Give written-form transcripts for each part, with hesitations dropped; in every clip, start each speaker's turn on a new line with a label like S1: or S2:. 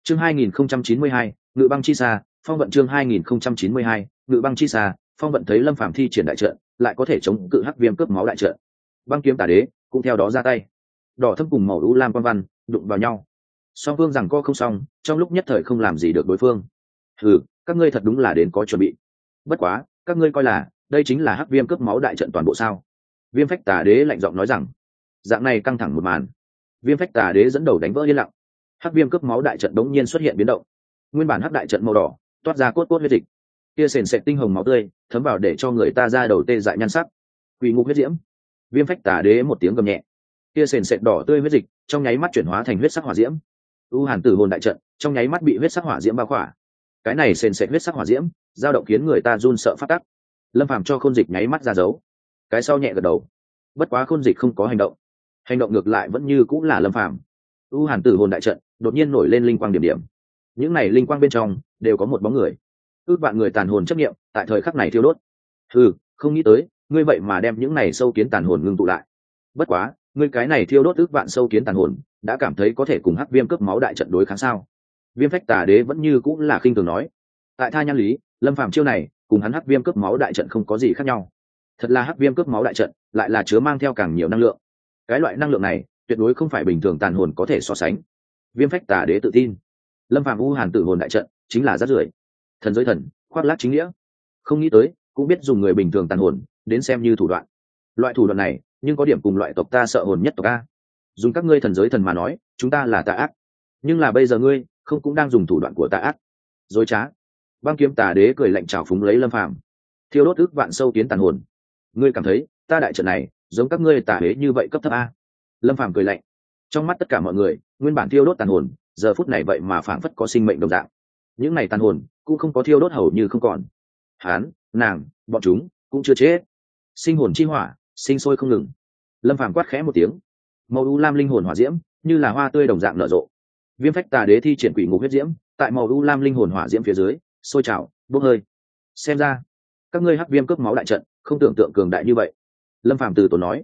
S1: Chương 2092, Ngự băng chi xa, phong vận chương 2092, Ngự băng chi xa, phong vận thấy Lâm Phàm thi triển đại trận, lại có thể chống cự hắc viêm cướp máu đại trận. Băng kiếm tà đế cũng theo đó ra tay. Đỏ thâm cùng màu u lam quang văn đụng vào nhau. Song phương rằng co không xong, trong lúc nhất thời không làm gì được đối phương. Hừ, các ngươi thật đúng là đến có chuẩn bị. Bất quá, các ngươi coi là đây chính là hắc viêm cướp máu đại trận toàn bộ sao? Viêm phách tà đế lạnh giọng nói rằng, dạng này căng thẳng một màn. Viêm phách tà đế dẫn đầu đánh vỡ yên lặng. Hắc viêm cướp máu đại trận đống nhiên xuất hiện biến động. Nguyên bản hắc đại trận màu đỏ toát ra cốt huyết dịch, kia sền sệt tinh hồng máu tươi thấm vào để cho người ta ra đầu tê dại nhan sắc. Quỷ ngục huyết diễm. Viêm phách tà đế một tiếng gầm nhẹ, kia sền sệt đỏ tươi huyết dịch trong nháy mắt chuyển hóa thành huyết sắc hỏa diễm. U hàn tử hồn đại trận trong nháy mắt bị huyết sắc hỏa diễm bao khỏa. Cái này sền sệt huyết sắc hỏa diễm dao động khiến người ta run sợ phát tắc. Lâm Phàm cho khôn dịch nháy mắt ra dấu, cái sau nhẹ gật đầu. Bất quá khôn dịch không có hành động ngược lại vẫn như cũng là Lâm Phàm. U hàn tử hồn đại trận đột nhiên nổi lên linh quang điểm điểm, những này linh quang bên trong đều có một bóng người. Ước vạn người tàn hồn chấp nghiệm tại thời khắc này thiêu đốt. Không nghĩ tới ngươi vậy mà đem những này sâu kiến tàn hồn ngưng tụ lại. Bất quá ngươi cái này thiêu đốt ước vạn sâu kiến tàn hồn đã cảm thấy có thể cùng hắc viêm cướp máu đại trận đối kháng sao? Viêm phách tà đế vẫn như cũng là khinh thường nói. Tại tha nhan lý, Lâm Phàm chiêu này cùng hắn hắc viêm cướp máu đại trận không có gì khác nhau. Thật là hắc viêm cướp máu đại trận lại là chứa mang theo càng nhiều năng lượng. Cái loại năng lượng này tuyệt đối không phải bình thường tàn hồn có thể so sánh. Viêm phách tà đế tự tin, Lâm Phàm u hàn tử hồn đại trận chính là rác rưởi, thần giới thần khoác lác chính nghĩa. Không nghĩ tới cũng biết dùng người bình thường tàn hồn đến xem như thủ đoạn. Loại thủ đoạn này nhưng có điểm cùng loại tộc ta sợ hồn nhất tộc a. Dùng các ngươi thần giới thần mà nói chúng ta là tà ác, nhưng là bây giờ ngươi không cũng đang dùng thủ đoạn của tà ác. Dối trá. Băng kiếm tà đế cười lạnh trào phúng lấy Lâm Phàm, thiêu đốt ước vạn sâu kiến tàn hồn. Ngươi cảm thấy ta đại trận này giống các ngươi tà đế như vậy cấp thấp a? Lâm Phàm cười lạnh. Trong mắt tất cả mọi người, nguyên bản thiêu đốt tàn hồn giờ phút này vậy mà phảng phất có sinh mệnh đồng dạng. Những này tàn hồn cũng không có thiêu đốt hầu như không còn. Hán, nàng, bọn chúng cũng chưa chết. Sinh hồn chi hỏa sinh sôi không ngừng. Lâm Phàm quát khẽ một tiếng, màu u lam linh hồn hỏa diễm như là hoa tươi đồng dạng nở rộ. Viêm phách tà đế thi triển quỷ ngục huyết diễm tại màu u lam linh hồn hỏa diễm phía dưới sôi trào bốc hơi. Xem ra các ngươi hắc viêm cướp máu đại trận không tưởng tượng cường đại như vậy. Lâm Phàm từ tốn nói.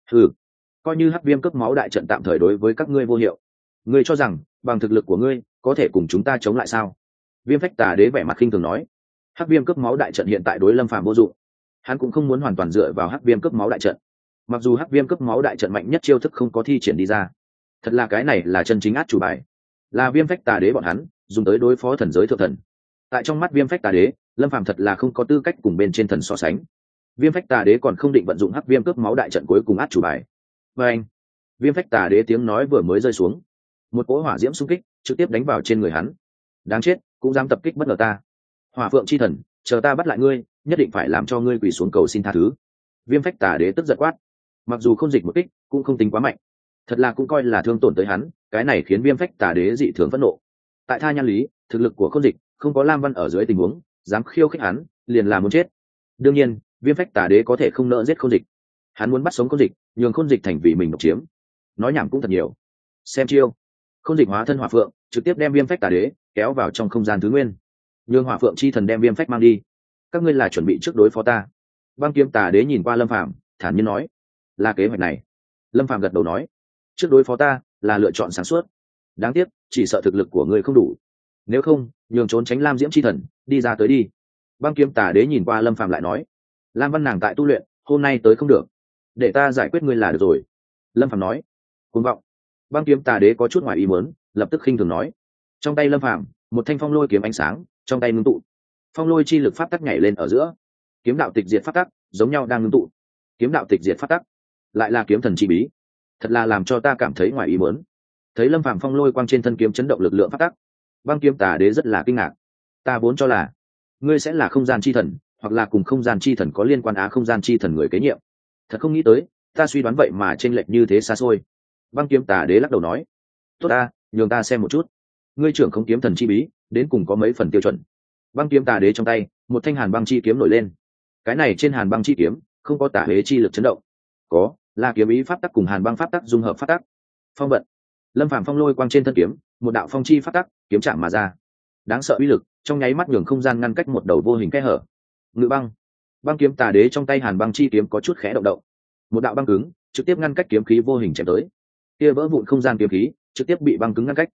S1: Coi như hắc viêm cướp máu đại trận tạm thời đối với các ngươi vô hiệu, ngươi cho rằng bằng thực lực của ngươi có thể cùng chúng ta chống lại sao? Viêm phách tà đế vẻ mặt khinh thường nói. Hắc viêm cướp máu đại trận hiện tại đối Lâm Phàm vô dụng, hắn cũng không muốn hoàn toàn dựa vào hắc viêm cướp máu đại trận. Mặc dù hắc viêm cướp máu đại trận mạnh nhất chiêu thức không có thi triển đi ra, thật là cái này là chân chính át chủ bài, là viêm phách tà đế bọn hắn dùng tới đối phó thần giới thượng thần. Tại trong mắt viêm phách tà đế, Lâm Phàm thật là không có tư cách cùng bên trên thần so sánh. Viêm phách tà đế còn không định vận dụng hắc viêm cướp máu đại trận cuối cùng át chủ bài. Và anh, viêm phách tà đế tiếng nói vừa mới rơi xuống, một cỗ hỏa diễm xung kích trực tiếp đánh vào trên người hắn. Đáng chết, cũng dám tập kích bất ngờ ta. Hỏa phượng chi thần, chờ ta bắt lại ngươi, nhất định phải làm cho ngươi quỳ xuống cầu xin tha thứ. Viêm phách tà đế tức giận quát. Mặc dù không dịch một kích cũng không tính quá mạnh, thật là cũng coi là thương tổn tới hắn, cái này khiến viêm phách tà đế dị thường phẫn nộ. Tại tha nhan lý, thực lực của không dịch không có Lam Văn ở dưới tình huống dám khiêu khích hắn liền là muốn chết. Đương nhiên viêm phách tà đế có thể không nỡ giết không dịch, hắn muốn bắt sống không dịch, nhường không dịch thành vì mình độc chiếm. Nói nhảm cũng thật nhiều. Xem chiêu. Không dịch hóa thân hỏa phượng trực tiếp đem viêm phách tà đế kéo vào trong không gian thứ nguyên, nhường hỏa phượng chi thần đem viêm phách mang đi. Các ngươi là chuẩn bị trước đối phó ta? Băng kiếm tà đế nhìn qua Lâm Phàm thản nhiên nói. Là kế hoạch này. Lâm Phàm gật đầu nói. Trước đối phó ta là lựa chọn sáng suốt, đáng tiếc chỉ sợ thực lực của ngươi không đủ, nếu không nhường trốn tránh Lam Diễm chi thần đi ra tới đi. Băng kiếm tà đế nhìn qua Lâm Phàm lại nói. Lam Văn nàng tại tu luyện, hôm nay tới không được, để ta giải quyết ngươi là được rồi. Lâm Phàm nói. Cuồng vọng. Băng kiếm tà đế có chút ngoài ý muốn, lập tức khinh thường nói. Trong tay Lâm Phàm một thanh phong lôi kiếm ánh sáng trong tay ngưng tụ, phong lôi chi lực pháp tắc nhảy lên ở giữa. Kiếm đạo tịch diệt pháp tắc giống nhau đang ngưng tụ. Kiếm đạo tịch diệt pháp tắc lại là kiếm thần chi bí, thật là làm cho ta cảm thấy ngoài ý muốn. Thấy Lâm Phàm phong lôi quang trên thân kiếm chấn động lực lượng pháp tắc, băng kiếm tà đế rất là kinh ngạc. Ta vốn cho là ngươi sẽ là không gian chi thần, hoặc là cùng không gian chi thần có liên quan không gian chi thần người kế nhiệm, thật không nghĩ tới ta suy đoán vậy mà chênh lệch như thế xa xôi. Băng kiếm tà đế lắc đầu nói. Tốt ta, nhường ta xem một chút ngươi trưởng không kiếm thần chi bí đến cùng có mấy phần tiêu chuẩn. Băng kiếm tà đế trong tay một thanh hàn băng chi kiếm nổi lên. Cái này trên hàn băng chi kiếm không có tà huế chi lực chấn động, có là kiếm ý pháp tắc cùng hàn băng pháp tắc dung hợp pháp tắc. Phong vận. Lâm Phàm phong lôi quang trên thân kiếm một đạo phong chi pháp tắc kiếm chạm mà ra, đáng sợ uy lực trong nháy mắt nhường không gian ngăn cách một đầu vô hình kẽ hở. Ngự băng. Băng kiếm tà đế trong tay hàn băng chi kiếm có chút khẽ động động, một đạo băng cứng trực tiếp ngăn cách kiếm khí vô hình chém tới. Kia vỡ vụn không gian kiếm khí trực tiếp bị băng cứng ngăn cách.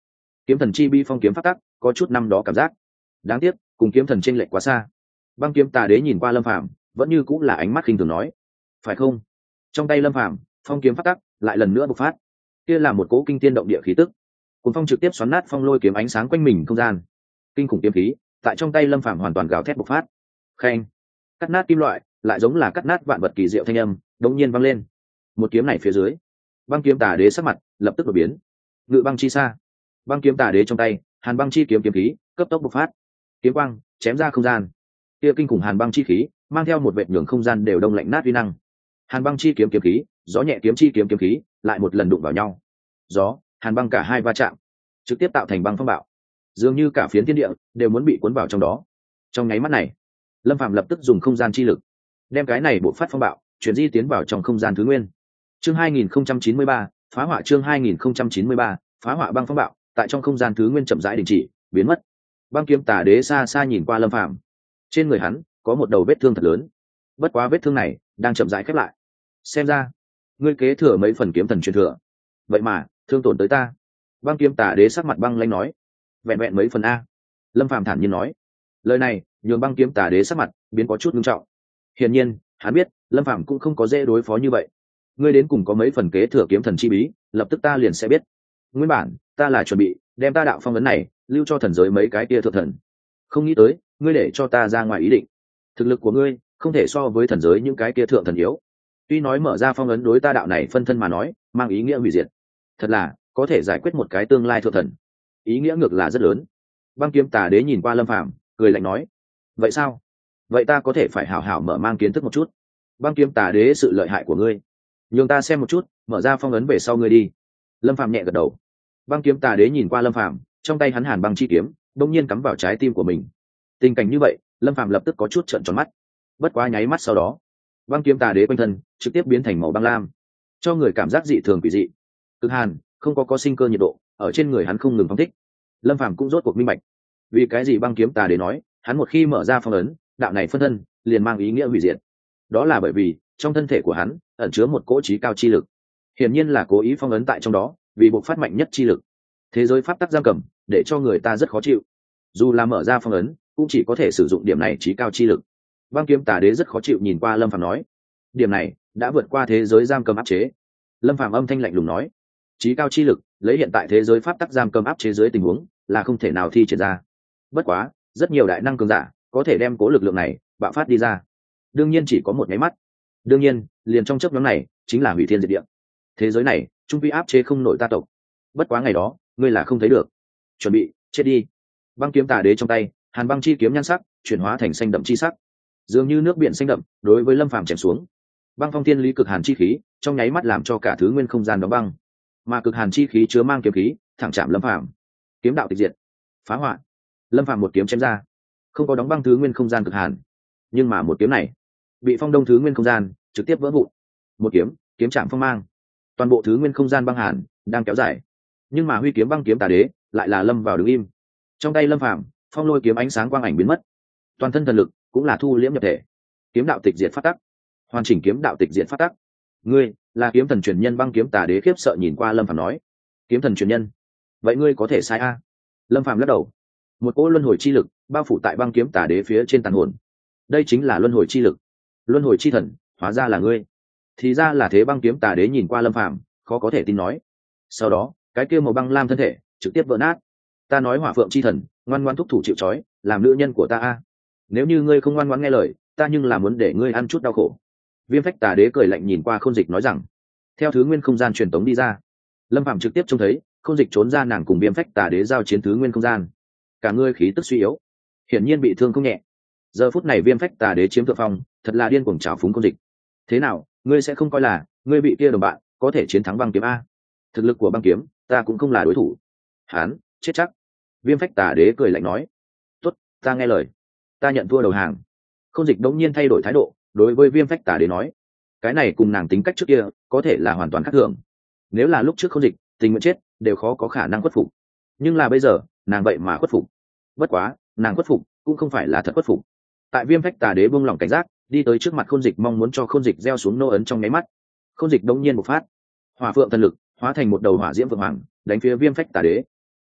S1: kiếm thần chi bi phong kiếm phát tắc có chút năm đó cảm giác, đáng tiếc cùng kiếm thần chênh lệch quá xa. Băng kiếm tà đế nhìn qua Lâm Phàm vẫn như cũng là ánh mắt khinh thường nói, phải không? Trong tay Lâm Phàm phong kiếm phát tắc lại lần nữa bộc phát, kia là một cỗ kinh thiên động địa khí tức, cuốn phong trực tiếp xoắn nát phong lôi kiếm ánh sáng quanh mình không gian, kinh khủng kiếm khí tại trong tay Lâm Phàm hoàn toàn gào thét bộc phát. Khen, cắt nát kim loại lại giống là cắt nát vạn vật kỳ diệu thanh âm đống nhiên vang lên. Một kiếm này phía dưới, băng kiếm tà đế sắc mặt lập tức đổi biến. Ngự băng chi xa, băng kiếm tà đế trong tay hàn băng chi kiếm kiếm khí cấp tốc bộc phát, kiếm quang chém ra không gian, kia kinh khủng hàn băng chi khí mang theo một vệt nhường không gian đều đông lạnh nát uy năng. Hàn băng chi kiếm kiếm khí, gió nhẹ kiếm chi kiếm kiếm khí lại một lần đụng vào nhau, gió hàn băng cả hai va chạm trực tiếp tạo thành băng phong bạo, dường như cả phiến thiên địa đều muốn bị cuốn vào trong đó. Trong nháy mắt này, Lâm Phạm lập tức dùng không gian chi lực đem cái này bộ phát phong bạo chuyển di tiến vào trong không gian thứ nguyên. Chương 2093, phá hỏa. Chương 2093, phá hỏa. Băng phong bạo tại trong không gian thứ nguyên chậm rãi đình chỉ biến mất. Băng kiếm tà đế xa xa nhìn qua Lâm Phạm, trên người hắn có một đầu vết thương thật lớn, bất quá vết thương này đang chậm rãi khép lại. Xem ra ngươi kế thừa mấy phần kiếm thần truyền thừa, vậy mà thương tổn tới ta. Băng kiếm tà đế sắc mặt băng lãnh nói, vẹn vẹn mấy phần a. Lâm Phạm thản nhiên nói, lời này nhường băng kiếm tà đế sắc mặt biến có chút nghiêm trọng. Hiển nhiên hắn biết Lâm Phạm cũng không có dễ đối phó như vậy. Ngươi đến cùng có mấy phần kế thừa kiếm thần chi bí, lập tức ta liền sẽ biết. Nguyên bản ta là chuẩn bị đem ta đạo phong ấn này lưu cho thần giới mấy cái kia thượng thần, không nghĩ tới ngươi để cho ta ra ngoài ý định. Thực lực của ngươi không thể so với thần giới những cái kia thượng thần yếu. Tuy nói mở ra phong ấn đối ta đạo này phân thân mà nói mang ý nghĩa hủy diệt, thật là có thể giải quyết một cái tương lai thượng thần, ý nghĩa ngược là rất lớn. Băng kiếm tà đế nhìn qua Lâm Phàm cười lạnh nói, vậy sao? Vậy ta có thể phải hảo hảo mở mang kiến thức một chút băng kiếm tà đế sự lợi hại của ngươi, nhường ta xem một chút mở ra phong ấn về sau ngươi đi. Lâm Phàm nhẹ gật đầu. Băng kiếm tà đế nhìn qua Lâm Phàm, trong tay hắn hàn băng chi kiếm đông nhiên cắm vào trái tim của mình. Tình cảnh như vậy Lâm Phàm lập tức có chút trợn tròn mắt, bất quá nháy mắt sau đó băng kiếm tà đế quanh thân trực tiếp biến thành màu băng lam, cho người cảm giác dị thường quỷ dị, cực hàn, không có sinh cơ nhiệt độ ở trên người hắn không ngừng phóng thích. Lâm Phàm cũng rốt cuộc minh bạch vì cái gì băng kiếm tà đế nói hắn một khi mở ra phong ấn đạo này phân thân liền mang ý nghĩa hủy diệt. Đó là bởi vì trong thân thể của hắn ẩn chứa một cỗ trí cao chi lực, hiển nhiên là cố ý phong ấn tại trong đó vì bộc phát mạnh nhất chi lực. Thế giới pháp tắc giam cầm để cho người ta rất khó chịu, dù là mở ra phong ấn cũng chỉ có thể sử dụng điểm này trí cao chi lực. Băng kiếm tà đế rất khó chịu nhìn qua Lâm Phàm nói, điểm này đã vượt qua thế giới giam cầm áp chế. Lâm Phàm âm thanh lạnh lùng nói, trí cao chi lực lấy hiện tại thế giới pháp tắc giam cầm áp chế dưới tình huống là không thể nào thi triển ra, bất quá rất nhiều đại năng cường giả có thể đem cố lực lượng này bạo phát đi ra, đương nhiên chỉ có một nháy mắt, đương nhiên liền trong chớp nhoáng này chính là hủy thiên diệt địa. Thế giới này trung quy áp chế không nổi ta tộc, bất quá ngày đó ngươi là không thấy được, chuẩn bị chết đi. Băng kiếm tà đế trong tay hàn băng chi kiếm nhan sắc chuyển hóa thành xanh đậm chi sắc, dường như nước biển xanh đậm đối với Lâm Phàm chém xuống. Băng phong thiên lý cực hàn chi khí trong nháy mắt làm cho cả thứ nguyên không gian đóng băng, mà cực hàn chi khí chứa mang kiếm khí thẳng chạm Lâm Phàm. Kiếm đạo tịch diệt, phá hoại. Lâm Phàm một kiếm chém ra, không có đóng băng thứ nguyên không gian cực hàn, nhưng mà một kiếm này bị phong đông thứ nguyên không gian trực tiếp vỡ vụn. Một kiếm, kiếm chạm phong mang, toàn bộ thứ nguyên không gian băng hàn đang kéo dài, nhưng mà huy kiếm băng kiếm tà đế lại là lâm vào đứng im. Trong tay Lâm Phàm phong lôi kiếm ánh sáng quang ảnh biến mất, toàn thân thần lực cũng là thu liễm nhập thể. Kiếm đạo tịch diệt phát tắc, hoàn chỉnh kiếm đạo tịch diệt phát tắc. Ngươi là kiếm thần truyền nhân. Băng kiếm tà đế khiếp sợ nhìn qua Lâm Phàm nói, kiếm thần truyền nhân? Vậy ngươi có thể sai a? Lâm Phàm lắc đầu. Một cỗ luân hồi chi lực bao phủ tại băng kiếm tà đế phía trên tàn hồn, đây chính là luân hồi chi lực. Luân hồi chi thần hóa ra là ngươi, thì ra là thế. Băng kiếm tà đế nhìn qua Lâm Phàm khó có thể tin nói. Sau đó cái kia màu băng lam thân thể trực tiếp vỡ nát. Ta nói hỏa phượng chi thần ngoan ngoãn thúc thủ chịu trói làm nữ nhân của ta a, nếu như ngươi không ngoan ngoãn nghe lời ta nhưng là muốn để ngươi ăn chút đau khổ. Viêm phách tà đế cười lạnh nhìn qua Khôn Dịch nói rằng. Theo thứ nguyên không gian truyền tống đi ra, Lâm Phàm trực tiếp trông thấy Khôn Dịch trốn ra nàng cùng Viêm phách tà đế giao chiến thứ nguyên không gian, cả ngươi khí tức suy yếu, hiển nhiên bị thương không nhẹ. Giờ phút này Viêm phách tà đế chiếm thượng phong, thật là điên cuồng trào phúng Khôn Dịch. Thế nào, ngươi sẽ không coi là ngươi bị kia đồng bạn có thể chiến thắng băng kiếm a? Thực lực của băng kiếm ta cũng không là đối thủ. Hán chết chắc. Viêm phách tà đế cười lạnh nói, tốt, ta nghe lời, ta nhận thua đầu hàng. Khôn Dịch đống nhiên thay đổi thái độ đối với Viêm phách tà đế nói, cái này cùng nàng tính cách trước kia có thể là hoàn toàn khác thường. Nếu là lúc trước Khôn Dịch tình nguyện chết đều khó có khả năng khuất phục, nhưng là bây giờ nàng vậy mà khuất phục. Bất quá nàng khuất phục cũng không phải là thật khuất phục. Tại Viêm phách tà đế buông lỏng cảnh giác đi tới trước mặt Khôn Dịch mong muốn cho Khôn Dịch gieo xuống nô ấn trong nháy mắt, Khôn Dịch đống nhiên bộc phát hỏa phượng thần lực hóa thành một đầu hỏa diễm phượng hoàng đánh phía Viêm phách tà đế.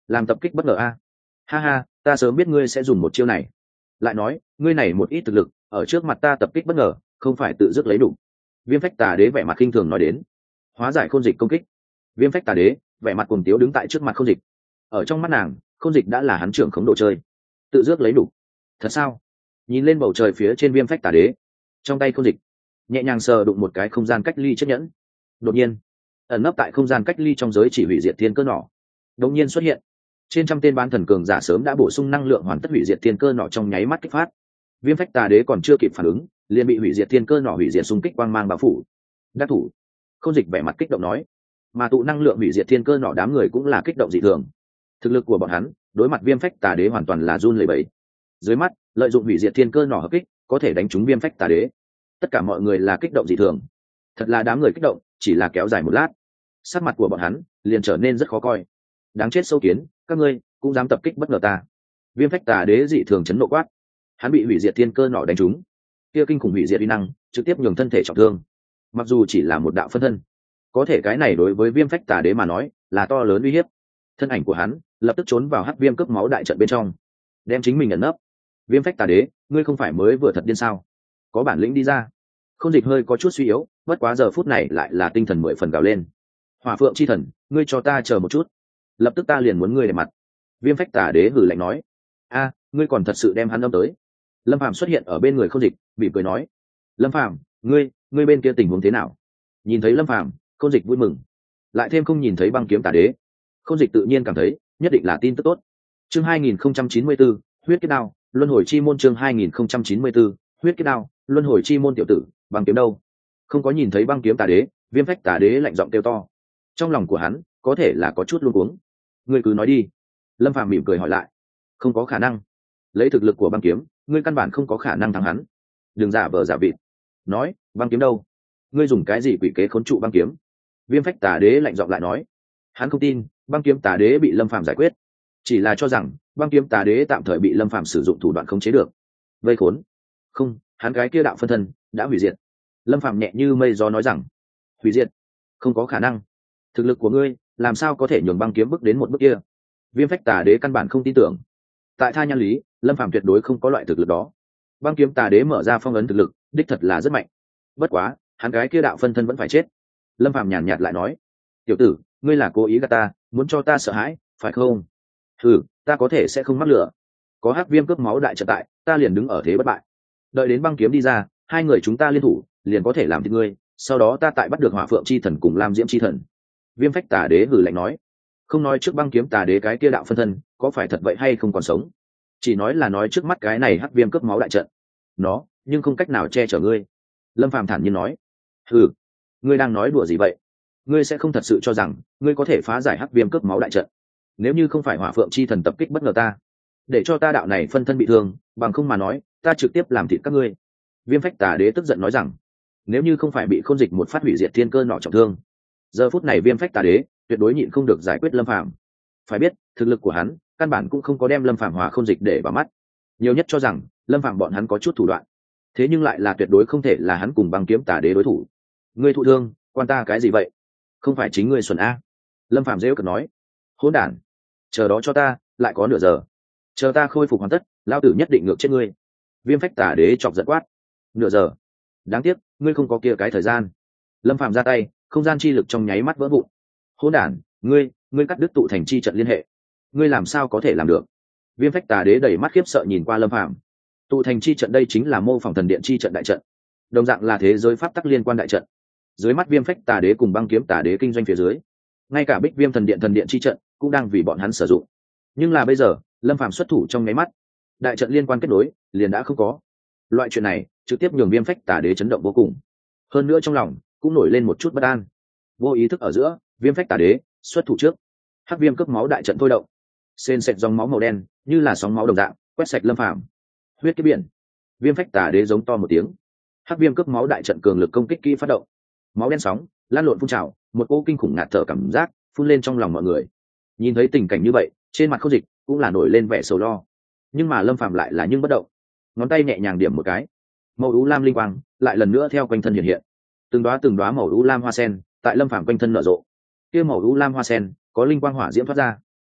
S1: làm tập kích bất ngờ a. Ha ha, ta sớm biết ngươi sẽ dùng một chiêu này. Lại nói, ngươi này một ít thực lực ở trước mặt ta tập kích bất ngờ, không phải tự dứt lấy đủ. Viêm phách tà đế vẻ mặt khinh thường nói đến. Hóa giải khôn dịch công kích. Viêm phách tà đế vẻ mặt cuồng tiếu đứng tại trước mặt khôn dịch. Ở trong mắt nàng, khôn dịch đã là hắn trưởng khống đồ chơi, tự dứt lấy đủ. Thật sao? Nhìn lên bầu trời phía trên viêm phách tà đế, trong tay khôn dịch nhẹ nhàng sờ đụng một cái không gian cách ly chiếc nhẫn. Đột nhiên, ẩn nấp tại không gian cách ly trong giới chỉ hủy diệt thiên cơ nỏ đột nhiên xuất hiện. Trên trăm tên bán thần cường giả sớm đã bổ sung năng lượng hoàn tất hủy diệt thiên cơ nỏ trong nháy mắt kích phát. Viêm phách tà đế còn chưa kịp phản ứng, liền bị hủy diệt thiên cơ nỏ hủy diệt xung kích quang mang bao phủ. Đắc thủ. Khôn dịch vẻ mặt kích động nói. Mà tụ năng lượng hủy diệt thiên cơ nỏ đám người cũng là kích động dị thường. Thực lực của bọn hắn đối mặt viêm phách tà đế hoàn toàn là run lẩy bẩy. Dưới mắt lợi dụng hủy diệt thiên cơ nỏ hợp kích có thể đánh trúng viêm phách tà đế. Tất cả mọi người là kích động dị thường. Thật là đám người kích động chỉ là kéo dài một lát, sắc mặt của bọn hắn liền trở nên rất khó coi. Đáng chết sâu kiến, các ngươi cũng dám tập kích bất ngờ ta. Viêm phách tà đế dị thường chấn nộ quát. Hắn bị hủy diệt thiên cơ nỏ đánh trúng, kia kinh khủng hủy diệt uy năng trực tiếp nhường thân thể trọng thương. Mặc dù chỉ là một đạo phân thân, có thể cái này đối với viêm phách tà đế mà nói là to lớn uy hiếp. Thân ảnh của hắn lập tức trốn vào hắc viêm cướp máu đại trận bên trong, đem chính mình ẩn nấp. Viêm phách tà đế, ngươi không phải mới vừa thật điên sao? Có bản lĩnh đi ra. Khôn dịch hơi có chút suy yếu, bất quá giờ phút này lại là tinh thần 10 phần gào lên. Hỏa phượng chi thần, ngươi cho ta chờ một chút, lập tức ta liền muốn ngươi để mặt. Viêm phách tà đế hừ lạnh nói. A, ngươi còn thật sự đem hắn âm tới. Lâm Phàm xuất hiện ở bên người khôn dịch, bị cười nói. Lâm Phàm, ngươi bên kia tình huống thế nào? Nhìn thấy Lâm Phàm, khôn dịch vui mừng. Lại thêm không nhìn thấy băng kiếm tà đế, khôn dịch tự nhiên cảm thấy nhất định là tin tức tốt. Chương 2094, huyết kiếp đao, luân hồi chi môn. Chương 2094, huyết kiếp đao, luân hồi chi môn. Tiểu tử, băng kiếm đâu? Không có nhìn thấy băng kiếm tà đế, viêm phách tà đế lạnh giọng kêu to. Trong lòng của hắn có thể là có chút luống cuống. Ngươi cứ nói đi. Lâm Phàm mỉm cười hỏi lại. Không có khả năng. Lấy thực lực của băng kiếm, ngươi căn bản không có khả năng thắng hắn. Đừng giả vờ giả vịt. Nói, băng kiếm đâu? Ngươi dùng cái gì quỷ kế khốn trụ băng kiếm? Viêm phách tà đế lạnh giọng lại nói. Hắn không tin băng kiếm tà đế bị Lâm Phàm giải quyết, chỉ là cho rằng băng kiếm tà đế tạm thời bị Lâm Phàm sử dụng thủ đoạn khống chế được. Vây khốn. Không, hắn cái kia đạo phân thân đã hủy diệt. Lâm Phàm nhẹ như mây gió nói rằng, hủy diệt? Không có khả năng. Thực lực của ngươi làm sao có thể nhường băng kiếm bước đến một bước kia? Viêm phách tà đế căn bản không tin tưởng. Tại tha nhan lý, Lâm Phàm tuyệt đối không có loại thực lực đó. Băng kiếm tà đế mở ra phong ấn thực lực đích thật là rất mạnh, bất quá hắn cái kia đạo phân thân vẫn phải chết. Lâm Phàm nhàn nhạt lại nói. Tiểu tử, ngươi là cố ý gạt ta, muốn cho ta sợ hãi phải không? Ừ, ta có thể sẽ không mắc lửa. Có hắc viêm cướp máu đại trận tại, ta liền đứng ở thế bất bại. Đợi đến băng kiếm đi ra, hai người chúng ta liên thủ liền có thể làm thịt ngươi, sau đó ta tại bắt được hỏa phượng chi thần cùng lam diễm chi thần. Viêm phách tà đế hừ lạnh nói. Không nói trước băng kiếm tà đế cái kia đạo phân thân có phải thật vậy hay không còn sống, chỉ nói là nói trước mắt cái này hắc viêm cướp máu đại trận, nó nhưng không cách nào che chở ngươi. Lâm Phàm thản nhiên nói. Ừ, ngươi đang nói đùa gì vậy? Ngươi sẽ không thật sự cho rằng ngươi có thể phá giải hắc viêm cướp máu đại trận? Nếu như không phải hỏa phượng chi thần tập kích bất ngờ ta, để cho ta đạo này phân thân bị thương, bằng không mà nói ta trực tiếp làm thịt các ngươi. Viêm phách tà đế tức giận nói rằng, nếu như không phải bị khôn dịch một phát hủy diệt thiên cơ nọ trọng thương, giờ phút này viêm phách tà đế tuyệt đối nhịn không được giải quyết Lâm Phàm. Phải biết thực lực của hắn căn bản cũng không có đem Lâm Phàm hòa khôn dịch để vào mắt, nhiều nhất cho rằng Lâm Phàm bọn hắn có chút thủ đoạn, thế nhưng lại là tuyệt đối không thể là hắn cùng băng kiếm tà đế đối thủ. Ngươi thụ thương quan ta cái gì vậy? Không phải chính ngươi xuẩn a? Lâm Phàm rêu cợt nói. Hỗn đản, chờ đó cho ta, lại có nửa giờ, chờ ta khôi phục hoàn tất, lao tử nhất định ngược chết ngươi. Viêm phách tà đế chọc giận quát. Nửa giờ? Đáng tiếc ngươi không có kia cái thời gian. Lâm Phàm ra tay, không gian chi lực trong nháy mắt vỡ vụn. Hỗn đản, ngươi cắt đứt tụ thành chi trận liên hệ, ngươi làm sao có thể làm được? Viêm phách tà đế đầy mắt khiếp sợ nhìn qua Lâm Phàm. Tụ thành chi trận đây chính là mô phỏng thần điện chi trận đại trận, đồng dạng là thế giới pháp tắc liên quan đại trận. Dưới mắt viêm phách tà đế cùng băng kiếm tà đế kinh doanh phía dưới, ngay cả bích viêm thần điện chi trận cũng đang vì bọn hắn sử dụng. Nhưng là bây giờ Lâm Phàm xuất thủ trong nháy mắt, đại trận liên quan kết nối liền đã không có. Loại chuyện này trực tiếp nhường viêm phách tà đế chấn động vô cùng, hơn nữa trong lòng cũng nổi lên một chút bất an. Vô ý thức ở giữa, viêm phách tà đế xuất thủ trước, hắc viêm cướp máu đại trận thôi động, sền sệt dòng máu màu đen như là sóng máu đồng dạng quét sạch Lâm Phàm. Huyết kiếp biển. Viêm phách tà đế giống to một tiếng, hắc viêm cướp máu đại trận cường lực công kích kỹ phát động, máu đen sóng lan lộn phun trào, một cỗ kinh khủng ngạt thở cảm giác phun lên trong lòng mọi người. Nhìn thấy tình cảnh như vậy, trên mặt Khâu Dịch cũng là nổi lên vẻ sầu lo, nhưng mà Lâm Phàm lại là nhưng bất động, ngón tay nhẹ nhàng điểm một cái, màu u lam linh quang lại lần nữa theo quanh thân hiện hiện, từng đóa màu u lam hoa sen tại Lâm Phàm quanh thân nở rộ. Kia màu u lam hoa sen có linh quang hỏa diễm thoát ra,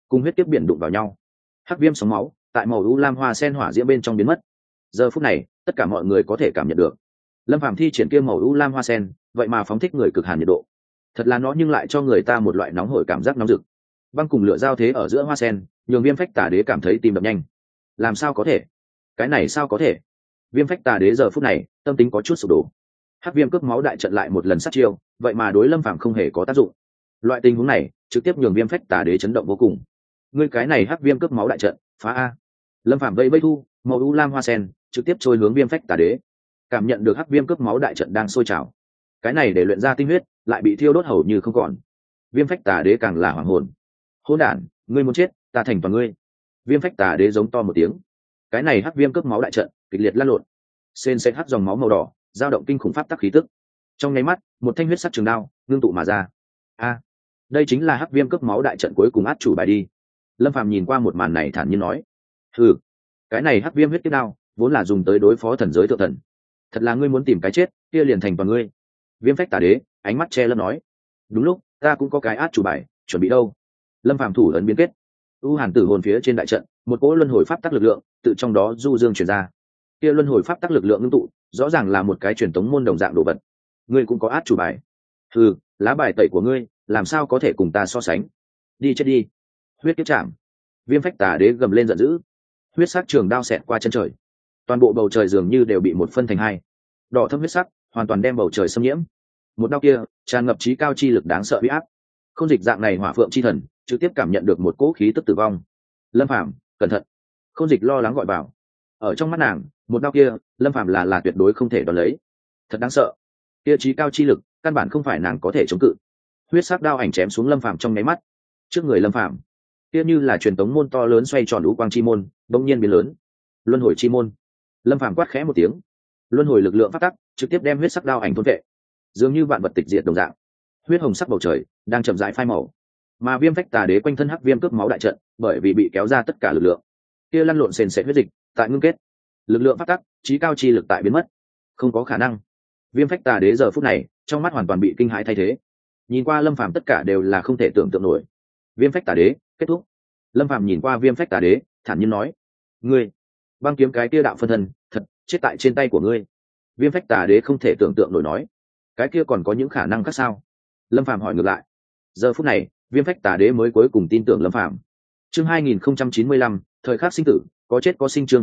S1: cùng huyết tiếp biển đụng vào nhau. Hắc viêm sóng máu tại màu u lam hoa sen hỏa diễm bên trong biến mất. Giờ phút này tất cả mọi người có thể cảm nhận được lâm phàm thi triển kia màu u lam hoa sen vậy mà phóng thích người cực hàn nhiệt độ, thật là nó nhưng lại cho người ta một loại nóng hổi cảm giác nóng rực. Băng cùng lửa giao thế ở giữa hoa sen nhường Viêm Phách Tà Đế cảm thấy tim đập nhanh. Làm sao có thể? Cái này sao có thể? Viêm Phách Tà Đế giờ phút này tâm tính có chút sụp đổ. Hắc viêm cướp máu đại trận lại một lần sát chiêu, vậy mà đối lâm phàm không hề có tác dụng. Loại tình huống này trực tiếp nhường Viêm Phách Tà Đế chấn động vô cùng. Ngươi cái này hắc viêm cướp máu đại trận phá a! Lâm phàm vây vây thu màu u lam hoa sen trực tiếp trôi hướng Viêm Phách Tà Đế. Cảm nhận được hắc viêm cướp máu đại trận đang sôi trào, cái này để luyện ra tinh huyết lại bị thiêu đốt hầu như không còn. Viêm Phách Tà Đế càng là hoảng hồn. Hỗn đản, ngươi muốn chết, ta thành toàn ngươi. Viêm Phách Tà Đế giống to một tiếng. Cái này hắc viêm cướp máu đại trận kịch liệt lăn lộn, sên sệt hắc dòng máu màu đỏ dao động kinh khủng pháp tắc khí tức. Trong nháy mắt một thanh huyết sắc trường đao ngưng tụ mà ra. Đây chính là hắc viêm cướp máu đại trận cuối cùng át chủ bài đi. Lâm Phàm nhìn qua một màn này thản nhiên nói, cái này hắc viêm huyết kiếp đao vốn là dùng tới đối phó thần giới thượng thần, thật là ngươi muốn tìm cái chết kia liền thành toàn ngươi. Viêm Phách Tà Đế ánh mắt che lâm nói, đúng lúc ta cũng có cái át chủ bài chuẩn bị đâu. Lâm Phàm thủ ấn biến kết, u hàn tử hồn phía trên đại trận một cỗ luân hồi pháp tắc lực lượng tự trong đó du dương truyền ra. Kia luân hồi pháp tắc lực lượng ngưng tụ rõ ràng là một cái truyền tống môn đồng dạng đồ vật. Ngươi cũng có át chủ bài? Lá bài tẩy của ngươi làm sao có thể cùng ta so sánh? Đi chết đi! Huyết kiếp chạm. Viêm Phách Tà Đế gầm lên giận dữ, huyết sắc trường đao xẹt qua chân trời, toàn bộ bầu trời dường như đều bị một phân thành hai. Đỏ thâm huyết sắc hoàn toàn đem bầu trời xâm nhiễm. Một đao kia tràn ngập trí cao chi lực đáng sợ uy áp. Không dịch dạng này hỏa phượng chi thần trực tiếp cảm nhận được một cỗ khí tức tử vong. Lâm Phàm cẩn thận! Không dịch lo lắng gọi bảo. Ở trong mắt nàng một đao kia Lâm Phàm là tuyệt đối không thể đón lấy. Thật đáng sợ, kia trí cao chi lực căn bản không phải nàng có thể chống cự. Huyết sắc đao ảnh chém xuống Lâm Phàm trong nháy mắt. Trước người Lâm Phàm kia như là truyền tống môn to lớn xoay tròn lũ quang chi môn bỗng nhiên biến lớn. Luân hồi chi môn. Lâm Phàm quát khẽ một tiếng, luân hồi lực lượng phát tắc trực tiếp đem huyết sắc đao ảnh thôn vệ, dường như vạn vật tịch diệt đồng dạng. Huyết hồng sắc bầu trời đang chậm rãi phai màu, mà Viêm Phách Tà Đế quanh thân hắc viêm cướp máu đại trận bởi vì bị kéo ra tất cả lực lượng kia lăn lộn sền sệt huyết dịch tại ngưng kết, lực lượng phát tắc trí cao chi lực tại biến mất. Không có khả năng. Viêm Phách Tà Đế giờ phút này trong mắt hoàn toàn bị kinh hãi thay thế, nhìn qua Lâm Phàm tất cả đều là không thể tưởng tượng nổi. Viêm Phách Tà Đế kết thúc. Lâm Phàm nhìn qua Viêm Phách Tà Đế thản nhiên nói, ngươi băng kiếm cái kia đạo phân thân thật chết tại trên tay của ngươi. Viêm Phách Tà Đế không thể tưởng tượng nổi nói, cái kia còn có những khả năng khác sao? Lâm Phàm hỏi ngược lại. Giờ phút này Viêm Phách Tà Đế mới cuối cùng tin tưởng Lâm Phàm. Chương 2095, thời khắc sinh tử, có chết có sinh. Chương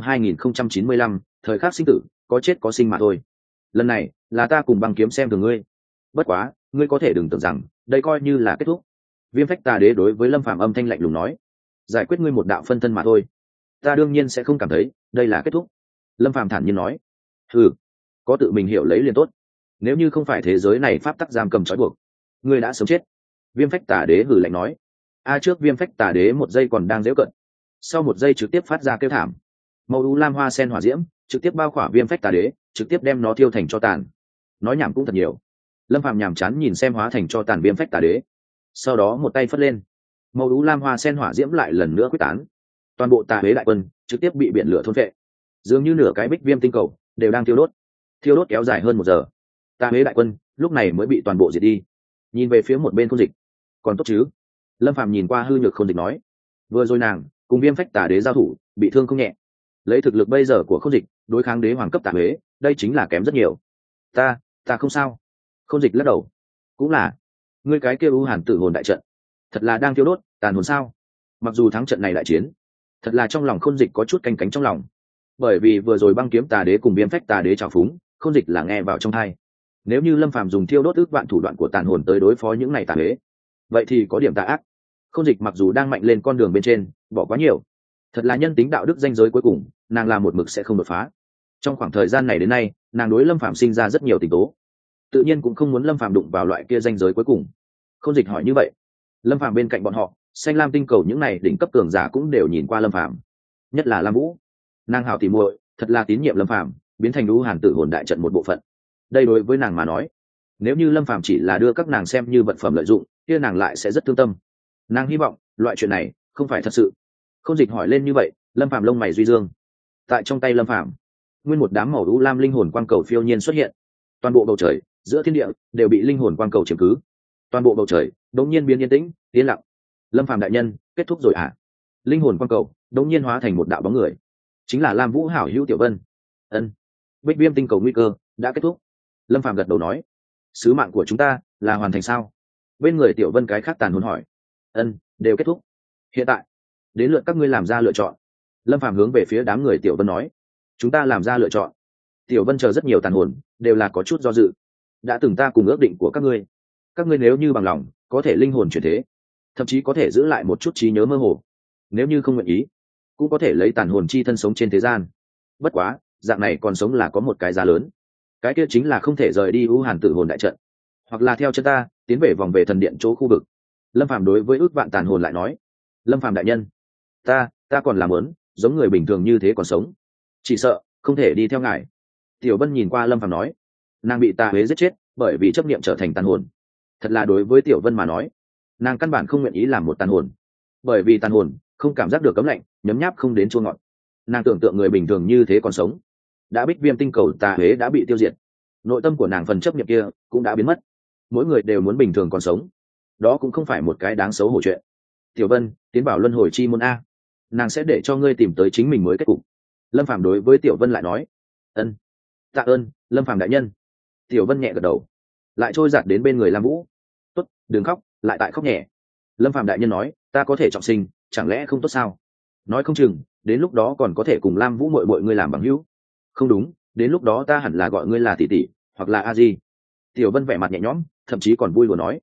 S1: 2095, thời khắc sinh tử, có chết có sinh mà thôi. Lần này là ta cùng băng kiếm xem thường ngươi, bất quá ngươi có thể đừng tưởng rằng đây coi như là kết thúc. Viêm Phách Tà Đế đối với Lâm Phàm âm thanh lạnh lùng nói, giải quyết ngươi một đạo phân thân mà thôi, ta đương nhiên sẽ không cảm thấy đây là kết thúc. Lâm Phàm thản nhiên nói, có tự mình hiểu lấy liền tốt, nếu như không phải thế giới này pháp tắc giam cầm trói buộc, ngươi đã sớm chết. Viêm Phách Tà Đế hừ lạnh nói. Trước Viêm Phách Tà Đế một giây còn đang giễu cận, sau một giây trực tiếp phát ra kêu thảm. Màu u lam hoa sen hỏa diễm trực tiếp bao khỏa Viêm Phách Tà Đế, trực tiếp đem nó thiêu thành tro tàn. Nói nhảm cũng thật nhiều. Lâm Phàm nhàm chán nhìn xem hóa thành tro tàn Viêm Phách Tà Đế, sau đó một tay phất lên, màu u lam hoa sen hỏa diễm lại lần nữa quyết tán. Toàn bộ Tà Đế đại quân trực tiếp bị biển lửa thôn phệ, dường như nửa cái bích viêm tinh cầu đều đang thiêu đốt kéo dài hơn 1 giờ. Tà Đế đại quân lúc này mới bị toàn bộ diệt đi. Nhìn về phía một bên Khôn Dịch, còn tốt chứ? Lâm Phàm nhìn qua hư nhược Khôn Dịch nói, vừa rồi nàng cùng Viêm Phách Tà Đế giao thủ bị thương không nhẹ, lấy thực lực bây giờ của Khôn Dịch đối kháng đế hoàng cấp Tà Đế đây chính là kém rất nhiều. Ta không sao. Khôn Dịch lắc đầu, cũng là ngươi cái kia u hàn tử hồn đại trận thật là đang thiêu đốt tàn hồn sao? Mặc dù thắng trận này đại chiến, thật là trong lòng Khôn Dịch có chút canh cánh trong lòng, bởi vì vừa rồi băng kiếm Tà Đế cùng Viêm Phách Tà Đế trào phúng, Khôn Dịch là nghe vào trong tai. Nếu như Lâm Phàm dùng thiêu đốt ước vạn thủ đoạn của tàn hồn tới đối phó những này Tà Đế, vậy thì có điểm tà ác. Khôn Dịch mặc dù đang mạnh lên con đường bên trên bỏ quá nhiều, thật là nhân tính đạo đức danh giới cuối cùng nàng làm một mực sẽ không đột phá. Trong khoảng thời gian này đến nay nàng đối Lâm Phàm sinh ra rất nhiều tình tố, tự nhiên cũng không muốn Lâm Phàm đụng vào loại kia danh giới cuối cùng. Khôn Dịch hỏi như vậy. Lâm Phàm bên cạnh bọn họ xanh lam tinh cầu những này đỉnh cấp cường giả cũng đều nhìn qua Lâm Phàm, nhất là Lam Vũ, nàng hảo tỉ muội thật là tín nhiệm Lâm Phàm, biến thành u hàn tử hồn đại trận một bộ phận. Đây đối với nàng mà nói, nếu như Lâm Phàm chỉ là đưa các nàng xem như vật phẩm lợi dụng, kia nàng lại sẽ rất thương tâm. Nàng hy vọng loại chuyện này không phải thật sự. Khôn Dịch hỏi lên như vậy, Lâm Phàm lông mày duy dương. Tại trong tay Lâm Phàm, nguyên một đám màu u lam linh hồn quang cầu phiêu nhiên xuất hiện. Toàn bộ bầu trời giữa thiên địa đều bị linh hồn quang cầu chiếm cứ. Toàn bộ bầu trời đột nhiên biến yên tĩnh, yên lặng. Lâm Phàm đại nhân, kết thúc rồi à? Linh hồn quang cầu đột nhiên hóa thành một đạo bóng người, chính là Lam Vũ hảo hữu Tiểu Vân. Ân, Bích Viêm tinh cầu nguy cơ đã kết thúc. Lâm Phàm gật đầu nói, sứ mạng của chúng ta là hoàn thành sao? Bên người Tiểu Vân cái khác tàn hồn hỏi. Ân, đều kết thúc. Hiện tại đến lượt các ngươi làm ra lựa chọn. Lâm Phàm hướng về phía đám người Tiểu Vân nói, chúng ta làm ra lựa chọn. Tiểu Vân chờ rất nhiều tàn hồn đều là có chút do dự. Đã từng ta cùng ước định của các ngươi nếu như bằng lòng có thể linh hồn chuyển thế, thậm chí có thể giữ lại một chút trí nhớ mơ hồ. Nếu như không nguyện ý, cũng có thể lấy tàn hồn chi thân sống trên thế gian. Bất quá dạng này còn sống là có một cái giá lớn, cái kia chính là không thể rời đi U Hàn Tử hồn đại trận, hoặc là theo chân ta tiến về vòng về thần điện chỗ khu vực. Lâm Phàm đối với ước vạn tàn hồn lại nói, Lâm Phàm đại nhân, ta còn làm lớn giống người bình thường như thế còn sống, chỉ sợ không thể đi theo ngài. Tiểu Vân nhìn qua Lâm Phàm nói, nàng bị tà huế giết chết bởi vì chấp niệm trở thành tàn hồn. Thật là đối với Tiểu Vân mà nói, nàng căn bản không nguyện ý làm một tàn hồn, bởi vì tàn hồn không cảm giác được cấm lạnh, nhấm nháp không đến chua ngọt. Nàng tưởng tượng người bình thường như thế còn sống, đã Bích Viêm tinh cầu tà huế đã bị tiêu diệt, nội tâm của nàng phần chấp niệm kia cũng đã biến mất. Mỗi người đều muốn bình thường còn sống, đó cũng không phải một cái đáng xấu hổ chuyện. Tiểu Vân, tiến bảo luân hồi chi môn a, nàng sẽ để cho ngươi tìm tới chính mình mới kết cục. Lâm Phàm đối với Tiểu Vân lại nói. Ân, tạ ơn Lâm Phàm đại nhân. Tiểu Vân nhẹ gật đầu, lại trôi giạt đến bên người Lam Vũ. Tốt, đừng khóc, lại tại khóc nhẹ. Lâm Phàm đại nhân nói, ta có thể trọng sinh, chẳng lẽ không tốt sao? Nói không chừng đến lúc đó còn có thể cùng Lam Vũ muội muội ngươi làm bằng hữu. Không đúng, đến lúc đó ta hẳn là gọi ngươi là tỷ tỷ hoặc là a di. Tiểu Vân vẻ mặt nhẹ nhõm, thậm chí còn vui đùa nói,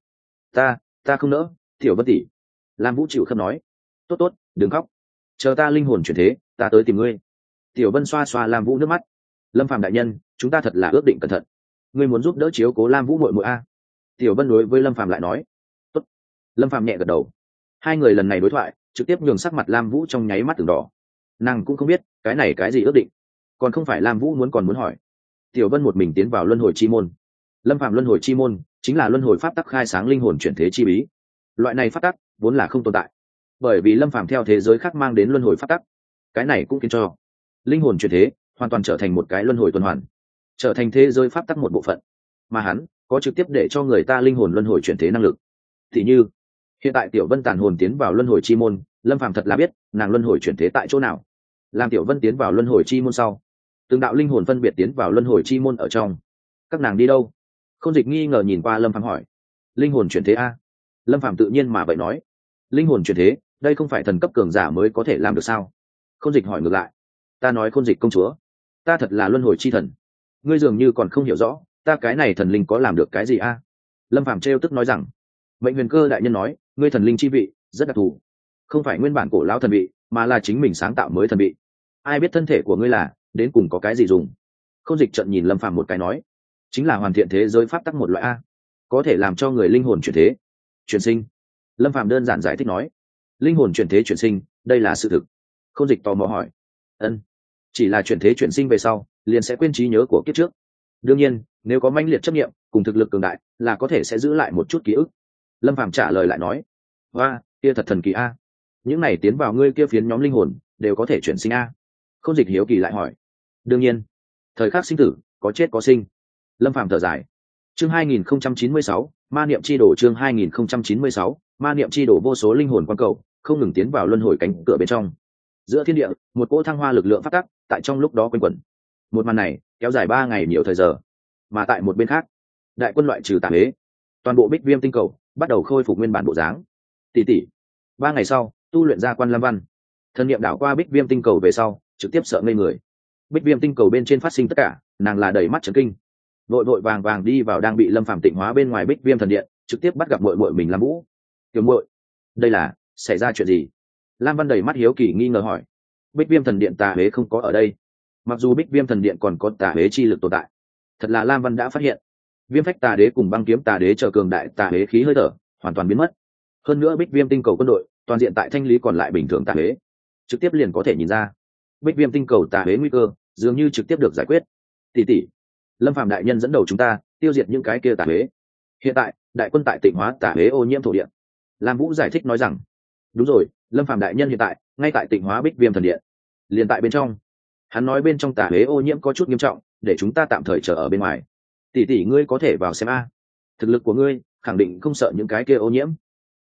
S1: ta không nỡ. Tiểu Vân tỷ. Lam Vũ chịu khâm nói, tốt tốt, đừng khóc, chờ ta linh hồn chuyển thế ta tới tìm ngươi. Tiểu Vân xoa xoa Lam Vũ nước mắt. Lâm Phàm đại nhân, chúng ta thật là ước định cẩn thận, ngươi muốn giúp đỡ chiếu cố Lam Vũ muội muội a. Tiểu Vân đối với Lâm Phàm lại nói. Tốt. Lâm Phàm nhẹ gật đầu. Hai người lần này đối thoại trực tiếp nhường sắc mặt Lam Vũ trong nháy mắt từng đỏ. Nàng cũng không biết cái này cái gì ước định, còn không phải Lam Vũ còn muốn hỏi. Tiểu Vân một mình tiến vào luân hồi chi môn. Lâm Phàm luân hồi chi môn chính là luân hồi pháp tắc khai sáng linh hồn chuyển thế chi bí. Loại này pháp tắc vốn là không tồn tại, bởi vì Lâm Phàm theo thế giới khác mang đến luân hồi pháp tắc, cái này cũng khiến cho linh hồn chuyển thế hoàn toàn trở thành một cái luân hồi tuần hoàn, trở thành thế giới pháp tắc một bộ phận, mà hắn có trực tiếp để cho người ta linh hồn luân hồi chuyển thế năng lực. Thì như hiện tại Tiểu Vân tàn hồn tiến vào luân hồi chi môn, Lâm Phàm thật là biết nàng luân hồi chuyển thế tại chỗ nào. Làm Tiểu Vân tiến vào luân hồi chi môn sau, từng đạo linh hồn phân biệt tiến vào luân hồi chi môn ở trong. Các nàng đi đâu? Không Dịch nghi ngờ nhìn qua Lâm Phàm hỏi. Linh hồn chuyển thế a? Lâm Phàm tự nhiên mà vậy nói. Linh hồn chuyển thế, đây không phải thần cấp cường giả mới có thể làm được sao? Không Dịch hỏi ngược lại. Ta nói Không Dịch công chúa, ta thật là luân hồi chi thần, ngươi dường như còn không hiểu rõ ta cái này thần linh có làm được cái gì a? Lâm Phàm trêu tức nói rằng. Mệnh Huyền Cơ đại nhân nói, ngươi thần linh chi vị rất đặc thù, không phải nguyên bản cổ lão thần vị, mà là chính mình sáng tạo mới thần vị. Ai biết thân thể của ngươi là đến cùng có cái gì dùng? Không Dịch trợn nhìn Lâm Phàm một cái nói, chính là hoàn thiện thế giới pháp tắc một loại a, có thể làm cho người linh hồn chuyển thế chuyển sinh. Lâm Phàm đơn giản giải thích nói. Linh hồn chuyển thế chuyển sinh, đây là sự thực. Không Dịch tò mò hỏi. Ân, chỉ là chuyển thế chuyển sinh về sau liền sẽ quên trí nhớ của kiếp trước. Đương nhiên nếu có mãnh liệt chấp niệm cùng thực lực cường đại là có thể sẽ giữ lại một chút ký ức. Lâm Phàm trả lời lại nói. Hoa, kia thật thần kỳ a, những này tiến vào ngươi kia phiến nhóm linh hồn đều có thể chuyển sinh a. Không Dịch hiếu kỳ lại hỏi. Đương nhiên, thời khắc sinh tử có chết có sinh. Lâm Phàm thở dài. Chương 2096, ma niệm chi đổ. Chương 2096, ma niệm chi đổ. Vô số linh hồn quan cầu không ngừng tiến vào luân hồi cánh cửa bên trong. Giữa thiên địa một cỗ thăng hoa lực lượng phát tắc tại trong lúc đó quanh quẩn. Một màn này kéo dài 3 ngày nhiều thời giờ. Mà tại một bên khác, đại quân loại trừ tà huế, toàn bộ Bích Viêm tinh cầu bắt đầu khôi phục nguyên bản bộ dáng. Tỷ tỷ. 3 ngày sau, tu luyện ra Quan Lam Văn, thần niệm đảo qua Bích Viêm tinh cầu về sau trực tiếp sợ ngây người. Bích Viêm tinh cầu bên trên phát sinh tất cả, nàng là đầy mắt chấn kinh, vội vội vàng vàng đi vào đang bị Lâm Phàm tịnh hóa bên ngoài Bích Viêm thần điện, trực tiếp bắt gặp muội muội mình Lam Vũ. Tiểu muội, đây là xảy ra chuyện gì? Lam Văn đầy mắt hiếu kỳ nghi ngờ hỏi. Bích Viêm thần điện tà huế không có ở đây. Mặc dù Bích Viêm thần điện còn có tà huế chi lực tồn tại, thật là Lam Văn đã phát hiện, Viêm Phách tà đế cùng Băng Kiếm tà đế chờ cường đại tà huế khí hơi thở hoàn toàn biến mất. Hơn nữa Bích Viêm tinh cầu quân đội toàn diện tại thanh lý còn lại bình thường tà huế, trực tiếp liền có thể nhìn ra Bích Viêm tinh cầu tà huế nguy cơ dường như trực tiếp được giải quyết. Tỷ tỷ, Lâm Phàm đại nhân dẫn đầu chúng ta tiêu diệt những cái kia tà huế. Hiện tại đại quân tại Tịnh hóa tà huế ô nhiễm thổ địa. Lam Vũ giải thích nói rằng. Đúng rồi, Lâm Phàm đại nhân hiện tại ngay tại Tịnh hóa Bích Viêm thần điện, liền tại bên trong. Hắn nói bên trong tà huế ô nhiễm có chút nghiêm trọng, để chúng ta tạm thời chờ ở bên ngoài. Tỷ tỷ ngươi có thể vào xem a, thực lực của ngươi khẳng định không sợ những cái kia ô nhiễm.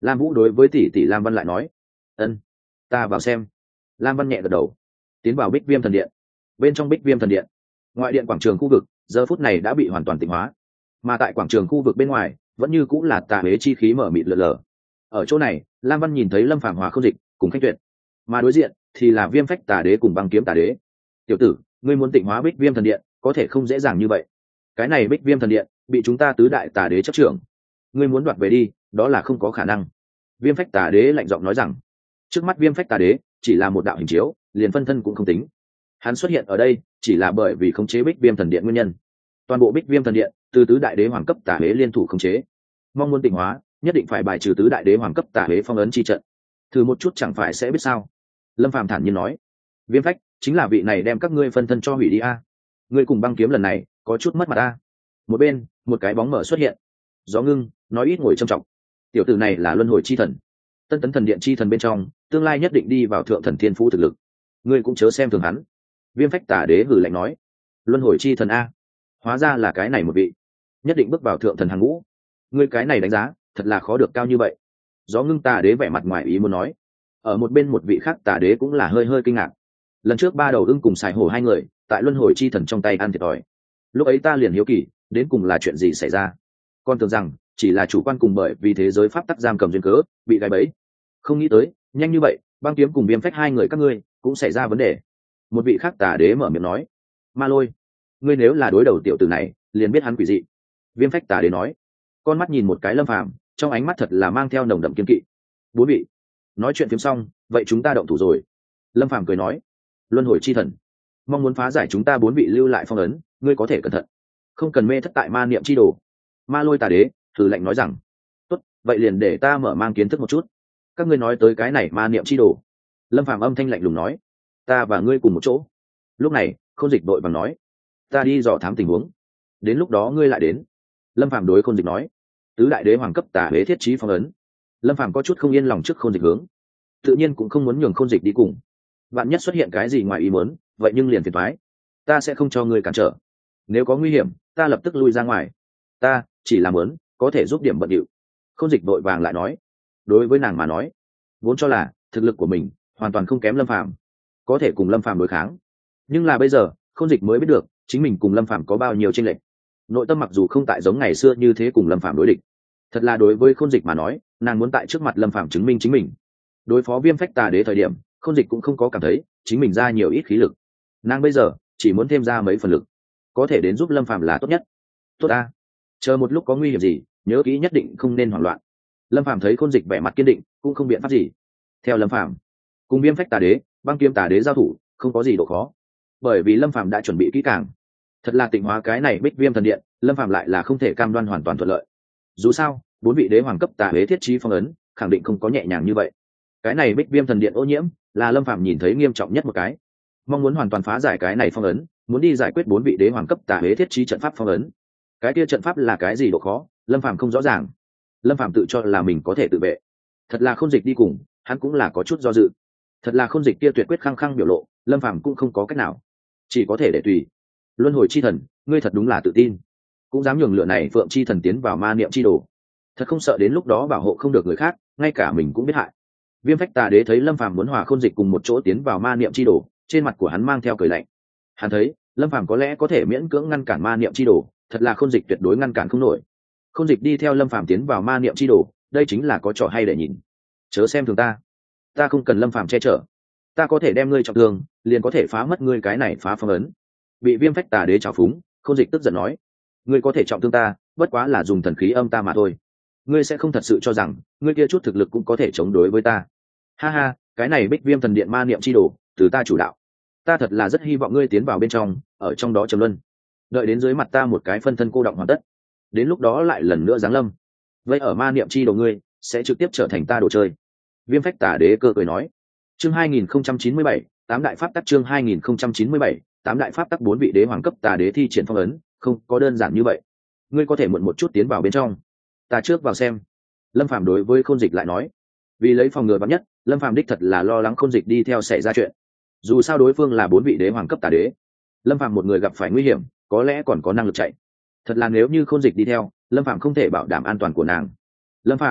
S1: Lam Vũ đối với tỷ tỷ Lam Văn lại nói. Ân, ta vào xem. Lam Văn nhẹ gật đầu, tiến vào Bích Viêm thần điện. Bên trong Bích Viêm thần điện, ngoại điện quảng trường khu vực giờ phút này đã bị hoàn toàn tịnh hóa, mà tại quảng trường khu vực bên ngoài vẫn như cũng là tà huế chi khí mở mịt lờ lờ. Ở chỗ này, Lam Văn nhìn thấy Lâm Phàm Hòa Không Dịch cùng Khanh Tuyệt, mà đối diện thì là Viêm Phách Tà Đế cùng Băng Kiếm Tà Đế. Tiểu tử, ngươi muốn tịnh hóa Bích Viêm thần điện, có thể không dễ dàng như vậy. Cái này Bích Viêm thần điện bị chúng ta tứ đại tà đế chấp trưởng, ngươi muốn đoạt về đi, đó là không có khả năng. Viêm Phách Tà Đế lạnh giọng nói rằng, trước mắt Viêm Phách Tà Đế chỉ là một đạo hình chiếu, liền phân thân cũng không tính. Hắn xuất hiện ở đây chỉ là bởi vì khống chế Bích Viêm thần điện nguyên nhân. Toàn bộ Bích Viêm thần điện từ tứ đại đế hoàng cấp tà đế liên thủ khống chế, mong muốn tịnh hóa nhất định phải bài trừ tứ đại đế hoàng cấp tà đế phong ấn chi trận. Thử một chút chẳng phải sẽ biết sao. Lâm Phàm thản nhiên nói, Viêm Phách chính là vị này đem các ngươi phân thân cho hủy đi a. Ngươi cùng Băng Kiếm lần này có chút mất mặt a. Một bên một cái bóng mở xuất hiện, gió ngưng nói ít ngồi trầm trọng. Tiểu tử này là luân hồi chi thần, tân tấn thần điện chi thần bên trong, tương lai nhất định đi vào thượng thần thiên phú thực lực, ngươi cũng chớ xem thường hắn. Viêm Phách Tà Đế hử lạnh nói, luân hồi chi thần a, hóa ra là cái này một vị, nhất định bước vào thượng thần hàng ngũ. Ngươi cái này đánh giá thật là khó được cao như vậy. Gió ngưng Tà Đế vẻ mặt ngoài ý muốn nói. Ở một bên một vị khác Tà Đế cũng là hơi hơi kinh ngạc. Lần trước ba đầu ưng cùng xài hổ hai người tại luân hồi chi thần trong tay ăn thiệt thòi, lúc ấy ta liền hiếu kỳ đến cùng là chuyện gì xảy ra, con tưởng rằng chỉ là chủ quan cùng bởi vì thế giới pháp tắc giam cầm duyên cớ bị gài bẫy, không nghĩ tới nhanh như vậy Băng Kiếm cùng Viêm Phách hai người các ngươi cũng xảy ra vấn đề. Một vị khác Tà Đế mở miệng nói, Ma Lôi, ngươi nếu là đối đầu tiểu tử này liền biết hắn quỷ dị. Viêm Phách Tà Đế nói, con mắt nhìn một cái Lâm Phàm, trong ánh mắt thật là mang theo nồng đậm kiên kỵ. Bốn vị nói chuyện phiếm xong, vậy chúng ta động thủ rồi. Lâm Phàm cười nói, luân hồi chi thần mong muốn phá giải chúng ta bốn vị lưu lại phong ấn, ngươi có thể cẩn thận, không cần mê thất tại ma niệm chi đồ. Ma Lôi Tà Đế thử lạnh nói rằng, tốt, vậy liền để ta mở mang kiến thức một chút. Các ngươi nói tới cái này ma niệm chi đồ. Lâm Phàm âm thanh lạnh lùng nói, ta và ngươi cùng một chỗ. Lúc này Khôn Dịch đội vàng nói, ta đi dò thám tình huống, đến lúc đó ngươi lại đến. Lâm Phàm đối Khôn Dịch nói, tứ đại đế hoàng cấp tà huế thiết trí phong ấn. Lâm Phàm có chút không yên lòng trước Khôn Dịch hướng, tự nhiên cũng không muốn nhường Khôn Dịch đi cùng. Vạn nhất xuất hiện cái gì ngoài ý muốn, vậy nhưng liền phiền toái. Ta sẽ không cho ngươi cản trở, nếu có nguy hiểm ta lập tức lui ra ngoài. Ta chỉ là muốn có thể giúp điểm bận điệu. Khôn Dịch đội vàng lại nói, đối với nàng mà nói, vốn cho là thực lực của mình hoàn toàn không kém Lâm Phàm, có thể cùng Lâm Phàm đối kháng, nhưng là bây giờ Khôn Dịch mới biết được chính mình cùng Lâm Phàm có bao nhiêu chênh lệch. Nội tâm mặc dù không tại giống ngày xưa như thế cùng Lâm Phàm đối địch, thật là đối với Khôn Dịch mà nói, nàng muốn tại trước mặt Lâm Phàm chứng minh chính mình. Đối phó Viêm Phách Tà Đế thời điểm, Khôn Dịch cũng không có cảm thấy chính mình ra nhiều ít khí lực, nàng bây giờ chỉ muốn thêm ra mấy phần lực, có thể đến giúp Lâm Phàm là tốt nhất. Tốt ta, chờ một lúc có nguy hiểm gì nhớ kỹ nhất định không nên hoảng loạn. Lâm Phàm thấy Khôn Dịch vẻ mặt kiên định, cũng không biện pháp gì. Theo Lâm Phàm cùng Viêm Phách Tà Đế, Băng Kiếm Tà Đế giao thủ không có gì độ khó, bởi vì Lâm Phàm đã chuẩn bị kỹ càng. Thật là tịnh hóa cái này Bích Viêm thần điện, Lâm Phàm lại là không thể cam đoan hoàn toàn thuận lợi. Dù sao bốn vị đế hoàng cấp tà huế thiết trí phong ấn khẳng định không có nhẹ nhàng như vậy. Cái này Bích Viêm thần điện ô nhiễm là Lâm Phàm nhìn thấy nghiêm trọng nhất một cái. Mong muốn hoàn toàn phá giải cái này phong ấn, muốn đi giải quyết bốn vị đế hoàng cấp tà huế thiết trí trận pháp phong ấn, cái kia trận pháp là cái gì độ khó Lâm Phàm không rõ ràng. Lâm Phàm tự cho là mình có thể tự vệ, thật là Khôn Dịch đi cùng hắn cũng là có chút do dự. Thật là Khôn Dịch kia tuyệt quyết khăng khăng biểu lộ, Lâm Phàm cũng không có cách nào, chỉ có thể để tùy. Luân hồi chi thần, ngươi thật đúng là tự tin, cũng dám nhường lựa này Phượng chi thần tiến vào ma niệm chi đồ, thật không sợ đến lúc đó bảo hộ không được người khác, ngay cả mình cũng biết hại. Viêm Phách Tà Đế thấy Lâm Phàm muốn hòa Khôn Dịch cùng một chỗ tiến vào ma niệm chi đồ, trên mặt của hắn mang theo cười lạnh. Hắn thấy Lâm Phàm có lẽ có thể miễn cưỡng ngăn cản ma niệm chi đồ, thật là Khôn Dịch tuyệt đối ngăn cản không nổi. Khôn Dịch đi theo Lâm Phàm tiến vào ma niệm chi đồ, đây chính là có trò hay để nhìn. Chớ xem thường ta, ta không cần Lâm Phàm che chở, ta có thể đem ngươi trọng thương, liền có thể phá mất ngươi cái này phá phong ấn. Bị Viêm Phách Tà Đế trào phúng, Khôn Dịch tức giận nói, ngươi có thể trọng thương ta, bất quá là dùng thần khí âm ta mà thôi. Ngươi sẽ không thật sự cho rằng ngươi kia chút thực lực cũng có thể chống đối với ta. Ha ha, cái này Bích Viêm thần điện ma niệm chi đồ từ ta chủ đạo, ta thật là rất hy vọng ngươi tiến vào bên trong, ở trong đó trầm luân, đợi đến dưới mặt ta một cái phân thân cô động hoàn tất, đến lúc đó lại lần nữa giáng lâm, vậy ở ma niệm chi đồ ngươi sẽ trực tiếp trở thành ta đồ chơi. Viêm Phách Tà Đế cơ cười nói. Chương 2097, tám đại pháp tắc. Chương 2097, tám đại pháp tắc. Bốn vị đế hoàng cấp tà đế thi triển phong ấn không có đơn giản như vậy, ngươi có thể muộn một chút tiến vào bên trong, ta trước vào xem. Lâm Phàm đối với Khôn Dịch lại nói, vì lấy phòng ngừa vắn nhất, Lâm Phàm đích thật là lo lắng Khôn Dịch đi theo xảy ra chuyện. Dù sao đối phương là bốn vị đế hoàng cấp tà đế, Lâm Phàm một người gặp phải nguy hiểm có lẽ còn có năng lực chạy, thật là nếu như Khôn Dịch đi theo, Lâm Phàm không thể bảo đảm an toàn của nàng. Lâm Phàm,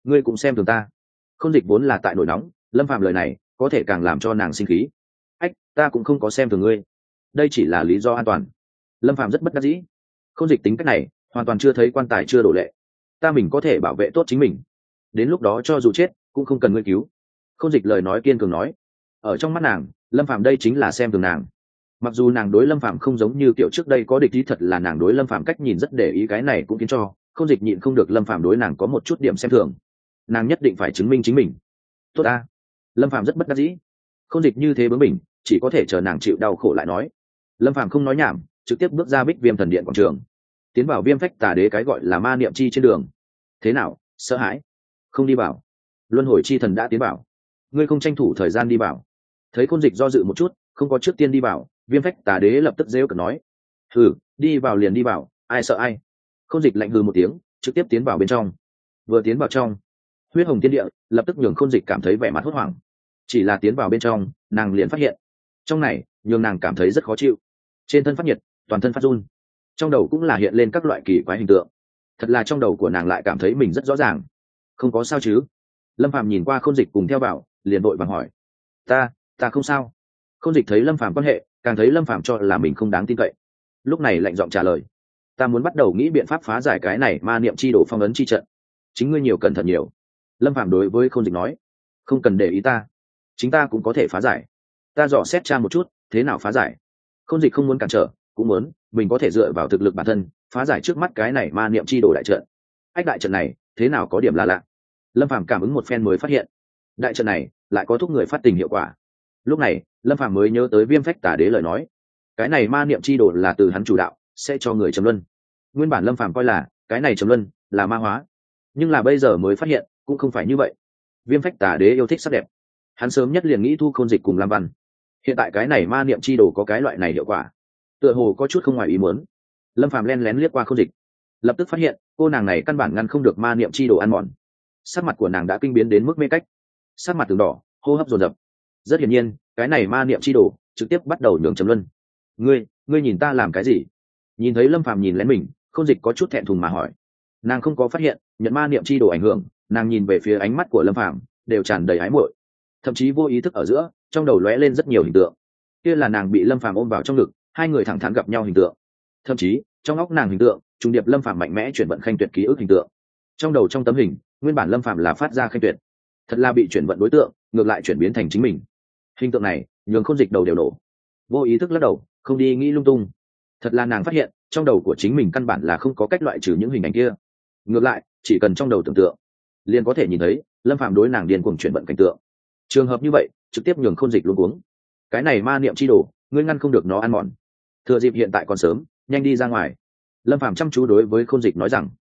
S1: ngươi cũng xem thường ta. Khôn Dịch vốn là tại nổi nóng, lâm phàm lời này có thể càng làm cho nàng sinh khí. Ách, ta cũng không có xem thường ngươi, đây chỉ là lý do an toàn. Lâm phàm rất bất đắc dĩ. Khôn Dịch tính cách này hoàn toàn chưa thấy quan tài chưa đổ lệ, ta mình có thể bảo vệ tốt chính mình, đến lúc đó cho dù chết cũng không cần ngươi cứu. Khôn Dịch lời nói kiên cường nói. Ở trong mắt nàng, lâm phàm đây chính là xem thường nàng. Mặc dù nàng đối lâm phàm không giống như kiểu trước đây có địch ý, thật là nàng đối lâm phàm cách nhìn rất để ý, cái này cũng khiến cho Khôn Dịch nhịn không được lâm phàm đối nàng có một chút điểm xem thường. Nàng nhất định phải chứng minh chính mình. Tốt ta. Lâm phàm rất bất đắc dĩ. Khôn Dịch như thế bướng bỉnh, chỉ có thể chờ nàng chịu đau khổ lại nói. Lâm phàm không nói nhảm, trực tiếp bước ra Bích Viêm thần điện quảng trường, tiến vào Viêm Phách Tà Đế cái gọi là ma niệm chi trên đường. Thế nào, sợ hãi? Không đi vào. Luân hồi chi thần đã tiến vào, ngươi không tranh thủ thời gian đi vào. Thấy Khôn Dịch do dự một chút, không có trước tiên đi vào, Viêm Phách Tà Đế lập tức rêu cợt nói: hừ, đi vào liền đi vào, ai sợ ai. Khôn Dịch lạnh hừ một tiếng, trực tiếp tiến vào bên trong. Vừa tiến vào trong, huyết hồng thiên địa lập tức nhường Khôn Dịch cảm thấy vẻ mặt hốt hoảng. Chỉ là tiến vào bên trong, nàng liền phát hiện trong này nhường nàng cảm thấy rất khó chịu, trên thân phát nhiệt, toàn thân phát run, trong đầu cũng là hiện lên các loại kỳ quái hình tượng. Thật là trong đầu của nàng lại cảm thấy mình rất rõ ràng. Không có sao chứ? Lâm Phàm nhìn qua Khôn Dịch cùng theo vào, liền vội vàng hỏi: ta không sao. Khôn Dịch thấy lâm phàm quan hệ, càng thấy lâm phàm cho là mình không đáng tin cậy, lúc này lạnh giọng trả lời: ta muốn bắt đầu nghĩ biện pháp phá giải cái này ma niệm chi đổ phong ấn chi trận, chính ngươi nhiều cẩn thận nhiều. Lâm phàm đối với Khôn Dịch nói: không cần để ý ta, chính ta cũng có thể phá giải. Ta dò xét tra một chút thế nào phá giải. Khôn Dịch không muốn cản trở, cũng muốn mình có thể dựa vào thực lực bản thân phá giải trước mắt cái này ma niệm chi đổ đại trận. Ách, đại trận này thế nào có điểm là lạ. Lâm phàm cảm ứng một phen mới phát hiện đại trận này lại có thúc người phát tình hiệu quả. Lúc này lâm phàm mới nhớ tới Viêm Phách Tà Đế lời nói, cái này ma niệm chi đồ là từ hắn chủ đạo, sẽ cho người trầm luân. Nguyên bản lâm phàm coi là cái này trầm luân là ma hóa, nhưng là bây giờ mới phát hiện cũng không phải như vậy. Viêm Phách Tà Đế yêu thích sắc đẹp, hắn sớm nhất liền nghĩ thu Khôn Dịch cùng Lam Văn. Hiện tại cái này ma niệm chi đồ có cái loại này hiệu quả, tựa hồ có chút không ngoài ý muốn. Lâm phàm len lén liếc qua Khôn Dịch, lập tức phát hiện cô nàng này căn bản ngăn không được ma niệm chi đồ ăn mòn. Sắc mặt của nàng đã kinh biến đến mức mê cách, sắc mặt từng đỏ, hô hấp dồn dập. Rất hiển nhiên cái này ma niệm chi đồ trực tiếp bắt đầu nhường trầm luân. Ngươi nhìn ta làm cái gì? Nhìn thấy lâm phàm nhìn lén mình, Khôn Dịch có chút thẹn thùng mà hỏi. Nàng không có phát hiện nhận ma niệm chi đồ ảnh hưởng, nàng nhìn về phía ánh mắt của lâm phàm đều tràn đầy ái muội, thậm chí vô ý thức ở giữa trong đầu lóe lên rất nhiều hình tượng. Kia là nàng bị lâm phàm ôm vào trong ngực, hai người thẳng thắn gặp nhau hình tượng. Thậm chí trong óc nàng hình tượng trùng điệp lâm phàm mạnh mẽ chuyển vận Khanh Tuyệt ký ức hình tượng. Trong đầu trong tấm hình nguyên bản lâm phàm là phát ra Khanh Tuyệt, thật là bị chuyển vận đối tượng ngược lại chuyển biến thành chính mình. Hình tượng này nhường Khôn Dịch đầu đều nổ, vô ý thức lắc đầu không đi nghĩ lung tung. Thật là nàng phát hiện trong đầu của chính mình căn bản là không có cách loại trừ những hình ảnh kia, ngược lại chỉ cần trong đầu tưởng tượng liền có thể nhìn thấy lâm phàm đối nàng điên cuồng chuyển vận cảnh tượng. Trường hợp như vậy trực tiếp nhường Khôn Dịch luống cuống. Cái này ma niệm chi đồ ngươi ngăn không được nó ăn mòn, thừa dịp hiện tại còn sớm, nhanh đi ra ngoài. Lâm phàm chăm chú đối với Khôn Dịch nói rằng: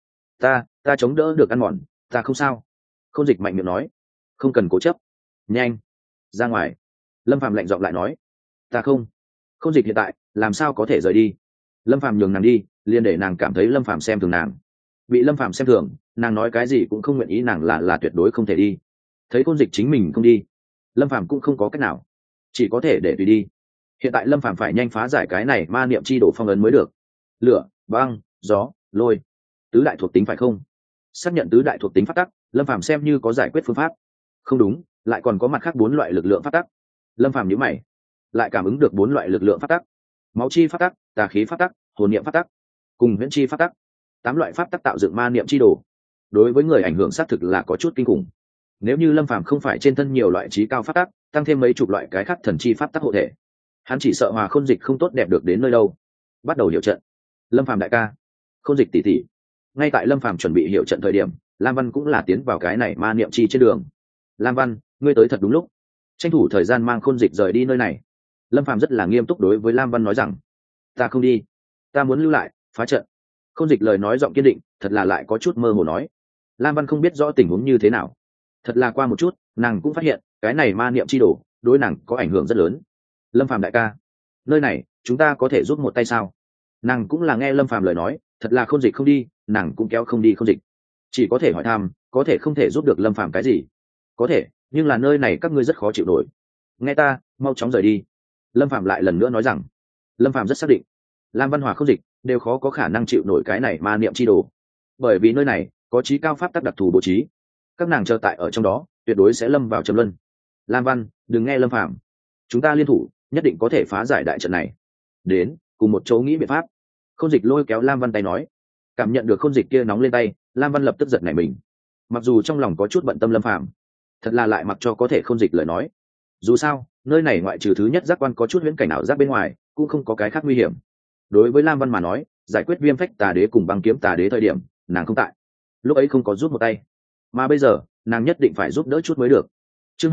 S1: ta chống đỡ được ăn mòn, ta không sao. Khôn Dịch mạnh miệng nói: không cần cố chấp, nhanh ra ngoài. Lâm phàm lạnh giọng lại nói: ta không. Khôn Dịch hiện tại làm sao có thể rời đi. Lâm phàm nhường nàng đi liền để nàng cảm thấy lâm phàm xem thường nàng. Bị lâm phàm xem thường, nàng nói cái gì cũng không nguyện ý, nàng là tuyệt đối không thể đi. Thấy Khôn Dịch chính mình không đi, lâm phàm cũng không có cách nào, chỉ có thể để tùy đi. Hiện tại lâm phàm phải nhanh phá giải cái này ma niệm chi đổ phong ấn mới được. Lửa, băng, gió, lôi, tứ đại thuộc tính phải không? Xác nhận tứ đại thuộc tính pháp tắc, lâm phàm xem như có giải quyết phương pháp. Không đúng, lại còn có mặt khác 4 loại lực lượng pháp tắc. Lâm phàm nhíu mày, lại cảm ứng được 4 loại lực lượng pháp tắc: máu chi pháp tắc, tà khí pháp tắc, hồn niệm pháp tắc cùng huyễn chi pháp tắc. 8 loại pháp tắc tạo dựng ma niệm chi đồ, đối với người ảnh hưởng xác thực là có chút kinh khủng. Nếu như lâm phàm không phải trên thân nhiều loại trí cao pháp tắc, tăng thêm mấy chục loại cái khác thần chi pháp tắc hộ thể, hắn chỉ sợ Hòa Khôn Dịch không tốt đẹp được đến nơi đâu. Bắt đầu hiểu trận. Lâm phàm đại ca, Khôn Dịch tỷ tỷ. Ngay tại lâm phàm chuẩn bị hiểu trận thời điểm, Lam Văn cũng là tiến vào cái này ma niệm chi trên đường. Lam Văn, ngươi tới thật đúng lúc, tranh thủ thời gian mang Khôn Dịch rời đi nơi này. Lâm phàm rất là nghiêm túc đối với Lam Văn nói rằng: ta không đi, ta muốn lưu lại phá trận. Khôn Dịch lời nói giọng kiên định, thật là lại có chút mơ hồ nói. Lam Văn không biết rõ tình huống như thế nào, thật là qua một chút nàng cũng phát hiện cái này ma niệm chi đổ đối nàng có ảnh hưởng rất lớn. Lâm phàm đại ca, nơi này chúng ta có thể giúp một tay sao? Nàng cũng là nghe lâm phàm lời nói, thật là Khôn Dịch không đi nàng cũng kéo không đi Khôn Dịch, chỉ có thể hỏi thăm, có thể không thể giúp được lâm phàm cái gì. Có thể, nhưng là nơi này các ngươi rất khó chịu nổi, nghe ta mau chóng rời đi. Lâm phàm lại lần nữa nói rằng. Lâm phàm rất xác định Lam Văn Hòa Khôn Dịch đều khó có khả năng chịu nổi cái này ma niệm chi đồ, bởi vì nơi này có trí cao pháp tắc đặc thù bố trí. các nàng chờ tại ở trong đó tuyệt đối sẽ lâm vào trầm luân. Lam Văn, đừng nghe Lâm Phàm, chúng ta liên thủ nhất định có thể phá giải đại trận này. Đến cùng một chỗ nghĩ biện pháp. Khôn Dịch lôi kéo Lam Văn tay nói. Cảm nhận được Khôn Dịch kia nóng lên tay, Lam Văn lập tức giật nảy mình. Mặc dù trong lòng có chút bận tâm Lâm Phàm, thật là lại mặc cho có thể Khôn Dịch lời nói. Dù sao nơi này ngoại trừ thứ nhất giác quan có chút huyễn cảnh ảo giác bên ngoài cũng không có cái khác nguy hiểm. Đối với Lam Văn mà nói, giải quyết Viêm Phách Tà Đế cùng Băng Kiếm Tà Đế thời điểm nàng không tại, lúc ấy không có giúp một tay, mà bây giờ nàng nhất định phải giúp đỡ chút mới được. Chương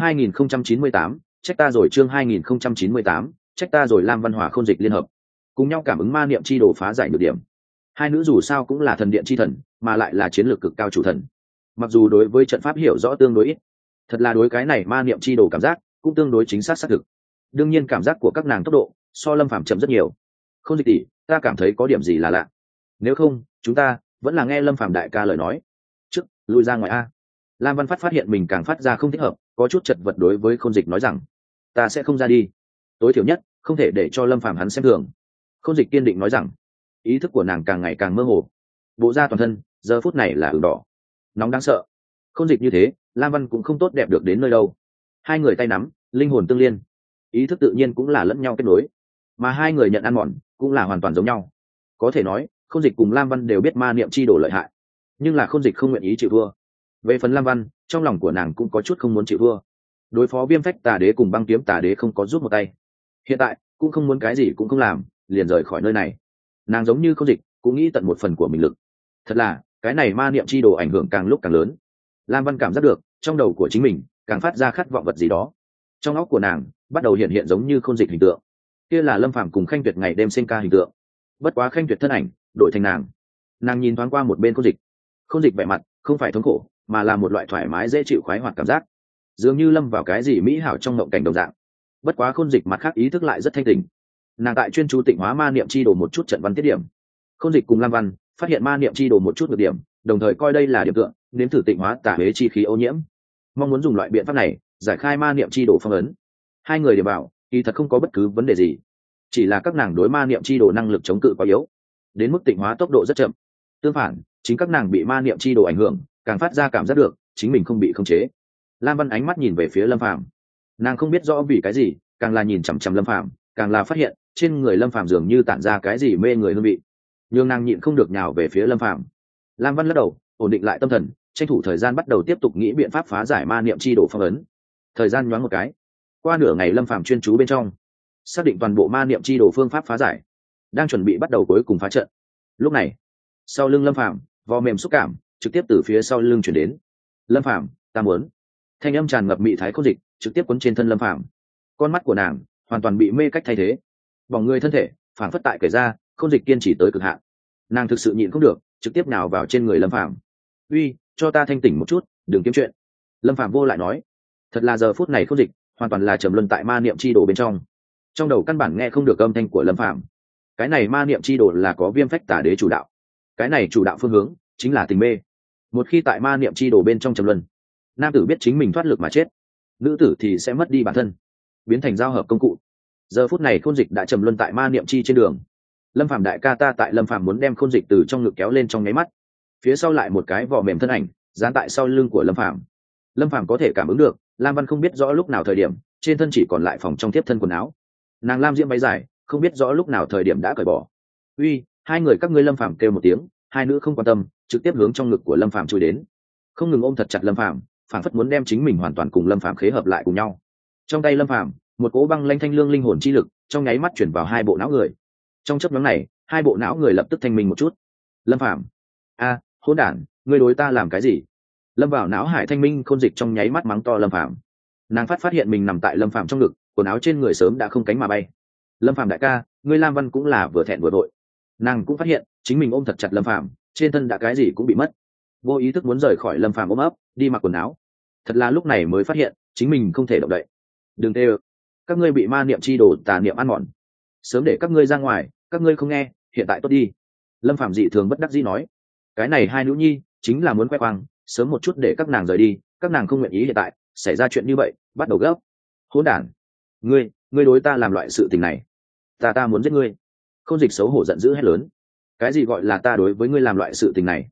S1: 2098, trách ta rồi. Chương 2098, trách ta rồi. Lam Văn Hòa Khôn Dịch liên hợp cùng nhau cảm ứng ma niệm chi đồ phá giải nhược điểm. Hai nữ dù sao cũng là thần điện chi thần, mà lại là chiến lược cực cao chủ thần, mặc dù đối với trận pháp hiểu rõ tương đối ít, thật là đối cái này ma niệm chi đồ cảm giác cũng tương đối chính xác xác thực. Đương nhiên cảm giác của các nàng tốc độ so Lâm Phàm chậm rất nhiều. Không Dịch tỷ, ta cảm thấy có điểm gì là lạ, nếu không chúng ta vẫn là nghe Lâm Phàm đại ca lời nói trước, lui ra ngoài a. Lam Văn phát hiện mình càng phát ra không thích hợp, có chút chật vật đối với Khôn Dịch nói rằng, ta sẽ không ra đi, tối thiểu nhất không thể để cho Lâm Phàm hắn xem thường. Khôn Dịch kiên định nói rằng. Ý thức của nàng càng ngày càng mơ hồ, bộ da toàn thân giờ phút này là ửng đỏ, nóng đáng sợ. Khôn Dịch như thế, Lam Văn cũng không tốt đẹp được đến nơi đâu. Hai người tay nắm, linh hồn tương liên, ý thức tự nhiên cũng là lẫn nhau kết nối, mà hai người nhận ăn mòn cũng là hoàn toàn giống nhau. Có thể nói Khôn Dịch cùng Lam Văn đều biết ma niệm chi đồ lợi hại, nhưng là Khôn Dịch không nguyện ý chịu thua. Về phần Lam Văn, trong lòng của nàng cũng có chút không muốn chịu thua. Đối phó Viêm Phách Tà Đế cùng Băng Kiếm Tà Đế không có giúp một tay, hiện tại cũng không muốn cái gì cũng không làm, liền rời khỏi nơi này. Nàng giống như Khôn Dịch cũng nghĩ tận một phần của mình lực. Thật là cái này ma niệm chi đồ ảnh hưởng càng lúc càng lớn. Lam Văn cảm giác được trong đầu của chính mình càng phát ra khát vọng vật gì đó. Trong óc của nàng bắt đầu hiện hiện giống như Khôn Dịch hình tượng, kia là Lâm Phàm cùng Khanh Tuyệt ngày đêm sinh ca hình tượng. Bất quá Khanh Tuyệt thân ảnh đổi thành nàng nhìn thoáng qua một bên Khôn Dịch vẻ mặt không phải thống khổ, mà là một loại thoải mái dễ chịu khoái hoạt cảm giác, dường như lâm vào cái gì mỹ hảo trong mộng cảnh đồng dạng. Bất quá Khôn Dịch mặt khác ý thức lại rất thanh tỉnh, nàng tại chuyên chú tịnh hóa ma niệm chi đồ một chút trận văn tiết điểm. Khôn Dịch cùng Lam Văn phát hiện ma niệm chi đồ một chút nhược điểm, đồng thời coi đây là điểm tựa nếm thử tịnh hóa tà huế chi khí ô nhiễm, mong muốn dùng loại biện pháp này giải khai ma niệm chi đồ phong ấn. Hai người điểm bảo kỳ thật không có bất cứ vấn đề gì, chỉ là các nàng đối ma niệm chi đồ năng lực chống cự quá yếu, đến mức tịnh hóa tốc độ rất chậm. Tương phản, chính các nàng bị ma niệm chi đồ ảnh hưởng, càng phát ra cảm giác được chính mình không bị khống chế. Lam Văn ánh mắt nhìn về phía Lâm Phàm, nàng không biết rõ vì cái gì, càng là nhìn chằm chằm Lâm Phàm, càng là phát hiện trên người Lâm Phàm dường như tản ra cái gì mê người hương vị, nhưng nàng nhịn không được nhào về phía Lâm Phàm. Lam Văn lắc đầu, ổn định lại tâm thần, tranh thủ thời gian bắt đầu tiếp tục nghĩ biện pháp phá giải ma niệm chi đồ phong ấn. Thời gian nhoáng một cái, qua nửa ngày Lâm Phàm chuyên chú bên trong, xác định toàn bộ ma niệm chi đồ phương pháp phá giải, đang chuẩn bị bắt đầu cuối cùng phá trận. Lúc này, sau lưng Lâm Phàm, vò mềm xúc cảm trực tiếp từ phía sau lưng chuyển đến. Lâm Phàm, ta muốn. Thanh âm tràn ngập mị thái Khôn Dịch trực tiếp quấn trên thân Lâm Phàm. Con mắt của nàng hoàn toàn bị mê cách thay thế, bỏng người thân thể phản phất tại kể ra. Khôn Dịch kiên trì tới cực hạn, nàng thực sự nhịn không được, trực tiếp nào vào trên người Lâm Phàm. Uy, cho ta thanh tỉnh một chút, đừng kiếm chuyện. Lâm Phàm vô lại nói. Thật là giờ phút này Khôn Dịch hoàn toàn là trầm luân tại ma niệm chi đồ bên trong đầu căn bản nghe không được âm thanh của Lâm Phàm. Cái này ma niệm chi đồ là có Viêm Phách Tà Đế chủ đạo, cái này chủ đạo phương hướng chính là tình mê. Một khi tại ma niệm chi đồ bên trong trầm luân, nam tử biết chính mình thoát lực mà chết, nữ tử thì sẽ mất đi bản thân, biến thành giao hợp công cụ. Giờ phút này Khôn Dịch đã trầm luân tại ma niệm chi trên đường. Lâm Phàm đại ca ta tại Lâm Phàm muốn đem Khôn Dịch từ trong ngực kéo lên trong nháy mắt, phía sau lại một cái vỏ mềm thân ảnh dán tại sau lưng của Lâm Phàm. Lâm Phàm có thể cảm ứng được Lam Văn không biết rõ lúc nào thời điểm trên thân chỉ còn lại phòng trong tiếp thân quần áo, nàng lam diễm váy dài không biết rõ lúc nào thời điểm đã cởi bỏ. Uy, hai người các ngươi. Lâm Phàm kêu một tiếng, hai nữ không quan tâm, trực tiếp hướng trong ngực của Lâm Phàm chui đến, không ngừng ôm thật chặt Lâm Phàm, phản phất muốn đem chính mình hoàn toàn cùng Lâm Phàm khế hợp lại cùng nhau. Trong tay Lâm Phàm, một cỗ băng lanh thanh lương linh hồn chi lực trong nháy mắt chuyển vào hai bộ não người. Trong chớp nhoáng này, hai bộ não người lập tức thanh minh một chút. Lâm Phàm, a, hỗn đản, ngươi đối ta làm cái gì? Lâm vào não hải thanh minh Khôn Dịch trong nháy mắt mắng to Lâm Phàm. Nàng phát hiện mình nằm tại Lâm Phàm trong ngực, quần áo trên người sớm đã không cánh mà bay. Lâm Phàm đại ca, ngươi Lam Văn cũng là vừa thẹn vừa vội. Nàng cũng phát hiện chính mình ôm thật chặt Lâm Phàm, trên thân đã cái gì cũng bị mất, vô ý thức muốn rời khỏi Lâm Phàm ôm ấp, đi mặc quần áo. Thật là lúc này mới phát hiện chính mình không thể động đậy. Đừng tê ơ, các ngươi bị ma niệm chi đồ tà niệm ăn mòn, sớm để các ngươi ra ngoài, các ngươi không nghe, hiện tại tốt đi. Lâm Phàm dị thường bất đắc dĩ nói, cái này hai nữ nhi chính là muốn khoe khoang, sớm một chút để các nàng rời đi, các nàng không nguyện ý hiện tại xảy ra chuyện như vậy, bắt đầu gấp. Hỗn đản, ngươi đối ta làm loại sự tình này, ta muốn giết ngươi. Khôn Dịch xấu hổ giận dữ hét lớn, cái gì gọi là ta đối với ngươi làm loại sự tình này?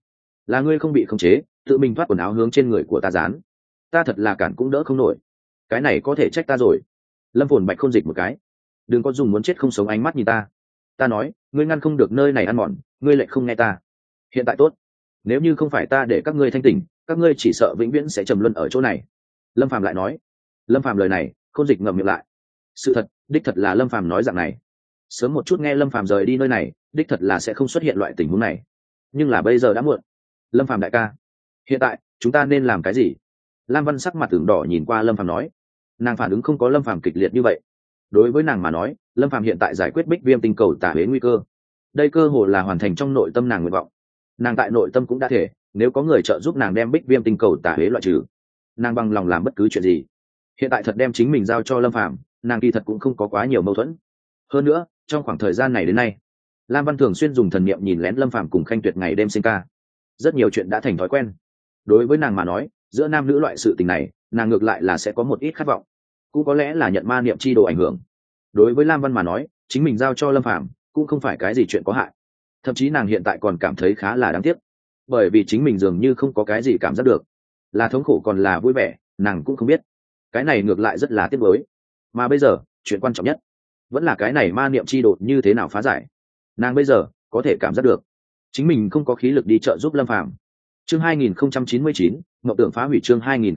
S1: là ngươi không bị khống chế, tự mình thoát quần áo hướng trên người của ta dán, ta thật là cản cũng đỡ không nổi, cái này có thể trách ta rồi. Lâm Phồn Bạch khôn dịch một cái, đừng có dùng muốn chết không sống ánh mắt nhìn ta. Ta nói ngươi ngăn không được nơi này ăn mòn, ngươi lại không nghe ta. Hiện tại tốt, nếu như không phải ta để các ngươi thanh tỉnh, các ngươi chỉ sợ vĩnh viễn sẽ trầm luân ở chỗ này. Lâm Phàm lại nói. Lâm Phàm lời này khôn dịch ngậm miệng lại. Sự thật, đích thật là Lâm Phàm nói dạng này. Sớm một chút nghe Lâm Phàm rời đi nơi này, đích thật là sẽ không xuất hiện loại tình huống này. Nhưng là bây giờ đã muộn. Lâm Phàm đại ca, hiện tại chúng ta nên làm cái gì? Lam Văn sắc mặt tưởng đỏ nhìn qua Lâm Phàm nói. Nàng phản ứng không có Lâm Phàm kịch liệt như vậy. Đối với nàng mà nói, Lâm Phàm hiện tại giải quyết Bích Viêm tinh cầu tà huế nguy cơ, đây cơ hồ là hoàn thành trong nội tâm nàng nguyện vọng. Nàng tại nội tâm cũng đã thể, nếu có người trợ giúp nàng đem Bích Viêm tinh cầu tà huế loại trừ, nàng bằng lòng làm bất cứ chuyện gì. Hiện tại thật đem chính mình giao cho Lâm Phàm, nàng kỳ thật cũng không có quá nhiều mâu thuẫn. Hơn nữa, trong khoảng thời gian này đến nay, Lam Văn thường xuyên dùng thần niệm nhìn lén Lâm Phàm cùng Khanh Tuyệt ngày đêm sinh ca, rất nhiều chuyện đã thành thói quen. Đối với nàng mà nói, giữa nam nữ loại sự tình này, nàng ngược lại là sẽ có một ít khát vọng, cũng có lẽ là nhận ma niệm chi đồ ảnh hưởng. Đối với Lam Văn mà nói, chính mình giao cho Lâm Phàm cũng không phải cái gì chuyện có hại, thậm chí nàng hiện tại còn cảm thấy khá là đáng tiếc, bởi vì chính mình dường như không có cái gì cảm giác được, là thống khổ còn là vui vẻ, nàng cũng không biết. Cái này ngược lại rất là tiếc nuối. Mà bây giờ, chuyện quan trọng nhất vẫn là cái này ma niệm chi đột như thế nào phá giải. Nàng bây giờ có thể cảm giác được chính mình không có khí lực đi trợ giúp Lâm Phàm. Chương 2099, mộng tưởng phá hủy. Chương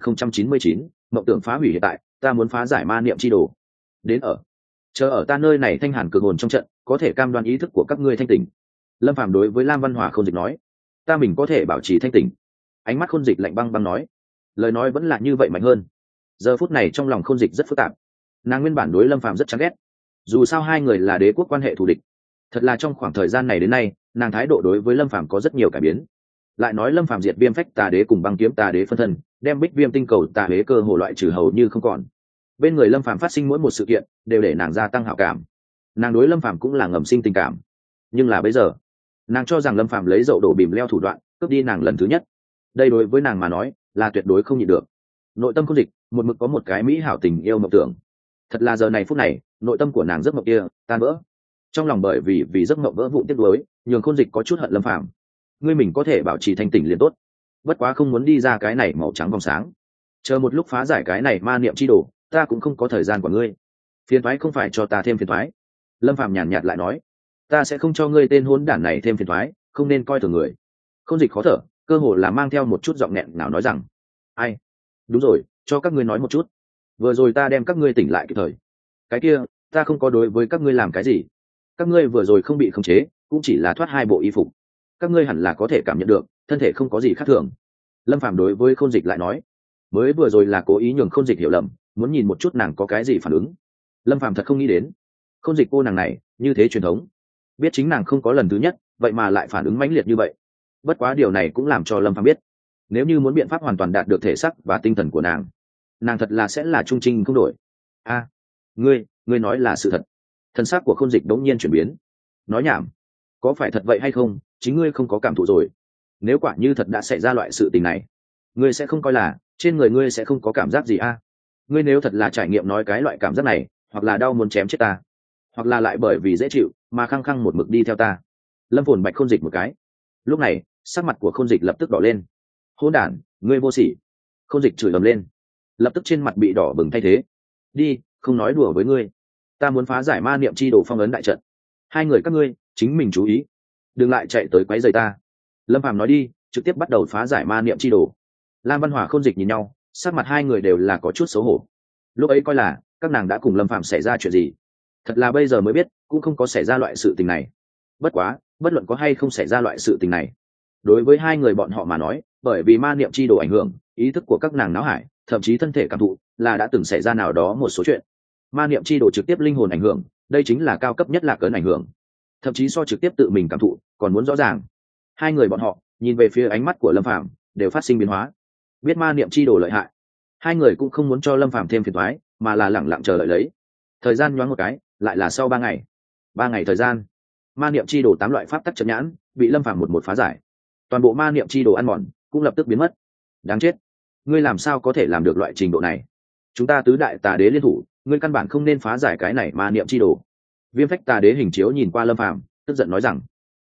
S1: 2099, mộng tưởng phá hủy. Hiện tại ta muốn phá giải ma niệm chi đồ, đến chờ ở ta nơi này thanh hàn cường hồn trong trận, có thể cam đoan ý thức của các ngươi thanh tỉnh. Lâm Phàm đối với Lam Văn Hòa Khôn Dịch nói. Ta mình có thể bảo trì thanh tỉnh. Ánh mắt Khôn Dịch lạnh băng băng nói. Lời nói vẫn là như vậy mạnh hơn. Giờ phút này trong lòng Khôn Dịch rất phức tạp. Nàng nguyên bản đối Lâm Phàm rất chán ghét, dù sao hai người là đế quốc quan hệ thù địch. Thật là trong khoảng thời gian này đến nay, nàng thái độ đối với Lâm Phàm có rất nhiều cải biến. Lại nói Lâm Phàm diệt Viêm Phách Tà Đế cùng Băng Kiếm Tà Đế phân thân, đem Bích Viêm tinh cầu tà đế cơ hồ loại trừ hầu như không còn. Bên người Lâm Phàm phát sinh mỗi một sự kiện đều để nàng gia tăng hảo cảm. Nàng đối Lâm Phàm cũng là ngầm sinh tình cảm. Nhưng là bây giờ, nàng cho rằng Lâm Phàm lấy dậu đổ bìm leo thủ đoạn cướp đi nàng lần thứ nhất. Đây đối với nàng mà nói là tuyệt đối không nhịn được. Nội tâm Khôn Dịch một mực có một cái mỹ hảo tình yêu mộng tưởng. Thật là giờ này phút này, nội tâm của nàng giấc mộng kia tan vỡ. Trong lòng bởi vì giấc mộng vỡ vụn tiếc nuối, nhường Khôn Dịch có chút hận Lâm Phàm. Ngươi mình có thể bảo trì thanh tỉnh liền tốt, bất quá không muốn đi ra cái này màu trắng vòng sáng. Chờ một lúc phá giải cái này ma niệm chi đồ, ta cũng không có thời gian của ngươi. Phiền toái không phải cho ta thêm phiền toái. Lâm Phàm nhàn nhạt lại nói. Ta sẽ không cho ngươi tên hỗn đản này thêm phiền toái, không nên coi thường người. Khôn Dịch khó thở, cơ hồ là mang theo một chút giọng nghẹn nào nói rằng. Ai? Đúng rồi, cho các ngươi nói một chút. Vừa rồi ta đem các ngươi tỉnh lại kịp thời. Cái kia, ta không có đối với các ngươi làm cái gì. Các ngươi vừa rồi không bị khống chế, cũng chỉ là thoát hai bộ y phục. Các ngươi hẳn là có thể cảm nhận được, thân thể không có gì khác thường. Lâm Phàm đối với Khôn Dịch lại nói. Mới vừa rồi là cố ý nhường Khôn Dịch hiểu lầm, muốn nhìn một chút nàng có cái gì phản ứng. Lâm Phàm thật không nghĩ đến, Khôn Dịch cô nàng này như thế truyền thống, biết chính nàng không có lần thứ nhất, vậy mà lại phản ứng mãnh liệt như vậy. Bất quá điều này cũng làm cho Lâm Phàm biết, nếu như muốn biện pháp hoàn toàn đạt được thể xác và tinh thần của nàng thật là sẽ là trung trinh không đổi. A, ngươi nói là sự thật? Thân xác của Khôn Dịch đống nhiên chuyển biến. Nói nhảm, có phải thật vậy hay không, chính ngươi không có cảm thụ rồi. Nếu quả như thật đã xảy ra loại sự tình này, ngươi sẽ không coi là trên người ngươi sẽ không có cảm giác gì a? Ngươi nếu thật là trải nghiệm nói cái loại cảm giác này, hoặc là đau muốn chém chết ta, hoặc là lại bởi vì dễ chịu mà khăng khăng một mực đi theo ta. Lâm Phồn Bạch Khôn Dịch một cái. Lúc này sắc mặt của Khôn Dịch lập tức đỏ lên. Hỗn đản, ngươi vô sỉ! Khôn Dịch chửi ầm lên, lập tức trên mặt bị đỏ bừng thay thế. Đi, không nói đùa với ngươi, ta muốn phá giải ma niệm chi đồ phong ấn đại trận. Hai người các ngươi chính mình chú ý, đừng lại chạy tới quấy rầy ta. Lâm Phàm nói đi, trực tiếp bắt đầu phá giải ma niệm chi đồ. Lam Văn Hòa Khôn Dịch nhìn nhau, sắc mặt hai người đều là có chút xấu hổ. Lúc ấy coi là các nàng đã cùng Lâm Phàm xảy ra chuyện gì, thật là bây giờ mới biết cũng không có xảy ra loại sự tình này. Bất quá, bất luận có hay không xảy ra loại sự tình này, đối với hai người bọn họ mà nói, bởi vì ma niệm chi đồ ảnh hưởng, ý thức của các nàng náo hải, thậm chí thân thể cảm thụ là đã từng xảy ra nào đó một số chuyện. Ma niệm chi đồ trực tiếp linh hồn ảnh hưởng, đây chính là cao cấp nhất lạc ấn ảnh hưởng, thậm chí so trực tiếp tự mình cảm thụ còn muốn rõ ràng. Hai người bọn họ nhìn về phía ánh mắt của Lâm Phàm đều phát sinh biến hóa. Biết ma niệm chi đồ lợi hại, hai người cũng không muốn cho Lâm Phàm thêm phiền toái, mà là lẳng lặng chờ đợi lấy. Thời gian nhoáng một cái, lại là sau 3 ngày. 3 ngày thời gian, ma niệm chi đồ 8 loại pháp tắc trận nhãn bị Lâm Phàm một phá giải. Toàn bộ ma niệm chi đồ ăn mòn cũng lập tức biến mất. Đáng chết, ngươi làm sao có thể làm được loại trình độ này? Chúng ta tứ đại tà đế liên thủ, ngươi căn bản không nên phá giải cái này ma niệm chi đồ. Viêm Phách Tà Đế hình chiếu nhìn qua Lâm Phàm, tức giận nói rằng.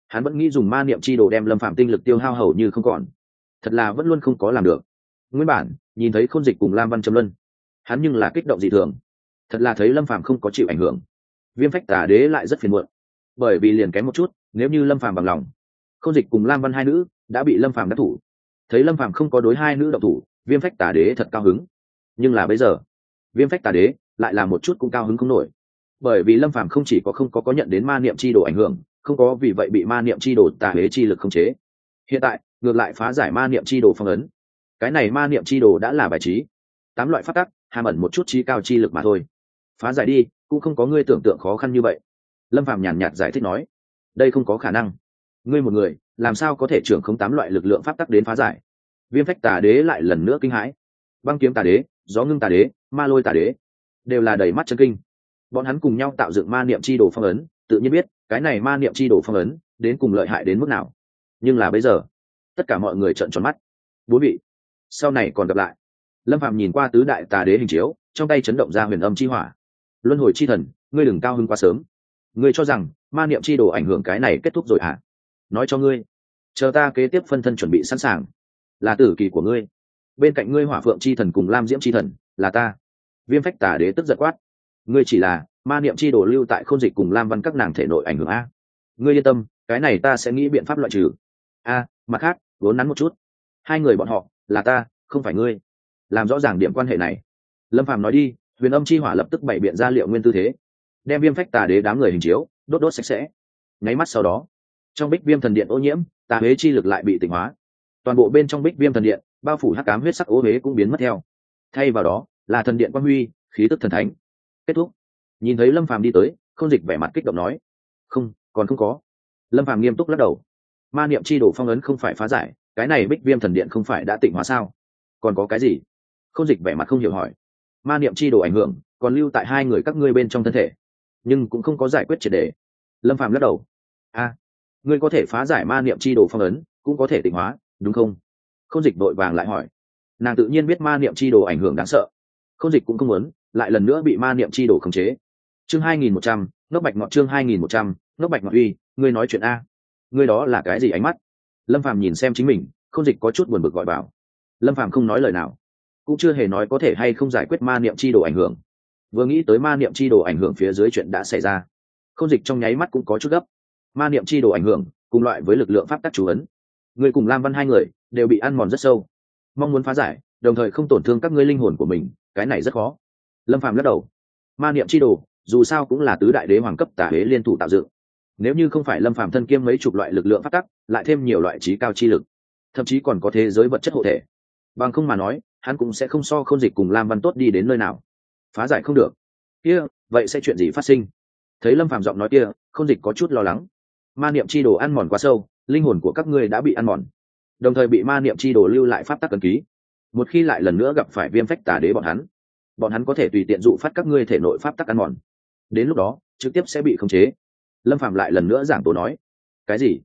S1: hắn vẫn nghĩ dùng ma niệm chi đồ đem lâm phàm tinh lực tiêu hao hầu như không còn, thật là vẫn luôn không có làm được. Nguyên bản nhìn thấy Khôn Dịch cùng Lam Văn Trầm Luân, hắn nhưng là kích động dị thường, thật là thấy lâm phàm không có chịu ảnh hưởng. Viêm Phách Tà Đế lại rất phiền muộn, bởi vì liền kém một chút, nếu như lâm phàm bằng lòng, Khôn Dịch cùng Lam Văn hai nữ đã bị lâm phàm đắc thủ. Thấy lâm phàm không có đối hai nữ động thủ, Viêm Phách Tà Đế thật cao hứng. Nhưng là bây giờ Viêm Phách Tà Đế lại là một chút cũng cao hứng không nổi, bởi vì lâm phàm không chỉ có không có nhận đến ma niệm chi đồ ảnh hưởng, không có vì vậy bị ma niệm chi đồ tà huế chi lực khống chế, hiện tại ngược lại phá giải ma niệm chi đồ phong ấn. Cái này ma niệm chi đồ đã là bài trí 8 loại pháp tắc, hàm ẩn một chút trí cao chi lực mà thôi, phá giải đi cũng không có ngươi tưởng tượng khó khăn như vậy. Lâm phàm nhàn nhạt giải thích nói, đây không có khả năng, ngươi một người làm sao có thể trưởng không 8 loại lực lượng pháp tắc đến phá giải. Viêm Phách Tà Đế lại lần nữa kinh hãi. Băng Kiếm Tà Đế, Gió Ngưng Tà Đế, Ma Lôi Tà Đế đều là đầy mắt chân kinh. Bọn hắn cùng nhau tạo dựng ma niệm chi đồ phong ấn, tự nhiên biết cái này ma niệm chi đồ phong ấn đến cùng lợi hại đến mức nào. Nhưng là bây giờ tất cả mọi người trợn tròn mắt. Bốn vị sau này còn gặp lại. Lâm Phàm nhìn qua tứ đại tà đế hình chiếu, trong tay chấn động ra huyền âm chi hỏa. Luân hồi chi thần, ngươi đừng cao hứng quá sớm. Ngươi cho rằng ma niệm chi đồ ảnh hưởng cái này kết thúc rồi hả? Nói cho ngươi, chờ ta kế tiếp phân thân chuẩn bị sẵn sàng, là tử kỳ của ngươi. Bên cạnh ngươi hỏa phượng chi thần cùng lam diễm chi thần là ta. Viêm Phách Tà Đế tức giận quát, ngươi chỉ là ma niệm chi đồ lưu tại Khôn Dịch cùng Lam Văn các nàng thể nội ảnh hưởng a. Ngươi yên tâm, cái này ta sẽ nghĩ biện pháp loại trừ. A, mặt khác vốn nắn một chút, hai người bọn họ là ta, không phải ngươi. Làm rõ ràng điểm quan hệ này. Lâm Phàm nói đi. Huyền âm chi hỏa lập tức bày biện ra liệu nguyên tư thế, đem Viêm Phách Tà Đế đám người hình chiếu đốt đốt sạch sẽ. Nháy mắt sau đó, trong Bích Viêm thần điện ô nhiễm tà huế chi lực lại bị tỉnh hóa, toàn bộ bên trong Bích Viêm thần điện bao phủ hắc ám huyết sắc ô huế cũng biến mất theo, thay vào đó là thần điện quang huy, khí tức thần thánh. Kết thúc. Nhìn thấy Lâm Phàm đi tới, Khôn Dịch vẻ mặt kích động nói, không, còn không có. Lâm Phàm nghiêm túc lắc đầu. Ma niệm chi đồ phong ấn không phải phá giải, cái này Bích Viêm thần điện không phải đã tịnh hóa sao? Còn có cái gì? Khôn Dịch vẻ mặt không hiểu hỏi. Ma niệm chi đồ ảnh hưởng còn lưu tại hai người các ngươi bên trong thân thể, nhưng cũng không có giải quyết triệt để. Lâm Phàm lắc đầu. A, ngươi có thể phá giải ma niệm chi đồ phong ấn, cũng có thể tịnh hóa, đúng không? Khôn Dịch đội vàng lại hỏi. Nàng tự nhiên biết ma niệm chi đồ ảnh hưởng đáng sợ, Khôn Dịch cũng không muốn lại lần nữa bị ma niệm chi đồ khống chế. Chương 2100, Ngốc Bạch Ngọt. Chương 2100, Ngốc Bạch Ngọt. Uy, ngươi nói chuyện a? Ngươi đó là cái gì ánh mắt? Lâm Phàm nhìn xem chính mình, Khôn Dịch có chút buồn bực gọi bảo. Lâm Phàm không nói lời nào, cũng chưa hề nói có thể hay không giải quyết ma niệm chi đồ ảnh hưởng. Vừa nghĩ tới ma niệm chi đồ ảnh hưởng phía dưới chuyện đã xảy ra, Khôn Dịch trong nháy mắt cũng có chút gấp. Ma niệm chi đồ ảnh hưởng cùng loại với lực lượng pháp tắc chú ấn, người cùng Lam Văn hai người đều bị ăn mòn rất sâu, mong muốn phá giải đồng thời không tổn thương các ngươi linh hồn của mình, cái này rất khó. Lâm Phàm lắc đầu. Ma niệm chi đồ dù sao cũng là tứ đại đế hoàng cấp tà huế liên thủ tạo dựng, nếu như không phải Lâm Phàm thân kiêm mấy chục loại lực lượng pháp tắc, lại thêm nhiều loại trí cao chi lực, thậm chí còn có thế giới vật chất hộ thể, bằng không mà nói hắn cũng sẽ không so Khôn Dịch cùng Lam Văn tốt đi đến nơi nào. Phá giải không được kia, vậy sẽ chuyện gì phát sinh? Thấy Lâm Phàm giọng nói kia, Khôn Dịch có chút lo lắng. Ma niệm chi đồ ăn mòn quá sâu, linh hồn của các ngươi đã bị ăn mòn, đồng thời bị ma niệm chi đồ lưu lại pháp tắc ấn ký. Một khi lại lần nữa gặp phải Viêm Phách Tà Đế bọn hắn có thể tùy tiện dụ phát các ngươi thể nội pháp tắc ăn mòn, đến lúc đó trực tiếp sẽ bị khống chế. Lâm Phàm lại lần nữa giảng tố nói. Cái gì?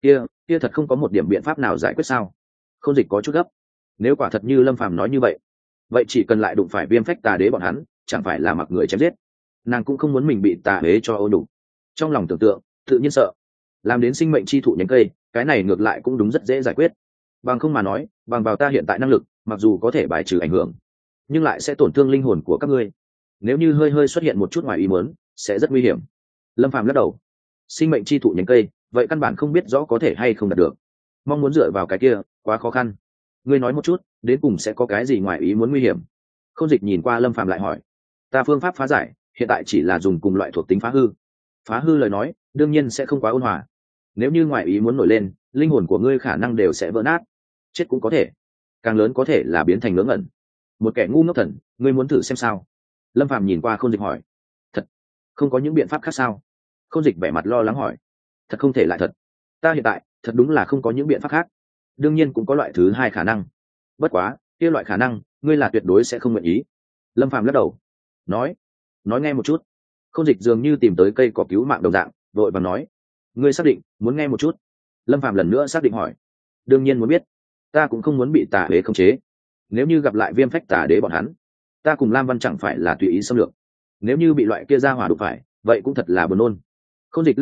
S1: Kia thật không có một điểm biện pháp nào giải quyết sao? Khôn Dịch có chút gấp. Nếu quả thật như Lâm Phàm nói như vậy chỉ cần lại đụng phải Viêm Phách Tà Đế bọn hắn, chẳng phải là mặc người chém giết. Nàng cũng không muốn mình bị tà huế cho ô đủ. Trong lòng tưởng tượng tự nhiên sợ, làm đến sinh mệnh chi thụ nhánh cây, cái này ngược lại cũng đúng rất dễ giải quyết. Bằng không mà nói, bằng vào ta hiện tại năng lực, mặc dù có thể bài trừ ảnh hưởng, nhưng lại sẽ tổn thương linh hồn của các ngươi. Nếu như hơi xuất hiện một chút ngoài ý muốn, sẽ rất nguy hiểm. Lâm Phàm lắc đầu. Sinh mệnh chi thụ nhánh cây, vậy căn bản không biết rõ có thể hay không đạt được. Mong muốn dựa vào cái kia, quá khó khăn. Ngươi nói một chút, đến cùng sẽ có cái gì ngoài ý muốn nguy hiểm? Khôn Dịch nhìn qua Lâm Phàm lại hỏi. Ta phương pháp phá giải, hiện tại chỉ là dùng cùng loại thuộc tính phá hư. Phá hư lời nói, đương nhiên sẽ không quá ôn hòa. Nếu như ngoài ý muốn nổi lên, linh hồn của ngươi khả năng đều sẽ vỡ nát, chết cũng có thể, càng lớn có thể là biến thành ngớ ngẩn. Một kẻ ngu ngốc thần, ngươi muốn thử xem sao? Lâm Phàm nhìn qua Khôn Dịch hỏi. Thật không có những biện pháp khác sao? Khôn Dịch vẻ mặt lo lắng hỏi. Thật không thể lại thật, ta hiện tại thật đúng là không có những biện pháp khác. Đương nhiên cũng có loại thứ hai khả năng, bất quá kia loại khả năng ngươi là tuyệt đối sẽ không nguyện ý. Lâm Phàm lắc đầu. Nói nghe một chút. Khôn Dịch dường như tìm tới cây cỏ cứu mạng đồng dạng, vội vàng nói. Ngươi xác định muốn nghe một chút? Lâm Phàm lần nữa xác định hỏi. Đương nhiên muốn biết, ta cũng không muốn bị tà huế khống chế. Nếu như gặp lại Viêm Phách Tà Đế bọn hắn, ta cùng Lam Văn chẳng phải là tùy ý xâm lược. Nếu như bị loại kia ra hỏa đụng phải, vậy cũng thật là buồn nôn. Khôn Dịch lắc đầu,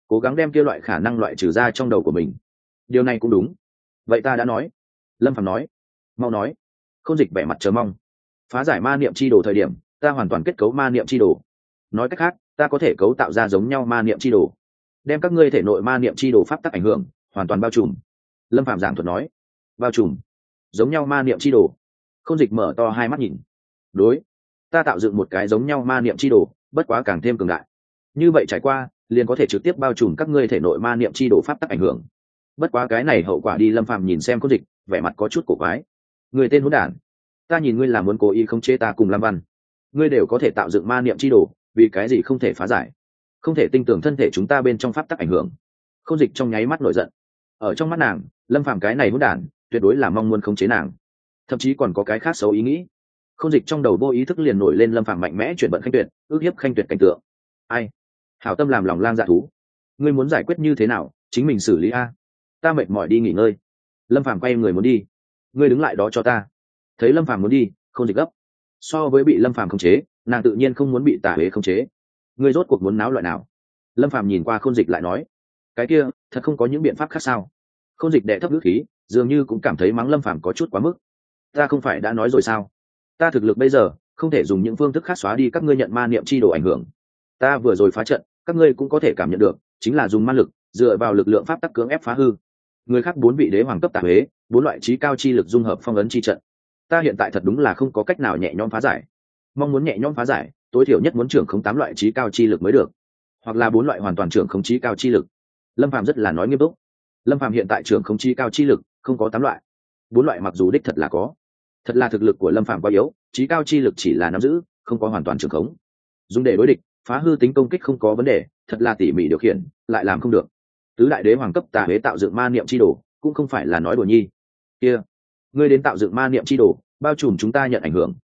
S1: cố gắng đem kia loại khả năng loại trừ ra trong đầu của mình. Điều này cũng đúng. Vậy ta đã nói. Lâm Phàm nói. Mau nói. Khôn Dịch vẻ mặt chờ mong. Phá giải ma niệm chi đồ thời điểm, ta hoàn toàn kết cấu ma niệm chi đồ. Nói cách khác, ta có thể cấu tạo ra giống nhau ma niệm chi đồ, đem các ngươi thể nội ma niệm chi đồ pháp tắc ảnh hưởng hoàn toàn bao trùm. Lâm Phàm giảng thuật nói. Bao trùm giống nhau ma niệm chi đồ. Khôn Dịch mở to hai mắt nhìn. Đối, ta tạo dựng một cái giống nhau ma niệm chi đồ, bất quá càng thêm cường đại. Như vậy trải qua, liền có thể trực tiếp bao trùm các ngươi thể nội ma niệm chi đồ pháp tắc ảnh hưởng. Bất quá cái này hậu quả đi. Lâm Phàm nhìn xem Khôn Dịch, vẻ mặt có chút cổ quái. Người tên hỗn đản, ta nhìn ngươi là muốn cố ý khống chế ta cùng Lam Văn. Ngươi đều có thể tạo dựng ma niệm chi đồ, vì cái gì không thể phá giải, không thể tin tưởng thân thể chúng ta bên trong pháp tắc ảnh hưởng. Khôn Dịch trong nháy mắt nổi giận. Ở trong mắt nàng, Lâm Phàm cái này hỗn đản tuyệt đối là mong muốn khống chế nàng, thậm chí còn có cái khác xấu ý nghĩ. Khôn Dịch trong đầu vô ý thức liền nổi lên Lâm Phàm mạnh mẽ chuyển vận Khanh Tuyệt, ước hiếp Khanh Tuyệt cảnh tượng. Ai hảo tâm làm lòng lang dạ thú, ngươi muốn giải quyết như thế nào chính mình xử lý a, ta mệt mỏi đi nghỉ ngơi. Lâm Phàm quay người muốn đi. Ngươi đứng lại đó cho ta. Thấy Lâm Phàm muốn đi, Khôn Dịch gấp. So với bị Lâm Phàm khống chế, nàng tự nhiên không muốn bị Tả Huế khống chế. Ngươi rốt cuộc muốn náo loại nào? Lâm Phàm nhìn qua Khôn Dịch lại nói. Cái kia thật không có những biện pháp khác sao? Khôn Dịch đệ thấp ngữ khí, dường như cũng cảm thấy mắng Lâm Phàm có chút quá mức. Ta không phải đã nói rồi sao, ta thực lực bây giờ không thể dùng những phương thức khác xóa đi các ngươi nhận ma niệm chi đồ ảnh hưởng. Ta vừa rồi phá trận, các ngươi cũng có thể cảm nhận được, chính là dùng ma lực, dựa vào lực lượng pháp tắc cưỡng ép phá hư. Người khác 4 vị đế hoàng cấp Tả Huế, 4 loại trí cao chi lực dung hợp phong ấn chi trận. Ta hiện tại thật đúng là không có cách nào nhẹ nhõm phá giải. Mong muốn nhẹ nhõm phá giải, tối thiểu nhất muốn trưởng khống 8 loại trí cao chi lực mới được, hoặc là 4 loại hoàn toàn trưởng khống trí cao chi lực. Lâm Phàm rất là nói nghiêm túc. Lâm Phàm hiện tại trưởng khống trí cao chi lực không có 8 loại, 4 loại mặc dù đích thật là có, thật là thực lực của Lâm Phàm quá yếu, trí cao chi lực chỉ là nắm giữ, không có hoàn toàn trưởng khống. Dùng để đối địch, phá hư tính công kích không có vấn đề, thật là tỉ mỉ điều khiển, lại làm không được. Tứ đại đế hoàng cấp Tả Huế tạo dựng ma niệm chi đồ, cũng không phải là nói đùa nhi. Kia, ngươi đến tạo dựng ma niệm chi đồ, bao trùm chúng ta nhận ảnh hưởng,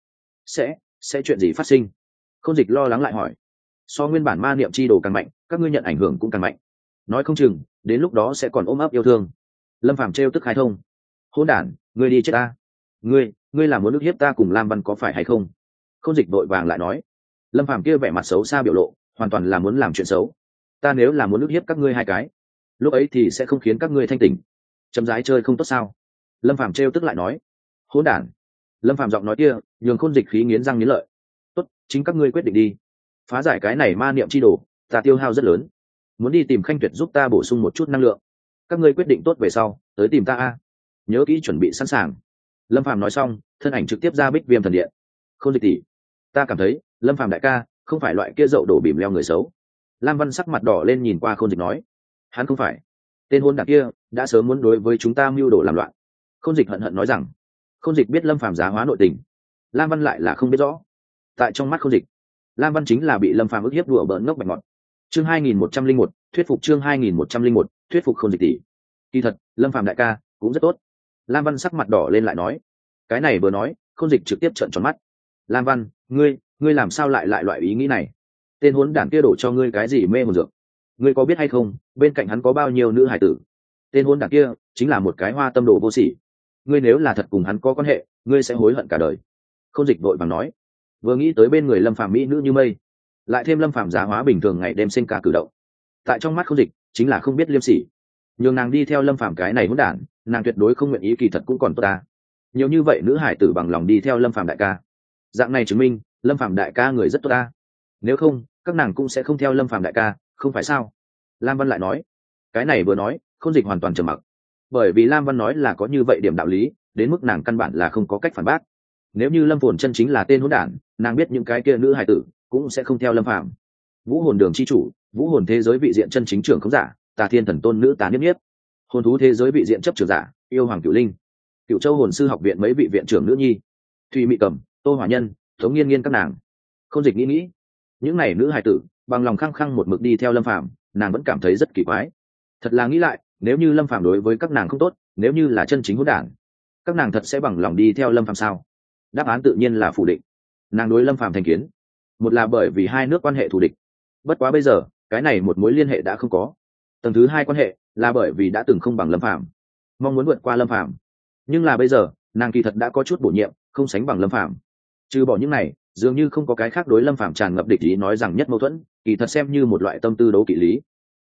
S1: sẽ chuyện gì phát sinh? Khôn Dịch lo lắng lại hỏi. So nguyên bản ma niệm chi đồ càng mạnh, các ngươi nhận ảnh hưởng cũng càng mạnh. Nói không chừng, đến lúc đó sẽ còn ôm ấp yêu thương. Lâm Phàm trêu tức khai thông. Hỗn đản, ngươi đi chết ta. Ngươi là muốn ức hiếp ta cùng Lam Văn có phải hay không? Khôn Dịch vội vàng lại nói. Lâm Phàm kia vẻ mặt xấu xa biểu lộ, hoàn toàn là muốn làm chuyện xấu. Ta nếu là muốn ức hiếp các ngươi hai cái, lúc ấy thì sẽ không khiến các ngươi thanh tỉnh. Chấm rãi chơi không tốt sao? Lâm Phàm trêu tức lại nói. Hỗn đản. Lâm Phàm giọng nói kia nhường Khôn Dịch khí nghiến răng nghiến lợi. Tốt, chính các ngươi quyết định đi. Phá giải cái này ma niệm chi đồ, ta tiêu hao rất lớn, muốn đi tìm Khanh Tuyệt giúp ta bổ sung một chút năng lượng. Các ngươi quyết định tốt về sau tới tìm ta a. Nhớ kỹ chuẩn bị sẵn sàng. Lâm Phàm nói xong, thân ảnh trực tiếp ra Bích Viêm thần điện. Khôn Dịch tỷ, ta cảm thấy Lâm Phàm đại ca không phải loại kia dậu đổ bìm leo người xấu. Lam Văn sắc mặt đỏ lên nhìn qua Khôn Dịch nói. Hắn không phải. Tên hôn đảng kia đã sớm muốn đối với chúng ta mưu đồ làm loạn. Khôn Dịch hận hận nói rằng. Khôn Dịch biết Lâm Phàm giá hóa nội tình, Lam Văn lại là không biết rõ. Tại trong mắt Khôn Dịch, Lam Văn chính là bị Lâm Phàm ức hiếp đùa bỡn ngốc bạch ngọt. Chương 2101, thuyết phục. Chương 2101, thuyết phục Khôn Dịch tỷ. Kỳ thật, Lâm Phàm đại ca cũng rất tốt. Lam Văn sắc mặt đỏ lên lại nói. Cái này vừa nói, Khôn Dịch trực tiếp trợn tròn mắt. Lam Văn, ngươi làm sao lại loại ý nghĩ này? Tên hỗn đản kia đổ cho ngươi cái gì mê hồn dược? Ngươi có biết hay không, bên cạnh hắn có bao nhiêu nữ hải tử? Tên hỗn đản kia chính là một cái hoa tâm đồ vô sỉ. Ngươi nếu là thật cùng hắn có quan hệ, ngươi sẽ hối hận cả đời. Khôn Dịch vội vàng nói. Vừa nghĩ tới bên người Lâm Phàm mỹ nữ như mây, lại thêm Lâm Phàm giá hóa bình thường ngày đêm sinh ca cử động, tại trong mắt Khôn Dịch chính là không biết liêm sỉ. Nhưng nàng đi theo Lâm Phàm cái này hỗn đản, nàng tuyệt đối không nguyện ý, kỳ thật cũng còn tốt ta. Nhiều như vậy nữ hải tử bằng lòng đi theo Lâm Phàm đại ca, dạng này chứng minh Lâm Phàm đại ca người rất tốt ta. Nếu không, các nàng cũng sẽ không theo Lâm Phàm đại ca, không phải sao? Lam Văn lại nói. Cái này vừa nói, Khôn Dịch hoàn toàn trầm mặc, bởi vì Lam Văn nói là có như vậy điểm đạo lý, đến mức nàng căn bản là không có cách phản bác. Nếu như Lâm Phồn chân chính là tên hỗn đản, nàng biết những cái kia nữ hài tử cũng sẽ không theo Lâm Phàm. Vũ hồn đường chi chủ, vũ hồn thế giới vị diện chân chính trưởng không giả, Tà Thiên thần tôn nữ Tà Niếp Niếp, hồn thú thế giới vị diện chấp trưởng giả, yêu hoàng Cửu Linh, Cửu Châu hồn sư học viện mấy vị viện trưởng nữ nhi, Thùy Mị Cầm, Tô Hỏa Nhân, Tống Nghiên Nghiên các nàng. Khôn Dịch nghĩ, những này nữ hài tử bằng lòng khăng khăng một mực đi theo Lâm Phàm, nàng vẫn cảm thấy rất kỳ quái. Thật là nghĩ lại, nếu như Lâm Phàm đối với các nàng không tốt, nếu như là chân chính hỗn đản, các nàng thật sẽ bằng lòng đi theo Lâm Phàm sao? Đáp án tự nhiên là phủ định. Nàng đối Lâm Phàm thành kiến, một là bởi vì hai nước quan hệ thù địch, bất quá bây giờ cái này một mối liên hệ đã không có. Tầng thứ hai quan hệ là bởi vì đã từng không bằng Lâm Phàm, mong muốn vượt qua Lâm Phàm, nhưng là bây giờ nàng kỳ thật đã có chút bổ nhiệm, không sánh bằng Lâm Phàm. Trừ bỏ những này, dường như không có cái khác đối Lâm Phàm tràn ngập địch ý, nói rằng nhất mâu thuẫn, kỳ thật xem như một loại tâm tư đấu kỵ lý.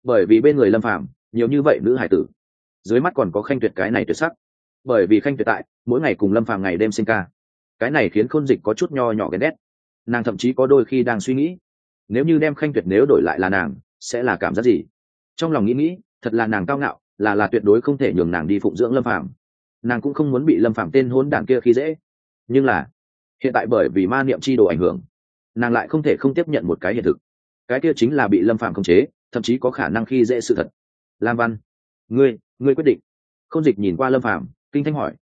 S1: bởi vì bên người lâm phàm nhiều như vậy nữ hải tử, dưới mắt còn có khanh tuyệt cái này tuyệt sắc. Bởi vì khanh tuyệt tại mỗi ngày cùng lâm phàm ngày đêm sinh ca, cái này khiến khôn dịch có chút nho nhỏ ghen ghét. Nàng thậm chí có đôi khi đang suy nghĩ, nếu như đem khanh tuyệt nếu đổi lại là nàng sẽ là cảm giác gì. Trong lòng nghĩ thật là nàng cao ngạo, là tuyệt đối không thể nhường nàng đi phụng dưỡng lâm phàm. Nàng cũng không muốn bị lâm phàm tên hỗn đản kia khi dễ, nhưng là hiện tại bởi vì ma niệm chi đồ ảnh hưởng, nàng lại không thể không tiếp nhận một cái hiện thực, cái kia chính là bị lâm phàm khống chế, thậm chí có khả năng khi dễ sự thật. Lam Văn, ngươi quyết định. Khôn dịch nhìn qua lâm phàm kinh thanh hỏi.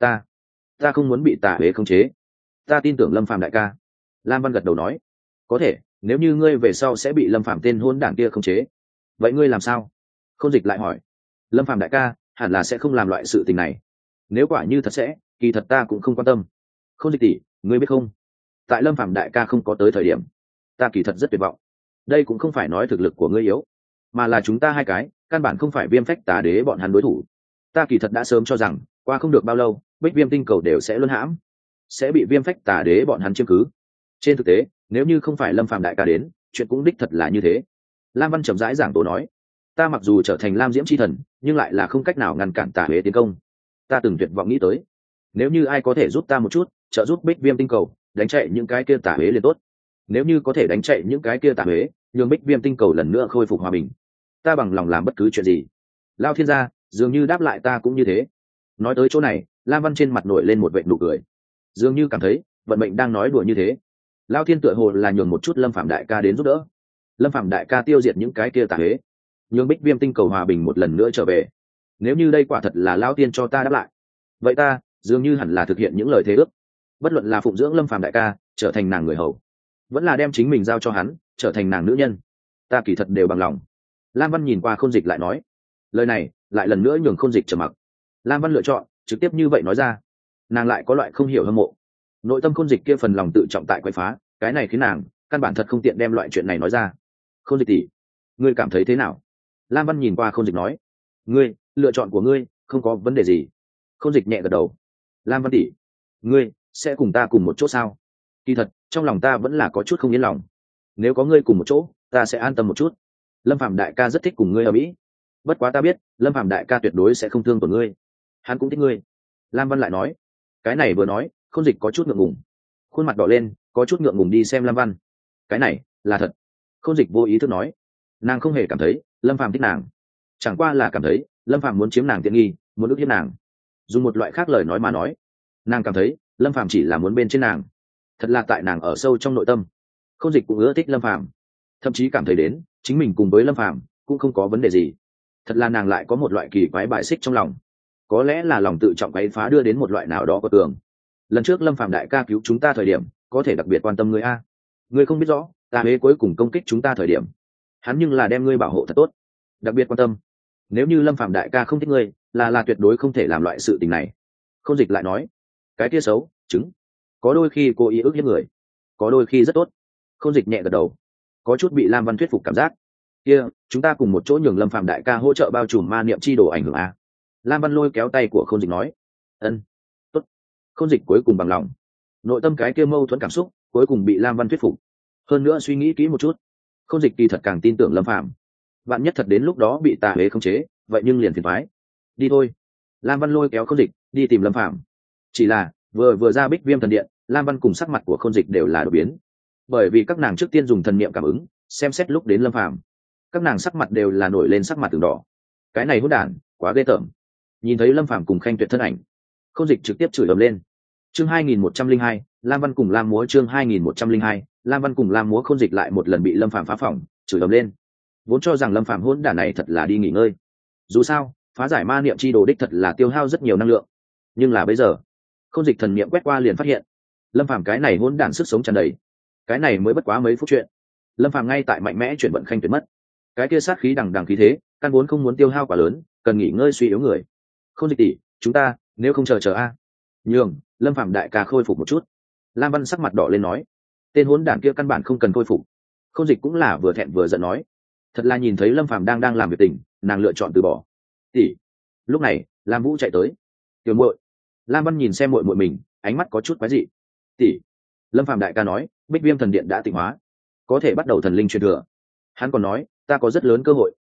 S1: Ta không muốn bị tà huế khống chế, ta tin tưởng lâm phàm đại ca. Lam Văn gật đầu nói, có thể nếu như ngươi về sau sẽ bị lâm phàm tên hôn đảng kia khống chế, vậy ngươi làm sao? Khôn dịch lại hỏi. Lâm phàm đại ca hẳn là sẽ không làm loại sự tình này, nếu quả như thật sẽ, kỳ thật ta cũng không quan tâm. Khôn dịch tỷ, ngươi biết không, tại lâm phàm đại ca không có tới thời điểm, ta kỳ thật rất tuyệt vọng. Đây cũng không phải nói thực lực của ngươi yếu, mà là chúng ta hai cái căn bản không phải Viêm Phách Tà Đế bọn hắn đối thủ. Ta kỳ thật đã sớm cho rằng qua không được bao lâu Bích Viêm tinh cầu đều sẽ luân hãm, sẽ bị Viêm Phách Tà Đế bọn hắn chiếm cứ. Trên thực tế nếu như không phải lâm phàm đại ca đến, chuyện cũng đích thật là như thế. Lam Văn chậm rãi giảng tổ nói, ta mặc dù trở thành Lam Diễm chi thần, nhưng lại là không cách nào ngăn cản tà huế tiến công. Ta từng tuyệt vọng nghĩ tới, nếu như ai có thể giúp ta một chút, trợ giúp Bích Viêm tinh cầu đánh chạy những cái kia tà huế liền tốt. Nếu như có thể đánh chạy những cái kia tà huế, nhường Bích Viêm tinh cầu lần nữa khôi phục hòa bình, ta bằng lòng làm bất cứ chuyện gì. Lao thiên gia dường như đáp lại ta cũng như thế. Nói tới chỗ này, Lam Văn trên mặt nổi lên một vệt nụ cười, dường như cảm thấy vận mệnh đang nói đùa như thế. Lao thiên tựa hồ là nhường một chút lâm phạm đại ca đến giúp đỡ, lâm phạm đại ca tiêu diệt những cái kia tà huế, nhường Bích Viêm tinh cầu hòa bình một lần nữa trở về. Nếu như đây quả thật là Lao tiên cho ta đáp lại, vậy ta dường như hẳn là thực hiện những lời thế ước. Bất luận là phụng dưỡng lâm phạm đại ca trở thành nàng người hầu, vẫn là đem chính mình giao cho hắn trở thành nàng nữ nhân, ta kỳ thật đều bằng lòng. Lam Văn nhìn qua Khôn Dịch lại nói, lời này lại lần nữa nhường Khôn Dịch trầm mặc. Lam Văn lựa chọn trực tiếp như vậy nói ra, nàng lại có loại không hiểu hâm mộ. Nội tâm Khôn Dịch kia phần lòng tự trọng tại quậy phá, cái này khiến nàng căn bản thật không tiện đem loại chuyện này nói ra. Khôn Dịch tỷ, ngươi cảm thấy thế nào? Lam Văn nhìn qua Khôn Dịch nói, ngươi lựa chọn của ngươi không có vấn đề gì. Khôn Dịch nhẹ gật đầu. Lam Văn tỷ, ngươi sẽ cùng ta cùng một chỗ sao? Kỳ thật trong lòng ta vẫn là có chút không yên lòng, nếu có ngươi cùng một chỗ ta sẽ an tâm một chút. Lâm phạm đại ca rất thích cùng ngươi ở mỹ, bất quá ta biết lâm phạm đại ca tuyệt đối sẽ không thương tổn ngươi, hắn cũng thích ngươi. Lam Văn lại nói. Cái này vừa nói Khôn Dịch có chút ngượng ngùng, khuôn mặt đỏ lên, có chút ngượng ngùng đi xem Lam Văn. Cái này là thật. Khôn Dịch vô ý thức nói, nàng không hề cảm thấy lâm phạm thích nàng, chẳng qua là cảm thấy lâm phạm muốn chiếm nàng tiện nghi, muốn ức hiếp nàng. Dùng một loại khác lời nói mà nói, nàng cảm thấy lâm phạm chỉ là muốn bên trên nàng, thật là tại nàng ở sâu trong nội tâm. Khôn Dịch cũng ưa thích lâm phạm, thậm chí cảm thấy đến chính mình cùng với lâm phạm cũng không có vấn đề gì. Thật là nàng lại có một loại kỳ quái bại xích trong lòng, có lẽ là lòng tự trọng quấy phá đưa đến một loại nào đó của tường. Lần trước lâm phạm đại ca cứu chúng ta thời điểm có thể đặc biệt quan tâm ngươi a, ngươi không biết rõ ta huế cuối cùng công kích chúng ta thời điểm, hắn nhưng là đem ngươi bảo hộ thật tốt, đặc biệt quan tâm. Nếu như lâm phạm đại ca không thích ngươi, là tuyệt đối không thể làm loại sự tình này. Khôn Dịch lại nói, cái kia xấu chứng có đôi khi cố ý ức hiếp người, có đôi khi rất tốt. Khôn Dịch nhẹ gật đầu, có chút bị Lam Văn thuyết phục cảm giác. Kia chúng ta cùng một chỗ nhường lâm phạm đại ca hỗ trợ bao trùm ma niệm chi đồ ảnh hưởng a. Lam Văn lôi kéo tay của Khôn Dịch nói, ân, tốt. Khôn Dịch cuối cùng bằng lòng, nội tâm cái kia mâu thuẫn cảm xúc cuối cùng bị Lam Văn thuyết phục. Hơn nữa suy nghĩ kỹ một chút, Khôn Dịch kỳ thật càng tin tưởng lâm phạm, bạn nhất thật đến lúc đó bị tà huế khống chế, vậy nhưng liền phiền thoái. Đi thôi. Lam Văn lôi kéo Khôn Dịch đi tìm lâm phạm. Chỉ là vừa ra Bích Viêm thần điện, Lam Văn cùng sắc mặt của Khôn Dịch đều là đổi biến, bởi vì các nàng trước tiên dùng thần niệm cảm ứng xem xét lúc đến lâm phàm, các nàng sắc mặt đều là nổi lên sắc mặt từng đỏ. Cái này hỗn đản quá ghê tởm. Nhìn thấy lâm phàm cùng khanh tuyệt thân ảnh, Khôn Dịch trực tiếp chửi ầm lên. Chương 2102, Lam Văn cùng Lam Múa. Chương 2102, Lam Văn cùng Lam Múa. Khôn Dịch lại một lần bị lâm phàm phá phỏng, chửi ầm lên. Vốn cho rằng lâm phàm hỗn đản này thật là đi nghỉ ngơi, dù sao phá giải ma niệm chi đồ đích thật là tiêu hao rất nhiều năng lượng, nhưng là bây giờ Khôn Dịch thần niệm quét qua liền phát hiện lâm phàm cái này hỗn đản sức sống tràn đầy. Cái này mới bất quá mấy phút chuyện, lâm phàm ngay tại mạnh mẽ chuyển vận khanh tuyệt mất, cái kia sát khí đằng đằng khí thế căn vốn không muốn tiêu hao quá lớn, cần nghỉ ngơi suy yếu người. Khôn Dịch tỷ, chúng ta nếu không chờ a, nhường lâm phàm đại ca khôi phục một chút. Lam Văn sắc mặt đỏ lên nói, tên hỗn đản kia căn bản không cần khôi phục. Khôn Dịch cũng là vừa thẹn vừa giận nói, thật là nhìn thấy lâm phàm đang làm việc tình, nàng lựa chọn từ bỏ. Tỷ. Lúc này Lam Vũ chạy tới. Tiểu muội. Lam Văn nhìn xem muội muội mình, ánh mắt có chút quái dị. Tỷ. Lâm phàm đại ca nói Bích Viêm thần điện đã tịnh hóa, có thể bắt đầu thần linh truyền thừa. Hắn còn nói ta có rất lớn cơ hội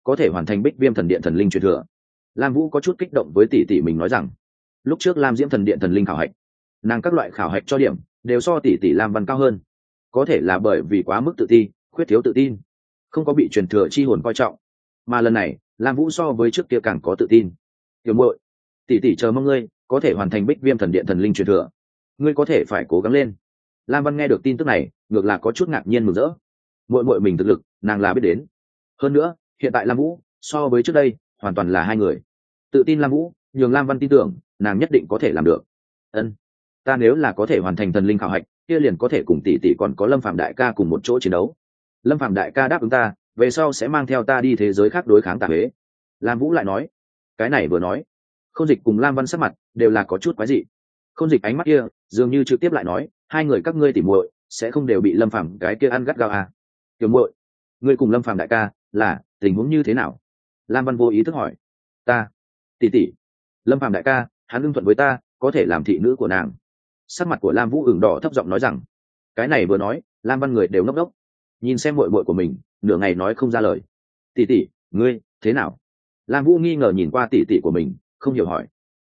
S1: có thể hoàn thành bích viêm thần điện thần linh truyền thừa. Lam Vũ có chút kích động với tỷ tỷ mình nói rằng lúc trước Lam Diễm thần điện thần linh khảo hạch, nàng các loại khảo hạch cho điểm đều so tỷ tỷ Lam Văn cao hơn, có thể là bởi vì quá mức tự ti, khuyết thiếu tự tin, không có bị truyền thừa chi hồn coi trọng. Mà lần này Lam Vũ so với trước kia càng có tự tin. Tiểu muội, tỷ tỷ chờ mong ngươi có thể hoàn thành bích viêm thần điện thần linh truyền thừa, ngươi có thể phải cố gắng lên. Lam Văn nghe được tin tức này ngược là có chút ngạc nhiên mừng rỡ. Muội muội mình thực lực nàng là biết đến, hơn nữa hiện tại Lam Vũ so với trước đây hoàn toàn là hai người. Tự tin Lam Vũ nhường Lam Văn tin tưởng nàng nhất định có thể làm được. Ân, ta nếu là có thể hoàn thành thần linh khảo hạch, kia liền có thể cùng tỷ tỷ còn có Lâm Phạm đại ca cùng một chỗ chiến đấu. Lâm Phạm đại ca đáp ứng ta về sau sẽ mang theo ta đi thế giới khác đối kháng Tà Huế. Lam Vũ lại nói. Cái này vừa nói, Khôn Dịch cùng Lam Văn sắc mặt đều là có chút quái dị. Khôn Dịch ánh mắt kia dường như trực tiếp lại nói, hai người các ngươi tỉ muội sẽ không đều bị Lâm Phạm cái kia ăn gắt gao à? Tiểu muội, ngươi cùng Lâm Phạm đại ca là tình huống như thế nào? Lam Văn vô ý thức hỏi. Ta, tỷ tỷ, Lâm Phạm đại ca hắn ưng thuận với ta, có thể làm thị nữ của nàng. Sắc mặt của Lam Vũ ửng đỏ thấp giọng nói rằng. Cái này vừa nói, Lam Văn người đều ngốc ngốc, nhìn xem muội muội của mình nửa ngày nói không ra lời. Tỷ tỷ, ngươi thế nào? Lam Vũ nghi ngờ nhìn qua tỷ tỷ của mình, không hiểu hỏi.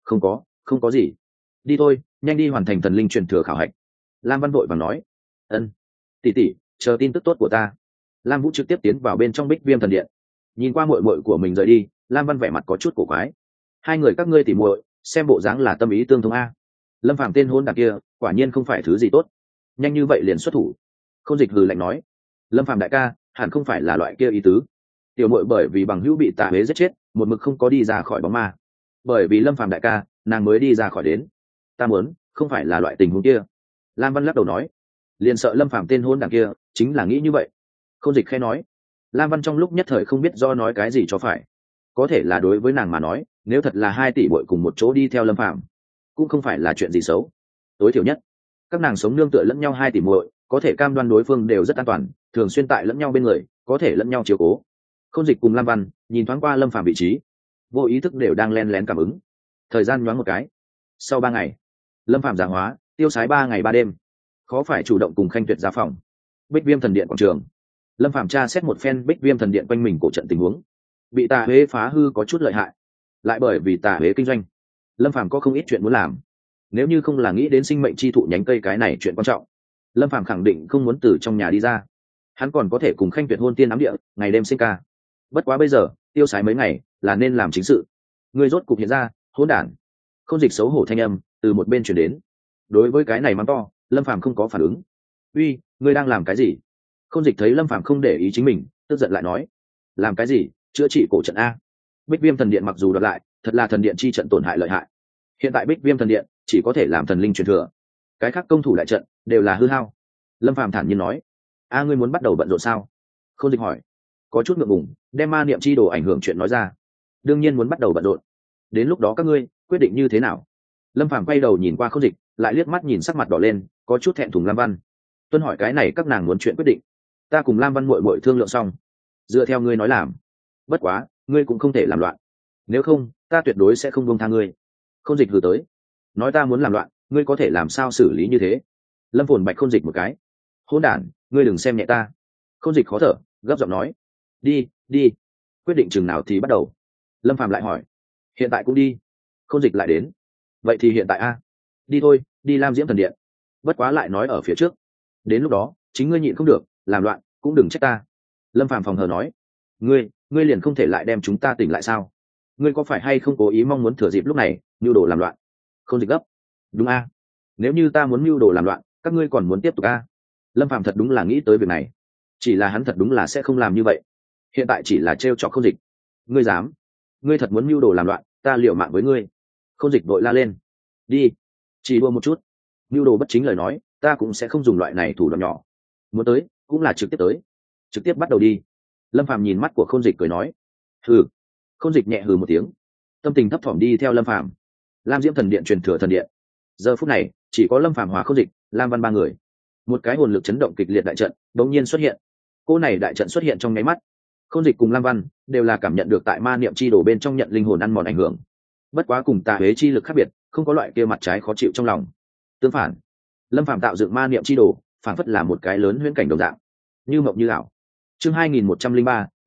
S1: Không có gì. Đi thôi, nhanh đi hoàn thành thần linh truyền thừa khảo hạch. Lam Văn vội vàng nói. Ân, tỷ tỷ, chờ tin tức tốt của ta. Lam Vũ trực tiếp tiến vào bên trong bích viêm thần điện, nhìn qua muội muội của mình rời đi. Lam Văn vẻ mặt có chút cổ quái. Hai người các ngươi tỉ muội xem bộ dáng là tâm ý tương thông a. Lâm Phàm tên hôn đạc kia quả nhiên không phải thứ gì tốt, nhanh như vậy liền xuất thủ. Khôn Dịch hừ lạnh nói. Lâm Phàm đại ca hẳn không phải là loại kia ý tứ. Tiểu muội bởi vì bằng hữu bị Tà Huế giết chết, một mực không có đi ra khỏi bóng ma, bởi vì Lâm Phàm đại ca nàng mới đi ra khỏi đến. Ta muốn không phải là loại tình huống kia. Lam Văn lắc đầu nói. Liền sợ Lâm Phàm tên hôn đảng kia chính là nghĩ như vậy. Khôn Dịch khẽ nói. Lam Văn trong lúc nhất thời không biết do nói cái gì cho phải. Có thể là đối với nàng mà nói, nếu thật là hai tỷ muội cùng một chỗ đi theo Lâm Phàm cũng không phải là chuyện gì xấu. Tối thiểu nhất các nàng sống nương tựa lẫn nhau hai tỷ muội, có thể cam đoan đối phương đều rất an toàn, thường xuyên tại lẫn nhau bên người, có thể lẫn nhau chiếu cố. Khôn Dịch cùng Lam Văn nhìn thoáng qua Lâm Phàm vị trí, vô ý thức đều đang len lén cảm ứng. Thời gian nhoáng một cái, sau 3 ngày, Lâm Phàm giáng hóa, tiêu sái 3 ngày 3 đêm, khó phải chủ động cùng Khanh Tuyệt ra phòng. Bích Viêm thần điện quảng trường, Lâm Phàm tra xét một phen Bích Viêm thần điện quanh mình cổ trận tình huống, bị Tà Huế phá hư có chút lợi hại, lại bởi vì Tà Huế kinh doanh, Lâm Phàm có không ít chuyện muốn làm. Nếu như không là nghĩ đến sinh mệnh chi thụ nhánh cây cái này chuyện quan trọng, Lâm Phàm khẳng định không muốn từ trong nhà đi ra. Hắn còn có thể cùng Khanh Tuyệt hôn tiên ám địa, ngày đêm sinh ca. Bất quá bây giờ tiêu sái mấy ngày là nên làm chính sự. Người rốt cục hiện ra, hỗn đản. Khôn Dịch xấu hổ thanh âm từ một bên chuyển đến. Đối với cái này mắng to, Lâm Phàm không có phản ứng. Uy, ngươi đang làm cái gì? Khôn Dịch thấy Lâm Phàm không để ý chính mình, tức giận lại nói. Làm cái gì? Chữa trị cổ trận a. Bích Viêm thần điện mặc dù đoạt lại, thật là thần điện chi trận tổn hại lợi hại. Hiện tại Bích Viêm thần điện chỉ có thể làm thần linh truyền thừa, cái khác công thủ đại trận đều là hư hao. Lâm Phàm thản nhiên nói. A, ngươi muốn bắt đầu bận rộn sao? Khôn Dịch hỏi. Có chút ngượng ngùng, đem ma niệm chi đồ ảnh hưởng chuyện nói ra. Đương nhiên muốn bắt đầu bận rộn. Đến lúc đó các ngươi quyết định như thế nào? Lâm Phàm quay đầu nhìn qua Khôn Dịch, lại liếc mắt nhìn sắc mặt đỏ lên, có chút thẹn thùng Lam Văn. Tuân hỏi cái này các nàng muốn chuyện quyết định, ta cùng Lam Văn muội muội thương lượng xong, dựa theo ngươi nói làm. Bất quá ngươi cũng không thể làm loạn, nếu không ta tuyệt đối sẽ không buông tha ngươi. Khôn Dịch hừ tới. Nói ta muốn làm loạn, ngươi có thể làm sao xử lý như thế? Lâm Phồn bạch Khôn Dịch một cái. Hỗn đản, ngươi đừng xem nhẹ ta. Khôn Dịch khó thở, gấp giọng nói. Đi, quyết định chừng nào thì bắt đầu? Lâm Phàm lại hỏi. Hiện tại cũng đi. Khôn Dịch lại đến. Vậy thì hiện tại a? Đi thôi, đi Lam Diễm thần điện. Bất quá lại nói ở phía trước, đến lúc đó chính ngươi nhịn không được làm loạn cũng đừng trách ta. Lâm Phàm phòng hờ nói. Ngươi liền không thể lại đem chúng ta tỉnh lại sao? Ngươi có phải hay không cố ý mong muốn thừa dịp lúc này mưu đồ làm loạn? Khôn Dịch gấp. Đúng a, nếu như ta muốn mưu đồ làm loạn, các ngươi còn muốn tiếp tục a? Lâm Phàm thật đúng là nghĩ tới việc này, chỉ là hắn thật đúng là sẽ không làm như vậy. Hiện tại chỉ là trêu chọc Khôn Dịch. Ngươi dám? Ngươi thật muốn mưu đồ làm loạn, ta liều mạng với ngươi. Khôn Dịch vội la lên. Đi, chỉ đua một chút. Mưu đồ bất chính lời nói, ta cũng sẽ không dùng loại này thủ đoạn nhỏ. Muốn tới cũng là trực tiếp tới, trực tiếp bắt đầu đi. Lâm Phàm nhìn mắt của Khôn Dịch cười nói. Hừ. Khôn Dịch nhẹ hừ một tiếng, tâm tình thấp thỏm đi theo Lâm Phàm. Lam Diễm thần điện truyền thừa thần điện, giờ phút này chỉ có Lâm Phàm hòa Khôn Dịch, Lam Văn ba người. Một cái hồn lực chấn động kịch liệt đại trận đột nhiên xuất hiện. Cô này đại trận xuất hiện trong nháy mắt, Khôn Dịch cùng Lam Văn đều là cảm nhận được tại ma niệm chi đồ bên trong nhận linh hồn ăn mòn ảnh hưởng. Bất quá cùng Tà Huế chi lực khác biệt, không có loại kia mặt trái khó chịu trong lòng. Tương phản, Lâm Phàm tạo dựng ma niệm chi đồ, phản phất là một cái lớn huyễn cảnh đồng dạng, như mộng như ảo. Chương 2103,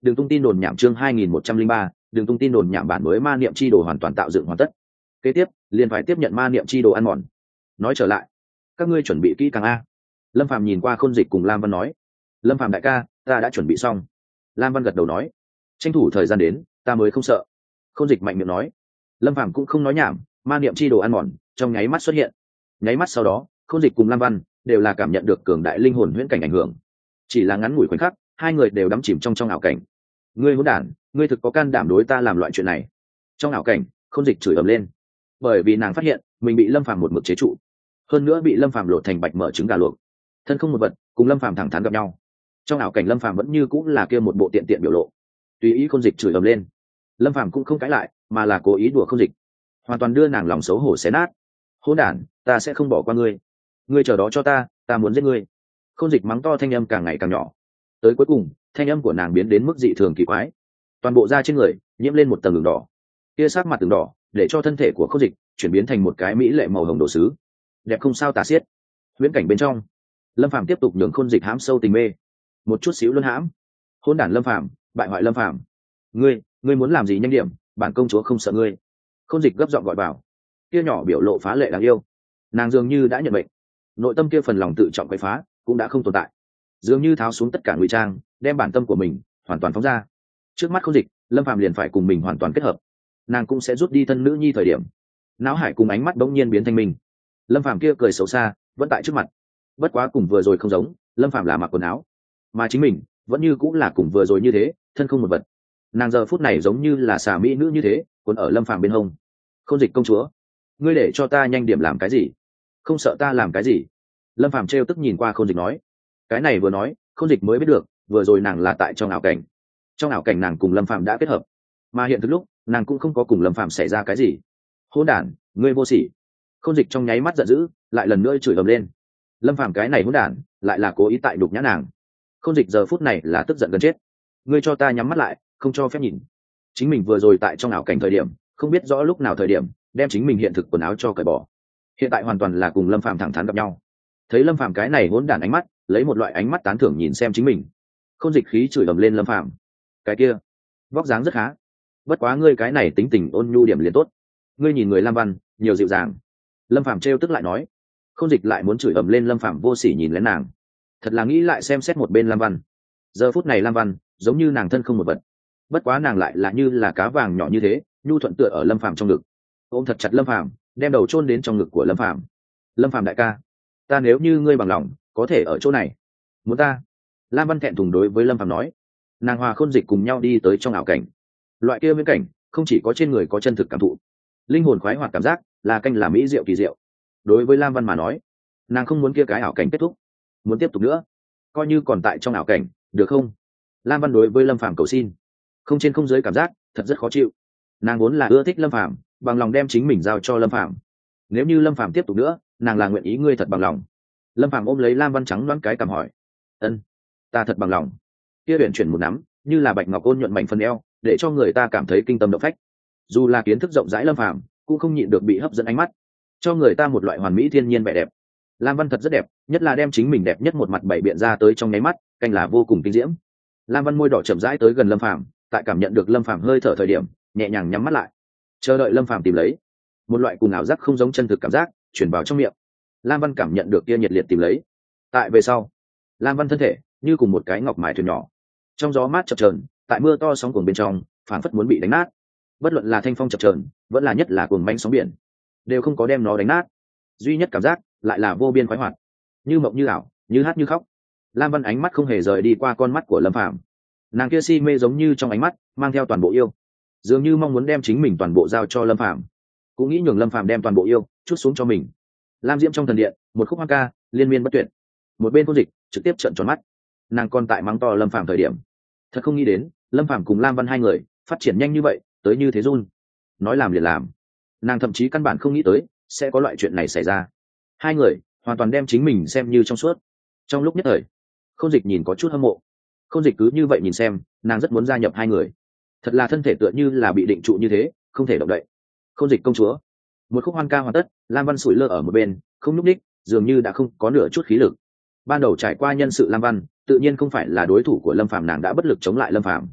S1: Đừng tung tin đồn nhảm chương 2103, đừng tung tin đồn nhảm bản mới ma niệm chi đồ hoàn toàn tạo dựng hoàn tất. Kế tiếp, liền phải tiếp nhận ma niệm chi đồ ăn mòn. Nói trở lại, các ngươi chuẩn bị kỹ càng a. Lâm Phàm nhìn qua Khôn Dịch cùng Lam Văn nói. Lâm Phàm đại ca, ta đã chuẩn bị xong. Lam Văn gật đầu nói. Tranh thủ thời gian đến, ta mới không sợ. Khôn Dịch mạnh miệng nói. Lâm Phàm cũng không nói nhảm, ma niệm chi đồ ăn mòn trong nháy mắt xuất hiện. Nháy mắt sau đó, Khôn Dịch cùng Lam Văn đều là cảm nhận được cường đại linh hồn huyễn cảnh ảnh hưởng. Chỉ là ngắn ngủi khoảnh khắc, hai người đều đắm chìm trong ảo cảnh. Ngươi hỗn đản, ngươi thực có can đảm đối ta làm loại chuyện này. Trong ảo cảnh, Khôn Dịch chửi ầm lên, bởi vì nàng phát hiện mình bị Lâm Phàm một mực chế trụ, hơn nữa bị Lâm Phàm lột thành bạch mở trứng gà luộc, thân không một vật, cùng Lâm Phàm thẳng thắn gặp nhau. Trong ảo cảnh Lâm Phàm vẫn như cũng là kia một bộ tiện tiện biểu lộ, tùy ý Khôn Dịch chửi ầm lên. Lâm Phàm cũng không cãi lại, mà là cố ý đùa Khôn Dịch, hoàn toàn đưa nàng lòng xấu hổ xé nát. Hỗn đản, ta sẽ không bỏ qua ngươi, ngươi chờ đó cho ta muốn giết ngươi. Khôn Dịch mắng to, thanh âm càng ngày càng nhỏ, tới cuối cùng thanh âm của nàng biến đến mức dị thường kỳ quái, toàn bộ da trên người nhiễm lên một tầng đường đỏ, kia sát mặt từng đỏ để cho thân thể của Khôn Dịch chuyển biến thành một cái mỹ lệ màu hồng đồ sứ, đẹp không sao tả xiết. Huyễn cảnh bên trong, Lâm Phàm tiếp tục nhường Khôn Dịch hãm sâu tình mê, một chút xíu luân hãm. Hôn đản Lâm Phàm, bại hoại Lâm Phàm, ngươi muốn làm gì nhanh điểm, bản công chúa không sợ ngươi. Khôn Dịch gấp giọng gọi vào, kia nhỏ biểu lộ phá lệ đáng yêu, nàng dường như đã nhận bệnh, nội tâm kia phần lòng tự trọng quấy phá cũng đã không tồn tại, dường như tháo xuống tất cả ngụy trang, đem bản tâm của mình hoàn toàn phóng ra. Trước mắt Khôn Dịch, Lâm Phàm liền phải cùng mình hoàn toàn kết hợp, nàng cũng sẽ rút đi thân nữ nhi thời điểm. Não hải cùng ánh mắt bỗng nhiên biến thanh minh. Lâm Phàm kia cười xấu xa vẫn tại trước mặt, bất quá cùng vừa rồi không giống. Lâm Phàm là mặc quần áo, mà chính mình vẫn như cũng là cùng vừa rồi như thế, thân không một vật. Nàng giờ phút này giống như là xà mỹ nữ như thế, cuốn ở Lâm Phàm bên hông. Khôn Dịch công chúa, ngươi để cho ta nhanh điểm làm cái gì? Không sợ ta làm cái gì? Lâm Phàm trêu tức nhìn qua Khôn Dịch nói. Cái này vừa nói, Khôn Dịch mới biết được, vừa rồi nàng là tại trong ảo cảnh. Trong ảo cảnh nàng cùng Lâm Phàm đã kết hợp, mà hiện thực lúc nàng cũng không có cùng Lâm Phàm xảy ra cái gì. Hỗn đản, ngươi vô sỉ. Khôn Dịch trong nháy mắt giận dữ, lại lần nữa chửi ầm lên. Lâm Phàm cái này hỗn đản, lại là cố ý tại đục nhã nàng. Khôn Dịch giờ phút này là tức giận gần chết. Ngươi cho ta nhắm mắt lại, không cho phép nhìn. Chính mình vừa rồi tại trong ảo cảnh thời điểm, không biết rõ lúc nào thời điểm đem chính mình hiện thực quần áo cho cởi bỏ. Hiện tại hoàn toàn là cùng Lâm Phàm thẳng thắn gặp nhau. Thấy Lâm Phàm cái này hỗn đản ánh mắt, lấy một loại ánh mắt tán thưởng nhìn xem chính mình. Khôn Dịch khí chửi ầm lên Lâm Phàm. Cái kia, vóc dáng rất khá, bất quá ngươi cái này tính tình ôn nhu điểm liền tốt. Ngươi nhìn người Lam Văn nhiều dịu dàng. Lâm Phàm trêu tức lại nói. Khôn Dịch lại muốn chửi ầm lên Lâm Phàm vô sỉ nhìn lén nàng, thật là nghĩ lại xem xét một bên Lam Văn. Giờ phút này Lam Văn giống như nàng thân không một vật, bất quá nàng lại là như là cá vàng nhỏ như thế, nhu thuận tựa ở Lâm Phàm trong ngực, ôm thật chặt Lâm Phàm, đem đầu chôn đến trong ngực của Lâm Phàm. Lâm Phàm đại ca, ta nếu như ngươi bằng lòng có thể ở chỗ này. Muốn ta? Lam Văn thẹn thùng đối với Lâm Phàm nói. Nàng hòa Khôn Dịch cùng nhau đi tới trong ảo cảnh. Loại kia viễn cảnh không chỉ có trên người có chân thực cảm thụ, linh hồn khoái hoạt cảm giác là canh là mỹ diệu kỳ diệu. Đối với Lam Văn mà nói, nàng không muốn kia cái ảo cảnh kết thúc, muốn tiếp tục nữa, coi như còn tại trong ảo cảnh, được không? Lam Văn đối với Lâm Phàm cầu xin, không trên không dưới cảm giác thật rất khó chịu. Nàng vốn là ưa thích Lâm Phàm, bằng lòng đem chính mình giao cho Lâm Phàm. Nếu như Lâm Phàm tiếp tục nữa, nàng là nguyện ý ngươi thật bằng lòng. Lâm Phàm ôm lấy Lam Văn trắng đoán cái cằm hỏi. Ân, ta thật bằng lòng. Kia huyền chuyển một nắm, như là bạch ngọc ôn nhuận mảnh phần eo, để cho người ta cảm thấy kinh tâm động phách. Dù là kiến thức rộng rãi Lâm Phàm cũng không nhịn được bị hấp dẫn ánh mắt, cho người ta một loại hoàn mỹ thiên nhiên vẻ đẹp. Lam Văn thật rất đẹp, nhất là đem chính mình đẹp nhất một mặt bảy biện ra tới trong nháy mắt, canh là vô cùng kinh diễm. Lam Văn môi đỏ chậm rãi tới gần Lâm Phàm, tại cảm nhận được Lâm Phàm hơi thở thời điểm, nhẹ nhàng nhắm mắt lại, chờ đợi Lâm Phàm tìm lấy. Một loại cùng ảo giác không giống chân thực cảm giác chuyển vào trong miệng. Lam Văn cảm nhận được kia nhiệt liệt tìm lấy. Tại về sau, Lam Văn thân thể như cùng một cái ngọc mài thuyền nhỏ, trong gió mát chập chờn, tại mưa to sóng cuồng bên trong, phảng phất muốn bị đánh nát. Bất luận là thanh phong chập chờn, vẫn là nhất là cuồng manh sóng biển, đều không có đem nó đánh nát. Duy nhất cảm giác lại là vô biên khoái hoạt, như mộng như ảo, như hát như khóc. Lam Văn ánh mắt không hề rời đi qua con mắt của Lâm Phàm, nàng kia si mê giống như trong ánh mắt mang theo toàn bộ yêu, dường như mong muốn đem chính mình toàn bộ giao cho Lâm Phàm, cũng nghĩ nhường Lâm Phàm đem toàn bộ yêu chút xuống cho mình. Lam Diễm trong thần điện, một khúc hoan ca liên miên bất tuyệt. Một bên Khôn Dịch trực tiếp trợn tròn mắt, nàng còn tại mắng to Lâm Phàm thời điểm, thật không nghĩ đến Lâm Phàm cùng Lam Văn hai người phát triển nhanh như vậy, tới như thế run. Nói làm liền làm, nàng thậm chí căn bản không nghĩ tới sẽ có loại chuyện này xảy ra. Hai người hoàn toàn đem chính mình xem như trong suốt. Trong lúc nhất thời, Khôn Dịch nhìn có chút hâm mộ. Khôn Dịch cứ như vậy nhìn xem, nàng rất muốn gia nhập hai người. Thật là thân thể tựa như là bị định trụ như thế, không thể động đậy. Khôn Dịch công chúa. Một khúc hoan ca hoàn tất, Lam Văn sủi lơ ở một bên, không nhúc nhích, dường như đã không có nửa chút khí lực. Ban đầu trải qua nhân sự Lam Văn, tự nhiên không phải là đối thủ của Lâm Phàm, nàng đã bất lực chống lại Lâm Phàm.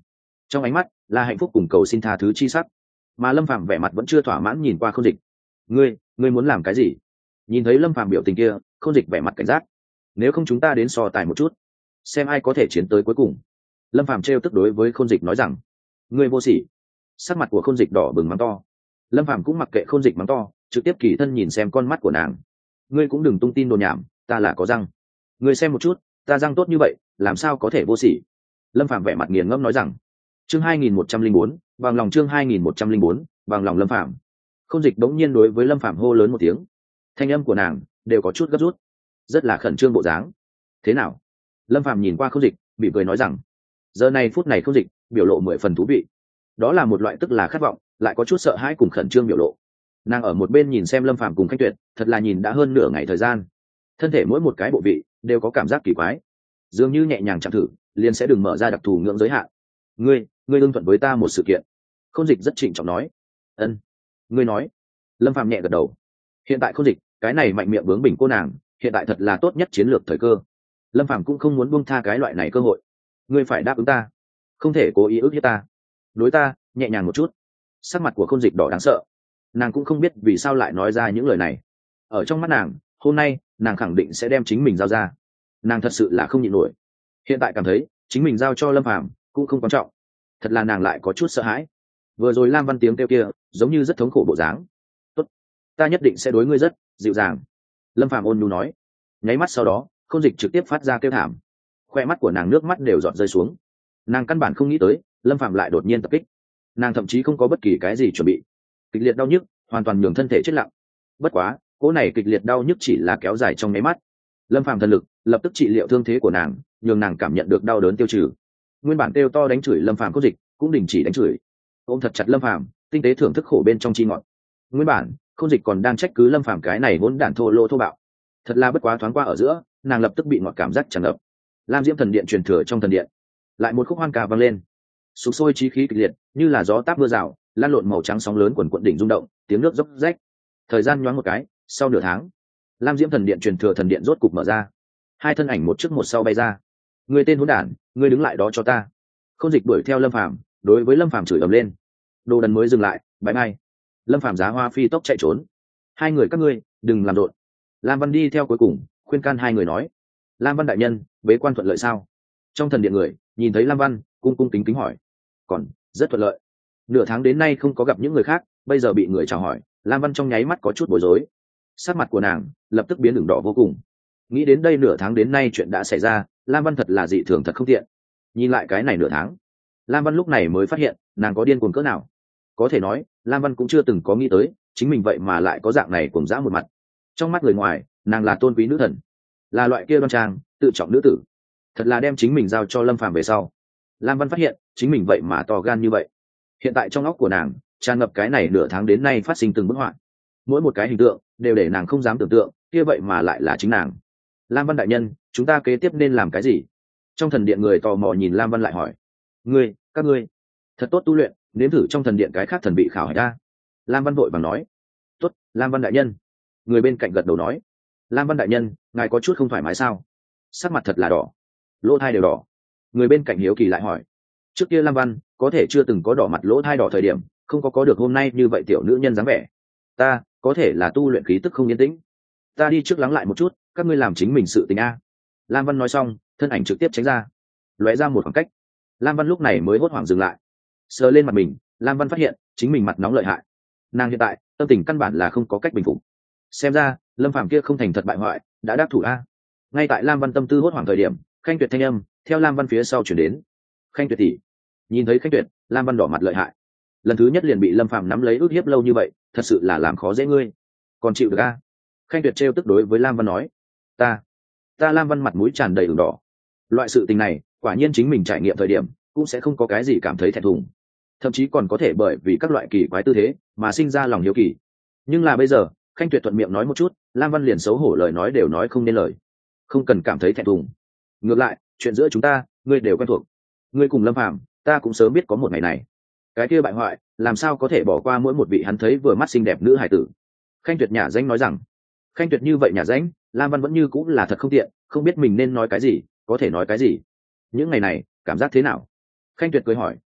S1: trong ánh mắt là hạnh phúc cùng cầu xin tha thứ chi sắc. Mà Lâm Phàm vẻ mặt vẫn chưa thỏa mãn nhìn qua Khôn Dịch. Ngươi muốn làm cái gì? Nhìn thấy Lâm Phàm biểu tình kia, Khôn Dịch vẻ mặt cảnh giác. Nếu không chúng ta đến so tài một chút, xem ai có thể chiến tới cuối cùng. Lâm Phàm trêu tức đối với Khôn Dịch nói rằng, ngươi vô sỉ. Sắc mặt của Khôn Dịch đỏ bừng mắng to. Lâm Phàm cũng mặc kệ Khôn Dịch mắng to, trực tiếp kỳ thân nhìn xem con mắt của nàng. Ngươi cũng đừng tung tin đồn nhảm, ta là có răng. Ngươi xem một chút, ta răng tốt như vậy, làm sao có thể vô sỉ? Lâm Phàm vẻ mặt nghiền ngẫm nói rằng. Chương 2104, bằng lòng chương 2104, bằng lòng Lâm Phàm. Khôn Dịch đống nhiên đối với Lâm Phàm hô lớn một tiếng. Thanh âm của nàng đều có chút gấp rút, rất là khẩn trương bộ dáng. Thế nào? Lâm Phàm nhìn qua Khôn Dịch, bị cười nói rằng, giờ này phút này Khôn Dịch biểu lộ 10 phần thú vị. Đó là một loại tức là khát vọng, lại có chút sợ hãi cùng khẩn trương biểu lộ. Nàng ở một bên nhìn xem Lâm Phàm cùng Khanh Tuyệt, thật là nhìn đã hơn nửa ngày thời gian. Thân thể mỗi một cái bộ vị đều có cảm giác kỳ quái, dường như nhẹ nhàng chạm thử, liền sẽ đừng mở ra đặc thù ngưỡng giới hạn. Ngươi ưng thuận với ta một sự kiện. Khôn Dịch rất trịnh trọng nói. Ân, ngươi nói. Lâm Phàm nhẹ gật đầu. Hiện tại Khôn Dịch, cái này mạnh miệng bướng bỉnh cô nàng, hiện tại thật là tốt nhất chiến lược thời cơ. Lâm Phàm cũng không muốn buông tha cái loại này cơ hội. Ngươi phải đáp ứng ta, không thể cố ý ức hiếp ta. Đối ta nhẹ nhàng một chút. Sắc mặt của Khôn Dịch đỏ đáng sợ. Nàng cũng không biết vì sao lại nói ra những lời này. Ở trong mắt nàng, hôm nay nàng khẳng định sẽ đem chính mình giao ra. Nàng thật sự là không nhịn nổi. Hiện tại cảm thấy chính mình giao cho Lâm Phàm cũng không quan trọng. Thật là nàng lại có chút sợ hãi. Vừa rồi Lam Văn tiếng kêu kia giống như rất thống khổ bộ dáng. Tốt, ta nhất định sẽ đối ngươi rất dịu dàng. Lâm Phàm ôn nhu nói. Nháy mắt sau đó, Khôn Dịch trực tiếp phát ra kêu thảm. Khoe mắt của nàng nước mắt đều giọt rơi xuống. Nàng căn bản không nghĩ tới Lâm Phàm lại đột nhiên tập kích. Nàng thậm chí không có bất kỳ cái gì chuẩn bị. Kịch liệt đau nhức hoàn toàn nhường thân thể chết lặng. Bất quá cỗ này kịch liệt đau nhức chỉ là kéo dài trong nháy mắt. Lâm Phàm thần lực lập tức trị liệu thương thế của nàng, nhường nàng cảm nhận được đau đớn tiêu trừ. Nguyên bản kêu to đánh chửi Lâm Phàm Khôn Dịch cũng đình chỉ đánh chửi, ôm thật chặt Lâm Phàm, tinh tế thưởng thức khổ bên trong chi ngọt. Nguyên bản Khôn Dịch còn đang trách cứ Lâm Phàm cái này hỗn đản thô lỗ thô bạo, thật là bất quá thoáng qua ở giữa, nàng lập tức bị ngọt cảm giác tràn ngập. Lam Diễm thần điện truyền thừa trong thần điện, lại một khúc hoan ca vang lên, sục sôi chí khí kịch liệt, như là gió táp mưa rào, lan lộn màu trắng sóng lớn quần quận đỉnh rung động, tiếng nước dốc rách. Thời gian nhoáng một cái, sau nửa tháng, Lam Diễm thần điện truyền thừa thần điện rốt cục mở ra, hai thân ảnh một trước một sau bay ra. Người tên hỗn đản, ngươi đứng lại đó cho ta. Khôn Dịch đuổi theo Lâm Phàm, đối với Lâm Phàm chửi ầm lên. Đồ đần mới dừng lại, bãi ngay. Lâm Phàm giá hoa phi tốc chạy trốn. Hai người các ngươi đừng làm rộn. Lam Văn đi theo cuối cùng, khuyên can hai người nói. Lam Văn đại nhân, bế quan thuận lợi sao? Trong thần điện người nhìn thấy Lam Văn, cung cung kính kính hỏi. Còn rất thuận lợi. Nửa tháng đến nay không có gặp những người khác, bây giờ bị người chào hỏi. Lam Văn trong nháy mắt có chút bối rối. Sắc mặt của nàng lập tức biến ửng đỏ vô cùng. Nghĩ đến đây nửa tháng đến nay chuyện đã xảy ra, Lam Văn thật là dị thường thật không tiện. Nhìn lại cái này nửa tháng, Lam Văn lúc này mới phát hiện nàng có điên cuồng cỡ nào. Có thể nói Lam Văn cũng chưa từng có nghĩ tới chính mình vậy mà lại có dạng này cuồng dã một mặt. Trong mắt người ngoài, nàng là tôn quý nữ thần, là loại kia đoan trang tự trọng nữ tử. Thật là đem chính mình giao cho Lâm Phàm về sau, Lam Văn phát hiện chính mình vậy mà to gan như vậy. Hiện tại trong óc của nàng tràn ngập cái này nửa tháng đến nay phát sinh từng bức họa, mỗi một cái hình tượng đều để nàng không dám tưởng tượng kia vậy mà lại là chính nàng. Lam Văn đại nhân, chúng ta kế tiếp nên làm cái gì? Trong thần điện người tò mò nhìn Lam Văn lại hỏi. Các ngươi thật tốt tu luyện, nếm thử trong thần điện cái khác thần bị khảo hỏi ta. Lam Văn vội vàng nói. Tốt, Lam Văn đại nhân. Người bên cạnh gật đầu nói. Lam Văn đại nhân, ngài có chút không thoải mái sao? Sắc mặt thật là đỏ, lỗ thai đều đỏ. Người bên cạnh hiếu kỳ lại hỏi. Trước kia Lam Văn có thể chưa từng có đỏ mặt lỗ thai đỏ thời điểm, không có được hôm nay như vậy tiểu nữ nhân dáng vẻ. Ta có thể là tu luyện khí tức không yên tĩnh. Ta đi trước lắng lại một chút, các ngươi làm chính mình sự tình a. Lam Văn nói xong, thân ảnh trực tiếp tránh ra, lóe ra một khoảng cách. Lam Văn lúc này mới hốt hoảng dừng lại, sờ lên mặt mình. Lam Văn phát hiện chính mình mặt nóng lợi hại. Nàng hiện tại tâm tình căn bản là không có cách bình phục. Xem ra Lâm Phàm kia không thành thật bại hoại đã đắc thủ a. Ngay tại Lam Văn tâm tư hốt hoảng thời điểm, Khanh Tuyệt thanh âm theo Lam Văn phía sau chuyển đến. Khanh Tuyệt tỷ. Nhìn thấy Khanh Tuyệt, Lam Văn đỏ mặt lợi hại. Lần thứ nhất liền bị Lâm Phàm nắm lấy ức hiếp lâu như vậy, thật sự là làm khó dễ ngươi. Còn chịu được a? Khanh Tuyệt trêu tức đối với Lam Văn nói. Ta Lam Văn mặt mũi tràn đầy ửng đỏ. Loại sự tình này quả nhiên chính mình trải nghiệm thời điểm cũng sẽ không có cái gì cảm thấy thẹn thùng, thậm chí còn có thể bởi vì các loại kỳ quái tư thế mà sinh ra lòng hiếu kỳ. Nhưng là bây giờ Khanh Tuyệt thuận miệng nói một chút, Lam Văn liền xấu hổ lời nói đều nói không nên lời. Không cần cảm thấy thẹn thùng, ngược lại chuyện giữa chúng ta ngươi đều quen thuộc. Ngươi cùng Lâm Phàm ta cũng sớm biết có một ngày này. Cái kia bại hoại làm sao có thể bỏ qua mỗi một vị hắn thấy vừa mắt xinh đẹp nữ hải tử. Khanh Tuyệt nhả danh nói rằng. Khanh Tuyệt như vậy nhả danh, Lam Văn vẫn như cũng là thật không tiện, không biết mình nên nói cái gì, có thể nói cái gì. Những ngày này cảm giác thế nào? Khanh Tuyệt cười hỏi,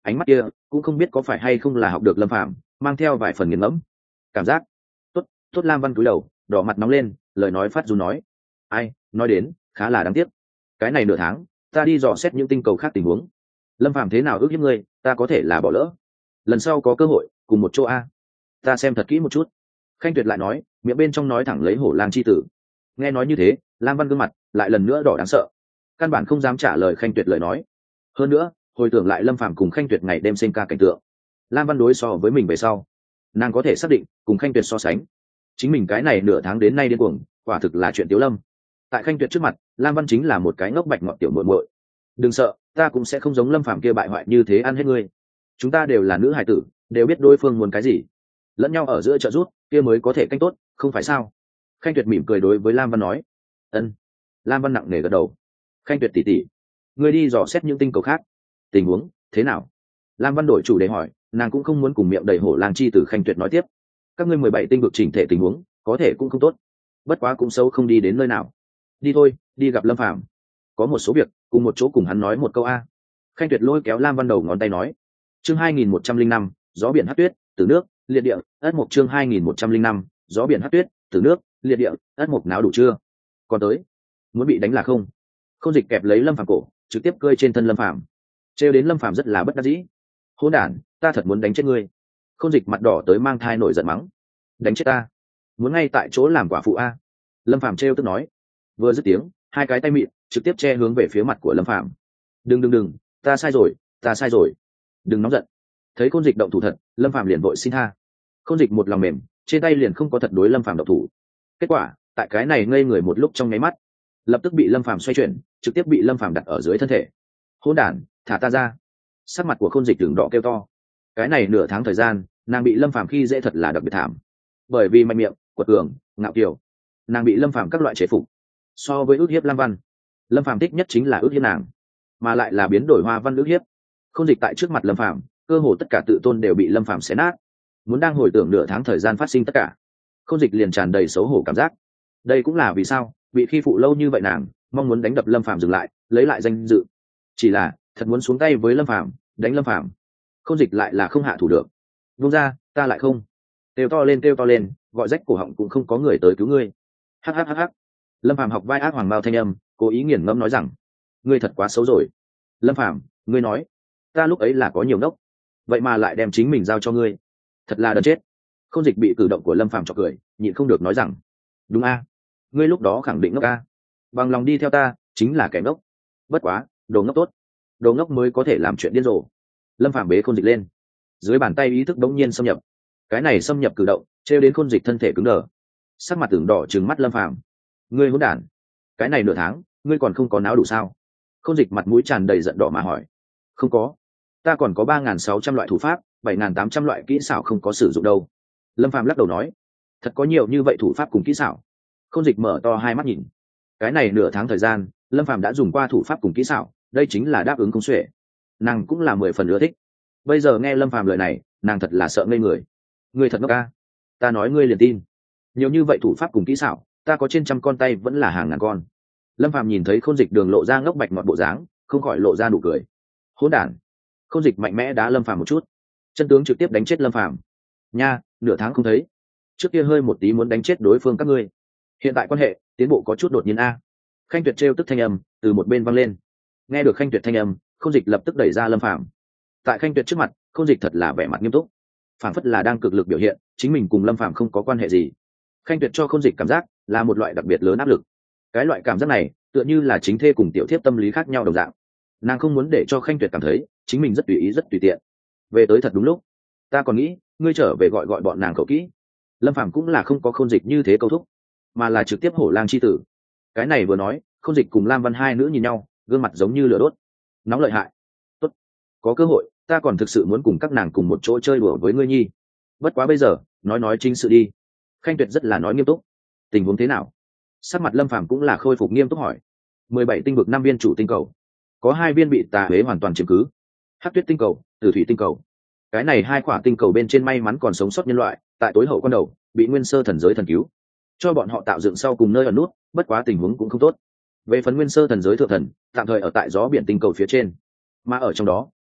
S1: ánh mắt kia cũng không biết có phải hay không là học được lâm phạm mang theo vài phần nghiền ngẫm cảm giác. Tốt Lam Văn cúi đầu đỏ mặt nóng lên, lời nói phát dù nói, ai nói đến khá là đáng tiếc, cái này nửa tháng ta đi dò xét những tinh cầu khác tình huống. Lâm phạm thế nào ước hiếp ngươi, ta có thể là bỏ lỡ, lần sau có cơ hội cùng một chỗ a, ta xem thật kỹ một chút. Khanh Tuyệt lại nói, miệng bên trong nói thẳng lấy hổ lang chi tử. Nghe nói như thế, Lam Văn gương mặt lại lần nữa đỏ đáng sợ, căn bản không dám trả lời Khanh Tuyệt lời nói. Hơn nữa hồi tưởng lại Lâm Phàm cùng Khanh Tuyệt ngày đêm sinh ca cảnh tượng, Lam Văn đối so với mình về sau, nàng có thể xác định cùng Khanh Tuyệt so sánh, chính mình cái này nửa tháng đến nay điên cuồng quả thực là chuyện tiếu lâm. Tại Khanh Tuyệt trước mặt, Lam Văn chính là một cái ngốc bạch ngọt tiểu muội muội. Đừng sợ, ta cũng sẽ không giống Lâm Phàm kia bại hoại như thế ăn hết ngươi. Chúng ta đều là nữ hài tử, đều biết đối phương muốn cái gì, lẫn nhau ở giữa trợ giúp kia mới có thể canh tốt, không phải sao? Khanh Tuyệt mỉm cười đối với Lam Văn nói. Ân. Lam Văn nặng nề gật đầu. Khanh Tuyệt tỷ tỷ, ngươi đi dò xét những tinh cầu khác, tình huống thế nào? Lam Văn đổi chủ đề hỏi, nàng cũng không muốn cùng miệng đầy hổ lang chi từ Khanh Tuyệt nói tiếp. Các ngươi 17 tinh vực chỉnh thể tình huống có thể cũng không tốt, bất quá cũng xấu không đi đến nơi nào. Đi thôi, đi gặp Lâm Phàm, có một số việc cùng một chỗ cùng hắn nói một câu a. Khanh Tuyệt lôi kéo Lam Văn đầu ngón tay nói. Chương 2105, gió biển hắc tuyết, từ nước, liệt địa, ất mục. Chương 2105, gió biển hắc tuyết, từ nước, liệt địa, ất mục. Náo đủ chưa? Còn tới, muốn bị đánh là không? Không Dịch kẹp lấy Lâm Phàm cổ, trực tiếp cơi trên thân Lâm Phàm, trêu đến Lâm Phàm rất là bất đắc dĩ. Hỗn đản, ta thật muốn đánh chết ngươi. Không Dịch mặt đỏ tới mang thai nổi giận mắng, đánh chết ta, muốn ngay tại chỗ làm quả phụ a. Lâm Phàm trêu tức nói. Vừa dứt tiếng, hai cái tay mịn trực tiếp che hướng về phía mặt của Lâm Phàm. Đừng, ta sai rồi, đừng nóng giận. Thấy Khôn Dịch động thủ thật, Lâm Phàm liền vội xin tha. Khôn Dịch một lòng mềm, trên tay liền không có thật đối Lâm Phàm động thủ. Kết quả tại cái này ngây người một lúc trong nháy mắt, lập tức bị Lâm Phàm xoay chuyển, trực tiếp bị Lâm Phàm đặt ở dưới thân thể. Hỗn đản, thả ta ra. Sắc mặt của Khôn Dịch đường đỏ kêu to. Cái này nửa tháng thời gian, nàng bị Lâm Phàm khi dễ thật là đặc biệt thảm, bởi vì mạnh miệng, quật cường, ngạo kiều, nàng bị Lâm Phàm các loại chế phục. So với ước hiếp Lam Văn, Lâm Phàm thích nhất chính là ước hiếp nàng, mà lại là biến đổi hoa văn ước hiếp. Khôn Dịch tại trước mặt Lâm Phàm, cơ hồ tất cả tự tôn đều bị Lâm Phàm xé nát. Muốn đang hồi tưởng nửa tháng thời gian phát sinh tất cả, Khôn Dịch liền tràn đầy xấu hổ cảm giác. Đây cũng là vì sao bị khi phụ lâu như vậy nàng mong muốn đánh đập Lâm Phàm dừng lại, lấy lại danh dự. Chỉ là thật muốn xuống tay với Lâm Phàm, đánh Lâm Phàm, Khôn Dịch lại là không hạ thủ được. Vung ra, ta lại không. Kêu to lên, gọi rách cổ họng cũng không có người tới cứu ngươi. Hắc. Lâm Phàm học vai ác hoàng bao thanh âm, cố ý nghiền ngẫm nói rằng, ngươi thật quá xấu rồi. Lâm Phàm, ngươi nói, ta lúc ấy là có nhiều ngốc, vậy mà lại đem chính mình giao cho ngươi, thật là đần chết. Khôn Dịch bị cử động của Lâm Phàm chọc cười, nhịn không được nói rằng, đúng a, ngươi lúc đó khẳng định ngốc a, bằng lòng đi theo ta chính là kẻ ngốc. Bất quá, đồ ngốc tốt, đồ ngốc mới có thể làm chuyện điên rồ. Lâm Phàm bế Khôn Dịch lên, dưới bàn tay ý thức bỗng nhiên xâm nhập. Cái này xâm nhập cử động trêu đến Khôn Dịch thân thể cứng đờ, sắc mặt tưởng đỏ trừng mắt Lâm Phàm, ngươi hỗn đản, cái này nửa tháng ngươi còn không có náo đủ sao? Khôn Dịch mặt mũi tràn đầy giận đỏ mà hỏi. Không có, ta còn có 3.600 loại thủ pháp, 7.800 loại kỹ xảo không có sử dụng đâu. Lâm Phàm lắc đầu nói. Thật có nhiều như vậy thủ pháp cùng kỹ xảo? Khôn Dịch mở to hai mắt nhìn. Cái này nửa tháng thời gian, Lâm Phàm đã dùng qua thủ pháp cùng kỹ xảo, đây chính là đáp ứng không xuể. Nàng cũng là 10 phần ưa thích. Bây giờ nghe Lâm Phàm lời này, nàng thật là sợ ngây người. Ngươi thật ngốc ca, ta nói ngươi liền tin. Nhiều như vậy thủ pháp cùng kỹ xảo, ta có trên 100 con tay vẫn là hàng ngàn con. Lâm Phàm nhìn thấy Khôn Dịch đường lộ ra ngốc bạch ngọt bộ dáng, không khỏi lộ ra nụ cười. Hỗn đản. Khôn Dịch mạnh mẽ đá Lâm Phàm một chút, chân tướng trực tiếp đánh chết Lâm Phàm. Nha, nửa tháng không thấy, trước kia hơi một tí muốn đánh chết đối phương các ngươi, hiện tại quan hệ tiến bộ có chút đột nhiên a. Khanh Tuyệt trêu tức thanh âm từ một bên vang lên. Nghe được Khanh Tuyệt thanh âm, Khôn Dịch lập tức đẩy ra Lâm Phàm. Tại Khanh Tuyệt trước mặt, Khôn Dịch thật là vẻ mặt nghiêm túc, phảng phất là đang cực lực biểu hiện chính mình cùng Lâm Phàm không có quan hệ gì. Khanh Tuyệt cho Khôn Dịch cảm giác là một loại đặc biệt lớn áp lực. Cái loại cảm giác này tựa như là chính thê cùng tiểu thiếp tâm lý khác nhau đồng dạng. Nàng không muốn để cho Khanh Tuyệt cảm thấy chính mình rất tùy ý rất tùy tiện. Về tới thật đúng lúc, ta còn nghĩ ngươi trở về gọi bọn nàng cậu kỹ. Lâm Phàm cũng là không có Khôn Dịch như thế câu thúc, mà là trực tiếp hổ lang chi tử. Cái này vừa nói, Khôn Dịch cùng Lam Văn hai nữ nhìn nhau, gương mặt giống như lửa đốt, nóng lợi hại. Tốt, có cơ hội ta còn thực sự muốn cùng các nàng cùng một chỗ chơi đùa với ngươi nhi. Bất quá bây giờ nói chính sự đi. Khanh Tuyệt rất là nói nghiêm túc. Tình huống thế nào? Sắc mặt Lâm Phàm cũng là khôi phục nghiêm túc hỏi. 17 tinh vực 5 viên chủ tinh cầu, có 2 viên bị tà huế hoàn toàn chiếm cứ. Hắc Tuyết tinh cầu, Tử Thủy tinh cầu. Cái này hai quả tinh cầu bên trên may mắn còn sống sót nhân loại, tại tối hậu quan đầu bị Nguyên Sơ thần giới thần cứu, cho bọn họ tạo dựng sau cùng nơi ẩn nút, bất quá tình huống cũng không tốt. Về phần Nguyên Sơ thần giới thượng thần, tạm thời ở tại gió biển tinh cầu phía trên, mà ở trong đó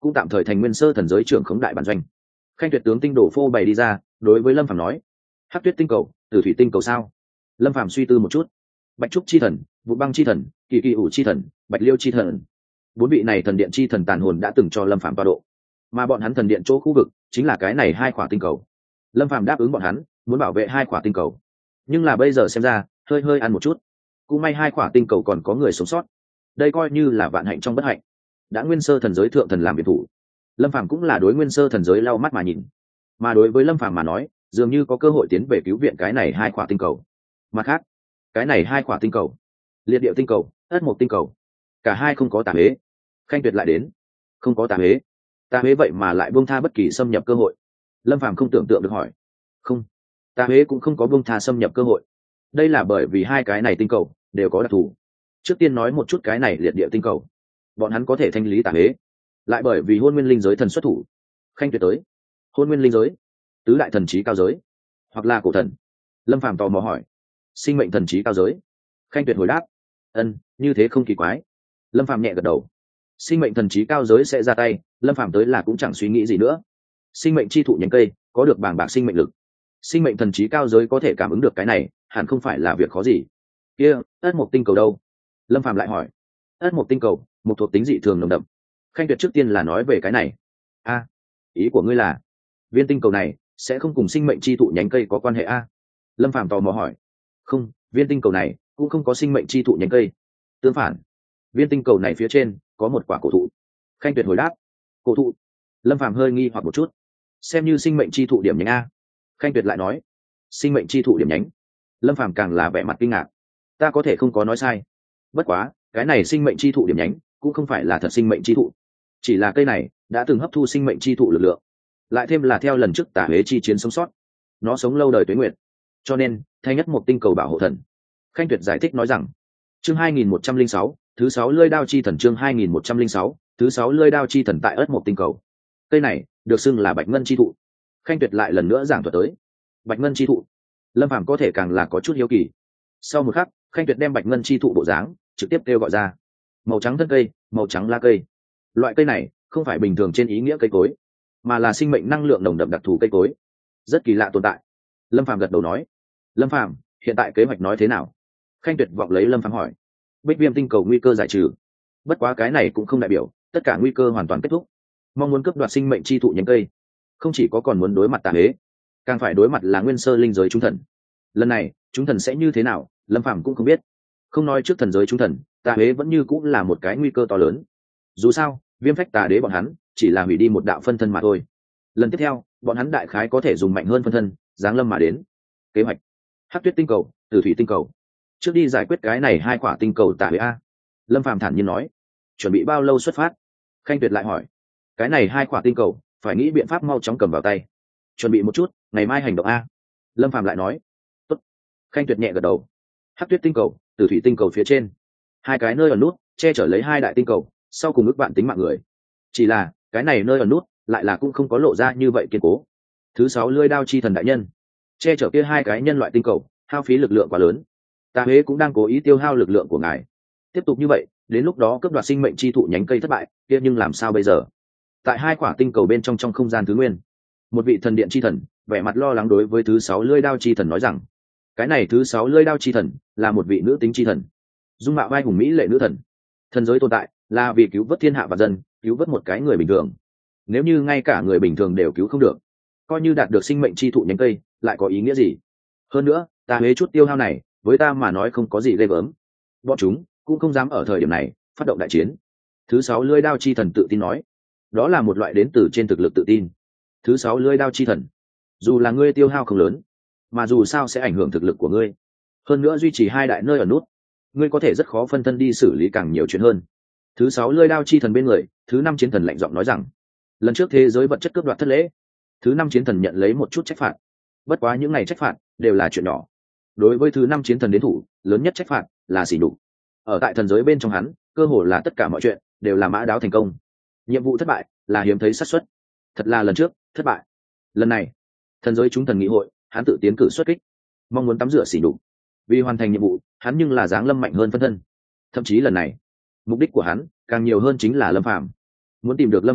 S1: cũng tạm thời thành nguyên sơ thần giới trưởng khống đại bản doanh. Khanh Tuyệt tướng tinh đồ phô bày đi ra, đối với Lâm Phàm nói: Hắc Tuyết tinh cầu, Tử Thủy tinh cầu sao? Lâm Phàm suy tư một chút: Bạch Trúc chi thần, Vụ Băng chi thần, Kỳ Kỳ ủ chi thần, Bạch Liêu chi thần. Bốn vị này thần điện chi thần tàn hồn đã từng cho Lâm Phàm tọa độ, mà bọn hắn thần điện chỗ khu vực chính là cái này hai khỏa tinh cầu. Lâm Phàm đáp ứng bọn hắn, muốn bảo vệ hai khỏa tinh cầu, nhưng là bây giờ xem ra hơi hơi ăn một chút. Cũng may hai khỏa tinh cầu còn có người sống sót, đây coi như là vạn hạnh trong bất hạnh. Đã nguyên sơ thần giới thượng thần làm biệt thủ, Lâm Phàm cũng là đối nguyên sơ thần giới lau mắt mà nhìn, mà đối với Lâm Phàm mà nói, dường như có cơ hội tiến về cứu viện cái này hai khỏa tinh cầu. Mặt khác, cái này hai khỏa tinh cầu, liệt địa tinh cầu, ất mộc tinh cầu, cả hai không có tà huế. Khanh Tuyệt lại đến: Không có tà huế? Tà huế vậy mà lại buông tha bất kỳ xâm nhập cơ hội? Lâm Phàm không tưởng tượng được hỏi: Không, tà huế cũng không có buông tha xâm nhập cơ hội. Đây là bởi vì hai cái này tinh cầu đều có đặc thù. Trước tiên nói một chút cái này liệt địa tinh cầu, bọn hắn có thể thanh lý tà huế, lại bởi vì hôn nguyên linh giới thần xuất thủ. Khanh Tuyệt tới: Hôn nguyên linh giới, tứ đại thần trí cao giới, hoặc là cổ thần? Lâm Phàm tò mò hỏi: Sinh mệnh thần trí cao giới? Khanh Tuyệt hồi đáp: Ân, như thế không kỳ quái. Lâm Phàm nhẹ gật đầu. Sinh mệnh thần trí cao giới sẽ ra tay, Lâm Phàm tới là cũng chẳng suy nghĩ gì nữa. Sinh mệnh chi thụ nhánh cây có được bàng bạc sinh mệnh lực, sinh mệnh thần trí cao giới có thể cảm ứng được cái này, hẳn không phải là việc khó gì. Kia, ất mộc tinh cầu đâu? Lâm Phàm lại hỏi. Ất mộc tinh cầu, một thuộc tính dị thường nồng đậm. Khanh Tuyệt trước tiên là nói về cái này. A, ý của ngươi là viên tinh cầu này sẽ không cùng sinh mệnh chi thụ nhánh cây có quan hệ a? Lâm Phàm tò mò hỏi. Không, viên tinh cầu này cũng không có sinh mệnh chi thụ nhánh cây. Tương phản, viên tinh cầu này phía trên có một quả cổ thụ. Khanh Tuyệt hồi đáp. Cổ thụ? Lâm Phàm hơi nghi hoặc một chút. Xem như sinh mệnh chi thụ điểm nhánh a? Khanh Tuyệt lại nói. Sinh mệnh chi thụ điểm nhánh? Lâm Phàm càng là vẻ mặt kinh ngạc. Ta có thể không có nói sai. Bất quá, cái này sinh mệnh chi thụ điểm nhánh cũng không phải là thật sinh mệnh chi thụ, chỉ là cây này đã từng hấp thu sinh mệnh chi thụ lực lượng, lại thêm là theo lần trước tà huế chi chiến sống sót, nó sống lâu đời tuế nguyệt, cho nên thay nhất một tinh cầu bảo hộ thần. Khanh Tuyệt giải thích nói rằng: chương 2106, thứ 6 lưỡi đao chi thần. Chương 2106, thứ 6 lưỡi đao chi thần tại ất một tinh cầu. Cây này được xưng là bạch ngân chi thụ. Khanh Tuyệt lại lần nữa giảng thuật tới bạch ngân chi thụ. Lâm Phàm có thể càng là có chút hiếu kỳ. Sau một khắc, Khanh Tuyệt đem bạch ngân chi thụ bộ dáng trực tiếp kêu gọi ra: màu trắng thân cây, màu trắng lá cây. Loại cây này không phải bình thường trên ý nghĩa cây cối, mà là sinh mệnh năng lượng nồng đậm đặc thù cây cối, rất kỳ lạ tồn tại. Lâm Phàm gật đầu nói. Lâm Phàm, hiện tại kế hoạch nói thế nào? Khanh Tuyệt vọng lấy Lâm Phàm hỏi. Bích viêm tinh cầu nguy cơ giải trừ, bất quá cái này cũng không đại biểu tất cả nguy cơ hoàn toàn kết thúc. Mong muốn cướp đoạt sinh mệnh chi thụ nhánh cây, không chỉ có còn muốn đối mặt tà huế, càng phải đối mặt là nguyên sơ linh giới chúng thần. Lần này chúng thần sẽ như thế nào, Lâm Phàm cũng không biết. Không nói trước thần giới chúng thần, tà huế vẫn như cũng là một cái nguy cơ to lớn. Dù sao, viêm phách tà đế bọn hắn chỉ là hủy đi một đạo phân thân mà thôi. Lần tiếp theo bọn hắn đại khái có thể dùng mạnh hơn phân thân giáng lâm mà đến. Kế hoạch: Hắc Tuyết tinh cầu, Tử Thủy tinh cầu. Trước đi giải quyết cái này hai quả tinh cầu tà huế a. Lâm Phàm thản nhiên nói. Chuẩn bị bao lâu xuất phát? Khanh Tuyệt lại hỏi. Cái này hai quả tinh cầu phải nghĩ biện pháp mau chóng cầm vào tay. Chuẩn bị một chút, ngày mai hành động a. Lâm Phàm lại nói. Tốt. Khanh Tuyệt nhẹ gật đầu. Hắc Tuyết tinh cầu, Tử Thủy tinh cầu phía trên, hai cái nơi ở nút che chở lấy hai đại tinh cầu, sau cùng ước vạn tính mạng người. Chỉ là cái này nơi ở nút lại là cũng không có lộ ra như vậy kiên cố. Thứ 6 lưỡi đao chi thần đại nhân che chở kia hai cái nhân loại tinh cầu, hao phí lực lượng quá lớn. Tà huế cũng đang cố ý tiêu hao lực lượng của ngài. Tiếp tục như vậy, đến lúc đó cướp đoạt sinh mệnh chi thụ nhánh cây thất bại, kia nhưng làm sao bây giờ? Tại hai quả tinh cầu bên trong trong không gian thứ nguyên, một vị thần điện chi thần vẻ mặt lo lắng đối với thứ 6 lưỡi đao chi thần nói rằng: cái này thứ 6 lưỡi đao chi thần là một vị nữ tính chi thần, dung mạo vai hùng mỹ lệ nữ thần. Thần giới tồn tại là vì cứu vớt thiên hạ và dân, cứu vớt một cái người bình thường. Nếu như ngay cả người bình thường đều cứu không được, coi như đạt được sinh mệnh chi thụ nhánh cây lại có ý nghĩa gì? Hơn nữa, ta huế chút tiêu hao này với ta mà nói không có gì ghê gớm, bọn chúng cũng không dám ở thời điểm này phát động đại chiến. Thứ 6 lưỡi đao chi thần tự tin nói. Đó là một loại đến từ trên thực lực tự tin. Thứ 6 lưỡi đao chi thần, dù là ngươi tiêu hao không lớn, mà dù sao sẽ ảnh hưởng thực lực của ngươi. Hơn nữa duy trì hai đại nơi ở nút, ngươi có thể rất khó phân thân đi xử lý càng nhiều chuyện hơn. Thứ 6 lưỡi đao chi thần bên người, thứ 5 chiến thần lạnh giọng nói rằng: lần trước thế giới vật chất cướp đoạt thất lễ, thứ 5 chiến thần nhận lấy một chút trách phạt. Bất quá những ngày trách phạt đều là chuyện nhỏ. Đối với thứ 5 chiến thần đến thủ, lớn nhất trách phạt là xỉ nhục. Ở tại thần giới bên trong hắn, cơ hồ là tất cả mọi chuyện đều là mã đáo thành công. Nhiệm vụ thất bại là hiếm thấy xác suất. Thật là lần trước thất bại. Lần này, thần giới chúng thần nghị hội, hắn tự tiến cử xuất kích, mong muốn tắm rửa xỉ nhục. Vì hoàn thành nhiệm vụ, hắn nhưng là dáng lâm mạnh hơn phân thân. Thậm chí lần này, mục đích của hắn càng nhiều hơn chính là Lâm Phàm. Muốn tìm được Lâm Phàm,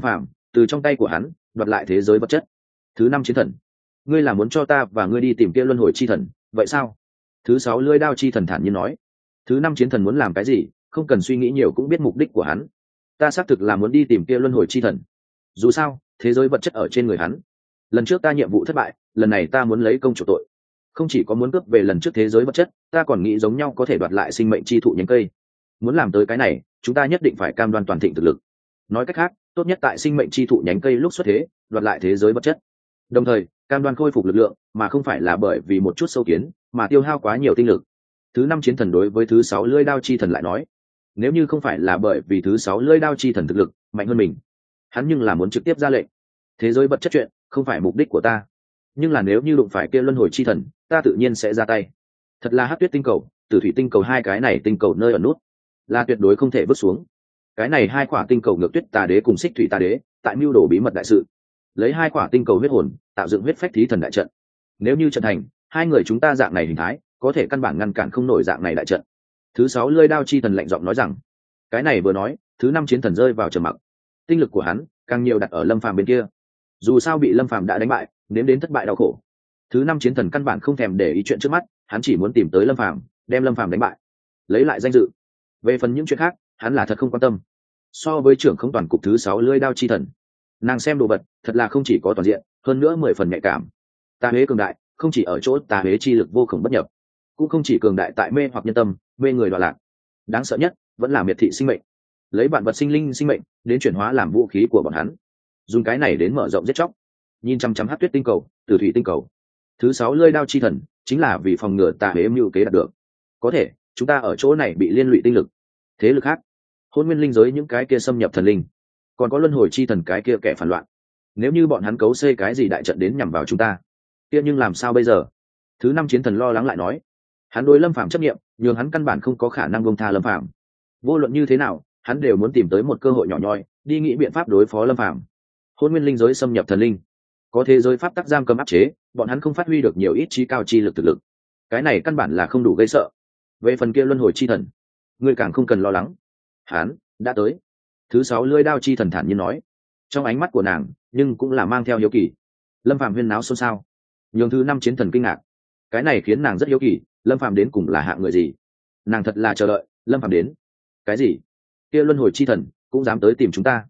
S1: từ trong tay của hắn đoạt lại thế giới vật chất. Thứ năm chiến thần, ngươi là muốn cho ta và ngươi đi tìm kia luân hồi chi thần vậy sao? Thứ sáu lưỡi đao chi thần thản nhiên nói. Thứ năm chiến thần muốn làm cái gì không cần suy nghĩ nhiều cũng biết mục đích của hắn. Ta xác thực là muốn đi tìm kia luân hồi chi thần, dù sao thế giới vật chất ở trên người hắn. Lần trước ta nhiệm vụ thất bại, lần này ta muốn lấy công chủ tội. Không chỉ có muốn cướp về lần trước thế giới vật chất, ta còn nghĩ giống nhau có thể đoạt lại sinh mệnh chi thụ nhánh cây. Muốn làm tới cái này, chúng ta nhất định phải cam đoan toàn thịnh thực lực. Nói cách khác, tốt nhất tại sinh mệnh chi thụ nhánh cây lúc xuất thế, đoạt lại thế giới vật chất. Đồng thời, cam đoan khôi phục lực lượng, mà không phải là bởi vì một chút sâu kiến, mà tiêu hao quá nhiều tinh lực. Thứ năm chiến thần đối với thứ sáu lưỡi đao chi thần lại nói, nếu như không phải là bởi vì thứ sáu lưỡi đao chi thần thực lực mạnh hơn mình, hắn nhưng là muốn trực tiếp ra lệnh. Thế giới vật chất chuyện, không phải mục đích của ta. Nhưng là nếu như đụng phải kia luân hồi chi thần, ta tự nhiên sẽ ra tay. Thật là hắc tuyết tinh cầu, tử thủy tinh cầu hai cái này tinh cầu nơi ở nút, là tuyệt đối không thể vứt xuống. Cái này hai quả tinh cầu ngược tuyết tà đế cùng xích thủy tà đế, tại mưu đồ bí mật đại sự, lấy hai quả tinh cầu huyết hồn tạo dựng huyết phách thí thần đại trận. Nếu như trận thành, hai người chúng ta dạng này hình thái, có thể căn bản ngăn cản không nổi dạng này đại trận. Thứ sáu lưỡi đao chi thần lạnh giọng nói rằng, cái này vừa nói, thứ năm chiến thần rơi vào trầm mặc. Tinh lực của hắn càng nhiều đặt ở Lâm Phàm bên kia. Dù sao bị Lâm Phàm đã đánh bại, nếm đến thất bại đau khổ. Thứ năm chiến thần căn bản không thèm để ý chuyện trước mắt, hắn chỉ muốn tìm tới Lâm Phàm, đem Lâm Phàm đánh bại, lấy lại danh dự. Về phần những chuyện khác, hắn là thật không quan tâm. So với trưởng không toàn cục thứ sáu lưỡi đao chi thần, nàng xem đồ vật thật là không chỉ có toàn diện, hơn nữa 10 phần nhạy cảm. Tà huế cường đại, không chỉ ở chỗ tà huế chi lực vô cùng bất nhập, cũng không chỉ cường đại tại mê hoặc nhân tâm, mê người đoạn lạc. Đáng sợ nhất vẫn là miệt thị sinh mệnh, lấy vạn vật sinh linh sinh mệnh đến chuyển hóa làm vũ khí của bọn hắn, dùng cái này đến mở rộng giết chóc. Nhìn chăm chăm hắc tuyết tinh cầu, tử thủy tinh cầu, thứ sáu lưỡi đao chi thần chính là vì phòng ngừa tà huế mưu kế đạt được. Có thể chúng ta ở chỗ này bị liên lụy tinh lực, thế lực khác, hôn nguyên linh giới những cái kia xâm nhập thần linh, còn có luân hồi chi thần cái kia kẻ phản loạn, nếu như bọn hắn cấu xê cái gì đại trận đến nhằm vào chúng ta, kia nhưng làm sao bây giờ? Thứ năm chiến thần lo lắng lại nói, hắn đối Lâm Phàm chấp nghiệm, nhưng hắn căn bản không có khả năng buông tha Lâm Phàm. Vô luận như thế nào, hắn đều muốn tìm tới một cơ hội nhỏ nhoi, đi nghĩ biện pháp đối phó Lâm Phàm. Hôn nguyên linh giới xâm nhập thần linh, có thế giới pháp tắc giam cầm áp chế, bọn hắn không phát huy được nhiều ít trí cao chi lực thực lực, cái này căn bản là không đủ gây sợ. Về phần kia luân hồi chi thần, ngươi càng không cần lo lắng, hắn đã tới. Thứ sáu lưỡi đao chi thần thản nhiên nói, trong ánh mắt của nàng nhưng cũng là mang theo hiếu kỳ. Lâm Phàm huyên náo xôn xao, nhường thứ năm chiến thần kinh ngạc. Cái này khiến nàng rất hiếu kỳ, Lâm Phàm đến cùng là hạng người gì. Nàng thật là chờ đợi Lâm Phàm đến. Cái gì? Kia luân hồi chi thần cũng dám tới tìm chúng ta?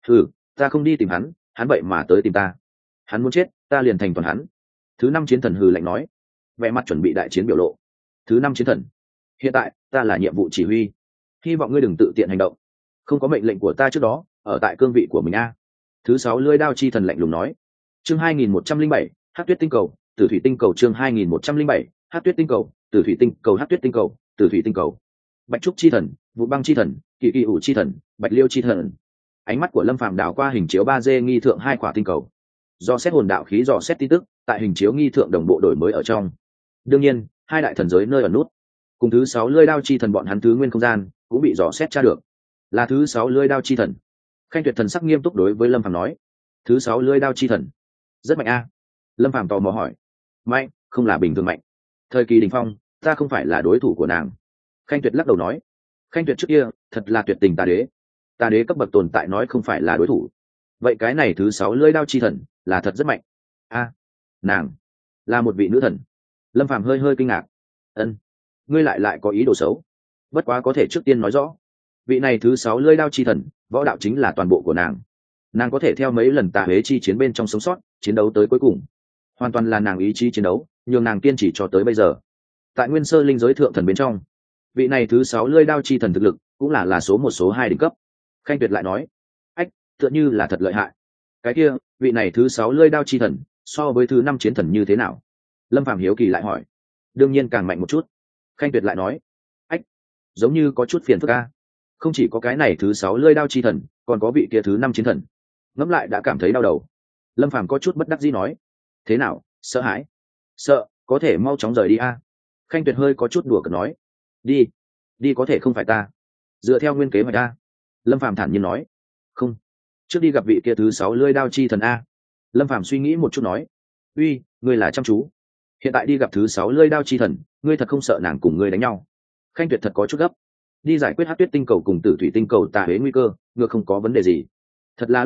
S1: Ta không đi tìm hắn, hắn vậy mà tới tìm ta. Hắn muốn chết, ta liền thành toàn hắn. Thứ năm chiến thần hừ lạnh nói, vẻ mặt chuẩn bị đại chiến biểu lộ. Thứ năm chiến thần, hiện tại ta là nhiệm vụ chỉ huy, hy vọng ngươi đừng tự tiện hành động, không có mệnh lệnh của ta trước đó, ở tại cương vị của mình a. Thứ sáu lưỡi đao chi thần lạnh lùng nói. Chương 2107, Hắc tuyết tinh cầu, tử thủy tinh cầu. Chương 2107, Hắc tuyết tinh cầu, tử thủy tinh cầu. Hắc tuyết tinh cầu, tử thủy tinh cầu. Bạch trúc chi thần, vụ băng chi thần, kỳ kỳ ủ chi thần, bạch liêu chi thần. Ánh mắt của Lâm Phàm đảo qua hình chiếu 3D nghi thượng hai quả tinh cầu, do xét hồn đạo khí dò xét tin tức tại hình chiếu nghi thượng đồng bộ đổi mới ở trong. Đương nhiên, hai đại thần giới nơi ở nút cùng thứ sáu lưỡi đao chi thần bọn hắn thứ nguyên không gian cũng bị dò xét tra được, là thứ sáu lưỡi đao chi thần. Khanh Tuyệt thần sắc nghiêm túc đối với Lâm Phàm nói, thứ sáu lưỡi đao chi thần rất mạnh a. Lâm Phàm tò mò hỏi, mạnh, không là bình thường mạnh. Thời kỳ đỉnh phong, ta không phải là đối thủ của nàng. Khanh Tuyệt lắc đầu nói, Khanh Tuyệt trước kia thật là tuyệt tình tà đế cấp bậc tồn tại nói không phải là đối thủ. Vậy cái này thứ sáu lưỡi đao chi thần là thật rất mạnh a. Nàng là một vị nữ thần. Lâm Phàm hơi kinh ngạc. Ngươi lại có ý đồ xấu. Bất quá có thể trước tiên nói rõ, vị này thứ sáu lưỡi đao chi thần, võ đạo chính là toàn bộ của nàng. Nàng có thể theo mấy lần tà huế chi chiến bên trong sống sót, chiến đấu tới cuối cùng, hoàn toàn là nàng ý chí chiến đấu, nhường nàng kiên trì cho tới bây giờ. Tại nguyên sơ linh giới thượng thần bên trong, vị này thứ sáu lưỡi đao chi thần thực lực cũng là số 1 số 2 đỉnh cấp. Khanh Tuyệt lại nói, tựa như là thật lợi hại. Cái kia, vị này thứ sáu lưỡi đao chi thần so với thứ năm chiến thần như thế nào? Lâm Phàm hiếu kỳ lại hỏi. Đương nhiên càng mạnh một chút. Khanh Tuyệt lại nói, giống như có chút phiền phức a. Không chỉ có cái này thứ sáu lưỡi đao chi thần, còn có vị kia thứ năm chiến thần. Ngẫm lại đã cảm thấy đau đầu. Lâm Phàm có chút bất đắc dĩ nói, thế nào, sợ hãi? Sợ, có thể mau chóng rời đi a. Khanh Tuyệt hơi có chút đùa cợt nói, đi có thể không phải ta, dựa theo nguyên kế hoạch ta. Lâm Phàm thản nhiên nói, không, trước đi gặp vị kia thứ sáu lưỡi đao chi thần a. Lâm Phàm suy nghĩ một chút nói, uy, ngươi là chăm chú, hiện tại đi gặp thứ sáu lưỡi đao chi thần, ngươi thật không sợ nàng cùng ngươi đánh nhau? Khanh Tuyệt thật có chút gấp, đi giải quyết Hắc tuyết tinh cầu cùng tử thủy tinh cầu tà huế nguy cơ, ngược không có vấn đề gì. Thật là lúc này,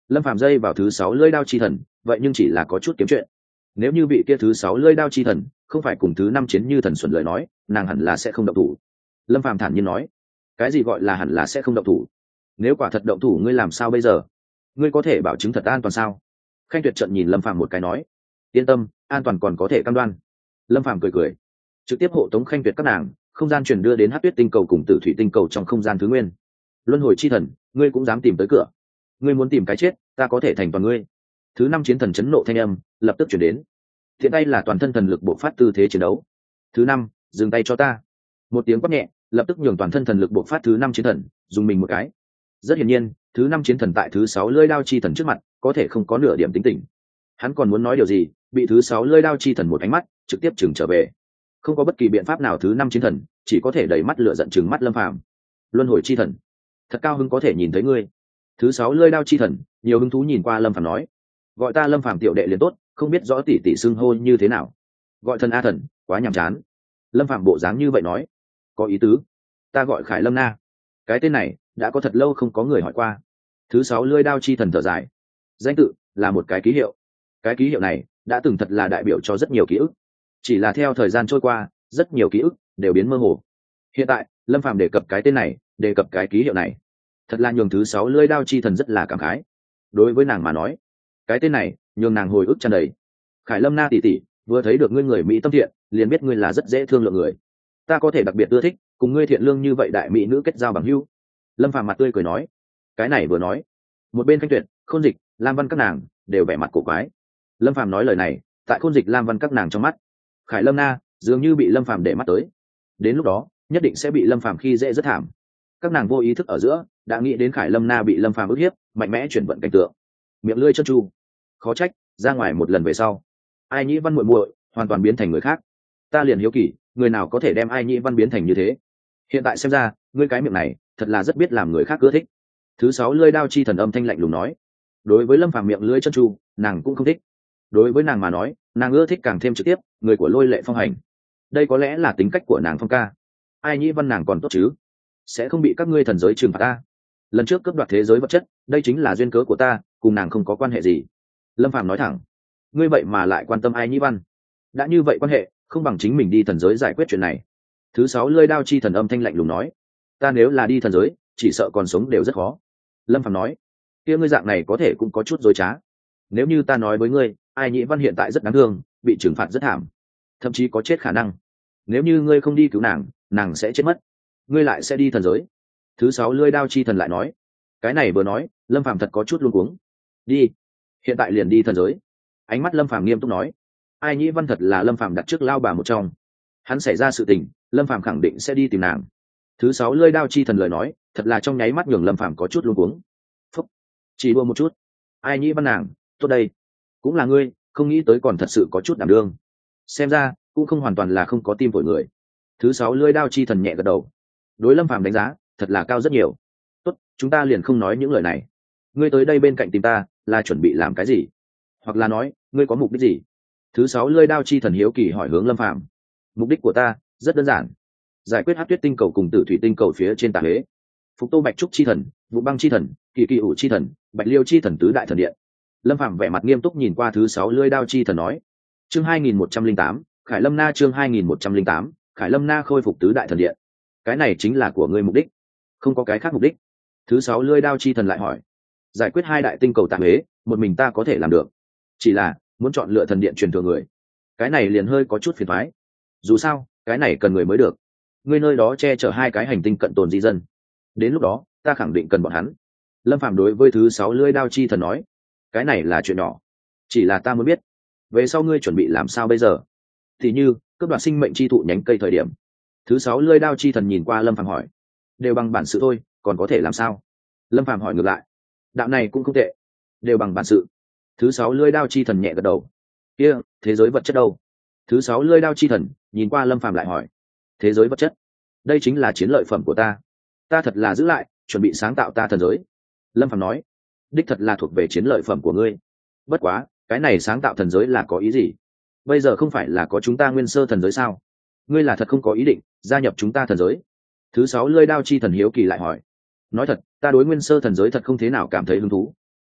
S1: Lâm Phàm dây vào thứ 6 lưỡi đao chi thần, vậy nhưng chỉ là có chút kiếm chuyện. Nếu như bị kia thứ 6 lưỡi đao chi thần không phải cùng thứ 5 chiến như thần xuẩn lời nói, nàng hẳn là sẽ không động thủ. Lâm Phàm thản nhiên nói, cái gì gọi là hẳn là sẽ không động thủ? Nếu quả thật động thủ ngươi làm sao bây giờ? Ngươi có thể bảo chứng thật an toàn sao? Khanh Tuyệt trận nhìn Lâm Phàm một cái nói, yên tâm, an toàn còn có thể cam đoan. Lâm Phàm cười cười, trực tiếp hộ tống Khanh Tuyệt các nàng, không gian truyền đưa đến Hắc Tuyết tinh cầu cùng Tử Thủy tinh cầu trong không gian thứ nguyên. Luân hồi chi thần, ngươi cũng dám tìm tới cửa? Ngươi muốn tìm cái chết, ta có thể thành toàn ngươi. Thứ 5 chiến thần chấn nộ thanh âm lập tức chuyển đến. Thiện tay là toàn thân thần lực bộc phát tư thế chiến đấu. Thứ 5, dừng tay cho ta. Một tiếng quát nhẹ, lập tức nhường toàn thân thần lực bộc phát thứ 5 chiến thần dùng mình một cái. Rất hiển nhiên, thứ 5 chiến thần tại thứ 6 lưỡi đao chi thần trước mặt, có thể không có nửa điểm tính tình. Hắn còn muốn nói điều gì, bị thứ 6 lưỡi đao chi thần một ánh mắt trực tiếp chừng trở về. Không có bất kỳ biện pháp nào, thứ 5 chiến thần chỉ có thể đẩy mắt lửa giận chừng mắt Lâm Phàm. Luân hồi chi thần, thật cao hứng có thể nhìn thấy ngươi. Thứ 6 lưỡi đao chi thần nhiều hứng thú nhìn qua Lâm Phàm nói, gọi ta Lâm Phàm tiểu đệ liền tốt, không biết rõ tỷ tỷ xưng hô như thế nào. Gọi thần a thần quá nhàm chán. Lâm Phàm bộ dáng như vậy nói, có ý tứ, ta gọi Khải Lâm Na. Cái tên này đã có thật lâu không có người hỏi qua. Thứ 6 lưỡi đao chi thần thở dài, danh tự là một cái ký hiệu, cái ký hiệu này đã từng thật là đại biểu cho rất nhiều ký ức, chỉ là theo thời gian trôi qua rất nhiều ký ức đều biến mơ hồ. Hiện tại Lâm Phàm đề cập cái tên này, đề cập cái ký hiệu này, thật là nhường thứ 6 lưỡi đao chi thần rất là cảm khái. Đối với nàng mà nói, cái tên này nhường nàng hồi ức tràn đầy. Khải Lâm Na tỷ tỷ, vừa thấy được ngươi người mỹ tâm thiện, liền biết ngươi là rất dễ thương lượng người, ta có thể đặc biệt ưa thích cùng ngươi thiện lương như vậy đại mỹ nữ kết giao bằng hữu. Lâm Phàm mặt tươi cười nói. Cái này vừa nói, một bên Khanh Tuyệt, Khôn Dịch, Lam Văn các nàng đều vẻ mặt cổ quái. Lâm Phàm nói lời này, tại Khôn Dịch, Lam Văn các nàng trong mắt, Khải Lâm Na dường như bị Lâm Phàm để mắt tới, đến lúc đó nhất định sẽ bị Lâm Phàm khi dễ rất thảm. Các nàng vô ý thức ở giữa đã nghĩ đến Khải Lâm Na bị Lâm Phàm ức hiếp, mạnh mẽ chuyển vận cảnh tượng, miệng lưỡi chân chu. Khó trách ra ngoài một lần về sau, Ai Nhĩ Văn muội muội hoàn toàn biến thành người khác. Ta liền hiếu kỳ, người nào có thể đem Ai Nhĩ Văn biến thành như thế? Hiện tại xem ra, ngươi cái miệng này thật là rất biết làm người khác ưa thích. Thứ 6 lưỡi đao chi thần âm thanh lạnh lùng nói. Đối với Lâm Phàm miệng lưỡi chân chu, nàng cũng không thích. Đối với nàng mà nói, nàng ưa thích càng thêm trực tiếp người của Lôi Lệ Phong Hành. Đây có lẽ là tính cách của nàng phong ca. Ai Nhĩ Văn nàng còn tốt chứ, sẽ không bị các ngươi thần giới trừng phạt ta. Lần trước cướp đoạt thế giới vật chất, đây chính là duyên cớ của ta, cùng nàng không có quan hệ gì. Lâm Phàm nói thẳng. Ngươi vậy mà lại quan tâm Ai Nhĩ Văn? Đã như vậy quan hệ, không bằng chính mình đi thần giới giải quyết chuyện này. Thứ 6 lưỡi đao chi thần âm thanh lạnh lùng nói. Ta nếu là đi thần giới, chỉ sợ còn sống đều rất khó. Lâm Phàm nói. Kia ngươi dạng này có thể cũng có chút dối trá. Nếu như ta nói với ngươi, Ai Nhĩ Văn hiện tại rất đáng thương, bị trừng phạt rất thảm, thậm chí có chết khả năng. Nếu như ngươi không đi cứu nàng, nàng sẽ chết mất, ngươi lại sẽ đi thần giới. Thứ 6 lưỡi đao chi thần lại nói. Cái này vừa nói, Lâm Phàm thật có chút luống cuống. Đi, hiện tại liền đi thần giới. Ánh mắt Lâm Phàm nghiêm túc nói. Ai Nhĩ Văn thật là Lâm Phàm đặt trước lao bà một trong, hắn xảy ra sự tình, Lâm Phàm khẳng định sẽ đi tìm nàng. Thứ 6 lưỡi đao chi thần lời nói, thật là trong nháy mắt nhường Lâm Phàm có chút luống cuống. Phúc, chỉ đua một chút. Ai Nhĩ Văn nàng, tốt đây, cũng là ngươi, không nghĩ tới còn thật sự có chút đảm đương. Xem ra cũng không hoàn toàn là không có tim phổi người. Thứ 6 lưỡi đao chi thần nhẹ gật đầu, đối Lâm Phàm đánh giá thật là cao rất nhiều. Tốt, chúng ta liền không nói những lời này. Ngươi tới đây bên cạnh tìm ta là chuẩn bị làm cái gì, hoặc là nói ngươi có mục đích gì? Thứ 6 lưỡi đao chi thần hiếu kỳ hỏi hướng Lâm Phàm. Mục đích của ta rất đơn giản, giải quyết Hắc Tuyết tinh cầu cùng Tử Thủy tinh cầu phía trên tà huế, phục Tô Bạch Trúc chi thần, Vụ Băng chi thần, Kỳ Kỳ ủ chi thần, Bạch Liêu chi thần tứ đại thần điện. Lâm Phàm vẻ mặt nghiêm túc nhìn qua thứ 6 lưỡi đao chi thần nói. Chương 2108, Khải Lâm Na. Chương 2108, Khải Lâm Na khôi phục tứ đại thần điện. Cái này chính là của ngươi mục đích, không có cái khác mục đích? Thứ 6 lưỡi đao chi thần lại hỏi. Giải quyết 2 đại tinh cầu tà huế, một mình ta có thể làm được, chỉ là muốn chọn lựa thần điện truyền thừa người, cái này liền hơi có chút phiền toái. Dù sao cái này cần người mới được, ngươi nơi đó che chở 2 cái hành tinh cận tồn di dân, đến lúc đó ta khẳng định cần bọn hắn. Lâm Phàm đối với thứ 6 lưỡi đao chi thần nói. Cái này là chuyện nhỏ, chỉ là ta muốn biết về sau ngươi chuẩn bị làm sao bây giờ, thì như cướp đoạt sinh mệnh chi thụ nhánh cây thời điểm. Thứ 6 lưỡi đao chi thần nhìn qua Lâm Phàm hỏi. Đều bằng bản sự thôi, còn có thể làm sao? Lâm Phàm hỏi ngược lại. Đạo này cũng không tệ, đều bằng bản sự. Thứ 6 lưỡi đao chi thần nhẹ gật đầu. Kia thế giới vật chất đâu? Thứ 6 lưỡi đao chi thần nhìn qua Lâm Phàm lại hỏi. Thế giới vật chất, đây chính là chiến lợi phẩm của ta, ta thật là giữ lại, chuẩn bị sáng tạo ta thần giới. Lâm Phàm nói. Đích thật là thuộc về chiến lợi phẩm của ngươi, bất quá cái này sáng tạo thần giới là có ý gì? Bây giờ không phải là có chúng ta nguyên sơ thần giới sao? Ngươi là thật không có ý định gia nhập chúng ta thần giới? Thứ 6 lưỡi đao chi thần hiếu kỳ lại hỏi. Nói thật, ta đối nguyên sơ thần giới thật không thế nào cảm thấy hứng thú.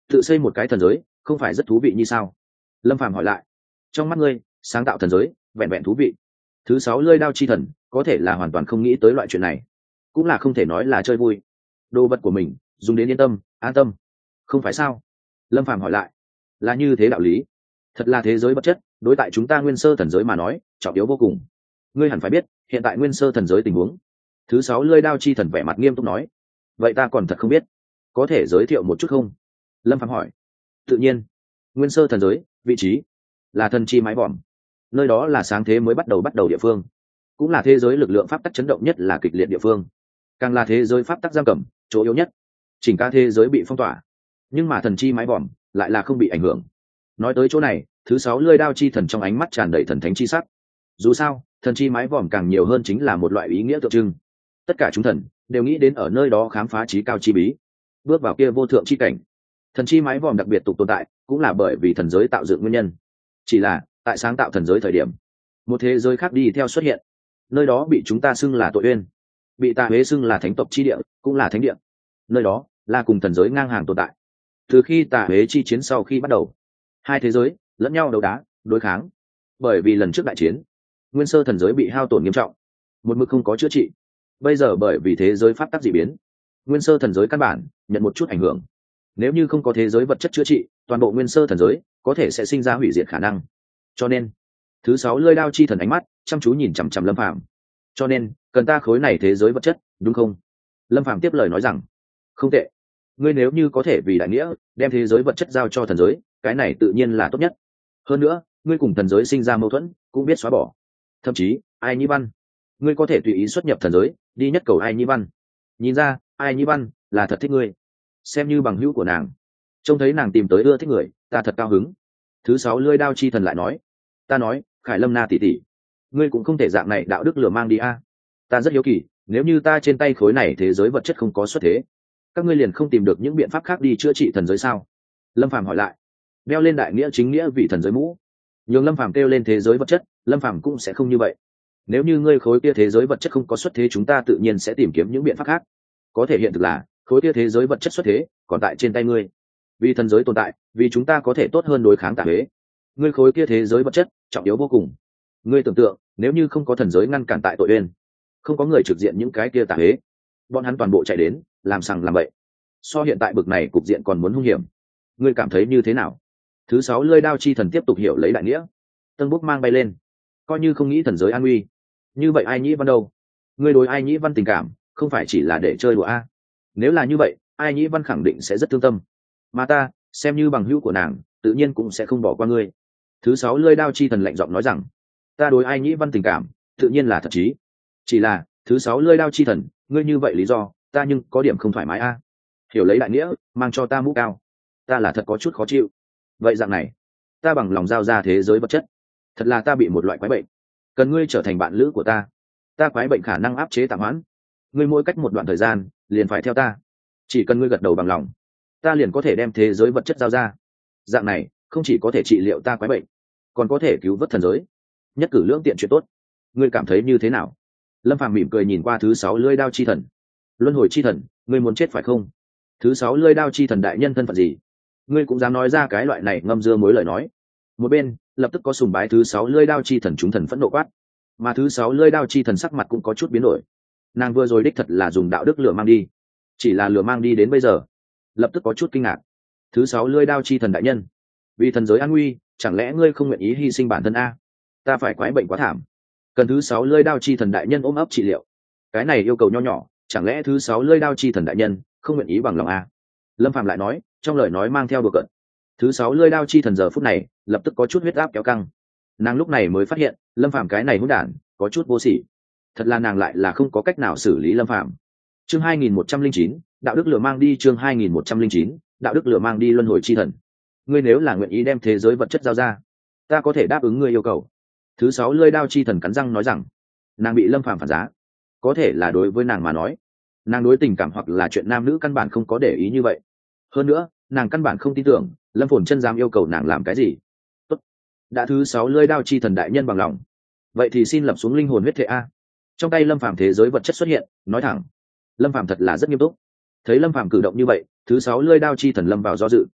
S1: tự xây một cái thần giới không phải rất thú vị như sao? Lâm Phàm hỏi lại. Trong mắt ngươi sáng tạo thần giới vẹn vẹn thú vị, thứ sáu lưỡi đao chi thần có thể là hoàn toàn không nghĩ tới loại chuyện này, cũng là không thể nói là chơi vui. Đồ vật của mình dùng đến yên tâm an tâm, không phải sao? Lâm Phàm hỏi lại. Là như thế đạo lý. Thật là thế giới vật chất đối tại chúng ta nguyên sơ thần giới mà nói trọng yếu vô cùng. Ngươi hẳn phải biết hiện tại nguyên sơ thần giới tình huống. Thứ sáu lưỡi đao chi thần vẻ mặt nghiêm túc nói. Vậy ta còn thật không biết, có thể giới thiệu một chút không? Lâm Phàm hỏi. Tự nhiên. Nguyên sơ thần giới vị trí là thần chi mái vòm, nơi đó là sáng thế mới bắt đầu địa phương, cũng là thế giới lực lượng pháp tắc chấn động nhất là kịch liệt địa phương, càng là thế giới pháp tắc giam cầm chỗ yếu nhất. Chỉnh cả thế giới bị phong tỏa, nhưng mà thần chi mái vòm lại là không bị ảnh hưởng. Nói tới chỗ này, thứ sáu lưỡi đao chi thần trong ánh mắt tràn đầy thần thánh chi sắc. Dù sao thần chi mái vòm càng nhiều hơn chính là một loại ý nghĩa tượng trưng, tất cả chúng thần đều nghĩ đến ở nơi đó khám phá trí cao chi bí, bước vào kia vô thượng chi cảnh. Thần chi mái vòm đặc biệt tục tồn tại cũng là bởi vì thần giới tạo dựng nguyên nhân. Chỉ là tại sáng tạo thần giới thời điểm, một thế giới khác đi theo xuất hiện, nơi đó bị chúng ta xưng là tội uyên, bị Tà Huế xưng là thánh tộc chi địa, cũng là thánh địa. Nơi đó là cùng thần giới ngang hàng tồn tại. Từ khi Tà Huế chi chiến sau khi bắt đầu, hai thế giới lẫn nhau đấu đá đối kháng. Bởi vì lần trước đại chiến, nguyên sơ thần giới bị hao tổn nghiêm trọng, một mực không có chữa trị. Bây giờ bởi vì thế giới pháp tắc dị biến, nguyên sơ thần giới căn bản nhận một chút ảnh hưởng. Nếu như không có thế giới vật chất chữa trị, toàn bộ nguyên sơ thần giới có thể sẽ sinh ra hủy diệt khả năng. Cho nên thứ sáu lưỡi đao chi thần ánh mắt chăm chú nhìn chằm chằm Lâm Phàm. Cho nên cần ta khối này thế giới vật chất, đúng không? Lâm Phàm tiếp lời nói rằng. Không tệ. Ngươi nếu như có thể vì đại nghĩa đem thế giới vật chất giao cho thần giới, cái này tự nhiên là tốt nhất. Hơn nữa ngươi cùng thần giới sinh ra mâu thuẫn cũng biết xóa bỏ. Thậm chí Ai Nhĩ Văn, ngươi có thể tùy ý xuất nhập thần giới, đi nhất cầu Ai Nhĩ Văn. Nhìn ra Ai Nhĩ Văn là thật thích ngươi, xem như bằng hữu của nàng. Trông thấy nàng tìm tới ưa thích người, ta thật cao hứng. Thứ sáu lưỡi đao chi thần lại nói. Ta nói Khải Lâm Na tỷ tỷ, ngươi cũng không thể dạng này đạo đức lừa mang đi a. Ta rất hiếu kỳ, nếu như ta trên tay khối này thế giới vật chất không có xuất thế, các ngươi liền không tìm được những biện pháp khác đi chữa trị thần giới sao? Lâm Phàm hỏi lại. Đeo lên đại nghĩa chính nghĩa vì thần giới mũ, nhường Lâm Phàm kêu lên thế giới vật chất, Lâm Phàm cũng sẽ không như vậy. Nếu như ngươi khối kia thế giới vật chất không có xuất thế, chúng ta tự nhiên sẽ tìm kiếm những biện pháp khác. Có thể hiện thực là khối kia thế giới vật chất xuất thế còn tại trên tay ngươi, vì thần giới tồn tại, vì chúng ta có thể tốt hơn đối kháng Tà Huế. Ngươi khối kia thế giới vật chất trọng yếu vô cùng. Ngươi tưởng tượng nếu như không có thần giới ngăn cản tại tội uyên, không có người trực diện những cái kia Tà Huế, bọn hắn toàn bộ chạy đến làm sằng làm bậy, so hiện tại bực này cục diện còn muốn hung hiểm. Ngươi cảm thấy như thế nào? Thứ sáu lưỡi đao chi thần tiếp tục hiểu lấy đại nghĩa, tân bút mang bay lên. Coi như không nghĩ thần giới an nguy, như vậy Ai Nhĩ Văn đâu? Ngươi đối Ai Nhĩ Văn tình cảm không phải chỉ là để chơi đùa a? Nếu là như vậy, Ai Nhĩ Văn khẳng định sẽ rất thương tâm, mà ta xem như bằng hữu của nàng tự nhiên cũng sẽ không bỏ qua ngươi. Thứ sáu lưỡi đao chi thần lạnh giọng nói rằng. Ta đối Ai Nhĩ Văn tình cảm tự nhiên là thật chí, chỉ là thứ sáu lưỡi đao chi thần, ngươi như vậy lý do ta nhưng có điểm không thoải mái a. Hiểu lấy đại nghĩa mang cho ta mũ cao, ta là thật có chút khó chịu. Vậy dạng này, ta bằng lòng giao ra thế giới vật chất. Thật là ta bị một loại quái bệnh, cần ngươi trở thành bạn lữ của ta. Ta quái bệnh khả năng áp chế tạm hoãn, ngươi mỗi cách một đoạn thời gian liền phải theo ta. Chỉ cần ngươi gật đầu bằng lòng, ta liền có thể đem thế giới vật chất giao ra. Dạng này không chỉ có thể trị liệu ta quái bệnh, còn có thể cứu vớt thần giới, nhất cử lưỡng tiện chuyện tốt. Ngươi cảm thấy như thế nào? Lâm Phàm mỉm cười nhìn qua thứ sáu lưỡi đao chi thần. Luân hồi chi thần, ngươi muốn chết phải không? Thứ sáu lưỡi đao chi thần đại nhân thân phận gì? Ngươi cũng dám nói ra cái loại này ngâm dưa mối lời nói? Một bên lập tức có sùng bái thứ sáu lưỡi đao chi thần chúng thần phẫn nộ quát, mà thứ sáu lưỡi đao chi thần sắc mặt cũng có chút biến đổi. Nàng vừa rồi đích thật là dùng đạo đức lừa mang đi, chỉ là lừa mang đi đến bây giờ, lập tức có chút kinh ngạc. Thứ sáu lưỡi đao chi thần đại nhân, vì thần giới an nguy, chẳng lẽ ngươi không nguyện ý hy sinh bản thân a? Ta phải quái bệnh quá thảm, cần thứ sáu lưỡi đao chi thần đại nhân ôm ấp trị liệu. Cái này yêu cầu nho nhỏ, chẳng lẽ thứ sáu lưỡi đao chi thần đại nhân không nguyện ý bằng lòng a? Lâm Phàm lại nói, trong lời nói mang theo đùa cợt. Thứ sáu lưỡi đao chi thần giờ phút này lập tức có chút huyết áp kéo căng. Nàng lúc này mới phát hiện Lâm Phàm cái này hỗn đản có chút vô sỉ, thật là nàng lại là không có cách nào xử lý Lâm Phàm. Chương 2109, đạo đức lửa mang đi. Chương 2109, đạo đức lửa mang đi. Luân hồi chi thần, ngươi nếu là nguyện ý đem thế giới vật chất giao ra, ta có thể đáp ứng ngươi yêu cầu. Thứ sáu lưỡi đao chi thần cắn răng nói rằng. Nàng bị Lâm Phàm phản giá, có thể là đối với nàng mà nói, nàng đối tình cảm hoặc là chuyện nam nữ căn bản không có để ý như vậy. Hơn nữa nàng căn bản không tin tưởng Lâm Phồn Chân dám yêu cầu nàng làm cái gì. Tốt, đã thứ sáu lưỡi đao chi thần đại nhân bằng lòng, vậy thì xin lập xuống linh hồn huyết thể a. Trong tay Lâm Phàm thế giới vật chất xuất hiện, nói thẳng. Lâm Phàm thật là rất nghiêm túc. Thấy Lâm Phàm cử động như vậy, thứ sáu lưỡi đao chi thần lâm vào do dự.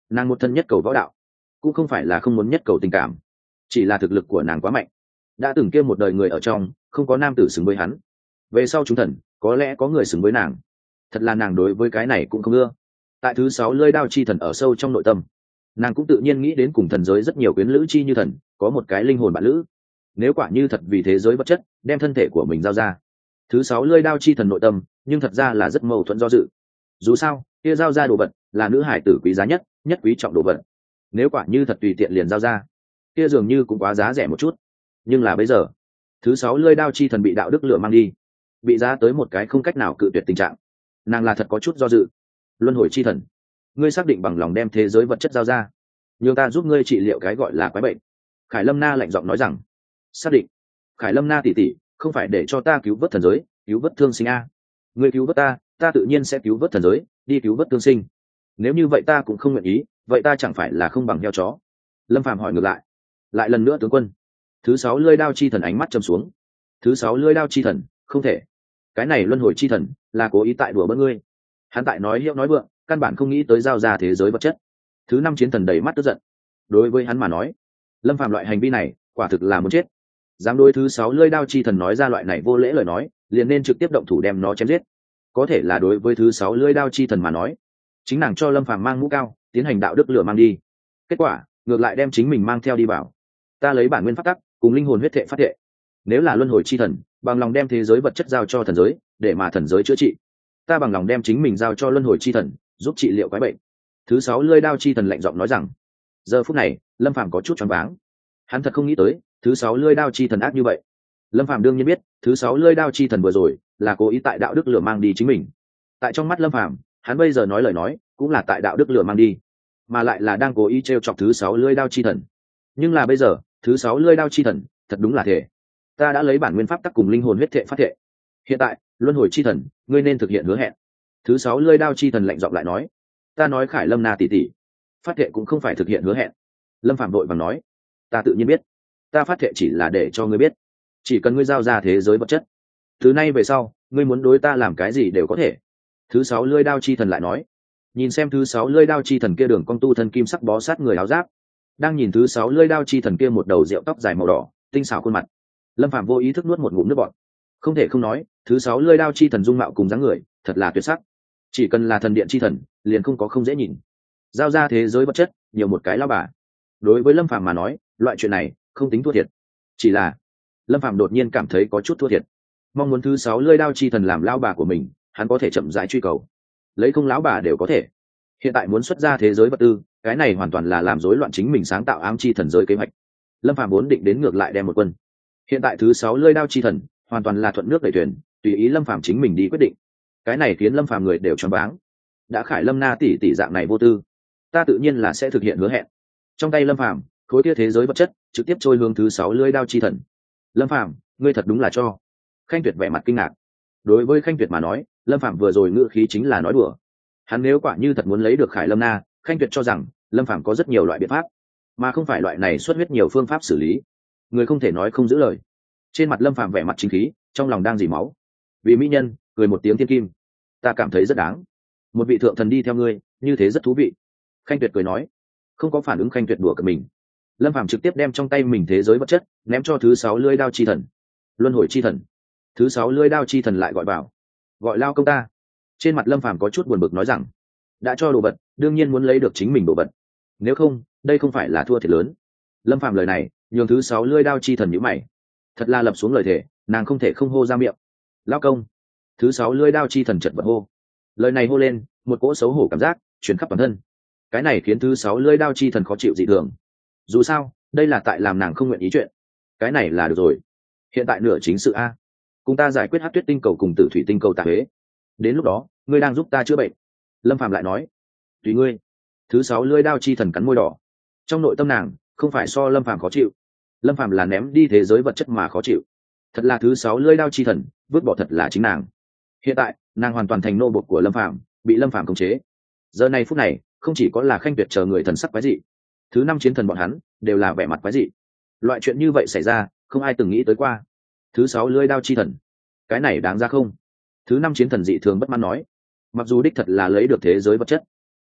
S1: Nàng một thân nhất cầu võ đạo, cũng không phải là không muốn nhất cầu tình cảm, chỉ là thực lực của nàng quá mạnh. Đã từng kia một đời người ở trong, không có nam tử xứng với hắn. Về sau chúng thần, có lẽ có người xứng với nàng. Thật là nàng đối với cái này cũng không ưa. Tại thứ 6 lưỡi đao chi thần ở sâu trong nội tâm, nàng cũng tự nhiên nghĩ đến cùng thần giới rất nhiều quyến lữ chi như thần, có một cái linh hồn bạn lữ. Nếu quả như thật vì thế giới vật chất đem thân thể của mình giao ra, thứ 6 lưỡi đao chi thần nội tâm nhưng thật ra là rất mâu thuẫn do dự. Dù sao kia giao ra đồ vật là nữ hải tử quý giá nhất, nhất quý trọng đồ vật. Nếu quả như thật tùy tiện liền giao ra, kia dường như cũng quá giá rẻ một chút. Nhưng là bây giờ, thứ 6 lưỡi đao chi thần bị đạo đức lửa mang đi, bị giá tới một cái không cách nào cự tuyệt tình trạng, nàng là thật có chút do dự. Luân hồi chi thần, ngươi xác định bằng lòng đem thế giới vật chất giao ra, nhường ta giúp ngươi trị liệu cái gọi là quái bệnh? Khải Lâm Na lạnh giọng nói rằng. Xác định. Khải Lâm Na tỷ tỷ, không phải để cho ta cứu vớt thần giới, cứu vớt thương sinh a. Ngươi cứu vớt ta, ta tự nhiên sẽ cứu vớt thần giới, đi cứu vớt thương sinh. Nếu như vậy ta cũng không nguyện ý, vậy ta chẳng phải là không bằng heo chó? Lâm Phàm hỏi ngược lại. Lại lần nữa tướng quân. Thứ 6 lưỡi đao chi thần ánh mắt trầm xuống. Thứ 6 lưỡi đao chi thần, không thể. Cái này luân hồi chi thần là cố ý tại đùa bỡn ngươi. Hắn tại nói hiệu nói vượng, căn bản không nghĩ tới giao ra thế giới vật chất. Thứ 5 chiến thần đầy mắt tức giận. Đối với hắn mà nói, Lâm Phàm loại hành vi này quả thực là muốn chết. Dám đối thứ 6 lưỡi đao chi thần nói ra loại này vô lễ lời nói, liền nên trực tiếp động thủ đem nó chém giết. Có thể là đối với thứ 6 lưỡi đao chi thần mà nói, chính nàng cho Lâm Phàm mang mũ cao, tiến hành đạo đức lửa mang đi. Kết quả, ngược lại đem chính mình mang theo đi vào. Ta lấy bản nguyên pháp tắc cùng linh hồn huyết thể phát thệ, nếu là luân hồi chi thần, bằng lòng đem thế giới vật chất giao cho thần giới, để mà thần giới chữa trị. Ta bằng lòng đem chính mình giao cho luân hồi chi thần, giúp trị liệu quái bệnh. Thứ 6 lưỡi đao chi thần lạnh giọng nói rằng. Giờ phút này, Lâm Phàm có chút choáng váng. Hắn thật không nghĩ tới, thứ 6 lưỡi đao chi thần ác như vậy. Lâm Phàm đương nhiên biết, thứ 6 lưỡi đao chi thần vừa rồi là cố ý tại đạo đức lửa mang đi chính mình. Tại trong mắt Lâm Phàm, hắn bây giờ nói lời nói cũng là tại đạo đức lửa mang đi, mà lại là đang cố ý trêu chọc thứ 6 lưỡi đao chi thần. Nhưng là bây giờ, thứ 6 lưỡi đao chi thần thật đúng là thể. Ta đã lấy bản nguyên pháp tắc cùng linh hồn huyết thể phát thệ. Hiện tại, luân hồi chi thần, ngươi nên thực hiện hứa hẹn. Thứ 6 lưỡi đao chi thần lạnh giọng lại nói. Ta nói Khải Lâm Na tỷ tỷ, phát thệ cũng không phải thực hiện hứa hẹn. Lâm Phạm đội vàng nói. Ta tự nhiên biết, ta phát thệ chỉ là để cho ngươi biết, chỉ cần ngươi giao ra thế giới vật chất, từ nay về sau ngươi muốn đối ta làm cái gì đều có thể. Thứ 6 lưỡi đao chi thần lại nói. Nhìn xem thứ 6 lưỡi đao chi thần kia đường cong tu thân kim sắc bó sát người áo giáp, đang nhìn thứ 6 lưỡi đao chi thần kia một đầu rượu tóc dài màu đỏ, tinh xảo khuôn mặt, Lâm Phạm vô ý thức nuốt một ngụm nước bọt. Không thể không nói, thứ 6 lưỡi đao chi thần dung mạo cùng dáng người thật là tuyệt sắc. Chỉ cần là thần điện chi thần, liền không có không dễ nhìn. Giao ra thế giới vật chất, nhiều một cái lao bà. Đối với Lâm Phạm mà nói, loại chuyện này không tính thua thiệt. Chỉ là Lâm Phạm đột nhiên cảm thấy có chút thua thiệt. Mong muốn thứ 6 lưỡi đao chi thần làm lao bà của mình, hắn có thể chậm rãi truy cầu, lấy không lão bà đều có thể. Hiện tại muốn xuất ra thế giới vật tư, cái này hoàn toàn là làm rối loạn chính mình sáng tạo ám chi thần giới kế hoạch. Lâm Phạm vốn định đến ngược lại đem một quân. Hiện tại thứ 6 lưỡi đao chi thần hoàn toàn là thuận nước đẩy thuyền, tùy ý Lâm Phạm chính mình đi quyết định. Cái này khiến Lâm Phạm người đều choáng váng. Đã Khải Lâm Na tỷ tỷ dạng này vô tư, ta tự nhiên là sẽ thực hiện hứa hẹn. Trong tay Lâm Phạm, khối kia thế giới vật chất trực tiếp trôi hướng thứ 6 lưỡi đao chi thần. Lâm Phạm, ngươi thật đúng là cho. Khanh Tuyệt vẻ mặt kinh ngạc. Đối với Khanh Tuyệt mà nói, Lâm Phạm vừa rồi ngữ khí chính là nói đùa. Hắn nếu quả như thật muốn lấy được Khải Lâm Na, Khanh Tuyệt cho rằng Lâm Phạm có rất nhiều loại biện pháp, mà không phải loại này xuất huyết nhiều phương pháp xử lý. Người không thể nói không giữ lời. Trên mặt Lâm Phạm vẻ mặt chính khí, trong lòng đang dỉ máu. Vì mỹ nhân, cười một tiếng thiên kim, ta cảm thấy rất đáng. Một vị thượng thần đi theo ngươi, như thế rất thú vị. Khanh Tuyệt cười nói. Không có phản ứng Khanh Tuyệt đùa cợt mình. Lâm Phạm trực tiếp đem trong tay mình thế giới vật chất ném cho thứ 6 lưỡi đao chi thần. Luân hồi chi thần. Thứ 6 lưỡi đao chi thần lại gọi vào. Gọi lao công ta. Trên mặt Lâm Phạm có chút buồn bực nói rằng, đã cho đồ vật, đương nhiên muốn lấy được chính mình đồ vật. Nếu không, đây không phải là thua thiệt lớn. Lâm Phạm lời này nhường thứ 6 lưỡi đao chi thần nhíu mày. Thật là lập xuống lời thề, nàng không thể không hô ra miệng. Lao công. Thứ 6 lưỡi đao chi thần chợt bật hô. Lời này hô lên, một cỗ xấu hổ cảm giác truyền khắp toàn thân. Cái này khiến thứ 6 lưỡi đao chi thần khó chịu dị thường. Dù sao, đây là tại làm nàng không nguyện ý chuyện. Cái này là được rồi. Hiện tại nửa chính sự a, cùng ta giải quyết Hắc Tuyết tinh cầu cùng Tử Thủy tinh cầu tà huế. Đến lúc đó, ngươi đang giúp ta chữa bệnh. Lâm Phạm lại nói. Tùy ngươi. Thứ 6 lưỡi đao chi thần cắn môi đỏ. Trong nội tâm nàng không phải so Lâm Phạm khó chịu, Lâm Phạm là ném đi thế giới vật chất mà khó chịu. Thật là thứ 6 lưỡi đao chi thần vứt bỏ thật là chính nàng. Hiện tại nàng hoàn toàn thành nô bộc của Lâm Phạm, bị Lâm Phạm khống chế. Giờ này phút này không chỉ có là Khanh Tuyệt chờ người thần sắc quái dị, thứ 5 chiến thần bọn hắn đều là vẻ mặt quái dị. Loại chuyện như vậy xảy ra không ai từng nghĩ tới qua. Thứ 6 lưỡi đao chi thần, cái này đáng ra không? Thứ 5 chiến thần dị thường bất mãn nói. Mặc dù đích thật là lấy được thế giới vật chất,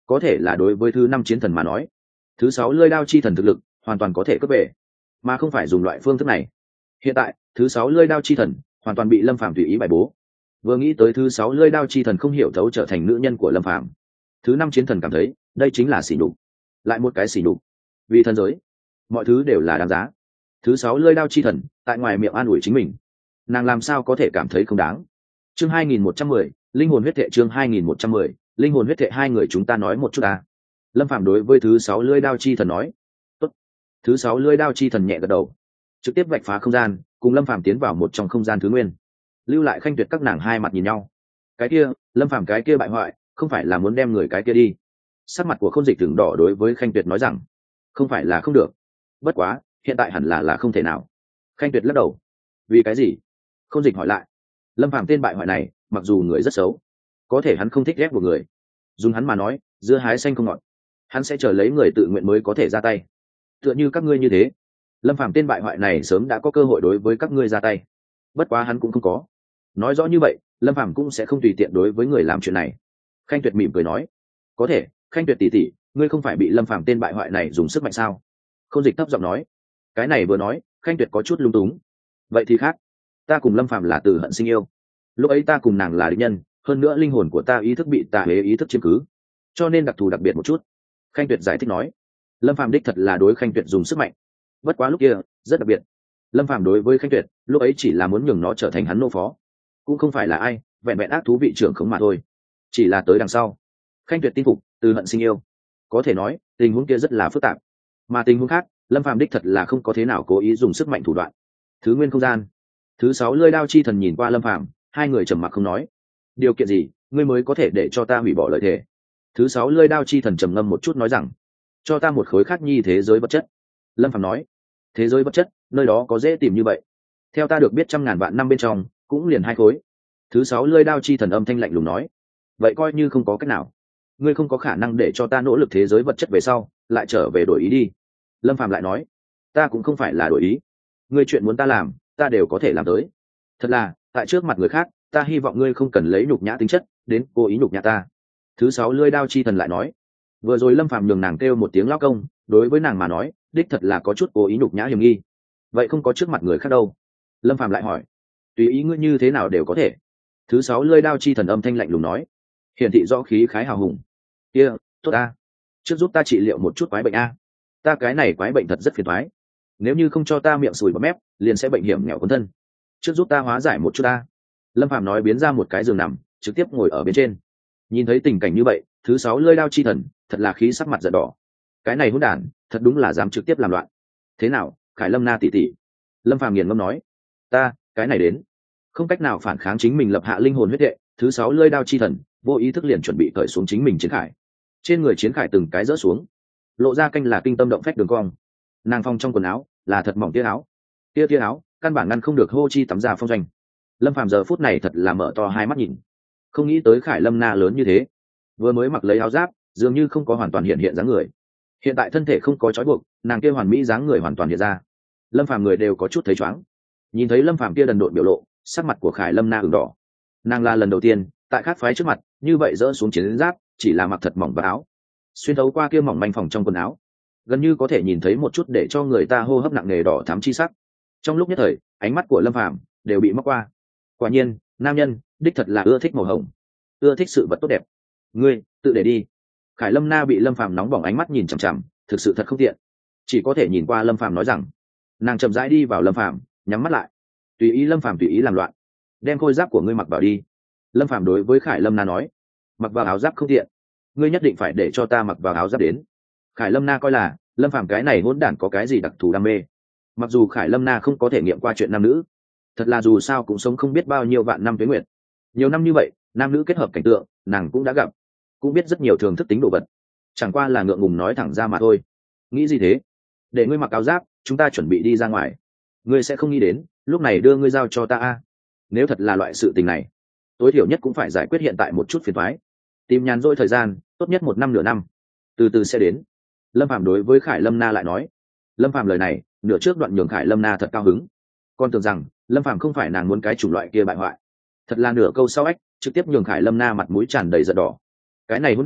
S1: có thể là đối với thứ 5 chiến thần mà nói, thứ 6 lưỡi đao chi thần thực lực hoàn toàn có thể cướp về, mà không phải dùng loại phương thức này. Hiện tại thứ 6 lưỡi đao chi thần hoàn toàn bị Lâm Phàm tùy ý bài bố. Vừa nghĩ tới thứ 6 lưỡi đao chi thần không hiểu thấu trở thành nữ nhân của Lâm Phàm, thứ 5 chiến thần cảm thấy đây chính là sỉ nhục, lại một cái sỉ nhục. Vì thần giới, mọi thứ đều là đáng giá. Thứ 6 lưỡi đao chi thần tại ngoài miệng an ủi chính mình, nàng làm sao có thể cảm thấy không đáng. Chương 2110, linh hồn huyết thệ. Chương 2110, linh hồn huyết thệ. Hai người chúng ta nói một chút à. Lâm Phàm đối với thứ 6 lưỡi đao chi thần nói. Tốt. Thứ 6 lưỡi đao chi thần nhẹ gật đầu, trực tiếp vạch phá không gian, cùng Lâm Phàm tiến vào một trong không gian thứ nguyên, lưu lại Khanh Tuyệt các nàng hai mặt nhìn nhau. Cái kia, Lâm Phàm cái kia bại hoại, không phải là muốn đem người cái kia đi. Sắc mặt của Khôn Dịch tưởng đỏ đối với Khanh Tuyệt nói rằng, không phải là không được, bất quá hiện tại hẳn là không thể nào. Khanh Tuyệt lắc đầu. Vì cái gì? Khôn Dịch hỏi lại. Lâm Phàm tên bại hoại này mặc dù người rất xấu, có thể hắn không thích ghét một người, dùng hắn mà nói, dưa hái xanh không ngọt, hắn sẽ chờ lấy người tự nguyện mới có thể ra tay. Tựa như các ngươi như thế, Lâm Phàm tên bại hoại này sớm đã có cơ hội đối với các ngươi ra tay, bất quá hắn cũng không có. Nói rõ như vậy, Lâm Phàm cũng sẽ không tùy tiện đối với người làm chuyện này. Khanh Tuyệt mỉm cười nói. Có thể, Khanh Tuyệt tỷ tỷ, ngươi không phải bị Lâm Phàm tên bại hoại này dùng sức mạnh sao? Khôn Dịch thấp giọng nói. Cái này vừa nói, Khanh Tuyệt có chút lung túng. Vậy thì khác, ta cùng Lâm Phàm là từ hận sinh yêu, lúc ấy ta cùng nàng là địch nhân, hơn nữa linh hồn của ta ý thức bị tà hế ý thức chiếm cứ, cho nên đặc thù đặc biệt một chút. Khanh Tuyệt giải thích nói. Lâm Phàm đích thật là đối Khanh Tuyệt dùng sức mạnh, bất quá lúc kia rất đặc biệt. Lâm Phàm đối với Khanh Tuyệt lúc ấy chỉ là muốn nhường nó trở thành hắn nô phó, cũng không phải là ai vẹn vẹn ác thú vị trưởng khống mà thôi. Chỉ là tới đằng sau, Khanh Tuyệt tin phục, từ hận sinh yêu. Có thể nói tình huống kia rất là phức tạp, mà tình huống khác, Lâm Phàm đích thật là không có thế nào cố ý dùng sức mạnh thủ đoạn. Thứ nguyên không gian, thứ 6 lưỡi đao chi thần nhìn qua Lâm Phàm, hai người trầm mặc không nói. Điều kiện gì ngươi mới có thể để cho ta hủy bỏ lời thề? Thứ 6 lưỡi đao chi thần trầm ngâm một chút nói rằng, cho ta một khối khác nhi thế giới vật chất. Lâm Phàm nói. Thế giới vật chất, nơi đó có dễ tìm như vậy? Theo ta được biết 100.000 vạn năm bên trong cũng liền 2 khối. Thứ 6 lưỡi đao chi thần âm thanh lạnh lùng nói. Vậy coi như không có cách nào, ngươi không có khả năng để cho ta nỗ lực thế giới vật chất về sau lại trở về đổi ý đi. Lâm Phàm lại nói. Ta cũng không phải là đổi ý, ngươi chuyện muốn ta làm ta đều có thể làm tới. Thật là tại trước mặt người khác, ta hy vọng ngươi không cần lấy nhục nhã tính chất đến cố ý nhục nhã ta. Thứ 6 lưỡi đao chi thần lại nói. Vừa rồi Lâm Phàm nhường nàng kêu một tiếng lao công, đối với nàng mà nói đích thật là có chút cố ý nhục nhã hiểm nghi. Vậy không có trước mặt người khác đâu? Lâm Phàm lại hỏi. Tùy ý ngươi như thế nào đều có thể. Thứ 6 lưỡi đao chi thần âm thanh lạnh lùng nói, hiển thị rõ khí khái hào hùng. Kia, tốt a, trước giúp ta trị liệu một chút quái bệnh a. Ta cái này quái bệnh thật rất phiền toái, nếu như không cho ta miệng sùi bọt mép liền sẽ bệnh hiểm nghèo cuốn thân, trước giúp ta hóa giải một chút ta. Lâm Phàm nói, biến ra một cái giường nằm, trực tiếp ngồi ở bên trên. Nhìn thấy tình cảnh như vậy, thứ 6 lưỡi đao chi thần thật là khí sắc mặt giận đỏ. Cái này hỗn đản thật đúng là dám trực tiếp làm loạn. Thế nào, Khải Lâm Na tỷ tỷ? Lâm Phàm nghiền ngẫm nói. Ta cái này đến không cách nào phản kháng chính mình lập hạ linh hồn huyết hệ. Thứ 6 lưỡi đao chi thần vô ý thức liền chuẩn bị cởi xuống chính mình chiến khải. Trên người chiến khải từng cái rỡ xuống, lộ ra canh là kinh tâm động phách đường cong. Nàng phong trong quần áo là thật mỏng tia áo, tia áo căn bản ngăn không được hô chi tắm ra phong doanh. Lâm Phàm giờ phút này thật là mở to hai mắt nhìn, không nghĩ tới Khải Lâm Na lớn như thế, vừa mới mặc lấy áo giáp dường như không có hoàn toàn hiện hiện dáng người, hiện tại thân thể không có trói buộc, nàng kia hoàn mỹ dáng người hoàn toàn hiện ra. Lâm Phàm người đều có chút thấy chóng. Nhìn thấy Lâm Phàm kia đần độn biểu lộ, sắc mặt của Khải Lâm Na ửng đỏ. Nàng là lần đầu tiên tại khác phái trước mặt như vậy dỡ xuống chiến giáp, chỉ là mặc thật mỏng và áo, xuyên thấu qua kia mỏng manh phòng trong quần áo, gần như có thể nhìn thấy một chút để cho người ta hô hấp nặng nề đỏ thắm chi sắc. Trong lúc nhất thời, ánh mắt của Lâm Phàm đều bị móc qua. Quả nhiên, nam nhân đích thật là ưa thích màu hồng, ưa thích sự vật tốt đẹp. Ngươi tự để đi. Khải Lâm Na bị Lâm Phàm nóng bỏng ánh mắt nhìn chằm chằm, thực sự thật không tiện, chỉ có thể nhìn qua Lâm Phàm nói rằng. Nàng chậm rãi đi vào Lâm Phàm, nhắm mắt lại. Tùy ý Lâm Phàm tùy ý làm loạn. Đem khôi giáp của ngươi mặc vào đi. Lâm Phàm đối với Khải Lâm Na nói. Mặc vào áo giáp không tiện, ngươi nhất định phải để cho ta mặc vào áo giáp đến. Khải Lâm Na coi là Lâm Phàm cái này hỗn đản có cái gì đặc thù đam mê. Mặc dù Khải Lâm Na không có thể nghiệm qua chuyện nam nữ, thật là dù sao cũng sống không biết bao nhiêu vạn năm tuế nguyệt, nhiều năm như vậy nam nữ kết hợp cảnh tượng nàng cũng đã gặp, cũng biết rất nhiều thường thức tính đồ vật, chẳng qua là ngượng ngùng nói thẳng ra mà thôi. Nghĩ gì thế? Để ngươi mặc áo giáp, chúng ta chuẩn bị đi ra ngoài. Ngươi sẽ không nghĩ đến lúc này đưa ngươi giao cho ta a. Nếu thật là loại sự tình này, tối thiểu nhất cũng phải giải quyết hiện tại một chút phiền toái, tìm nhàn rỗi thời gian, tốt nhất 1 năm nửa năm, từ từ sẽ đến. Lâm Phàm đối với Khải Lâm Na lại nói. Lâm Phàm lời này nửa trước đoạn nhường Khải Lâm Na thật cao hứng, còn tưởng rằng Lâm Phàm không phải nàng muốn cái chủng loại kia bại hoại, thật là nửa câu sau ếch trực tiếp nhường Khải Lâm Na mặt mũi tràn đầy giận đỏ. Cái này hỗn đản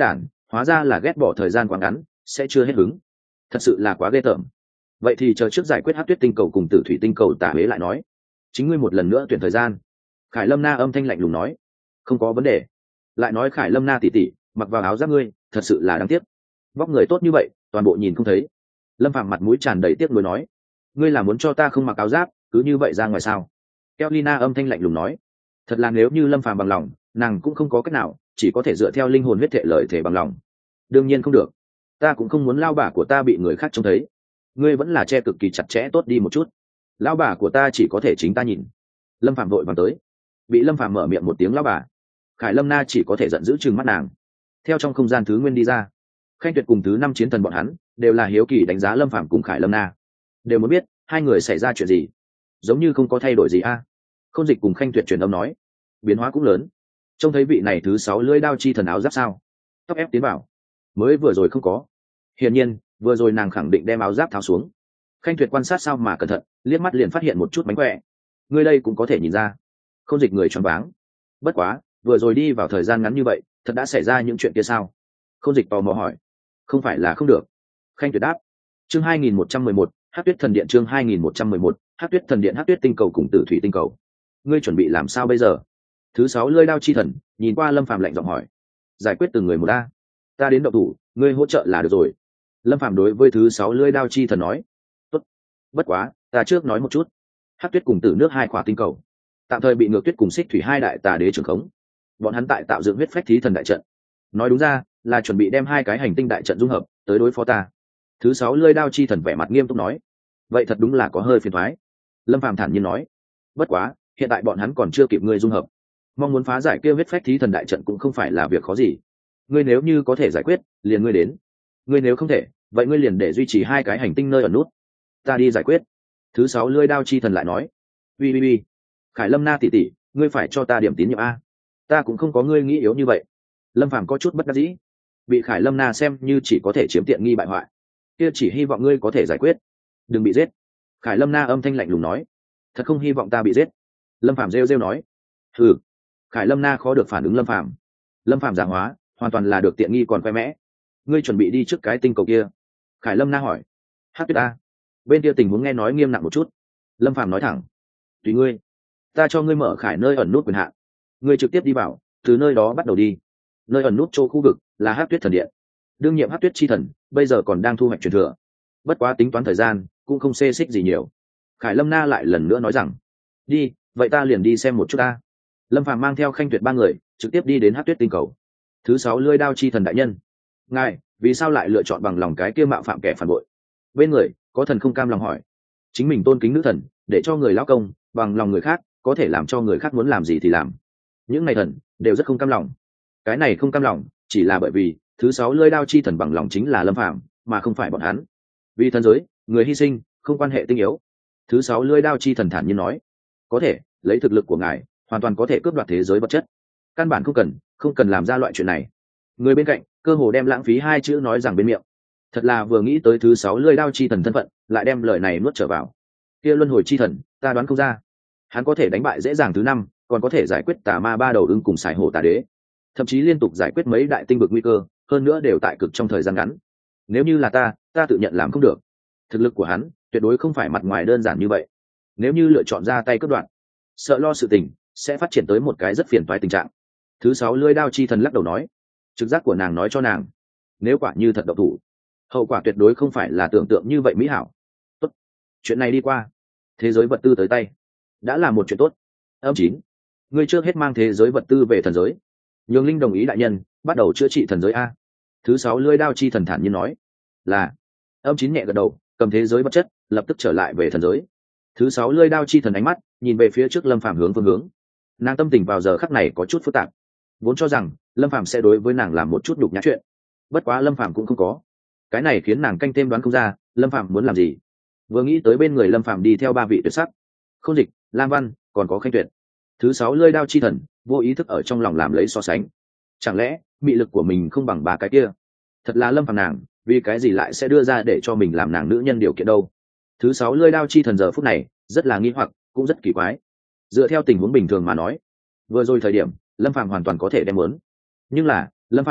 S1: hóa ra là ghét bỏ thời gian quá ngắn sẽ chưa hết hứng, thật sự là quá ghê tởm. Vậy thì chờ trước giải quyết hát tuyết tinh cầu cùng tử thủy tinh cầu tả huế lại nói, chính ngươi một lần nữa tuyển thời gian. Khải Lâm Na âm thanh lạnh lùng nói. Không có vấn đề. Lại nói Khải Lâm Na tỉ tỉ, mặc vào áo giáp ngươi thật sự là đáng tiếc, vóc người tốt như vậy toàn bộ nhìn không thấy. Lâm Phàm mặt mũi tràn đầy tiếc nuối nói. Ngươi là muốn cho ta không mặc áo giáp cứ như vậy ra ngoài sao? Kelly âm thanh lạnh lùng nói. Thật là nếu như Lâm Phàm bằng lòng, nàng cũng không có cách nào, chỉ có thể dựa theo linh hồn huyết thể lời thể bằng lòng. Đương nhiên không được, ta cũng không muốn lao bà của ta bị người khác trông thấy. Ngươi vẫn là che cực kỳ chặt chẽ tốt đi một chút, lao bà của ta chỉ có thể chính ta nhìn. Lâm Phàm vội vàng tới. Bị Lâm Phàm mở miệng một tiếng lao bà, Khải Lâm Na chỉ có thể giận dữ chừng mắt nàng. Theo trong không gian thứ nguyên đi ra, Khanh Tuyệt cùng thứ 5 chiến thần bọn hắn đều là hiếu kỳ đánh giá Lâm Phàm cùng Khải Lâm Na, đều muốn biết hai người xảy ra chuyện gì. Giống như không có thay đổi gì a. Khôn Dịch cùng Khanh Tuyệt truyền âm nói, biến hóa cũng lớn. Trông thấy vị này thứ 6 lưỡi đao chi thần áo giáp sao? Tóc ép tiến vào. Mới vừa rồi không có. Hiển nhiên, vừa rồi nàng khẳng định đem áo giáp tháo xuống. Khanh Tuyệt quan sát sao mà cẩn thận, liếc mắt liền phát hiện một chút mánh khỏe. Người đây cũng có thể nhìn ra. Khôn Dịch người choáng váng. Bất quá, vừa rồi đi vào thời gian ngắn như vậy, thật đã xảy ra những chuyện kia sao? Khôn Dịch tò mò hỏi. Không phải là không được. Khanh Tuyệt đáp. Chương 2111, Hắc Tuyết Thần Điện chương 2111, Hắc Tuyết Thần Điện Hắc Tuyết tinh cầu cùng Tử thủy tinh cầu. Ngươi chuẩn bị làm sao bây giờ? Thứ 6 lưỡi đao chi thần nhìn qua Lâm Phàm lạnh giọng hỏi. Giải quyết từng người một a. Ta đến động thủ, ngươi hỗ trợ là được rồi. Lâm Phàm đối với thứ 6 lưỡi đao chi thần nói. Tốt. Bất quá, ta trước nói một chút. Hắc Tuyết cùng Tử nước hai khỏa tinh cầu, tạm thời bị Ngược Tuyết cùng Xích Thủy hai đại tà đế trưởng khống. Bọn hắn tại tạo dựng huyết phách thí thần đại trận. Nói đúng ra, là chuẩn bị đem hai cái hành tinh đại trận dung hợp tới đối phó ta. Thứ 6 lưỡi đao chi thần vẻ mặt nghiêm túc nói. Vậy thật đúng là có hơi phiền toái. Lâm Phàm thản nhiên nói. Bất quá, hiện tại bọn hắn còn chưa kịp ngươi dung hợp, mong muốn phá giải kia huyết phách thí thần đại trận cũng không phải là việc khó gì. Ngươi nếu như có thể giải quyết, liền ngươi đến. Ngươi nếu không thể, vậy ngươi liền để duy trì hai cái hành tinh nơi ẩn nút, ta đi giải quyết. Thứ 6 lưỡi đao chi thần lại nói. Ui, Khải Lâm Na tỷ tỷ, ngươi phải cho ta điểm tín nhiệm a. Ta cũng không có ngươi nghĩ yếu như vậy. Lâm Phàm có chút bất đắc dĩ. Bị Khải Lâm Na xem như chỉ có thể chiếm tiện nghi bại hoại, kia chỉ hy vọng ngươi có thể giải quyết, đừng bị giết. Khải Lâm Na âm thanh lạnh lùng nói. Thật không hy vọng ta bị giết. Lâm Phàm rêu nói. Ừ. Khải Lâm Na khó được phản ứng Lâm Phàm. Lâm Phàm giả hóa, hoàn toàn là được tiện nghi còn khoe mẽ. Ngươi chuẩn bị đi trước cái tinh cầu kia? Khải Lâm Na hỏi. Hắc Tuyết a. Bên kia tình huống nghe nói nghiêm nặng một chút. Lâm Phàm nói thẳng. Tùy ngươi. Ta cho ngươi mở Khải nơi ẩn nút quyền hạn. Ngươi trực tiếp đi vào, từ nơi đó bắt đầu đi. Nơi ẩn nút chỗ khu vực là Hắc Tuyết thần điện. Đương nhiệm Hắc Tuyết chi thần bây giờ còn đang thu hoạch truyền thừa. Bất quá tính toán thời gian cũng không xê xích gì nhiều. Khải Lâm Na lại lần nữa nói rằng. Đi, vậy ta liền đi xem một chút ta. Lâm Phàm mang theo Khanh Tuyệt ba người trực tiếp đi đến Hắc Tuyết tinh cầu. Thứ 6 lưỡi đao chi thần đại nhân, ngài vì sao lại lựa chọn bằng lòng cái kia mạo phạm kẻ phản bội? Bên người có thần không cam lòng hỏi. Chính mình tôn kính nữ thần, để cho người lão công bằng lòng người khác, có thể làm cho người khác muốn làm gì thì làm. Những này thần đều rất không cam lòng. Cái này không cam lòng chỉ là bởi vì thứ 6 lưỡi đao chi thần bằng lòng chính là Lâm Phàm, mà không phải bọn hắn. Vì thần giới, người hy sinh không quan hệ tinh yếu. Thứ 6 lưỡi đao chi thần thản nhiên nói. Có thể lấy thực lực của ngài hoàn toàn có thể cướp đoạt thế giới vật chất, căn bản không cần làm ra loại chuyện này. Người bên cạnh cơ hồ đem lãng phí hai chữ nói rằng bên miệng. Thật là vừa nghĩ tới thứ 6 lưỡi đao chi thần thân phận, lại đem lời này nuốt trở vào. Kia luân hồi chi thần, ta đoán không ra. Hắn có thể đánh bại dễ dàng thứ 5, còn có thể giải quyết tà ma ba đầu ưng cùng sải hổ tà đế, thậm chí liên tục giải quyết mấy đại tinh vực nguy cơ, hơn nữa đều tại cực trong thời gian ngắn. Nếu như là ta tự nhận làm không được. Thực lực của hắn tuyệt đối không phải mặt ngoài đơn giản như vậy. Nếu như lựa chọn ra tay cướp đoạt, sợ lo sự tình sẽ phát triển tới một cái rất phiền toái tình trạng. Thứ 6 lưỡi đao chi thần lắc đầu nói. Trực giác của nàng nói cho nàng, nếu quả như thật độc thủ, hậu quả tuyệt đối không phải là tưởng tượng như vậy mỹ hảo. Tốt, chuyện này đi qua, thế giới vật tư tới tay đã là một chuyện tốt. Âm 9, ngươi trước hết mang thế giới vật tư về thần giới. Nhường Linh đồng ý đại nhân, bắt đầu chữa trị thần giới a. Thứ 6 lưỡi đao chi thần thản nhiên nói. Là. Âm 9 nhẹ gật đầu, cầm thế giới vật chất lập tức trở lại về thần giới. Thứ 6 lưỡi đao chi thần ánh mắt nhìn về phía trước Lâm Phàm hướng phương hướng. Nàng tâm tình vào giờ khắc này có chút phức tạp, vốn cho rằng Lâm Phàm sẽ đối với nàng làm một chút nhục nhã chuyện, bất quá Lâm Phàm cũng không có. Cái này khiến nàng canh thêm đoán không ra Lâm Phàm muốn làm gì. Vừa nghĩ tới bên người Lâm Phàm đi theo ba vị tuyệt sắc, Khôn Dịch, Lam Văn, còn có Khanh Tuyệt. Thứ 6 lưỡi đao chi thần vô ý thức ở trong lòng làm lấy so sánh. Chẳng lẽ mị lực của mình không bằng ba cái kia? Thật là Lâm Phàm nàng, vì cái gì lại sẽ đưa ra để cho mình làm nàng nữ nhân điều kiện đâu? Thứ 6 lưỡi đao chi thần giờ phút này rất là nghi hoặc, cũng rất kỳ quái. Dựa theo tình huống bình thường mà nói, vừa rồi thời điểm Lâm Phàm hoàn toàn có thể đem muốn, nhưng là Lâm Phàm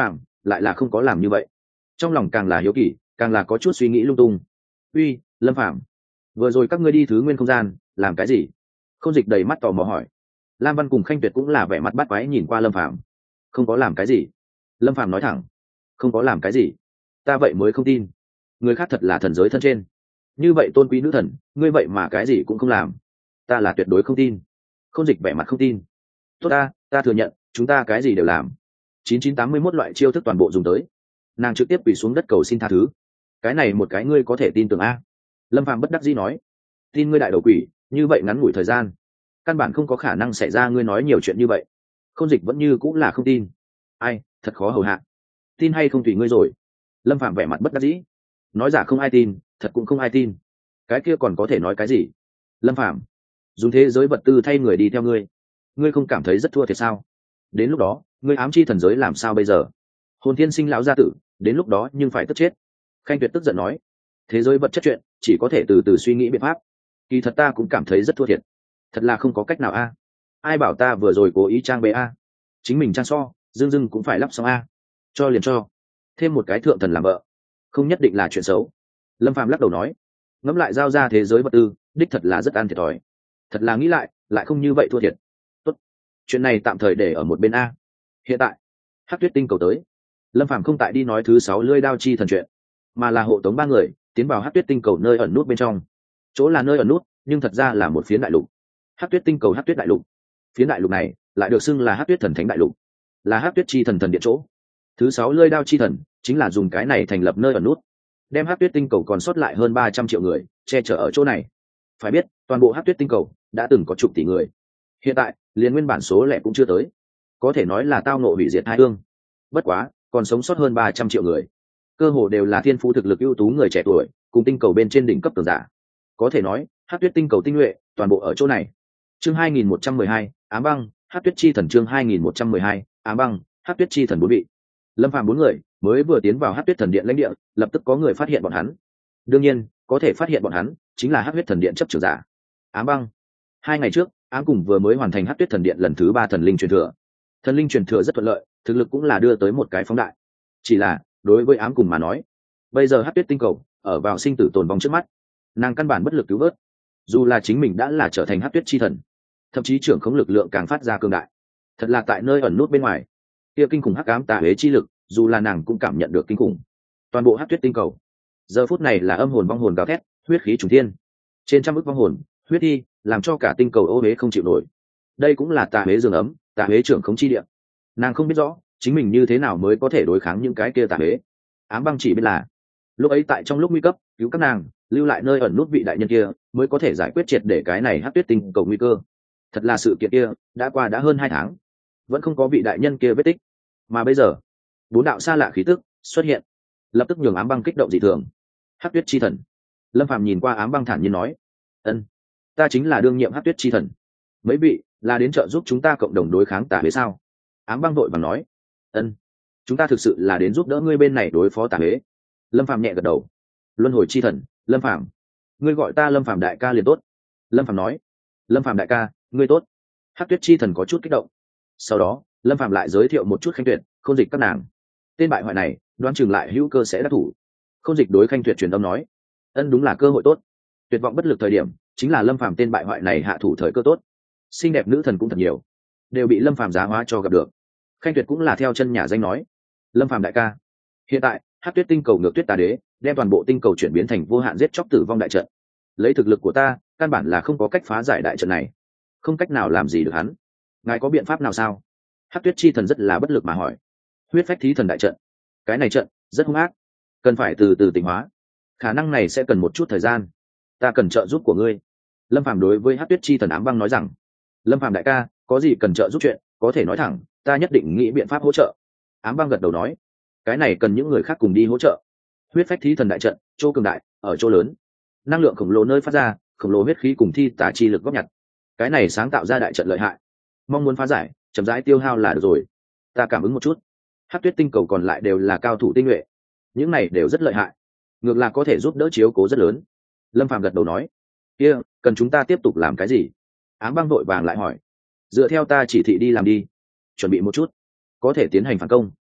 S1: lại là không có làm như vậy. Trong lòng càng là hiếu kỳ, càng là có chút suy nghĩ lung tung. Uy, Lâm Phàm, vừa rồi các ngươi đi thứ nguyên không gian làm cái gì? Không Dịch đầy mắt tò mò hỏi. Lam Văn cùng Khanh Tuyệt cũng là vẻ mặt bắt quái nhìn qua Lâm Phàm. Không có làm cái gì. Lâm Phàm nói thẳng, không có làm cái gì. Ta vậy mới không tin. Người khác thật là thần giới thân trên, như vậy tôn quý nữ thần, ngươi vậy mà cái gì cũng không làm. Ta là tuyệt đối không tin. Không Dịch vẻ mặt không tin. Tốt ta thừa nhận, chúng ta cái gì đều làm. 9981 loại chiêu thức toàn bộ dùng tới. Nàng trực tiếp quỳ xuống đất cầu xin tha thứ. Cái này một cái ngươi có thể tin tưởng a? Lâm Phàm bất đắc dĩ nói. Tin ngươi đại đầu quỷ, như vậy ngắn ngủi thời gian, căn bản không có khả năng xảy ra ngươi nói nhiều chuyện như vậy. Không Dịch vẫn như cũng là không tin. Ai, thật khó hầu hạ. Tin hay không tùy ngươi rồi. Lâm Phàm vẻ mặt bất đắc dĩ. Nói giả không ai tin, thật cũng không ai tin. Cái kia còn có thể nói cái gì? Lâm Phàm, dùng thế giới vật tư thay người đi theo ngươi, ngươi không cảm thấy rất thua thiệt sao? Đến lúc đó ngươi ám chi thần giới làm sao bây giờ? Hồn Thiên Sinh lão gia tử, đến lúc đó nhưng phải tức chết. Khanh Tuyệt tức giận nói. Thế giới vật chất chuyện chỉ có thể từ từ suy nghĩ biện pháp. Kỳ thật ta cũng cảm thấy rất thua thiệt, thật là không có cách nào a. Ai bảo ta vừa rồi cố ý trang bê a? Chính mình trang so, dưng cũng phải lắp xong a. Cho liền cho, thêm một cái thượng thần làm vợ, không nhất định là chuyện xấu. Lâm Phàm lắc đầu nói. Ngẫm lại giao ra thế giới vật tư, đích thật là rất ăn thiệt thòi. Thật là nghĩ lại không như vậy thua thiệt. Tốt, chuyện này tạm thời để ở một bên a. Hiện tại Hắc Tuyết Tinh cầu tới. Lâm Phàm không tại đi nói thứ 6 lưỡi đao chi thần chuyện, mà là hộ tống 3 người tiến vào Hắc Tuyết Tinh cầu nơi ẩn nút bên trong. Chỗ là nơi ẩn nút, nhưng thật ra là một phiến đại lục. Hắc Tuyết Tinh cầu Hắc Tuyết đại lục. Phiến đại lục này lại được xưng là Hắc Tuyết thần thánh đại lục, là Hắc Tuyết chi thần thần điện chỗ. Thứ 6 lưỡi đao chi thần chính là dùng cái này thành lập nơi ẩn nút, đem Hắc Tuyết Tinh cầu còn sót lại hơn 300 triệu người che chở ở chỗ này. Phải biết, toàn bộ Hắc Tuyết Tinh cầu đã từng có chục tỷ người, hiện tại liền nguyên bản số lẻ cũng chưa tới, có thể nói là tao ngộ hủy diệt hai hương. Bất quá còn sống sót hơn 300 triệu người, cơ hồ đều là thiên phú thực lực ưu tú người trẻ tuổi, cùng tinh cầu bên trên đỉnh cấp cường giả. Có thể nói Hắc Tuyết Tinh cầu tinh nhuệ toàn bộ ở chỗ này. Chương 2112, Ám Băng, Hắc Tuyết chi thần. Chương 2112, Ám Băng, Hắc Tuyết chi thần 4 vị. Lâm Phàm 4 người mới vừa tiến vào Hắc Tuyết thần điện lãnh địa, lập tức có người phát hiện bọn hắn. Đương nhiên, có thể phát hiện bọn hắn chính là Hắc Tuyết thần điện chấp trưởng giả Ám Băng. 2 ngày trước, Ám cùng vừa mới hoàn thành Hắc Tuyết thần điện lần thứ 3 thần linh truyền thừa. Thần linh truyền thừa rất thuận lợi, thực lực cũng là đưa tới một cái phóng đại. Chỉ là đối với Ám cùng mà nói, bây giờ Hắc Tuyết Tinh cầu ở vào sinh tử tồn vong trước mắt, nàng căn bản bất lực cứu vớt. Dù là chính mình đã là trở thành Hắc Tuyết chi thần, thậm chí trưởng khống lực lượng càng phát ra cường đại, thật là tại nơi ẩn nút bên ngoài kia kinh khủng hắc ám tà huế chi lực, dù là nàng cũng cảm nhận được kinh khủng. Toàn bộ Hắc Tuyết Tinh cầu giờ phút này là âm hồn vong hồn gào thét, huyết khí trùng thiên, trên trăm ức vong hồn huyết thi làm cho cả tinh cầu ô huế không chịu nổi. Đây cũng là tà huế giường ấm, tà huế trưởng khống chi địa. Nàng không biết rõ chính mình như thế nào mới có thể đối kháng những cái kia tà huế. Ám Băng chỉ biết là lúc ấy tại trong lúc nguy cấp cứu các nàng, lưu lại nơi ẩn nút vị đại nhân kia mới có thể giải quyết triệt để cái này Hắc Tuyết Tinh cầu nguy cơ. Thật là sự kiện kia đã qua đã hơn 2 tháng, vẫn không có vị đại nhân kia vết tích. Mà bây giờ 4 đạo xa lạ khí tức xuất hiện, lập tức nhường Ám Băng kích động dị thường. Hắc Tuyết chi thần. Lâm Phàm nhìn qua Ám Băng thản nhiên nói. Ân, ta chính là đương nhiệm Hắc Tuyết chi thần. Mấy vị là đến trợ giúp chúng ta cộng đồng đối kháng tà huế sao? Ám Băng vội vàng nói. Ân, chúng ta thực sự là đến giúp đỡ ngươi bên này đối phó tà huế. Lâm Phàm nhẹ gật đầu. Luân hồi chi thần, Lâm Phàm, ngươi gọi ta Lâm Phàm đại ca liền tốt. Lâm Phàm nói. Lâm Phàm đại ca, ngươi tốt. Hắc Tuyết chi thần có chút kích động. Sau đó Lâm Phàm lại giới thiệu một chút Khanh Tuyệt, Khôn Dịch các nàng. Tên bại hoại này đoán chừng lại hữu cơ sẽ đắc thủ. Khôn Dịch đối Khanh Tuyệt truyền âm nói. Ân, đúng là cơ hội tốt. Tuyệt vọng bất lực thời điểm chính là Lâm Phàm tên bại hoại này hạ thủ thời cơ tốt. Xinh đẹp nữ thần cũng thật nhiều, đều bị Lâm Phàm giá hóa cho gặp được. Khanh Tuyệt cũng là theo chân nhà danh nói. Lâm Phàm đại ca, hiện tại Hắc Tuyết Tinh cầu ngược tuyết tà đế đem toàn bộ tinh cầu chuyển biến thành vô hạn giết chóc tử vong đại trận. Lấy thực lực của ta căn bản là không có cách phá giải đại trận này, không cách nào làm gì được hắn. Ngài có biện pháp nào sao? Hắc Tuyết chi thần rất là bất lực mà hỏi. Huyết phách thí thần đại trận, cái này trận rất hung ác, cần phải từ từ tỉnh hóa, khả năng này sẽ cần một chút thời gian, ta cần trợ giúp của ngươi. Lâm Phàm đối với Hắc Tuyết chi thần Ám Băng nói rằng. Lâm Phàm đại ca, có gì cần trợ giúp chuyện có thể nói thẳng, ta nhất định nghĩ biện pháp hỗ trợ. Ám Băng gật đầu nói. Cái này cần những người khác cùng đi hỗ trợ. Huyết phách thí thần đại trận chỗ cường đại ở chỗ lớn, năng lượng khổng lồ nơi phát ra, khổng lồ huyết khí cùng thi tà chi lực góp nhặt, cái này sáng tạo ra đại trận lợi hại. Mong muốn phá giải, chậm rãi tiêu hao là được rồi. Ta cảm ứng một chút, Hắc Tuyết Tinh cầu còn lại đều là cao thủ tinh nhuệ, những này đều rất lợi hại, ngược là có thể giúp đỡ chiếu cố rất lớn. Lâm Phàm gật đầu nói. Kia cần chúng ta tiếp tục làm cái gì? Ám Băng vội vàng lại hỏi. Dựa theo ta chỉ thị đi làm đi, chuẩn bị một chút, có thể tiến hành phản công.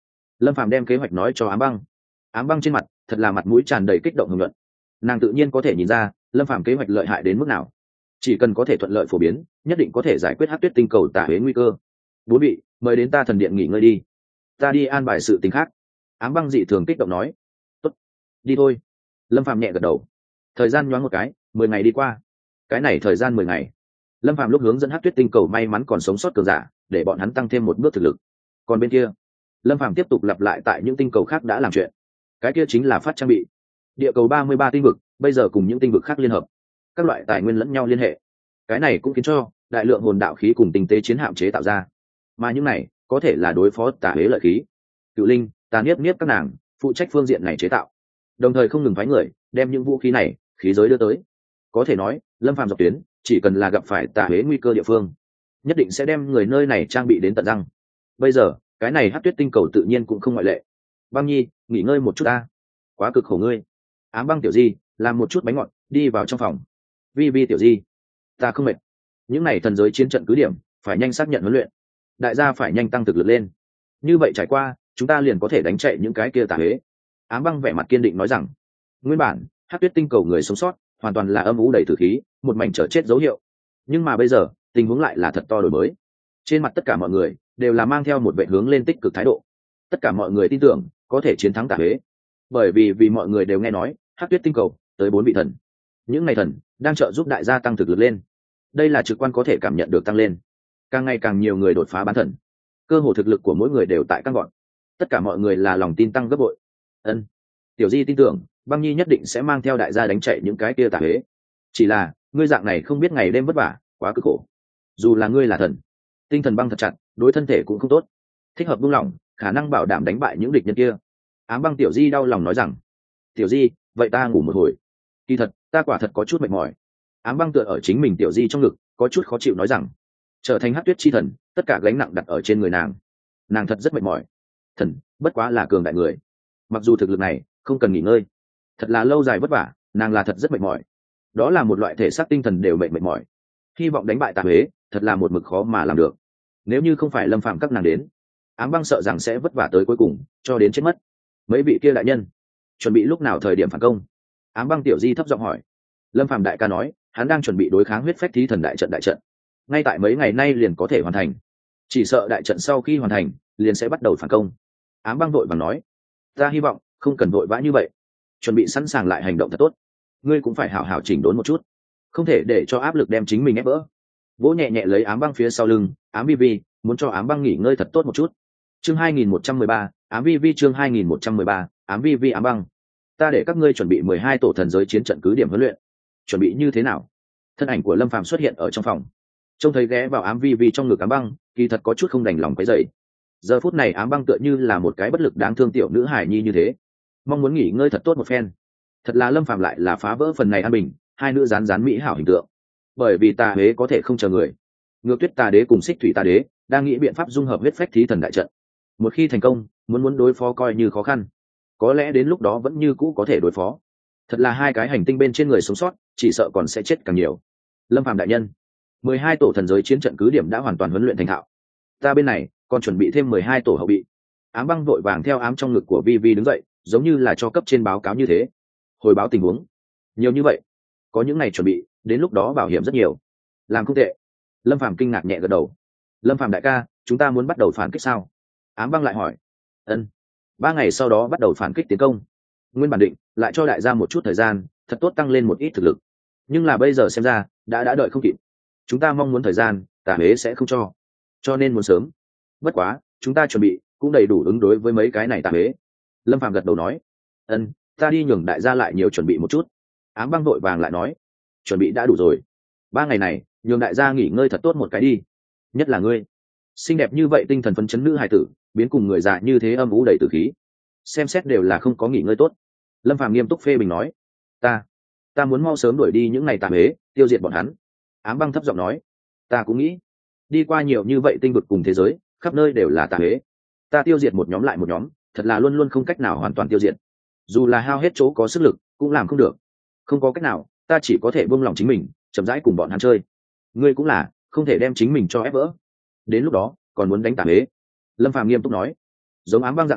S1: Lâm Phàm đem kế hoạch nói cho Ám Băng. Ám Băng trên mặt thật là mặt mũi tràn đầy kích động hưởng luận. Nàng tự nhiên có thể nhìn ra Lâm Phàm kế hoạch lợi hại đến mức nào. Chỉ cần có thể thuận lợi phổ biến, nhất định có thể giải quyết Hắc Tuyết tinh cầu tả huế nguy cơ. Bốn vị, mời đến ta thần điện nghỉ ngơi đi. Ta đi an bài sự tình khác. Ám Băng dị thường kích động nói. Tốt, đi thôi. Lâm Phàm nhẹ gật đầu. Thời gian nhoáng một cái, 10 ngày đi qua. Cái này thời gian 10 ngày, Lâm Phàm lúc hướng dẫn Hắc Tuyết tinh cầu may mắn còn sống sót cường giả, để bọn hắn tăng thêm một bước thực lực. Còn bên kia, Lâm Phàm tiếp tục lặp lại tại những tinh cầu khác đã làm chuyện. Cái kia chính là phát trang bị. Địa cầu 33 tinh vực, bây giờ cùng những tinh vực khác liên hợp, các loại tài nguyên lẫn nhau liên hệ. Cái này cũng khiến cho đại lượng hồn đạo khí cùng tinh tế chiến hạm chế tạo ra. Mà những này có thể là đối phó tà huế lợi khí. Cựu Linh, Tà Niếp Niếp các nàng phụ trách phương diện này chế tạo, đồng thời không ngừng phái người đem những vũ khí này khí giới đưa tới. Có thể nói, Lâm Phàm dọc tuyến chỉ cần là gặp phải tà huế nguy cơ địa phương, nhất định sẽ đem người nơi này trang bị đến tận răng. Bây giờ cái này Hắc Tuyết tinh cầu tự nhiên cũng không ngoại lệ. Băng Nhi, nghỉ ngơi một chút ta, quá cực khổ ngươi. Ám Băng tiểu di làm một chút bánh ngọt đi vào trong phòng. Vi Vi tiểu di, ta không mệt. Những này thần giới chiến trận cứ điểm phải nhanh xác nhận huấn luyện, đại gia phải nhanh tăng thực lực lên, như vậy trải qua chúng ta liền có thể đánh chạy những cái kia tà huế. Ám Băng vẻ mặt kiên định nói rằng, nguyên bản Hắc Tuyết tinh cầu người sống sót hoàn toàn là âm u đầy tử khí, một mảnh trở chết dấu hiệu. Nhưng mà bây giờ tình huống lại là thật to đổi mới. Trên mặt tất cả mọi người đều là mang theo một vệ hướng lên tích cực thái độ. Tất cả mọi người tin tưởng có thể chiến thắng tà huế, bởi vì mọi người đều nghe nói Hắc Tuyết tinh cầu tới 4 vị thần, những ngày thần đang trợ giúp đại gia tăng thực lực lên. Đây là trực quan có thể cảm nhận được tăng lên, càng ngày càng nhiều người đột phá bán thần, cơ hồ thực lực của mỗi người đều tại tăng gọn. Tất cả mọi người là lòng tin tăng gấp bội. Ân, tiểu di tin tưởng Băng Nhi nhất định sẽ mang theo đại gia đánh chạy những cái kia tà huế. Chỉ là ngươi dạng này không biết ngày đêm vất vả, quá cực khổ. Dù là ngươi là thần, tinh thần băng thật chặt, đối thân thể cũng không tốt. Thích hợp buông lỏng, khả năng bảo đảm đánh bại những địch nhân kia. Ám Băng tiểu di đau lòng nói rằng, tiểu di, vậy ta ngủ một hồi. Kỳ thật ta quả thật có chút mệt mỏi. Ám Băng tựa ở chính mình tiểu di trong ngực, có chút khó chịu nói rằng, trở thành Hắc Tuyết chi thần, tất cả gánh nặng đặt ở trên người nàng. Nàng thật rất mệt mỏi. Thần bất quá là cường đại người, mặc dù thực lực này không cần nghỉ ngơi, thật là lâu dài vất vả, nàng là thật rất mệt mỏi. Đó là một loại thể xác tinh thần đều mệt mỏi. Hy vọng đánh bại tà huế thật là một mực khó mà làm được. Nếu như không phải Lâm Phàm các nàng đến, Ám Băng sợ rằng sẽ vất vả tới cuối cùng, cho đến chết mất. Mấy vị kia đại nhân chuẩn bị lúc nào thời điểm phản công? Ám Băng tiểu di thấp giọng hỏi. Lâm Phàm đại ca nói hắn đang chuẩn bị đối kháng huyết phách thí thần đại trận, ngay tại mấy ngày nay liền có thể hoàn thành. Chỉ sợ đại trận sau khi hoàn thành liền sẽ bắt đầu phản công. Ám Băng vội vàng nói, ta hy vọng không cần vội vã như vậy, chuẩn bị sẵn sàng lại hành động thật tốt. Ngươi cũng phải hảo hảo chỉnh đốn một chút, không thể để cho áp lực đem chính mình ép vỡ. Vỗ nhẹ nhẹ lấy Ám Băng phía sau lưng. Ám Vi Vi muốn cho Ám Băng nghỉ ngơi thật tốt một chút. Chương 2113, Ám Vi Vi chương 2113, Ám Vi Vi Ám Băng, ta để các ngươi chuẩn bị 12 tổ thần giới chiến trận cứ điểm huấn luyện. Chuẩn bị như thế nào? Thân ảnh của Lâm Phàm xuất hiện ở trong phòng, trông thấy ghé vào Ám Vi Vi trong ngực Ám Băng, kỳ thật có chút không đành lòng quấy rầy. Giờ phút này Ám Băng tựa như là một cái bất lực đáng thương tiểu nữ hài nhi như thế, mong muốn nghỉ ngơi thật tốt một phen. Thật là Lâm Phàm lại là phá vỡ phần này an bình, hai nữ rán mỹ hảo hình tượng. Bởi vì tà huế có thể không chờ người, Ngược Tuyết Tà Đế cùng Xích Thủy Tà Đế đang nghĩ biện pháp dung hợp huyết phách thí thần đại trận. Một khi thành công, muốn đối phó coi như khó khăn, có lẽ đến lúc đó vẫn như cũ có thể đối phó. Thật là hai cái hành tinh bên trên người sống sót, chỉ sợ còn sẽ chết càng nhiều. Lâm Phàm đại nhân, 12 tổ thần giới chiến trận cứ điểm đã hoàn toàn huấn luyện thành thạo, ta bên này còn chuẩn bị thêm 12 tổ hậu bị. Ám Băng vội vàng theo ám trong ngực của Vi Vi đứng dậy, giống như là cho cấp trên báo cáo như thế, hồi báo tình huống. Nhiều như vậy, có những ngày chuẩn bị, đến lúc đó bảo hiểm rất nhiều. Làm không tệ. Lâm Phàm kinh ngạc nhẹ gật đầu. Lâm Phàm đại ca, chúng ta muốn bắt đầu phản kích sao? Ám Băng lại hỏi. Ân, 3 ngày sau đó bắt đầu phản kích tiến công. Nguyên bản định lại cho đại gia một chút thời gian, thật tốt tăng lên một ít thực lực. Nhưng là bây giờ xem ra, đã đợi không kịp. Chúng ta mong muốn thời gian, tà huế sẽ không cho nên muốn sớm. Bất quá, chúng ta chuẩn bị cũng đầy đủ ứng đối với mấy cái này tà huế. Lâm Phàm gật đầu nói. Ân, ta đi nhường đại gia lại nhiều chuẩn bị một chút. Ám Băng vội vàng lại nói. Chuẩn bị đã đủ rồi. 3 ngày này, nhường đại gia nghỉ ngơi thật tốt một cái đi. Nhất là ngươi, xinh đẹp như vậy, tinh thần phấn chấn nữ hài tử, biến cùng người già như thế âm u đầy tử khí, xem xét đều là không có nghỉ ngơi tốt. Lâm Phàm nghiêm túc phê bình nói. Ta muốn mau sớm đuổi đi những ngày tà huế, tiêu diệt bọn hắn. Ám Băng thấp giọng nói. Ta cũng nghĩ, đi qua nhiều như vậy tinh vực cùng thế giới, khắp nơi đều là tà huế, ta tiêu diệt một nhóm lại một nhóm, thật là luôn luôn không cách nào hoàn toàn tiêu diệt. Dù là hao hết chỗ có sức lực cũng làm không được. Không có cách nào, ta chỉ có thể buông lòng chính mình, chậm rãi cùng bọn hắn chơi. Ngươi cũng là không thể đem chính mình cho ép vỡ, đến lúc đó còn muốn đánh tà huế. Lâm Phàm nghiêm túc nói. Giống Ám Băng dạng này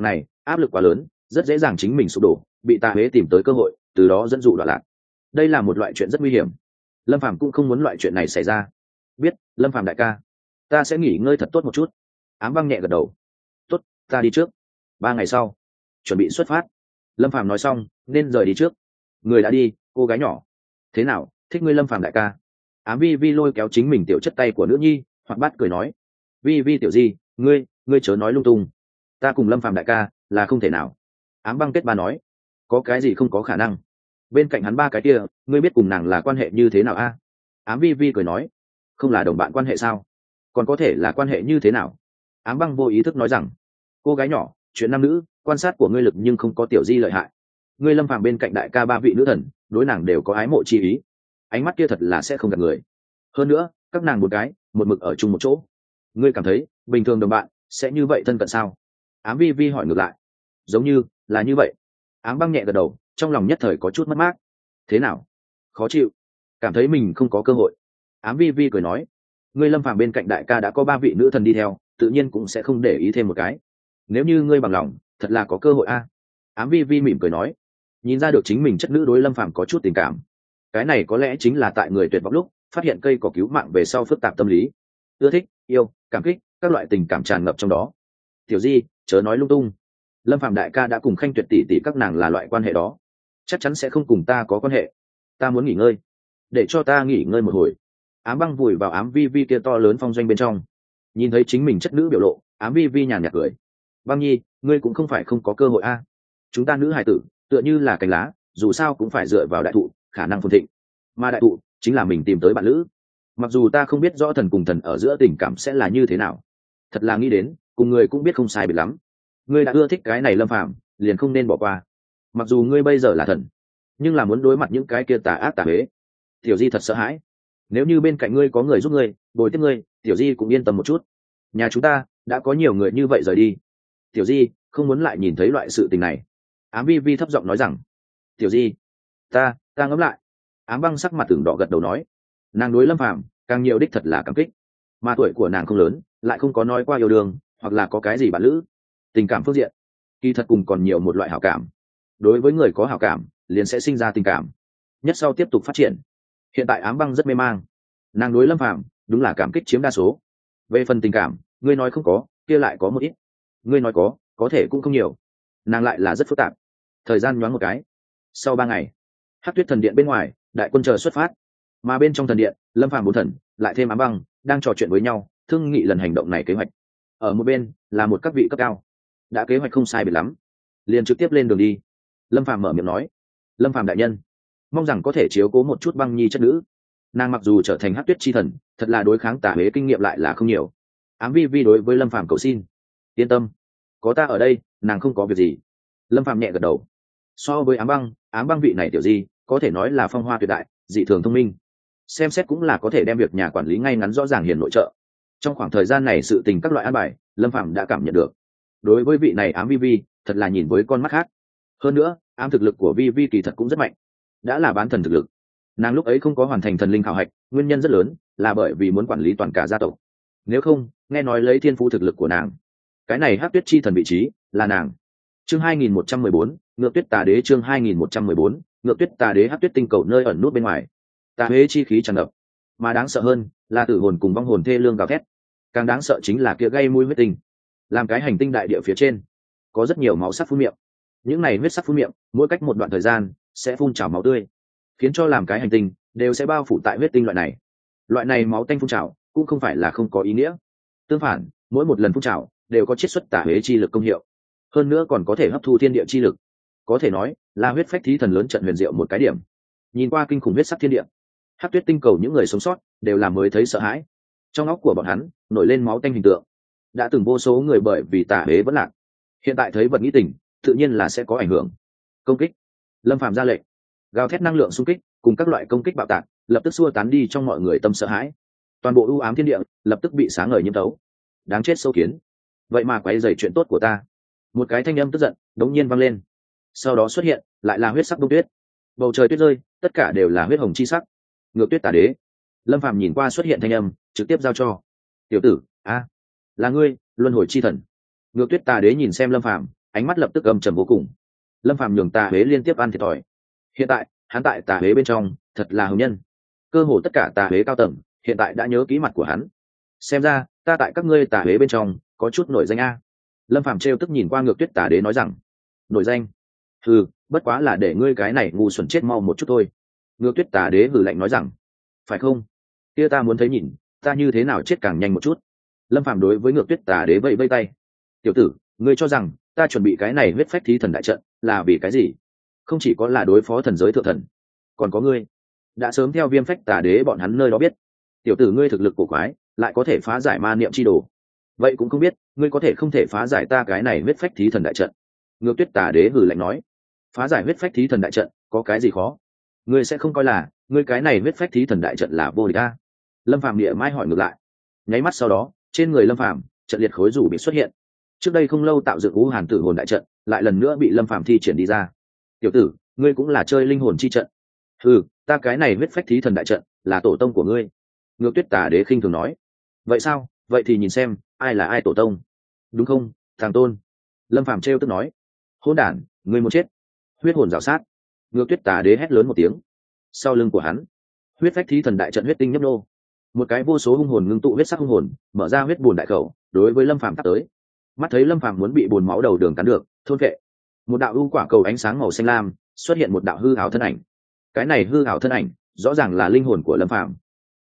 S1: áp lực quá lớn rất dễ dàng chính mình sụp đổ, bị tà huế tìm tới cơ hội, từ đó dẫn dụ đoạn lạc. Đây là một loại chuyện rất nguy hiểm, lâm phàm cũng không muốn loại chuyện này xảy ra. Biết, lâm phàm đại ca, ta sẽ nghỉ ngơi thật tốt một chút. Ám băng nhẹ gật đầu. Tốt, ta đi trước. 3 ngày sau chuẩn bị xuất phát. Lâm phàm nói xong nên rời đi trước. Người đã đi, cô gái nhỏ thế nào, thích ngươi lâm phàm đại ca? Ám vi vi lôi kéo chính mình tiểu chất tay của nữ nhi, hoặc bát cười nói. Vi vi tiểu di, ngươi chớ nói lung tung, ta cùng lâm phàm đại ca là không thể nào. Ám băng kết ba nói. Có cái gì không có khả năng? Bên cạnh hắn 3 cái kia, ngươi biết cùng nàng là quan hệ như thế nào a? Ám vi vi cười nói. Không là đồng bạn quan hệ sao? Còn có thể là quan hệ như thế nào? Ám băng vô ý thức nói rằng. Cô gái nhỏ, chuyện nam nữ, quan sát của ngươi lực nhưng không có tiểu di lợi hại. Ngươi lâm phàm bên cạnh đại ca 3 vị nữ thần, đối nàng đều có ái mộ chi ý. Ánh mắt kia thật là sẽ không gạt người. Hơn nữa, các nàng một cái một mực ở chung một chỗ. Ngươi cảm thấy bình thường đồng bạn sẽ như vậy thân cận sao? Ám vi vi hỏi ngược lại. Giống như là như vậy. Ám băng nhẹ gật đầu, trong lòng nhất thời có chút mất mát. Thế nào? Khó chịu? Cảm thấy mình không có cơ hội? Ám vi vi cười nói. Ngươi lâm phàm bên cạnh đại ca đã có 3 vị nữ thần đi theo, tự nhiên cũng sẽ không để ý thêm một cái. Nếu như ngươi bằng lòng, thật là có cơ hội a. Ám vi vi mỉm cười nói. Nhìn ra được chính mình chất nữ đối lâm phàm có chút tình cảm. Cái này có lẽ chính là tại người tuyệt vọng lúc phát hiện cây cỏ cứu mạng về sau phức tạp tâm lý, ưa thích, yêu, cảm kích, các loại tình cảm tràn ngập trong đó. Tiểu di, chớ nói lung tung, lâm phạm đại ca đã cùng Khanh Tuyệt tỷ tỷ các nàng là loại quan hệ đó, chắc chắn sẽ không cùng ta có quan hệ. Ta muốn nghỉ ngơi, để cho ta nghỉ ngơi một hồi. Ám băng vùi vào ám vi vi kia to lớn phong doanh bên trong, nhìn thấy chính mình chất nữ biểu lộ, ám vi vi nhàn nhạt cười. Băng nhi, ngươi cũng không phải không có cơ hội a. Chúng ta nữ hài tử tựa như là cành lá, dù sao cũng phải dựa vào đại thụ khả năng phồn thịnh, mà đại thụ chính là mình tìm tới bạn lữ. Mặc dù ta không biết rõ thần cùng thần ở giữa tình cảm sẽ là như thế nào, thật là nghĩ đến cùng người cũng biết không sai biệt lắm. Ngươi đã ưa thích cái này lâm phàm, liền không nên bỏ qua. Mặc dù ngươi bây giờ là thần, nhưng là muốn đối mặt những cái kia tà ác tà huế. Tiểu di thật sợ hãi, nếu như bên cạnh ngươi có người giúp ngươi bồi tiếp ngươi, tiểu di cũng yên tâm một chút. Nhà chúng ta đã có nhiều người như vậy rời đi, tiểu di không muốn lại nhìn thấy loại sự tình này. Ám vi vi thấp giọng nói rằng. Tiểu di, ta ngẫm lại. Ám băng sắc mặt tưởng đỏ gật đầu nói. Nàng đối lâm phàm càng nhiều đích thật là cảm kích, mà tuổi của nàng không lớn, lại không có nói qua yêu đương hoặc là có cái gì bạn lữ. Tình cảm phương diện kỳ thật cùng còn nhiều một loại hảo cảm. Đối với người có hảo cảm liền sẽ sinh ra tình cảm, nhất sau tiếp tục phát triển. Hiện tại ám băng rất mê mang, nàng đối lâm phàm đúng là cảm kích chiếm đa số. Về phần tình cảm, ngươi nói không có, kia lại có một ít. Ngươi nói có thể cũng không nhiều. Nàng lại là rất phức tạp. Thời gian nhoáng một cái, sau 3 ngày, Hắc Tuyết thần điện bên ngoài đại quân chờ xuất phát, mà bên trong thần điện lâm phàm 4 thần lại thêm ám băng đang trò chuyện với nhau, thương nghị lần hành động này kế hoạch. Ở một bên là một các vị cấp cao, đã kế hoạch không sai biệt lắm, liền trực tiếp lên đường đi. Lâm phàm mở miệng nói. Lâm phàm đại nhân, mong rằng có thể chiếu cố một chút băng nhi chất nữ. Nàng mặc dù trở thành Hắc Tuyết chi thần, thật là đối kháng tà huế kinh nghiệm lại là không nhiều. Ám vi vi đối với lâm phàm cầu xin. Yên tâm, có ta ở đây, nàng không có việc gì. Lâm phàm nhẹ gật đầu. So với ám băng vị này tiểu di có thể nói là phong hoa tuyệt đại, dị thường thông minh, xem xét cũng là có thể đem việc nhà quản lý ngay ngắn rõ ràng hiền nội trợ. Trong khoảng thời gian này sự tình các loại an bài, lâm phạm đã cảm nhận được. Đối với vị này ám vi vi thật là nhìn với con mắt khác. Hơn nữa ám thực lực của vi vi kỳ thật cũng rất mạnh, đã là bán thần thực lực. Nàng lúc ấy không có hoàn thành thần linh khảo hạch, nguyên nhân rất lớn là bởi vì muốn quản lý toàn cả gia tộc. Nếu không, nghe nói lấy thiên phú thực lực của nàng, cái này Hắc Tuyết chi thần vị trí là nàng. Chương 2114, Ngược Tuyết Tà Đế. Chương 2114, Ngược Tuyết Tà Đế. Hắc Tuyết tinh cầu nơi ẩn nút bên ngoài, tà huế chi khí tràn ngập, mà đáng sợ hơn là tử hồn cùng vong hồn thê lương gào thét. Càng đáng sợ chính là kia gây mũi huyết tinh. Làm cái hành tinh đại địa phía trên có rất nhiều máu sắc phun miệng, những này huyết sắc phun miệng mỗi cách một đoạn thời gian sẽ phun trào máu tươi, khiến cho làm cái hành tinh đều sẽ bao phủ tại huyết tinh loại này máu tanh phun trào cũng không phải là không có ý nghĩa. Tương phản, mỗi một lần phun trào đều có chiết xuất tà huế chi lực công hiệu, hơn nữa còn có thể hấp thu thiên địa chi lực, có thể nói là huyết phách thí thần lớn trận huyền diệu một cái điểm. Nhìn qua kinh khủng huyết sắc thiên địa, Hắc Tuyết tinh cầu những người sống sót đều là mới thấy sợ hãi. Trong óc của bọn hắn nổi lên máu tanh hình tượng. Đã từng vô số người bởi vì tà huế vẫn lạc, hiện tại thấy vật nghĩ tình, tự nhiên là sẽ có ảnh hưởng. Công kích. Lâm phàm ra lệnh, gào thét năng lượng xung kích cùng các loại công kích bạo tạc lập tức xua tán đi trong mọi người tâm sợ hãi. Toàn bộ u ám thiên địa lập tức bị sáng ngời nhiễm thấu. Đáng chết sâu kiến, vậy mà quấy rầy chuyện tốt của ta. Một cái thanh âm tức giận đống nhiên vang lên, sau đó xuất hiện lại là huyết sắc đông tuyết. Bầu trời tuyết rơi, tất cả đều là huyết hồng chi sắc. Ngược Tuyết Tà Đế. Lâm phàm nhìn qua xuất hiện thanh âm, trực tiếp giao cho. Tiểu tử, là ngươi, luân hồi chi thần. Ngược Tuyết Tà Đế nhìn xem lâm phàm, ánh mắt lập tức âm trầm vô cùng. Lâm Phàm nhường Tà Huế liên tiếp ăn thiệt thòi. Hiện tại hắn tại Tà Huế bên trong thật là hồng nhân, cơ hồ tất cả Tà Huế cao tầng hiện tại đã nhớ kỹ mặt của hắn. Xem ra ta tại các ngươi Tà Huế bên trong có chút nổi danh a. Lâm Phàm trêu tức nhìn qua Ngược Tuyết Tà Đế nói rằng, nổi danh? Hừ, bất quá là để ngươi cái này ngu xuẩn chết mau một chút thôi. Ngược Tuyết Tà Đế hừ lạnh nói rằng, phải không? Kia ta muốn thấy nhìn ta như thế nào chết càng nhanh một chút. Lâm Phàm đối với Ngược Tuyết Tà Đế vẫy vẫy tay. Tiểu tử, ngươi cho rằng ta chuẩn bị cái này huyết phách thí thần đại trận là vì cái gì? Không chỉ có là đối phó thần giới thượng thần, còn có ngươi đã sớm theo Viêm Phách Tà Đế bọn hắn nơi đó biết. Tiểu tử ngươi thực lực cổ quái, lại có thể phá giải ma niệm chi đồ, vậy cũng không biết ngươi có thể không thể phá giải ta cái này huyết phách thí thần đại trận. Ngược Tuyết Tà Đế hừ lạnh nói, phá giải huyết phách thí thần đại trận có cái gì khó? Ngươi sẽ không coi là ngươi cái này huyết phách thí thần đại trận là vô địch a? Lâm Phàm địa mai hỏi ngược lại. Nháy mắt sau đó trên người Lâm Phàm trận liệt khối rủ bị xuất hiện. Trước đây không lâu tạo dựng Vũ Hàn Tử hồn đại trận lại lần nữa bị Lâm Phàm thi triển đi ra. Tiểu tử, ngươi cũng là chơi linh hồn chi trận? Ừ, ta cái này huyết phách thí thần đại trận là tổ tông của ngươi. Ngược Tuyết Tà Đế khinh thường nói. Vậy sao? Vậy thì nhìn xem ai là ai tổ tông, đúng không, thằng tôn? Lâm Phàm trêu tức nói. Hỗn đản, ngươi muốn chết! Huyết hồn rào sát. Ngược Tuyết Tà Đế hét lớn một tiếng. Sau lưng của hắn, huyết phách thí thần đại trận huyết tinh nhấp nô, một cái vô số hung hồn ngưng tụ huyết sắc hung hồn mở ra huyết bùn đại khẩu đối với Lâm Phàm tắt tới. Mắt thấy Lâm Phàm muốn bị bùn máu đầu đường cắn được thôn vệ, một đạo u quả cầu ánh sáng màu xanh lam xuất hiện, một đạo hư ảo thân ảnh. Cái này hư ảo thân ảnh rõ ràng là linh hồn của Lâm Phàm.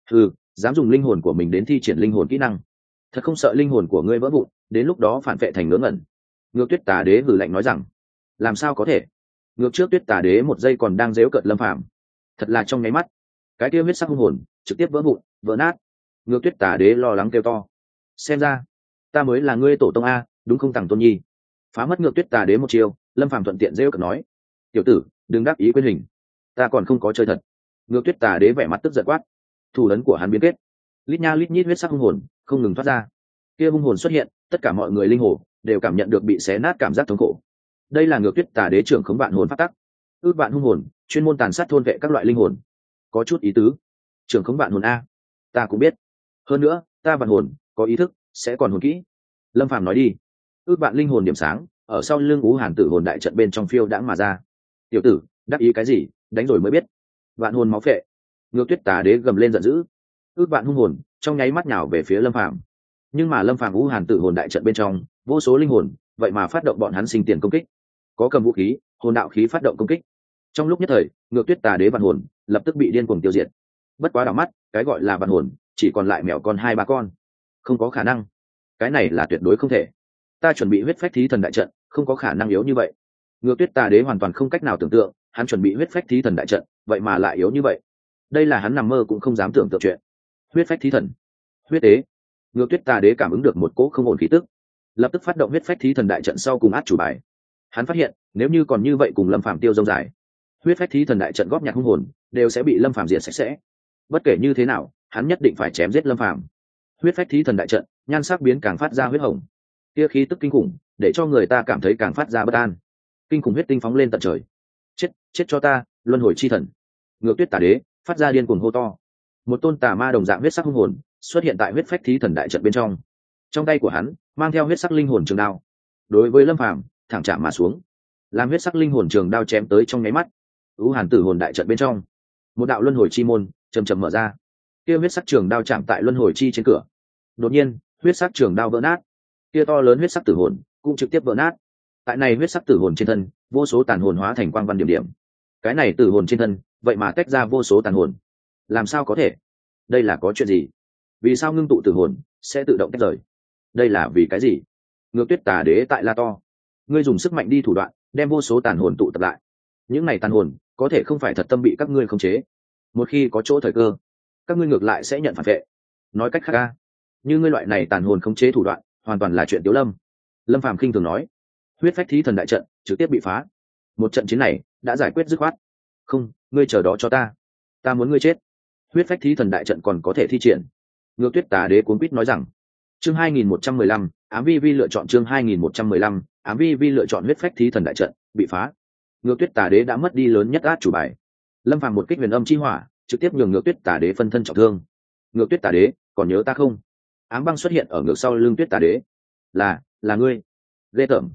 S1: Dám dùng linh hồn của mình đến thi triển linh hồn kỹ năng, thật không sợ linh hồn của ngươi vỡ vụn đến lúc đó phản vệ thành ngớ ngẩn. Ngược Tuyết Tà Đế hừ lạnh nói rằng, làm sao có thể? Ngược trước Tuyết Tà Đế một giây còn đang giễu cợt Lâm Phàm, thật là trong nháy mắt cái kia huyết sắc hung hồn trực tiếp vỡ vụn vỡ nát. Ngược Tuyết Tà Đế lo lắng kêu to, xem ra ta mới là ngươi tổ tông a, đúng không thằng tôn nhi? Phá mất Ngược Tuyết Tà Đế một chiều, Lâm Phàm thuận tiện giễu cợt nói, tiểu tử đừng đáp ý quyên hình, ta còn không có chơi thật. Ngược Tuyết Tà Đế vẻ mặt tức giận quát. Thủ ấn của hắn biến kết, lít nha lít nhít huyết sắc hung hồn không ngừng thoát ra. Kia hung hồn xuất hiện, tất cả mọi người linh hồn đều cảm nhận được bị xé nát cảm giác thống khổ. Đây là Ngược Tuyết Tà Đế trưởng khống vạn hồn pháp tắc. Ước vạn hung hồn chuyên môn tàn sát thôn vệ các loại linh hồn. Có chút ý tứ. Trưởng khống vạn hồn a, ta cũng biết. Hơn nữa ta vạn hồn có ý thức, sẽ còn hồn kỹ. Lâm Phàm nói đi. Ước vạn linh hồn điểm sáng ở sau lưng Ú Hàn Tử hồn đại trận bên trong phiêu đãng mà ra. Tiểu tử đắc ý cái gì, đánh rồi mới biết. Vạn hồn máu phệ. Ngược Tuyết Tà Đế gầm lên giận dữ. Ước vạn hung hồn trong nháy mắt nhào về phía Lâm Phàm. Nhưng mà Lâm Phàm Ú Hàn Tử hồn đại trận bên trong vô số linh hồn vậy mà phát động bọn hắn sinh tiền công kích, có cầm vũ khí hồn đạo khí phát động công kích. Trong lúc nhất thời Ngược Tuyết Tà Đế vạn hồn lập tức bị điên cuồng tiêu diệt. Bất quá đảo mắt cái gọi là vạn hồn chỉ còn lại mèo con 2-3 con. Không có khả năng, cái này là tuyệt đối không thể. Ta chuẩn bị huyết phách thí thần đại trận không có khả năng yếu như vậy. Ngược Tuyết Tà Đế hoàn toàn không cách nào tưởng tượng hắn chuẩn bị huyết phách thí thần đại trận vậy mà lại yếu như vậy. Đây là hắn nằm mơ cũng không dám tưởng tượng chuyện. Huyết phách thí thần, huyết tế. Ngược Tuyết Tà Đế cảm ứng được một cỗ không ổn khí tức, lập tức phát động huyết phách thí thần đại trận sau cùng át chủ bài. Hắn phát hiện nếu như còn như vậy cùng Lâm Phàm tiêu dông dài, huyết phách thí thần đại trận góp nhặt hung hồn đều sẽ bị Lâm Phàm diệt sạch sẽ. Bất kể như thế nào hắn nhất định phải chém giết Lâm Phàm. Huyết phách thí thần đại trận nhan sắc biến càng phát ra huyết hồng, kia khí tức kinh khủng để cho người ta cảm thấy càng phát ra bất an. Kinh khủng huyết tinh phóng lên tận trời. Chết, chết cho ta, luân hồi chi thần! Ngược Tuyết Tà Đế phát ra điên cuồng hô to. Một tôn tà ma đồng dạng huyết sắc hung hồn xuất hiện tại huyết phách thí thần đại trận bên trong. Trong tay của hắn mang theo huyết sắc linh hồn trường đao, đối với Lâm Phàm thẳng chạm mà xuống. Làm huyết sắc linh hồn trường đao chém tới trong nháy mắt, Ú Hàn Tử hồn đại trận bên trong một đạo luân hồi chi môn chầm chậm mở ra. Kia huyết sắc trường đao chạm tại luân hồi chi trên cửa, đột nhiên huyết sắc trường đao vỡ nát. Kia to lớn huyết sắc tử hồn cũng trực tiếp vỡ nát. Tại này huyết sắc tử hồn trên thân vô số tàn hồn hóa thành quang văn điểm điểm. Cái này tử hồn trên thân vậy mà tách ra vô số tàn hồn. Làm sao có thể? Đây là có chuyện gì? Vì sao ngưng tụ tử hồn sẽ tự động tách rời? Đây là vì cái gì? Ngược Tuyết Tà Đế tại la to. Ngươi dùng sức mạnh đi thủ đoạn đem vô số tàn hồn tụ tập lại. Những này tàn hồn có thể không phải thật tâm bị các ngươi khống chế. Một khi có chỗ thời cơ, các ngươi ngược lại sẽ nhận phản vệ. Nói cách khác a, như ngươi loại này tàn hồn khống chế thủ đoạn hoàn toàn là chuyện Tiếu Lâm. Lâm Phàm khinh thường nói. Huyết phách thí thần đại trận trực tiếp bị phá. Một trận chiến này đã giải quyết dứt khoát. Không, ngươi chờ đó cho ta, ta muốn ngươi chết. Huyết phách thí thần đại trận còn có thể thi triển. Ngược Tuyết Tà Đế cuống quýt nói rằng. Chương 2115, ám vi vi lựa chọn. Chương 2115, ám vi vi lựa chọn huyết phách thí thần đại trận bị phá. Ngược Tuyết Tà Đế đã mất đi lớn nhất át chủ bài. Lâm Phàm một kích huyền âm chi hỏa trực tiếp nhường Ngược Tuyết Tà Đế phân thân trọng thương. Ngược Tuyết Tà Đế, còn nhớ ta không? Ám băng xuất hiện ở ngược sau lưng Tuyết Tà Đế. Là ngươi. Ghê tởm.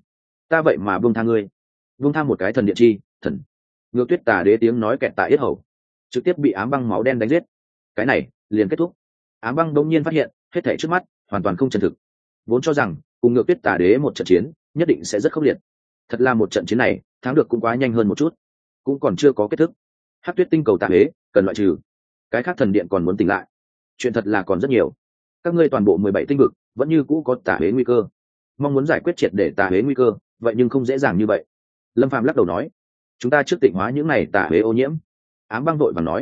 S1: ta vậy mà buông tha ngươi, buông tha một cái thần điện chi thần. Ngược Tuyết Tà Đế tiếng nói kẹt tại yết hầu, trực tiếp bị ám băng máu đen đánh giết. Cái này liền kết thúc. Ám băng đống nhiên phát hiện hết thảy trước mắt hoàn toàn không chân thực, vốn cho rằng cùng Ngược Tuyết Tà Đế một trận chiến nhất định sẽ rất khốc liệt. Thật là một trận chiến này thắng được cũng quá nhanh hơn một chút, cũng còn chưa có kết thúc. Hắc Tuyết tinh cầu Tà Đế cần loại trừ, cái khác thần điện còn muốn tỉnh lại, chuyện thật là còn rất nhiều. Các ngươi toàn bộ 17 tinh vực vẫn như cũ có Tà Đế nguy cơ, mong muốn giải quyết triệt để Tà Đế nguy cơ, vậy nhưng không dễ dàng như vậy. Lâm Phàm lắc đầu nói, chúng ta trước tịnh hóa những này Tà Đế ô nhiễm. Ám băng đội và nói,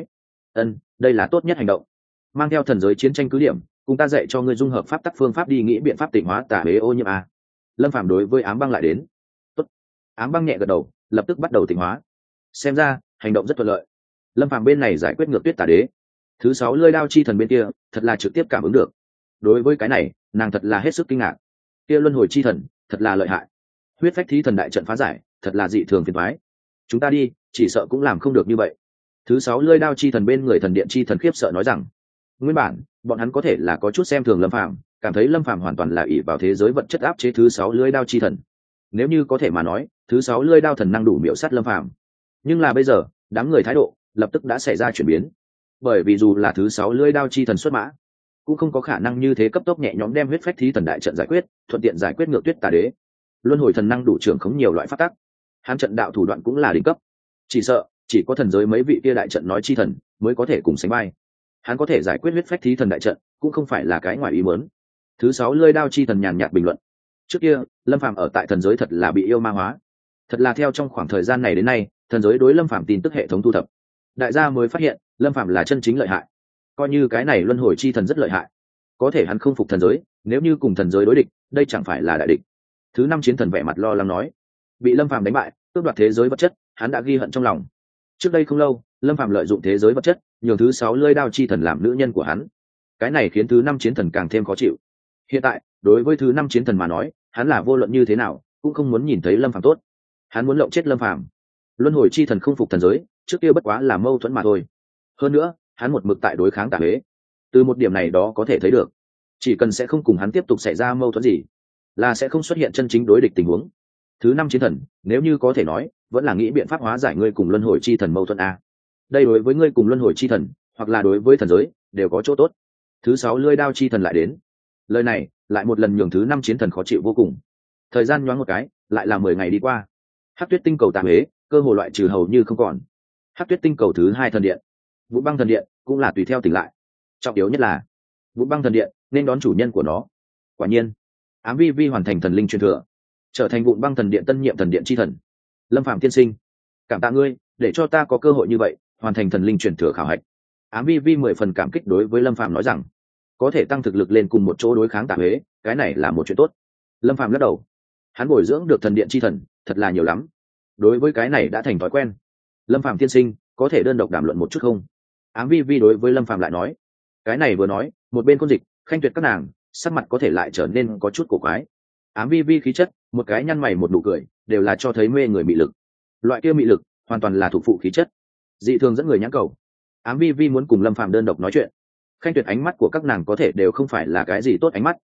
S1: đây là tốt nhất hành động. Mang theo thần giới chiến tranh cứ điểm, cùng ta dạy cho ngươi dung hợp pháp tắc phương pháp đi nghĩ biện pháp tịnh hóa Tà Đế ô nhiễm a. Lâm Phàm đối với Ám băng lại đến. Tốt. Ám băng nhẹ gật đầu, lập tức bắt đầu tịnh hóa. Xem ra hành động rất thuận lợi. Lâm Phàm bên này giải quyết Ngược Tuyết Tà Đế, thứ 6 lưỡi đao chi thần bên kia thật là trực tiếp cảm ứng được. Đối với cái này nàng thật là hết sức kinh ngạc. Kia luân hồi chi thần thật là lợi hại, huyết phách thí thần đại trận phá giải thật là dị thường phiền toái. Chúng ta đi chỉ sợ cũng làm không được như vậy. Thứ 6 lưỡi đao chi thần bên người thần điện chi thần khiếp sợ nói rằng, nguyên bản bọn hắn có thể là có chút xem thường Lâm Phàm, cảm thấy Lâm Phàm hoàn toàn là ỷ vào thế giới vật chất áp chế thứ 6 lưỡi đao chi thần. Nếu như có thể mà nói, thứ 6 lưỡi đao thần năng đủ miểu sát Lâm Phàm. Nhưng là bây giờ, đám người thái độ lập tức đã xảy ra chuyển biến. Bởi vì dù là thứ 6 lưỡi đao chi thần xuất mã, cũng không có khả năng như thế cấp tốc nhẹ nhõm đem huyết phách thí thần đại trận giải quyết, thuận tiện giải quyết Ngược Tuyết Tà Đế. Luân hồi thần năng đủ trưởng khống nhiều loại pháp tắc, hắn trận đạo thủ đoạn cũng là đỉnh cấp. Chỉ sợ chỉ có thần giới mấy vị kia đại trận nói chi thần mới có thể cùng sánh vai. Hắn có thể giải quyết huyết phách thí thần đại trận, cũng không phải là cái ngoài ý muốn. Thứ 6 lưỡi đao chi thần nhàn nhạt bình luận, trước kia Lâm Phàm ở tại thần giới thật là bị yêu ma hóa, thật là theo trong khoảng thời gian này đến nay, thần giới đối Lâm Phàm tin tức hệ thống thu thập, đại gia mới phát hiện Lâm Phàm là chân chính lợi hại. Coi như cái này luân hồi chi thần rất lợi hại, có thể hắn không phục thần giới, nếu như cùng thần giới đối địch, đây chẳng phải là đại địch. Thứ 5 chiến thần vẻ mặt lo lắng nói, bị Lâm Phàm đánh bại, tước đoạt thế giới vật chất, hắn đã ghi hận trong lòng. Trước đây không lâu, Lâm Phàm lợi dụng thế giới vật chất, nhường thứ 6 lưỡi đao chi thần làm nữ nhân của hắn. Cái này khiến thứ 5 chiến thần càng thêm khó chịu. Hiện tại, đối với thứ 5 chiến thần mà nói, hắn là vô luận như thế nào, cũng không muốn nhìn thấy Lâm Phàm tốt. Hắn muốn lộng chết Lâm Phàm. Luân hồi chi thần không phục thần giới, trước kia bất quá là mâu thuẫn mà thôi. Hơn nữa, hắn một mực tại đối kháng Tà Đế. Từ một điểm này đó có thể thấy được, chỉ cần sẽ không cùng hắn tiếp tục xảy ra mâu thuẫn gì, là sẽ không xuất hiện chân chính đối địch tình huống. Thứ 5 chiến thần, nếu như có thể nói, vẫn là nghĩ biện pháp hóa giải ngươi cùng luân hồi chi thần mâu thuẫn a. Đây đối với ngươi cùng luân hồi chi thần, hoặc là đối với thần giới, đều có chỗ tốt. Thứ 6 lưỡi đao chi thần lại đến. Lời này lại một lần nhường thứ 5 chiến thần khó chịu vô cùng. Thời gian nhoáng một cái, lại là 10 ngày đi qua. Hắc Tuyết tinh cầu Tà Huế, cơ hội loại trừ hầu như không còn. Hắc Tuyết tinh cầu thứ 2 thần điện, Vũ Băng thần điện cũng là tùy theo tỉnh lại. Trọng yếu nhất là Vũ Băng thần điện nên đón chủ nhân của nó. Quả nhiên, Ám Vi Vi hoàn thành thần linh truyền thừa, trở thành Vũ Băng thần điện tân nhiệm thần điện chi thần. Lâm Phàm tiên sinh, cảm tạ ngươi để cho ta có cơ hội như vậy hoàn thành thần linh truyền thừa khảo hạch. Ám Vi Vi 10 phần cảm kích đối với Lâm Phàm nói rằng, có thể tăng thực lực lên cùng một chỗ đối kháng Tà Huế, cái này là một chuyện tốt. Lâm Phàm lắc đầu, hắn bồi dưỡng được thần điện chi thần thật là nhiều lắm, đối với cái này đã thành thói quen. Lâm Phàm tiên sinh, có thể đơn độc đàm luận một chút không? Ám Vi Vi đối với Lâm Phàm lại nói. Cái này vừa nói, một bên Côn Dịch, Khanh Tuyệt các nàng sắc mặt có thể lại trở nên có chút cổ quái. Ám Vi Vi khí chất, một cái nhăn mày một nụ cười, đều là cho thấy mê người mị lực. Loại kia mị lực hoàn toàn là thuộc phụ khí chất, dị thường dẫn người nhãn cầu. Ám Vi Vi muốn cùng Lâm Phàm đơn độc nói chuyện. Khanh Tuyệt ánh mắt của các nàng có thể đều không phải là cái gì tốt ánh mắt.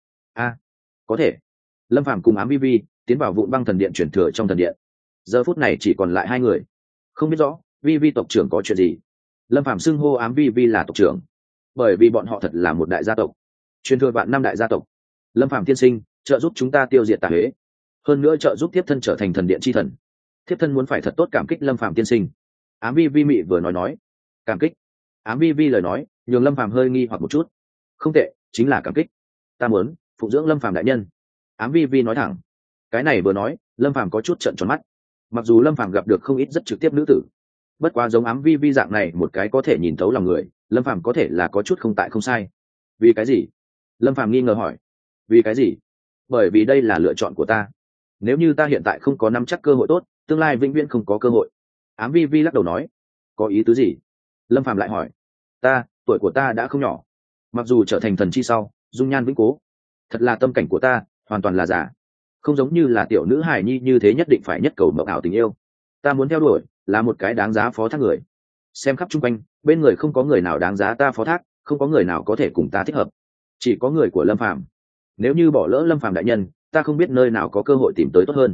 S1: Có thể. Lâm Phàm cùng Ám Vi Vi tiến vào Vụn Băng thần điện chuyển thừa trong thần điện. Giờ phút này chỉ còn lại hai người. Không biết rõ Vi Vi tộc trưởng có chuyện gì. Lâm Phàm xưng hô Ám Vi Vi là tộc trưởng, bởi vì bọn họ thật là một đại gia tộc, truyền thừa vạn năm đại gia tộc. Lâm Phàm tiên sinh, trợ giúp chúng ta tiêu diệt Tà Huế, hơn nữa trợ giúp tiếp thân trở thành thần điện chi thần. Tiếp thân muốn phải thật tốt cảm kích Lâm Phàm tiên sinh. Ám Vi Vi mị vừa nói cảm kích. Ám Vi Vi lời nói nhường Lâm Phàm hơi nghi hoặc một chút. Không tệ, chính là cảm kích. Ta muốn phụng dưỡng Lâm Phàm đại nhân. Ám Vi Vi nói thẳng. Cái này vừa nói, Lâm Phàm có chút trợn tròn mắt. Mặc dù Lâm Phàm gặp được không ít rất trực tiếp nữ tử, bất quá giống Ám Vi Vi dạng này một cái có thể nhìn thấu lòng người, Lâm Phàm có thể là có chút không tại không sai. Vì cái gì? Lâm Phàm nghi ngờ hỏi. Vì cái gì? Bởi vì đây là lựa chọn của ta. Nếu như ta hiện tại không có nắm chắc cơ hội tốt, tương lai vĩnh viễn không có cơ hội. Ám Vi Vi lắc đầu nói. Có ý tứ gì? Lâm Phàm lại hỏi. Tuổi của ta đã không nhỏ, mặc dù trở thành thần chi sau dung nhan vĩnh cố, thật là tâm cảnh của ta hoàn toàn là giả, không giống như là tiểu nữ hài nhi như thế nhất định phải nhất cầu mộng ảo tình yêu. Ta muốn theo đuổi là một cái đáng giá phó thác người. Xem khắp chung quanh, bên người không có người nào đáng giá ta phó thác, không có người nào có thể cùng ta thích hợp, chỉ có người của Lâm Phàm. Nếu như bỏ lỡ Lâm Phàm đại nhân, ta không biết nơi nào có cơ hội tìm tới tốt hơn.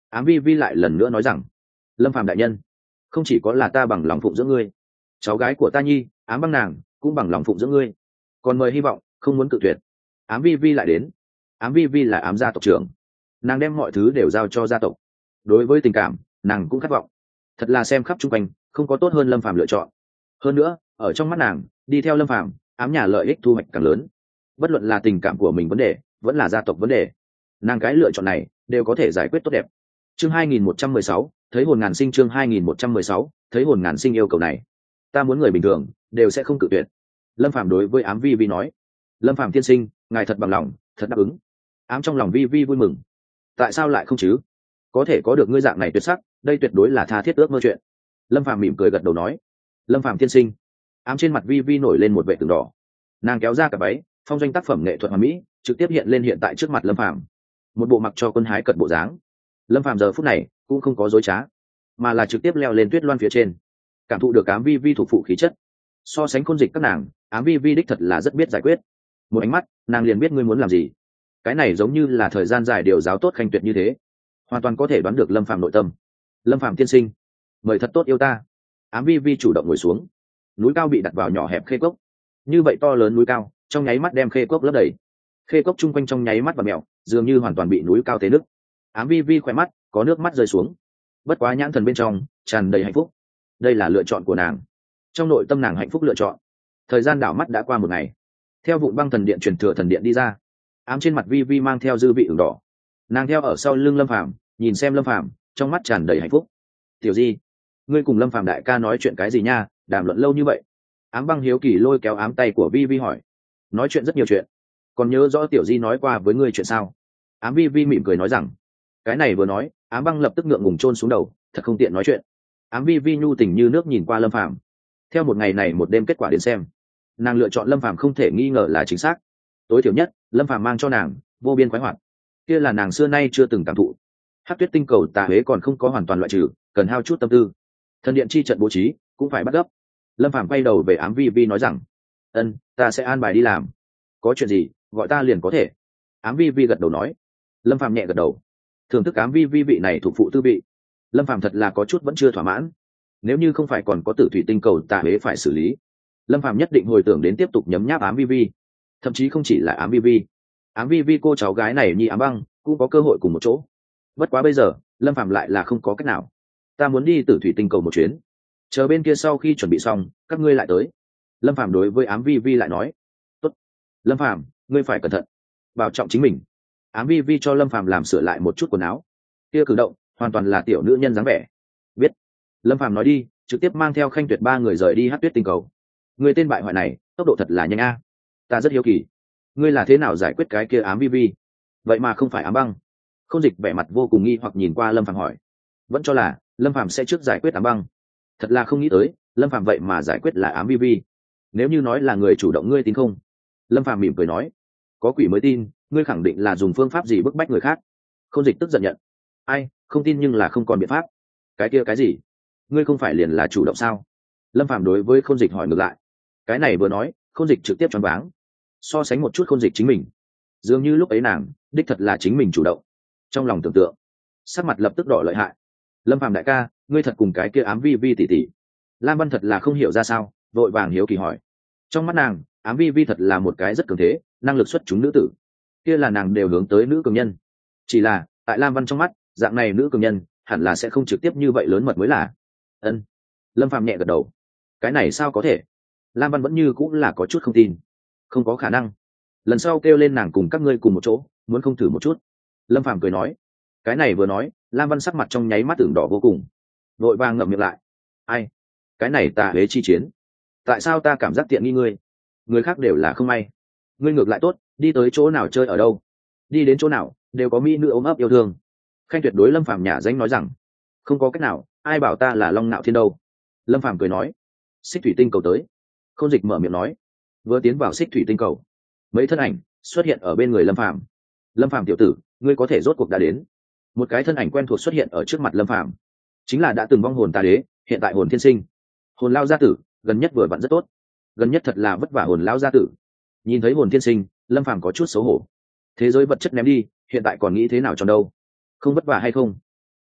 S1: Ám vi vi lại lần nữa nói rằng, lâm phàm đại nhân, không chỉ có là ta bằng lòng phụng dưỡng ngươi, cháu gái của ta nhi ám băng nàng cũng bằng lòng phụng dưỡng ngươi, còn mời hy vọng không muốn cự tuyệt. Ám vi vi lại đến. Ám vi vi là ám gia tộc trưởng, nàng đem mọi thứ đều giao cho gia tộc. Đối với tình cảm nàng cũng khát vọng, thật là xem khắp chung quanh không có tốt hơn lâm phàm lựa chọn. Hơn nữa ở trong mắt nàng, đi theo lâm phàm, ám nhà lợi ích thu hoạch càng lớn. Bất luận là tình cảm của mình vấn đề vẫn là gia tộc vấn đề, nàng cái lựa chọn này đều có thể giải quyết tốt đẹp. Chương 2116, thấy hồn ngàn sinh. Chương 2116, thấy hồn ngàn sinh. Yêu cầu này ta muốn người bình thường đều sẽ không cự tuyệt. Lâm phàm đối với ám vi vi nói. Lâm phàm tiên sinh, ngài thật bằng lòng, thật đáp ứng. Ám trong lòng vi vi vui mừng. Tại sao lại không chứ? Có thể có được ngươi dạng này tuyệt sắc, đây tuyệt đối là tha thiết ước mơ chuyện. Lâm phàm mỉm cười gật đầu nói. Lâm phàm tiên sinh. Ám trên mặt vi vi nổi lên một vệ tường đỏ. Nàng kéo ra cả váy, phong doanh tác phẩm nghệ thuật hoàn mỹ trực tiếp hiện lên hiện tại trước mặt lâm phàm, một bộ mặc cho quân hái cận bộ dáng. Lâm phàm giờ phút này cũng không có dối trá, mà là trực tiếp leo lên tuyết loan phía trên, cảm thụ được ám vi vi thuộc phụ khí chất. So sánh khôn dịch các nàng, ám vi vi đích thật là rất biết giải quyết. Một ánh mắt nàng liền biết ngươi muốn làm gì. Cái này giống như là thời gian dài điều giáo tốt khanh tuyệt như thế, hoàn toàn có thể đoán được lâm phàm nội tâm. Lâm phàm tiên sinh, mời thật tốt yêu ta. Ám vi vi chủ động ngồi xuống. Núi cao bị đặt vào nhỏ hẹp khê cốc, như vậy to lớn núi cao trong nháy mắt đem khê cốc lấp đầy. Khê cốc chung quanh trong nháy mắt và mèo dường như hoàn toàn bị núi cao tế nứt. Ám vi vi khỏe mắt có nước mắt rơi xuống, bất quá nhãn thần bên trong tràn đầy hạnh phúc. Đây là lựa chọn của nàng, trong nội tâm nàng hạnh phúc lựa chọn. Thời gian đảo mắt đã qua một ngày. Theo vụn băng thần điện truyền thừa thần điện đi ra, ám trên mặt vi vi mang theo dư vị ửng đỏ. Nàng theo ở sau lưng lâm phàm, nhìn xem lâm phàm, trong mắt tràn đầy hạnh phúc. Tiểu di, ngươi cùng lâm phàm đại ca nói chuyện cái gì nha, đàm luận lâu như vậy? Ám băng hiếu kỳ lôi kéo ám tay của vi vi hỏi. Nói chuyện rất nhiều chuyện. Còn nhớ rõ tiểu di nói qua với ngươi chuyện sao? Ám vi vi mỉm cười nói rằng. Cái này vừa nói, ám băng lập tức ngượng ngùng chôn xuống đầu, thật không tiện nói chuyện. Ám vi vi nhu tình như nước nhìn qua lâm phàm. Theo một ngày này một đêm kết quả đến xem, nàng lựa chọn lâm phàm không thể nghi ngờ là chính xác. Tối thiểu nhất lâm phàm mang cho nàng vô biên khoái hoạt, kia là nàng xưa nay chưa từng cảm thụ. Hắc tuyết tinh cầu tà huế còn không có hoàn toàn loại trừ, cần hao chút tâm tư. Thần điện chi trận bố trí cũng phải bắt gấp. Lâm phàm quay đầu về ám vi vi nói rằng, ân, ta sẽ an bài đi làm, có chuyện gì gọi ta liền có thể. Ám vi vi gật đầu nói. Lâm phàm nhẹ gật đầu, thưởng thức ám vi vi vị này thuộc phụ tư vị. Lâm phàm thật là có chút vẫn chưa thỏa mãn. Nếu như không phải còn có tử thủy tinh cầu tà huế phải xử lý, lâm phàm nhất định hồi tưởng đến tiếp tục nhấm nháp ám vi vi. Thậm chí không chỉ là ám vi vi, ám vi vi cô cháu gái này như ám băng cũng có cơ hội cùng một chỗ. Bất quá bây giờ lâm phàm lại là không có cách nào. Ta muốn đi tử thủy tinh cầu một chuyến, chờ bên kia sau khi chuẩn bị xong các ngươi lại tới. Lâm phàm đối với ám vi vi lại nói. Tốt, lâm phàm, ngươi phải cẩn thận, bảo trọng chính mình. Ám vi vi cho lâm phàm làm sửa lại một chút quần áo, kia cử động hoàn toàn là tiểu nữ nhân dáng vẻ. Biết. Lâm phàm nói đi, trực tiếp mang theo khanh tuyệt ba người rời đi hát tuyết tinh cầu. Người tên bại hoại này tốc độ thật là nhanh a. Ta rất hiếu kỳ, ngươi là thế nào giải quyết cái kia ám vi vi, vậy mà không phải ám băng? Không dịch vẻ mặt vô cùng nghi hoặc nhìn qua lâm phàm hỏi. Vẫn cho là lâm phàm sẽ trước giải quyết ám băng, thật là không nghĩ tới lâm phàm vậy mà giải quyết là ám vi vi. Nếu như nói là người chủ động ngươi tin không? Lâm phàm mỉm cười nói. Có quỷ mới tin, ngươi khẳng định là dùng phương pháp gì bức bách người khác. Không dịch tức giận nhận. Ai, không tin nhưng là không còn biện pháp. Cái kia cái gì? Ngươi không phải liền là chủ động sao? Lâm phàm đối với khôn dịch hỏi ngược lại. Cái này vừa nói khôn dịch trực tiếp choáng váng. So sánh một chút khôn dịch chính mình, dường như lúc ấy nàng đích thật là chính mình chủ động. Trong lòng tưởng tượng, sắc mặt lập tức đỏ lợi hại. Lâm phàm đại ca, ngươi thật cùng cái kia ám vi vi tỷ tỷ? Lam Văn thật là không hiểu ra sao, vội vàng hiếu kỳ hỏi. Trong mắt nàng ám vi vi thật là một cái rất cường thế, năng lực xuất chúng nữ tử, kia là nàng đều hướng tới nữ cường nhân. Chỉ là tại Lam Văn trong mắt, dạng này nữ cường nhân hẳn là sẽ không trực tiếp như vậy lớn mật mới là. Ân. Lâm phàm nhẹ gật đầu. Cái này sao có thể? Lam Văn vẫn như cũng là có chút không tin. Không có khả năng, lần sau kêu lên nàng cùng các ngươi cùng một chỗ, muốn không thử một chút? Lâm phàm cười nói. Cái này vừa nói Lam Văn sắc mặt trong nháy mắt tưởng đỏ vô cùng, vội vàng ngậm miệng lại. Ai? Cái này tà huế chi chiến, tại sao ta cảm giác tiện nghi ngươi? Người khác đều là không may, ngươi ngược lại tốt, đi tới chỗ nào chơi ở đâu, đi đến chỗ nào đều có mỹ nữ ôm ấp yêu thương. Khanh tuyệt đối lâm phàm nhả danh nói rằng. Không có cách nào, ai bảo ta là long nạo thiên đâu. Lâm phàm cười nói. Xích thủy tinh cầu tới. Không dịch mở miệng nói. Vừa tiến vào xích thủy tinh cầu, mấy thân ảnh xuất hiện ở bên người lâm phàm. Lâm phàm tiểu tử, ngươi có thể rốt cuộc đã đến. Một cái thân ảnh quen thuộc xuất hiện ở trước mặt lâm phàm, chính là đã từng vong hồn tà đế, hiện tại hồn thiên sinh. Hồn lao gia tử gần nhất vừa vặn rất tốt, gần nhất thật là vất vả hồn lao gia tử. Nhìn thấy hồn thiên sinh, lâm phàm có chút xấu hổ. Thế giới vật chất ném đi, hiện tại còn nghĩ thế nào cho đâu? Không vất vả hay không?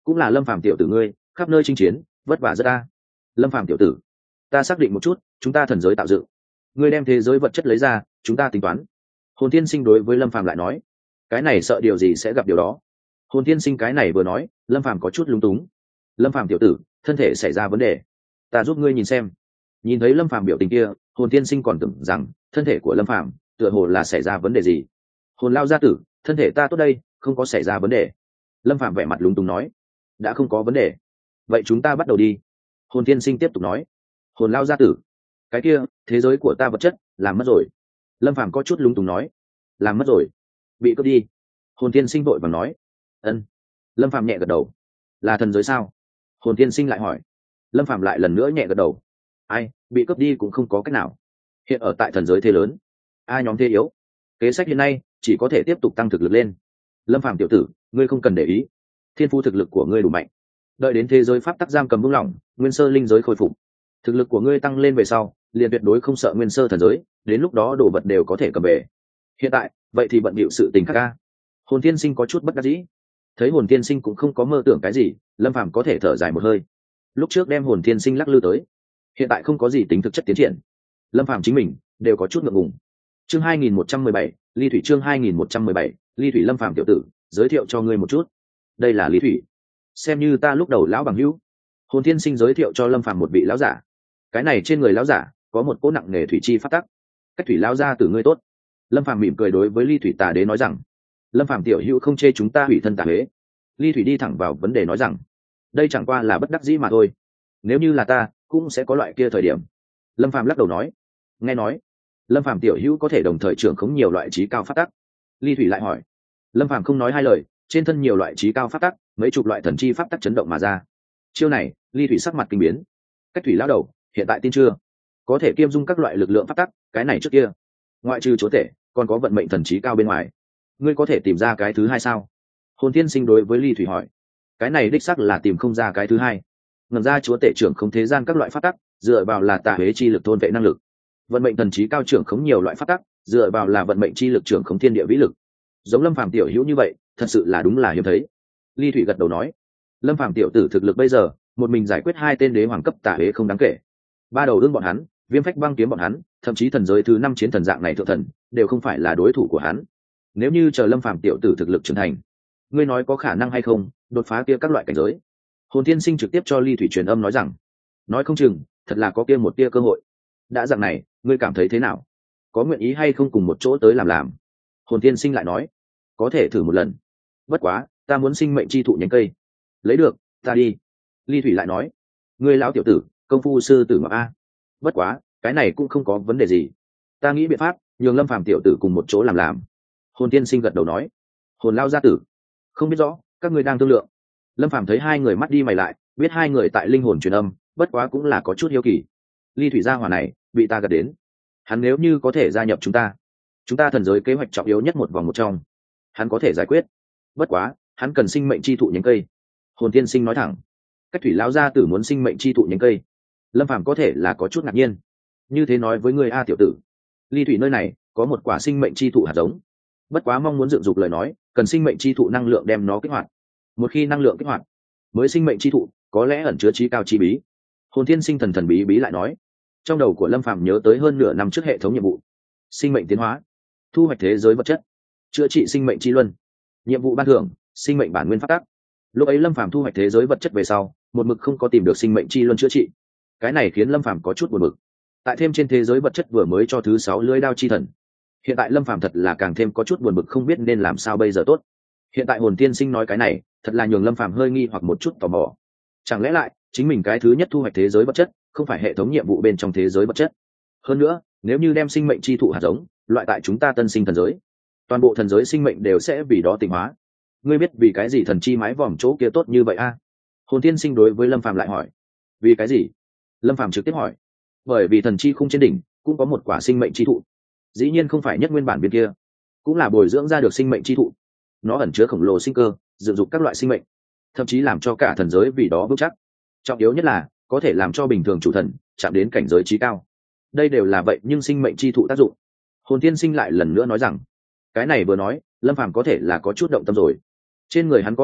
S1: cũng là lâm phàm tiểu tử ngươi khắp nơi chinh chiến vất vả rất ta. Lâm phàm tiểu tử, ta xác định một chút, chúng ta thần giới tạo dựng, ngươi đem thế giới vật chất lấy ra, chúng ta tính toán. Hồn Tiên Sinh đối với lâm phàm lại nói, cái này sợ điều gì sẽ gặp điều đó. Hồn Tiên Sinh cái này vừa nói, lâm phàm có chút lúng túng. Lâm phàm tiểu tử, thân thể xảy ra vấn đề, ta giúp ngươi nhìn xem. Nhìn thấy lâm phàm biểu tình kia, Hồn Tiên Sinh còn tưởng rằng thân thể của lâm phàm tựa hồ là xảy ra vấn đề gì. Hồn lao gia tử, thân thể ta tốt đây, không có xảy ra vấn đề. Lâm phàm vẻ mặt lúng túng nói, đã không có vấn đề, vậy chúng ta bắt đầu đi. Hồn Tiên Sinh tiếp tục nói, hồn lao gia tử, cái kia thế giới của ta vật chất làm mất rồi. Lâm phàm có chút lúng túng nói, làm mất rồi, bị cướp đi. Hồn Tiên Sinh vội vàng nói, ân. Lâm phàm nhẹ gật đầu, là thần giới sao? Hồn Tiên Sinh lại hỏi. Lâm phàm lại lần nữa nhẹ gật đầu, ai bị cướp đi cũng không có cách nào, hiện ở tại thần giới thế lớn, ai nhóm thế yếu, kế sách hiện nay chỉ có thể tiếp tục tăng thực lực lên. Lâm phàm tiểu tử, ngươi không cần để ý, thiên phu thực lực của ngươi đủ mạnh, đợi đến thế giới pháp tắc giam cầm buông lỏng, nguyên sơ linh giới khôi phục, thực lực của ngươi tăng lên về sau liền tuyệt đối không sợ nguyên sơ thần giới, đến lúc đó đồ vật đều có thể cầm về. Hiện tại vậy thì bận bịu sự tình khác ca. Hồn Tiên Sinh có chút bất đắc dĩ. Thấy Hồn Tiên Sinh cũng không có mơ tưởng cái gì, lâm phàm có thể thở dài một hơi. Lúc trước đem Hồn Tiên Sinh lắc lư tới, hiện tại không có gì tính thực chất tiến triển, lâm phàm chính mình đều có chút ngượng ngùng. Chương 2117, Ly Thủy. Chương 2117, Ly Thủy. Lâm phàm tiểu tử, giới thiệu cho ngươi một chút, đây là Ly Thủy, xem như ta lúc đầu lão bằng hữu. Hồn Tiên Sinh giới thiệu cho lâm phàm một vị lão giả, cái này trên người lão giả có một cỗ nặng nghề thủy chi phát tắc. Cách thủy lão gia tử ngươi tốt. Lâm phàm mỉm cười đối với Ly Thủy Tà Đế nói rằng, lâm phàm tiểu hữu không chê chúng ta hủy thân tà đế. Ly Thủy đi thẳng vào vấn đề nói rằng, đây chẳng qua là bất đắc dĩ mà thôi, nếu như là ta cũng sẽ có loại kia thời điểm. Lâm phàm lắc đầu nói, nghe nói lâm phàm tiểu hữu có thể đồng thời trưởng khống nhiều loại trí cao phát tắc. Ly Thủy lại hỏi. Lâm phàm không nói hai lời, trên thân nhiều loại trí cao phát tắc, mấy chục loại thần chi pháp tắc chấn động mà ra. Chiêu này Ly Thủy sắc mặt kinh biến. Cách thủy lão đầu hiện tại tin chưa, có thể kiêm dung các loại lực lượng pháp tắc, cái này trước kia ngoại trừ chúa tể còn có vận mệnh thần trí cao bên ngoài, ngươi có thể tìm ra cái thứ hai sao? Hồn Tiên Sinh đối với Ly Thủy hỏi. Cái này đích xác là tìm không ra cái thứ hai. Ngầm ra chúa tể trưởng không thế gian các loại pháp tắc, dựa vào là tà huế chi lực thôn vệ năng lực. Vận mệnh thần trí cao trưởng khống nhiều loại pháp tắc, dựa vào là vận mệnh chi lực trưởng khống thiên địa vĩ lực. Giống lâm phàm tiểu hữu như vậy thật sự là đúng là hiếm thấy. Ly Thủy gật đầu nói, lâm phàm tiểu tử thực lực bây giờ một mình giải quyết hai tên đế hoàng cấp tà huế không đáng kể, ba đầu đương bọn hắn, viêm phách băng kiếm bọn hắn, thậm chí thần giới thứ 5 chiến thần dạng này thượng thần đều không phải là đối thủ của hắn. Nếu như chờ lâm phàm tiểu tử thực lực trưởng thành, ngươi nói có khả năng hay không đột phá kia các loại cảnh giới? Hồn Tiên Sinh trực tiếp cho Ly Thủy truyền âm nói rằng, nói không chừng thật là có kia một tia cơ hội. Đã dạng này, ngươi cảm thấy thế nào, có nguyện ý hay không cùng một chỗ tới làm? Hồn Tiên Sinh lại nói, có thể thử một lần, bất quá ta muốn sinh mệnh chi thụ nhánh cây. Lấy được, ta đi. Ly Thủy lại nói, ngươi lão tiểu tử công phu sư tử ngọc a, bất quá cái này cũng không có vấn đề gì, ta nghĩ biện pháp nhường lâm phàm tiểu tử cùng một chỗ làm. Hồn Tiên Sinh gật đầu nói, hồn lao gia tử, không biết rõ các ngươi đang thương lượng. Lâm phàm thấy hai người mắt đi mày lại, biết hai người tại linh hồn truyền âm, bất quá cũng là có chút hiếu kỳ. Ly Thủy gia hỏa này bị ta gật đến, hắn nếu như có thể gia nhập chúng ta thần giới kế hoạch trọng yếu nhất một vòng một trong, hắn có thể giải quyết, bất quá hắn cần sinh mệnh chi thụ nhánh cây. Hồn Tiên Sinh nói thẳng. Cách thủy lão gia tử muốn sinh mệnh chi thụ nhánh cây, lâm phàm có thể là có chút ngạc nhiên. Như thế nói với người a tiểu tử, Ly Thủy nơi này có một quả sinh mệnh chi thụ hạt giống, bất quá mong muốn dựng dục lời nói cần sinh mệnh chi thụ năng lượng đem nó kích hoạt. Một khi năng lượng kích hoạt, mới sinh mệnh chi thụ có lẽ ẩn chứa trí cao chi bí. Hồn Tiên Sinh thần thần bí bí lại nói. Trong đầu của lâm phàm nhớ tới hơn nửa năm trước hệ thống nhiệm vụ: sinh mệnh tiến hóa, thu hoạch thế giới vật chất, chữa trị sinh mệnh chi luân, nhiệm vụ ban thưởng sinh mệnh bản nguyên phát tác. Lúc ấy lâm phàm thu hoạch thế giới vật chất về sau, một mực không có tìm được sinh mệnh chi luân chữa trị, cái này khiến lâm phàm có chút buồn bực. Tại thêm trên thế giới vật chất vừa mới cho thứ 6 lưỡi đao chi thần, hiện tại lâm phàm thật là càng thêm có chút buồn bực, không biết nên làm sao bây giờ tốt. Hiện tại Hồn Tiên Sinh nói cái này thật là nhường lâm phàm hơi nghi hoặc một chút tò mò, chẳng lẽ lại chính mình cái thứ nhất thu hoạch thế giới vật chất không phải hệ thống nhiệm vụ bên trong thế giới vật chất? Hơn nữa nếu như đem sinh mệnh chi thụ hạt giống loại tại chúng ta tân sinh thần giới, toàn bộ thần giới sinh mệnh đều sẽ vì đó tịnh hóa. Ngươi biết vì cái gì thần chi mái vòm chỗ kia tốt như vậy a? Hồn Tiên Sinh đối với lâm phàm lại hỏi. Vì cái gì? Lâm phàm trực tiếp hỏi. Bởi vì thần chi khung trên đỉnh cũng có một quả sinh mệnh chi thụ, dĩ nhiên không phải nhất nguyên bản bên kia, cũng là bồi dưỡng ra được sinh mệnh chi thụ. Nó ẩn chứa khổng lồ sinh cơ, dựng dục các loại sinh mệnh, thậm chí làm cho cả thần giới vì đó vững chắc. Trọng yếu nhất là có thể làm cho bình thường chủ thần chạm đến cảnh giới trí cao. Đây đều là vậy, nhưng sinh mệnh chi thụ tác dụng. Hồn Tiên Sinh lại lần nữa nói rằng, cái này vừa nói lâm phàm có thể là có chút động tâm rồi. Trên người hắn có hắc,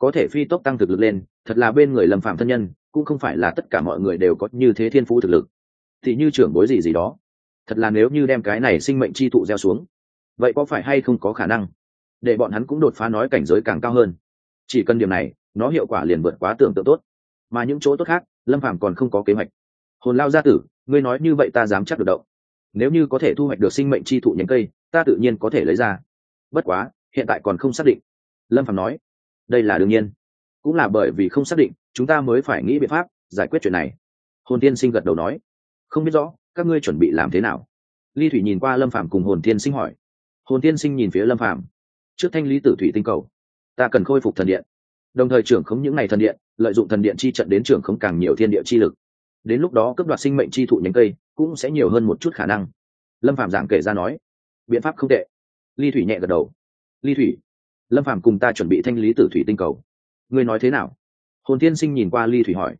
S1: có thể phi tốc tăng thực lực lên, thật là bên người lâm phạm thân nhân cũng không phải là tất cả mọi người đều có như thế thiên phú thực lực. Thì như trưởng bối gì gì đó, thật là nếu như đem cái này sinh mệnh chi thụ gieo xuống, vậy có phải hay không có khả năng để bọn hắn cũng đột phá nói cảnh giới càng cao hơn. Chỉ cần điểm này, nó hiệu quả liền vượt quá tưởng tượng tốt. Mà những chỗ tốt khác, lâm phàm còn không có kế hoạch. Hồn lao gia tử, ngươi nói như vậy ta dám chắc được động. Nếu như có thể thu hoạch được sinh mệnh chi thụ nhánh cây, ta tự nhiên có thể lấy ra. Bất quá hiện tại còn không xác định. Lâm phàm nói, đây là đương nhiên, cũng là bởi vì không xác định chúng ta mới phải nghĩ biện pháp giải quyết chuyện này. Hồn tiên sinh gật đầu nói, không biết rõ các ngươi chuẩn bị làm thế nào. Ly Thủy nhìn qua lâm phàm cùng hồn tiên sinh hỏi. Hồn tiên sinh nhìn phía lâm phàm, trước thanh lý tử thủy tinh cầu, ta cần khôi phục thần điện, đồng thời trưởng khống những ngày thần điện, lợi dụng thần điện chi trận đến trưởng khống càng nhiều thiên địa chi lực. Đến lúc đó cấp đoạt sinh mệnh chi thụ nhánh cây cũng sẽ nhiều hơn một chút khả năng. Lâm phàm giảng kể ra nói, biện pháp không tệ. Ly Thủy nhẹ gật đầu. Ly Thủy, lâm phàm cùng ta chuẩn bị thanh lý tử thủy tinh cầu, ngươi nói thế nào? Hồn tiên sinh nhìn qua Ly Thủy hỏi.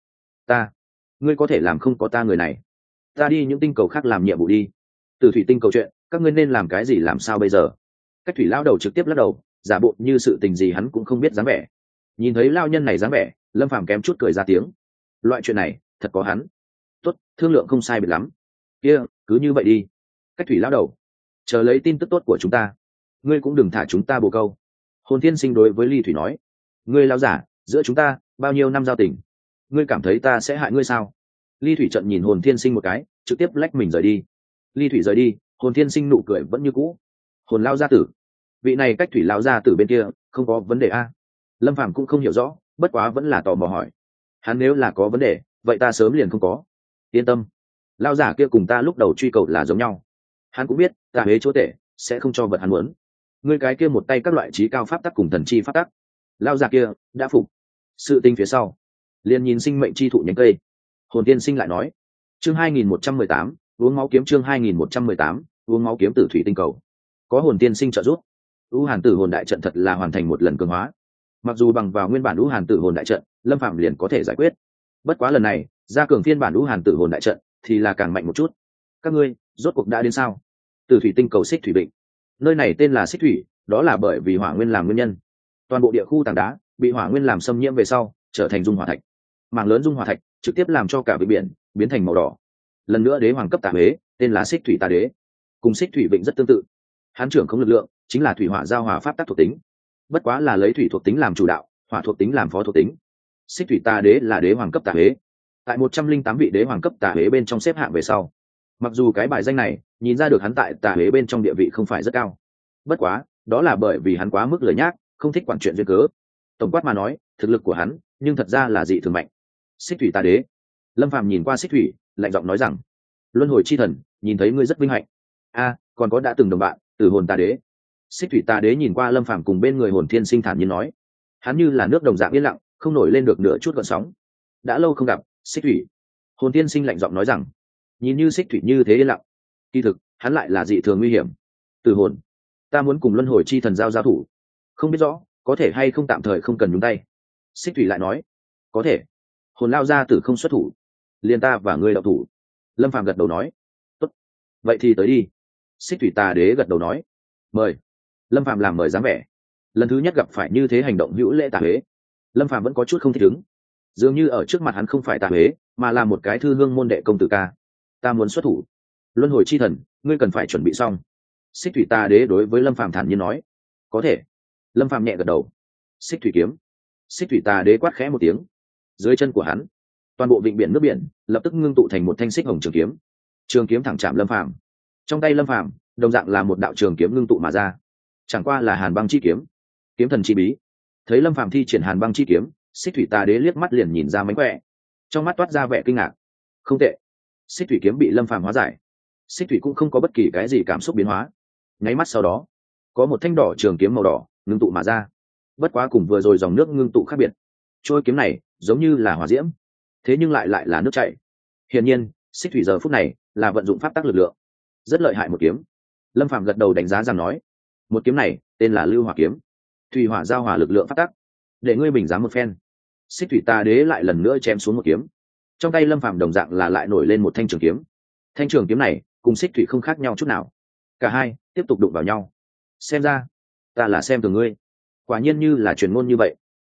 S1: Ngươi có thể làm không có ta người này, ta đi những tinh cầu khác làm nhiệm vụ đi. Tử thủy tinh cầu chuyện các ngươi nên làm cái gì làm sao bây giờ? Cách Thủy lao đầu trực tiếp lắc đầu, giả bộ như sự tình gì hắn cũng không biết dáng vẻ. Nhìn thấy lao nhân này dáng vẻ, lâm phàm kém chút cười ra tiếng. Loại chuyện này thật có hắn. Tốt, thương lượng không sai biệt lắm. Kia cứ như vậy đi. Cách Thủy lao đầu, chờ lấy tin tức tốt của chúng ta, ngươi cũng đừng thả chúng ta bồ câu. Hồn thiên sinh đối với Ly Thủy nói, ngươi lao giả, giữa chúng ta bao nhiêu năm giao tình, ngươi cảm thấy ta sẽ hại ngươi sao? Ly Thủy trận nhìn hồn thiên sinh một cái, trực tiếp lách mình rời đi. Ly Thủy rời đi, hồn thiên sinh nụ cười vẫn như cũ. Hồn lao gia tử, vị này Cách Thủy lao gia tử bên kia không có vấn đề a? Lâm phàm cũng không hiểu rõ, bất quá vẫn là tò mò hỏi. Hắn nếu là có vấn đề, vậy ta sớm liền không có. Yên tâm, lao giả kia cùng ta lúc đầu truy cầu là giống nhau. Hắn cũng biết ta hế chỗ tệ sẽ không cho vật hắn muốn. Ngươi cái kia một tay các loại trí cao pháp tắc cùng thần chi pháp tắc, lao giả kia đã phục. Sự tình phía sau liền nhìn sinh mệnh chi thụ nhánh cây. Hồn tiên sinh lại nói, chương 2118, uống máu kiếm, chương 2118, uống máu kiếm tử thủy tinh cầu. Có hồn tiên sinh trợ giúp, U Hàn Tử hồn đại trận thật là hoàn thành một lần cường hóa. Mặc dù bằng vào nguyên bản U Hàn Tử hồn đại trận, lâm phạm liền có thể giải quyết. Bất quá lần này ra cường phiên bản U Hàn Tử hồn đại trận thì là càng mạnh một chút. Các ngươi rốt cuộc đã đến sao? Tử thủy tinh cầu Xích Thủy Định, nơi này tên là Xích Thủy, đó là bởi vì hỏa nguyên làm nguyên nhân. Toàn bộ địa khu tảng đá bị hỏa nguyên làm xâm nhiễm về sau trở thành dung hỏa thạch. Mảng lớn dung hỏa thạch trực tiếp làm cho cả vịnh biển biến thành màu đỏ. Lần nữa đế hoàng cấp Tà Huế, tên là Xích Thủy Tà Đế, cùng Xích Thủy Vịnh rất tương tự. Hán trưởng không lực lượng chính là thủy hỏa giao hòa pháp tắc thuộc tính, bất quá là lấy thủy thuộc tính làm chủ đạo, hỏa thuộc tính làm phó thuộc tính. Xích Thủy Tà Đế là đế hoàng cấp Tà Huế, tại 108 vị đế hoàng cấp Tà Huế bên trong xếp hạng về sau. Mặc dù cái bài danh này nhìn ra được hắn tại Tà Huế bên trong địa vị không phải rất cao, bất quá đó là bởi vì hắn quá mức lười nhác, không thích quản chuyện duyên cớ. Tổng quát mà nói, thực lực của hắn nhưng thật ra là dị thường mạnh. Xích Thủy Tà Đế, lâm phàm nhìn qua Xích Thủy, lạnh giọng nói rằng, luân hồi chi thần, nhìn thấy ngươi rất vinh hạnh. Còn có đã từng đồng bạn Tử hồn Tà Đế. Xích Thủy Tà Đế nhìn qua lâm phàm cùng bên người hồn thiên sinh thản nhiên nói, hắn như là nước đồng dạng yên lặng, không nổi lên được nửa chút gợn sóng. Đã lâu không gặp, Xích Thủy. Hồn thiên sinh lạnh giọng nói rằng, nhìn như Xích Thủy như thế yên lặng, kỳ thực hắn lại là dị thường nguy hiểm. Tử hồn, ta muốn cùng luân hồi chi thần giao thủ, không biết rõ có thể hay không tạm thời không cần nhúng tay. Xích Thủy lại nói, có thể. Hồn lao gia tử không xuất thủ, liền ta và ngươi đạo thủ. Lâm phàm gật đầu nói, tốt, vậy thì tới đi. Xích Thủy Tà Đế gật đầu nói, mời. Lâm phàm làm mời dáng vẻ, lần thứ nhất gặp phải như thế hành động hữu lễ Tà Huế, lâm phàm vẫn có chút không thích ứng. Dường như ở trước mặt hắn không phải Tà Huế, mà là một cái thư hương môn đệ công tử ca. Ta muốn xuất thủ, luân hồi chi thần, ngươi cần phải chuẩn bị xong. Xích Thủy Tà Đế đối với lâm phàm thản nhiên nói, có thể. Lâm phàm nhẹ gật đầu. Xích Thủy kiếm. Xích Thủy Tà Đế quát khẽ một tiếng, dưới chân của hắn toàn bộ vịnh biển nước biển lập tức ngưng tụ thành một thanh xích hồng trường kiếm. Trường kiếm thẳng chạm lâm phàm. Trong tay lâm phàm đồng dạng là một đạo trường kiếm ngưng tụ mà ra, chẳng qua là hàn băng chi kiếm, kiếm thần chi bí. Thấy lâm phàm thi triển hàn băng chi kiếm, Xích Thủy Tà Đế liếc mắt liền nhìn ra mánh khỏe, trong mắt toát ra vẻ kinh ngạc. Không tệ. Xích thủy kiếm bị lâm phàm hóa giải, Xích thủy cũng không có bất kỳ cái gì cảm xúc biến hóa. Nháy mắt sau đó, có một thanh đỏ trường kiếm màu đỏ ngưng tụ mà ra, bất quá cùng vừa rồi dòng nước ngưng tụ khác biệt. Trôi kiếm này giống như là hỏa diễm, thế nhưng lại là nước chảy. Hiển nhiên Xích thủy giờ phút này là vận dụng pháp tắc lực lượng, rất lợi hại một kiếm. Lâm phàm gật đầu đánh giá rằng nói, một kiếm này tên là lưu hỏa kiếm, thủy hỏa giao hòa lực lượng pháp tắc, để ngươi bình giám một phen. Xích thủy Tà Đế lại lần nữa chém xuống một kiếm. Trong tay lâm phàm đồng dạng là lại nổi lên một thanh trường kiếm. Thanh trường kiếm này cùng Xích thủy không khác nhau chút nào, cả hai tiếp tục đụng vào nhau. Xem ra ta là xem thường ngươi, quả nhiên như là truyền ngôn như vậy.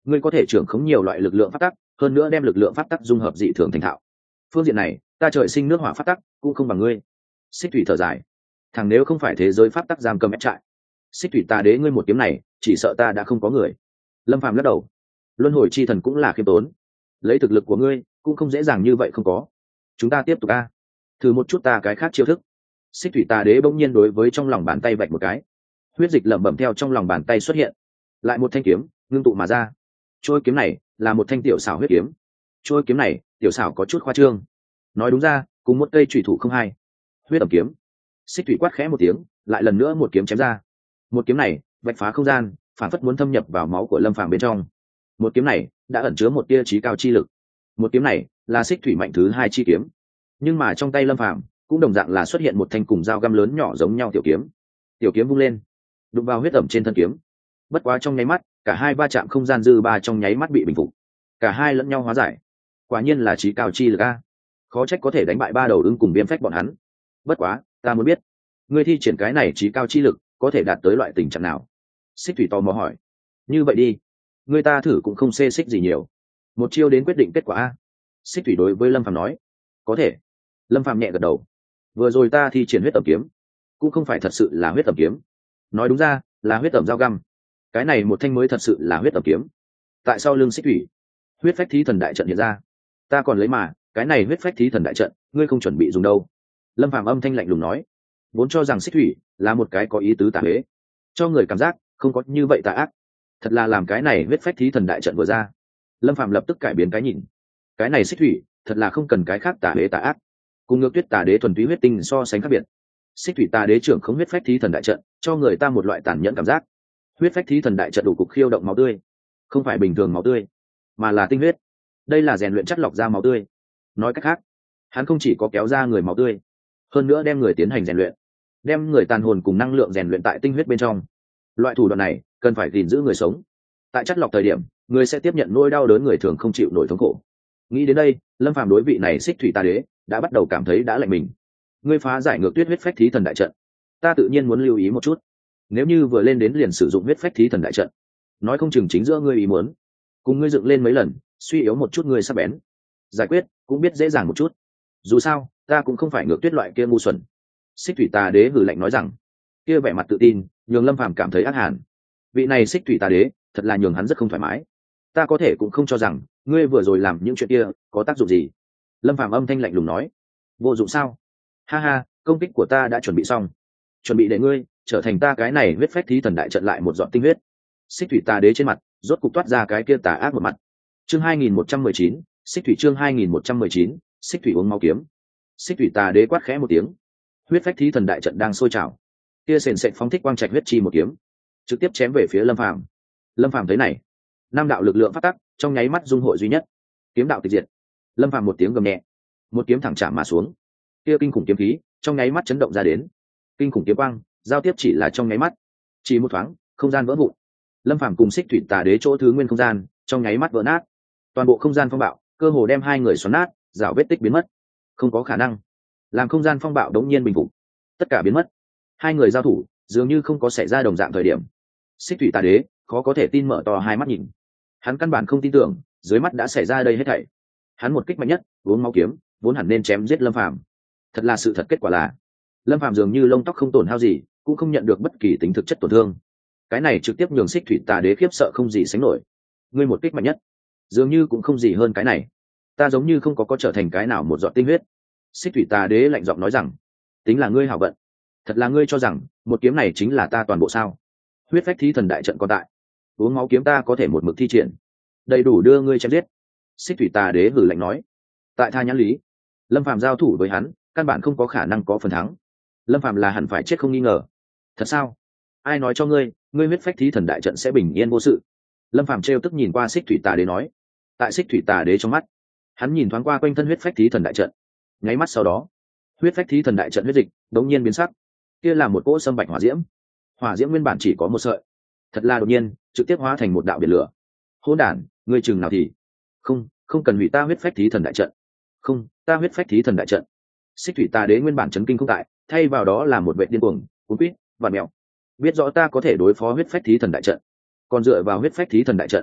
S1: ngươi có thể trưởng khống nhiều loại lực lượng pháp tắc, hơn nữa đem lực lượng pháp tắc dung hợp dị thường thành thạo. Phương diện này ta trời sinh nước hỏa pháp tắc cũng không bằng ngươi. Xích thủy thở dài, thằng nếu không phải thế giới pháp tắc giam cầm ép trại, xích thủy tà đế ngươi một kiếm này chỉ sợ ta đã không có người. Lâm Phàm lắc đầu, luân hồi chi thần cũng là khiêm tốn, lấy thực lực của ngươi cũng không dễ dàng như vậy không có. Chúng ta tiếp tục a, thử một chút ta cái khác chiêu thức. Xích thủy tà đế bỗng nhiên đối với trong lòng bàn tay vạch một cái, huyết dịch lẩm bẩm theo trong lòng bàn tay xuất hiện, lại một thanh kiếm ngưng tụ mà ra. Trôi kiếm này là một thanh tiểu xảo huyết kiếm. Trôi kiếm này tiểu xảo có chút khoa trương, nói đúng ra cùng một cây chủy thủ không hai. Huyết ẩm kiếm. Xích thủy quát khẽ một tiếng, lại lần nữa một kiếm chém ra. Một kiếm này vạch phá không gian, phản phất muốn thâm nhập vào máu của Lâm Phàm bên trong. Một kiếm này đã ẩn chứa một tia chí cao chi lực. Một kiếm này là xích thủy mạnh thứ hai chi kiếm, nhưng mà trong tay Lâm Phàm cũng đồng dạng là xuất hiện một thanh cùng dao găm lớn nhỏ giống nhau tiểu kiếm. Tiểu kiếm vung lên, đụng vào huyết ẩm trên thân kiếm. Bất quá trong nháy mắt, cả hai va chạm không gian dư ba trong nháy mắt bị bình phục, cả hai lẫn nhau hóa giải. Quả nhiên là chí cao chi lực a, khó trách có thể đánh bại ba đầu ưng cùng viêm phách bọn hắn. Bất quá ta muốn biết, ngươi thi triển cái này chí cao chi lực có thể đạt tới loại tình trạng nào? Xích thủy tò mò hỏi. Như vậy đi, ngươi ta thử cũng không xê xích gì nhiều, một chiêu đến quyết định kết quả a. Xích thủy đối với Lâm Phàm nói. Có thể. Lâm Phàm nhẹ gật đầu. Vừa rồi ta thi triển huyết ẩm kiếm cũng không phải thật sự là huyết ẩm kiếm, nói đúng ra là huyết ẩm dao găm. Cái này một thanh mới thật sự là huyết ẩm kiếm. Tại sao lưng xích thủy huyết phách thí thần đại trận hiện ra? Ta còn lấy mà, cái này huyết phách thí thần đại trận ngươi không chuẩn bị dùng đâu. Lâm Phàm âm thanh lạnh lùng nói. Vốn cho rằng xích thủy là một cái có ý tứ tà huế, cho người cảm giác không có như vậy tà ác, thật là làm cái này huyết phách thí thần đại trận vừa ra, Lâm Phàm lập tức cải biến cái nhìn. Cái này xích thủy thật là không cần cái khác tà huế tà ác, cùng ngược tuyết tà đế thuần túy huyết tinh so sánh khác biệt. Xích thủy tà đế trưởng không huyết phách thí thần đại trận cho người ta một loại tàn nhẫn cảm giác. Huyết phách thí thần đại trận đủ cục khiêu động máu tươi, không phải bình thường máu tươi mà là tinh huyết. Đây là rèn luyện chất lọc ra máu tươi. Nói cách khác, hắn không chỉ có kéo ra người máu tươi, hơn nữa đem người tiến hành rèn luyện, đem người tàn hồn cùng năng lượng rèn luyện tại tinh huyết bên trong. Loại thủ đoạn này cần phải gìn giữ người sống. Tại chất lọc thời điểm, người sẽ tiếp nhận nỗi đau đớn người thường không chịu nổi thống khổ. Nghĩ đến đây, Lâm Phàm đối vị này xích thủy tà đế đã bắt đầu cảm thấy đã lạnh mình. Ngươi phá giải ngược tuyết huyết phách thí thần đại trận, ta tự nhiên muốn lưu ý một chút. Nếu như vừa lên đến liền sử dụng huyết phách thí thần đại trận, nói không chừng chính giữa ngươi ý muốn cùng ngươi dựng lên mấy lần, suy yếu một chút ngươi sắc bén. Giải quyết cũng biết dễ dàng một chút. Dù sao, ta cũng không phải ngược tuyết loại kia ngu xuẩn. Xích thủy tà đế hừ lạnh nói rằng. Kia vẻ mặt tự tin nhường Lâm Phàm cảm thấy ác hàn. Vị này xích thủy tà đế thật là nhường hắn rất không thoải mái. Ta có thể cũng không cho rằng ngươi vừa rồi làm những chuyện kia có tác dụng gì. Lâm Phàm âm thanh lạnh lùng nói. Vô dụng sao? Ha ha, công kích của ta đã chuẩn bị xong, chuẩn bị để ngươi trở thành ta cái này huyết phách thí thần đại trận lại một giọt tinh huyết. Xích thủy tà đế trên mặt rốt cục toát ra cái kia tà ác một mặt. Chương 2119, xích thủy chương 2119, xích thủy uống máu kiếm. Xích thủy tà đế quát khẽ một tiếng. Huyết phách thí thần đại trận đang sôi trào, kia sền sệt phóng thích quang trạch huyết chi một kiếm, trực tiếp chém về phía Lâm Phàm. Lâm Phàm thấy này, năm đạo lực lượng phát tắc trong nháy mắt dung hội duy nhất, kiếm đạo tịch diệt. Lâm Phàm một tiếng gầm nhẹ, một kiếm thẳng chạm mà xuống. Kia kinh khủng kiếm khí trong nháy mắt chấn động ra đến, kinh khủng kiếm quang giao tiếp chỉ là trong nháy mắt, chỉ một thoáng không gian vỡ vụn. Lâm Phàm cùng xích thủy tà đế chỗ thứ nguyên không gian trong nháy mắt vỡ nát, toàn bộ không gian phong bạo cơ hồ đem hai người xoắn nát, rào vết tích biến mất. Không có khả năng, làm không gian phong bạo đống nhiên bình phục, tất cả biến mất. Hai người giao thủ dường như không có xảy ra đồng dạng thời điểm. Xích thủy tà đế khó có thể tin mở to hai mắt nhìn, hắn căn bản không tin tưởng dưới mắt đã xảy ra đây hết thảy. Hắn một kích mạnh nhất uống máu kiếm vốn hẳn nên chém giết Lâm Phàm, thật là sự thật kết quả là Lâm Phàm dường như lông tóc không tổn hao gì, cũng không nhận được bất kỳ tính thực chất tổn thương. Cái này trực tiếp nhường xích thủy tà đế khiếp sợ không gì sánh nổi. Ngươi một kích mạnh nhất dường như cũng không gì hơn cái này, ta giống như không có trở thành cái nào một giọt tinh huyết. Xích thủy tà đế lạnh giọng nói rằng, tính là ngươi hảo vận, thật là ngươi cho rằng một kiếm này chính là ta toàn bộ sao? Huyết phách thí thần đại trận còn tại, uống máu kiếm ta có thể một mực thi triển, đầy đủ đưa ngươi chém giết. Xích thủy tà đế hử lạnh nói. Tại tha nhãn lý, Lâm Phàm giao thủ với hắn căn bản không có khả năng có phần thắng. Lâm Phàm là hẳn phải chết không nghi ngờ. Thật sao? Ai nói cho ngươi, ngươi huyết phách thí thần đại trận sẽ bình yên vô sự? Lâm Phàm trêu tức nhìn qua xích thủy tà đế nói. Tại xích thủy tà đế trong mắt, hắn nhìn thoáng qua quanh thân huyết phách thí thần đại trận, nháy mắt sau đó, huyết phách thí thần đại trận huyết dịch đống nhiên biến sắc. Kia là một cỗ sâm bạch hỏa diễm, hỏa diễm nguyên bản chỉ có một sợi, thật là đột nhiên trực tiếp hóa thành một đạo biển lửa. Hỗn đản, ngươi chừng nào thì không cần hủy ta huyết phách thí thần đại trận. Không, ta huyết phách thí thần đại trận. Xích thủy tà đế nguyên bản chấn kinh không tại, thay vào đó là một vệ điên cuồng cuốn quýt và mèo. Biết rõ ta có thể đối phó huyết phách thí thần đại trận, còn dựa vào huyết phách thí thần đại trận,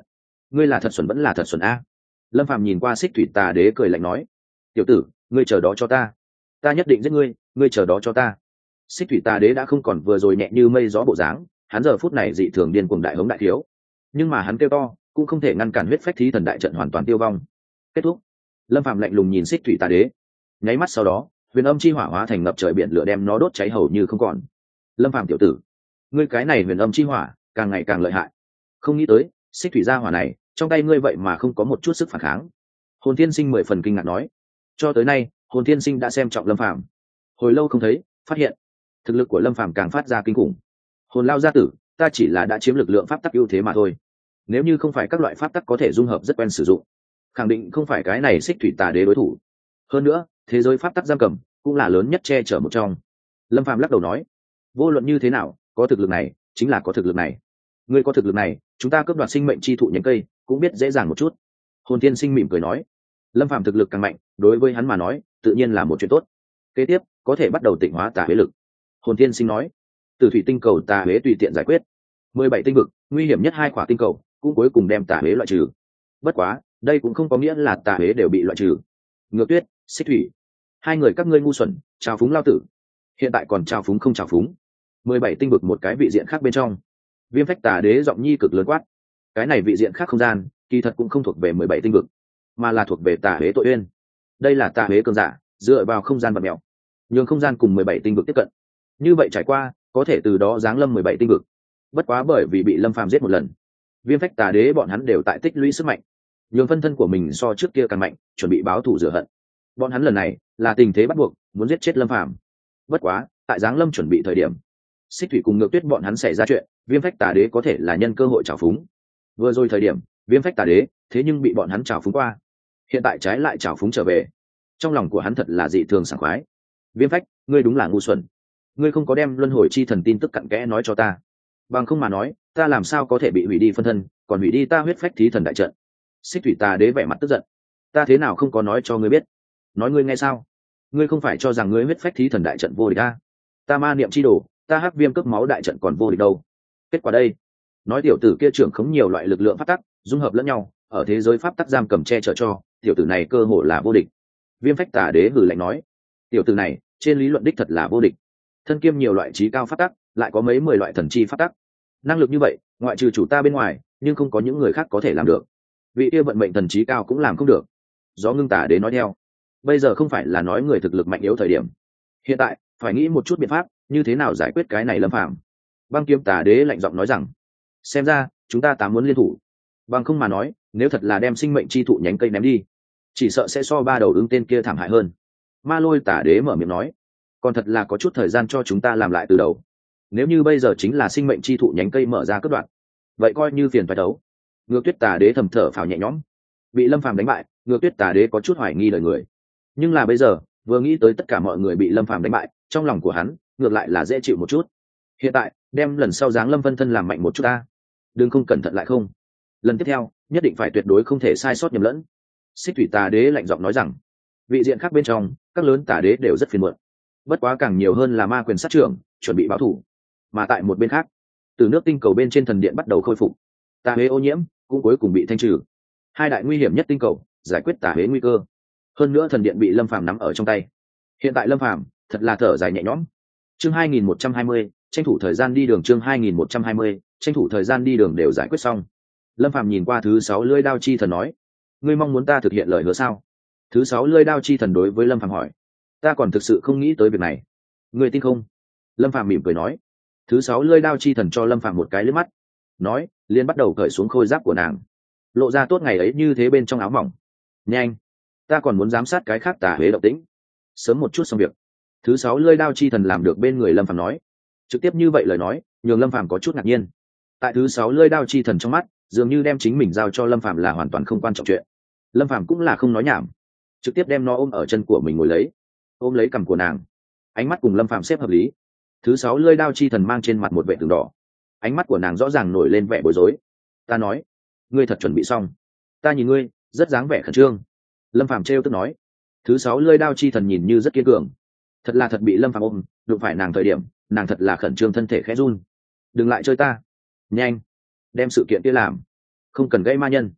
S1: ngươi là thật xuẩn vẫn là thật xuẩn a. Lâm Phàm nhìn qua Xích Thủy Tà Đế cười lạnh nói, tiểu tử, ngươi chờ đó cho ta, ta nhất định giết ngươi, ngươi chờ đó cho ta. Xích Thủy Tà Đế đã không còn vừa rồi nhẹ như mây gió bộ dáng, hắn giờ phút này dị thường điên cuồng đại hống đại thiếu, nhưng mà hắn kêu to cũng không thể ngăn cản huyết phách thí thần đại trận hoàn toàn tiêu vong. Kết thúc. Lâm Phàm lạnh lùng nhìn Xích Thủy Tà Đế, nháy mắt sau đó huyền âm chi hỏa hóa thành ngập trời biển lửa đem nó đốt cháy hầu như không còn. Lâm Phàm tiểu tử, ngươi cái này huyền âm chi hỏa càng ngày càng lợi hại, không nghĩ tới Xích Thủy gia hỏa này trong tay ngươi vậy mà không có một chút sức phản kháng. Hồn Thiên Sinh 10 phần kinh ngạc nói, cho tới nay Hồn Thiên Sinh đã xem trọng Lâm Phàm, hồi lâu không thấy, phát hiện thực lực của Lâm Phàm càng phát ra kinh khủng. Hồn lao gia tử, ta chỉ là đã chiếm lực lượng pháp tắc ưu thế mà thôi, nếu như không phải các loại pháp tắc có thể dung hợp rất quen sử dụng, khẳng định không phải cái này Xích Thủy Tà Đế đối thủ. Hơn nữa thế giới pháp tắc giam cầm cũng là lớn nhất che chở một trong. Lâm Phàm lắc đầu nói, vô luận như thế nào, có thực lực này chính là có thực lực này, ngươi có thực lực này chúng ta cướp đoạt sinh mệnh chi thụ nhánh cây cũng biết dễ dàng một chút. Hồn Thiên Sinh mỉm cười nói, Lâm Phàm thực lực càng mạnh đối với hắn mà nói tự nhiên là một chuyện tốt, kế tiếp có thể bắt đầu tịnh hóa tà huế lực. Hồn Thiên Sinh nói, Tử thủy tinh cầu tà huế tùy tiện giải quyết, 17 tinh vực nguy hiểm nhất 2 khỏa tinh cầu cũng cuối cùng đem tà huế loại trừ. Bất quá đây cũng không có nghĩa là tà huế đều bị loại trừ. Ngược Tuyết, Xích Thủy, hai người các ngươi ngu xuẩn, trào phúng lao tử, hiện tại còn trào phúng không trào phúng. 17 tinh vực một cái vị diện khác bên trong, Viêm Phách Tà Đế giọng nhi cực lớn quát, cái này vị diện khác không gian kỳ thật cũng không thuộc về 17 tinh vực, mà là thuộc về tà huế tội uyên. Đây là tà huế cường giả dựa vào không gian vật mèo nhường không gian cùng 17 tinh vực tiếp cận, như vậy trải qua có thể từ đó giáng lâm 17 tinh vực. Bất quá bởi vì bị Lâm Phàm giết một lần, Viêm Phách Tà Đế bọn hắn đều tại tích lũy sức mạnh, nhường phân thân của mình so trước kia càng mạnh, chuẩn bị báo thù rửa hận. Bọn hắn lần này là tình thế bắt buộc muốn giết chết Lâm Phàm. Bất quá tại giáng lâm chuẩn bị thời điểm, Xích Thủy cùng Ngược Tuyết bọn hắn xảy ra chuyện, Viêm Phách Tà Đế có thể là nhân cơ hội trào phúng. Vừa rồi thời điểm Viêm Phách Tà Đế thế nhưng bị bọn hắn trào phúng qua, hiện tại trái lại trào phúng trở về, trong lòng của hắn thật là dị thường sảng khoái. Viêm Phách, ngươi đúng là ngu xuẩn, ngươi không có đem luân hồi chi thần tin tức cặn kẽ nói cho ta, bằng không mà nói ta làm sao có thể bị hủy đi phân thân, còn hủy đi ta huyết phách thí thần đại trận. Xích Thủy Tà Đế vẻ mặt tức giận, ta thế nào không có nói cho ngươi biết, nói ngươi nghe sao? Ngươi không phải cho rằng ngươi huyết phách thí thần đại trận vô địch ta ma niệm chi đồ, ta hắc viêm cướp máu đại trận còn vô địch đâu. Kết quả đây, nói tiểu tử kia trưởng khống nhiều loại lực lượng pháp tắc dung hợp lẫn nhau, ở thế giới pháp tắc giam cầm che chở cho tiểu tử này cơ hội là vô địch. Viêm Phách Tà Đế hừ lạnh nói, tiểu tử này trên lý luận đích thật là vô địch, thân kiêm nhiều loại trí cao pháp tắc, lại có mấy 10 loại thần chi pháp tắc, năng lực như vậy ngoại trừ chủ ta bên ngoài nhưng không có những người khác có thể làm được. Vị kia vận mệnh thần trí cao cũng làm không được. Gió Ngưng Tà Đế nói theo, bây giờ không phải là nói người thực lực mạnh yếu thời điểm, hiện tại phải nghĩ một chút biện pháp như thế nào giải quyết cái này Lâm Phàm. Băng Kiếm Tà Đế lạnh giọng nói rằng, xem ra chúng ta tám muốn liên thủ, bằng không mà nói nếu thật là đem sinh mệnh chi thụ nhánh cây ném đi, chỉ sợ sẽ so ba đầu ứng tên kia thảm hại hơn. Ma Lôi Tà Đế mở miệng nói, còn thật là có chút thời gian cho chúng ta làm lại từ đầu, nếu như bây giờ chính là sinh mệnh chi thụ nhánh cây mở ra cất đoạn, vậy coi như phiền phải đấu. Ngược Tuyết Tà Đế thầm thở phào nhẹ nhõm, bị Lâm Phàm đánh bại, Ngược Tuyết Tà Đế có chút hoài nghi lời người, nhưng là bây giờ vừa nghĩ tới tất cả mọi người bị Lâm Phàm đánh bại, trong lòng của hắn ngược lại là dễ chịu một chút. Hiện tại đem lần sau giáng lâm phân thân làm mạnh một chút ta, đừng không cẩn thận lại không, lần tiếp theo nhất định phải tuyệt đối không thể sai sót nhầm lẫn. Xích Thủy Tà Đế lạnh giọng nói rằng, vị diện khác bên trong các lớn tà đế đều rất phiền muộn, bất quá càng nhiều hơn là ma quyền sát trưởng chuẩn bị báo thù. Mà tại một bên khác, từ nước tinh cầu bên trên thần điện bắt đầu khôi phục, tà huế ô nhiễm cũng cuối cùng bị thanh trừ, hai đại nguy hiểm nhất tinh cầu giải quyết tà huế nguy cơ, hơn nữa thần điện bị Lâm Phàm nắm ở trong tay. Hiện tại Lâm Phàm thật là thở dài nhẹ nhõm. Chương 2120, tranh thủ thời gian đi đường. Chương 2120, tranh thủ thời gian đi đường đều giải quyết xong. Lâm Phàm nhìn qua thứ 6 lưỡi đao chi thần nói, ngươi mong muốn ta thực hiện lời hứa sao? Thứ 6 lưỡi đao chi thần đối với Lâm Phàm hỏi, ta còn thực sự không nghĩ tới việc này, ngươi tin không? Lâm Phàm mỉm cười nói. Thứ 6 lưỡi đao chi thần cho Lâm Phàm một cái liếc mắt, nói, liền bắt đầu cởi xuống khôi giáp của nàng, lộ ra tốt ngày ấy như thế bên trong áo mỏng. Nhanh, ta còn muốn giám sát cái khác tà huế động tĩnh, sớm một chút xong việc. Thứ 6 lưỡi đao chi thần làm được bên người Lâm Phàm nói, trực tiếp như vậy lời nói nhường Lâm Phàm có chút ngạc nhiên. Tại thứ 6 lưỡi đao chi thần trong mắt dường như đem chính mình giao cho Lâm Phàm là hoàn toàn không quan trọng chuyện. Lâm Phàm cũng là không nói nhảm, trực tiếp đem nó ôm ở chân của mình ngồi lấy, ôm lấy cằm của nàng, ánh mắt cùng Lâm Phàm xếp hợp lý. Thứ 6 lưỡi đao chi thần mang trên mặt một vẻ tường đỏ, ánh mắt của nàng rõ ràng nổi lên vẻ bối rối. Ta nói, ngươi thật chuẩn bị xong? Ta nhìn ngươi rất dáng vẻ khẩn trương. Lâm Phàm trêu tức nói. Thứ 6 lưỡi đao chi thần nhìn như rất kiên cường, thật là thật bị Lâm Phàm ôm đụng phải nàng thời điểm, nàng thật là khẩn trương thân thể khẽ run. Đừng lại chơi ta, nhanh đem sự kiện kia làm, không cần gây ma nhân.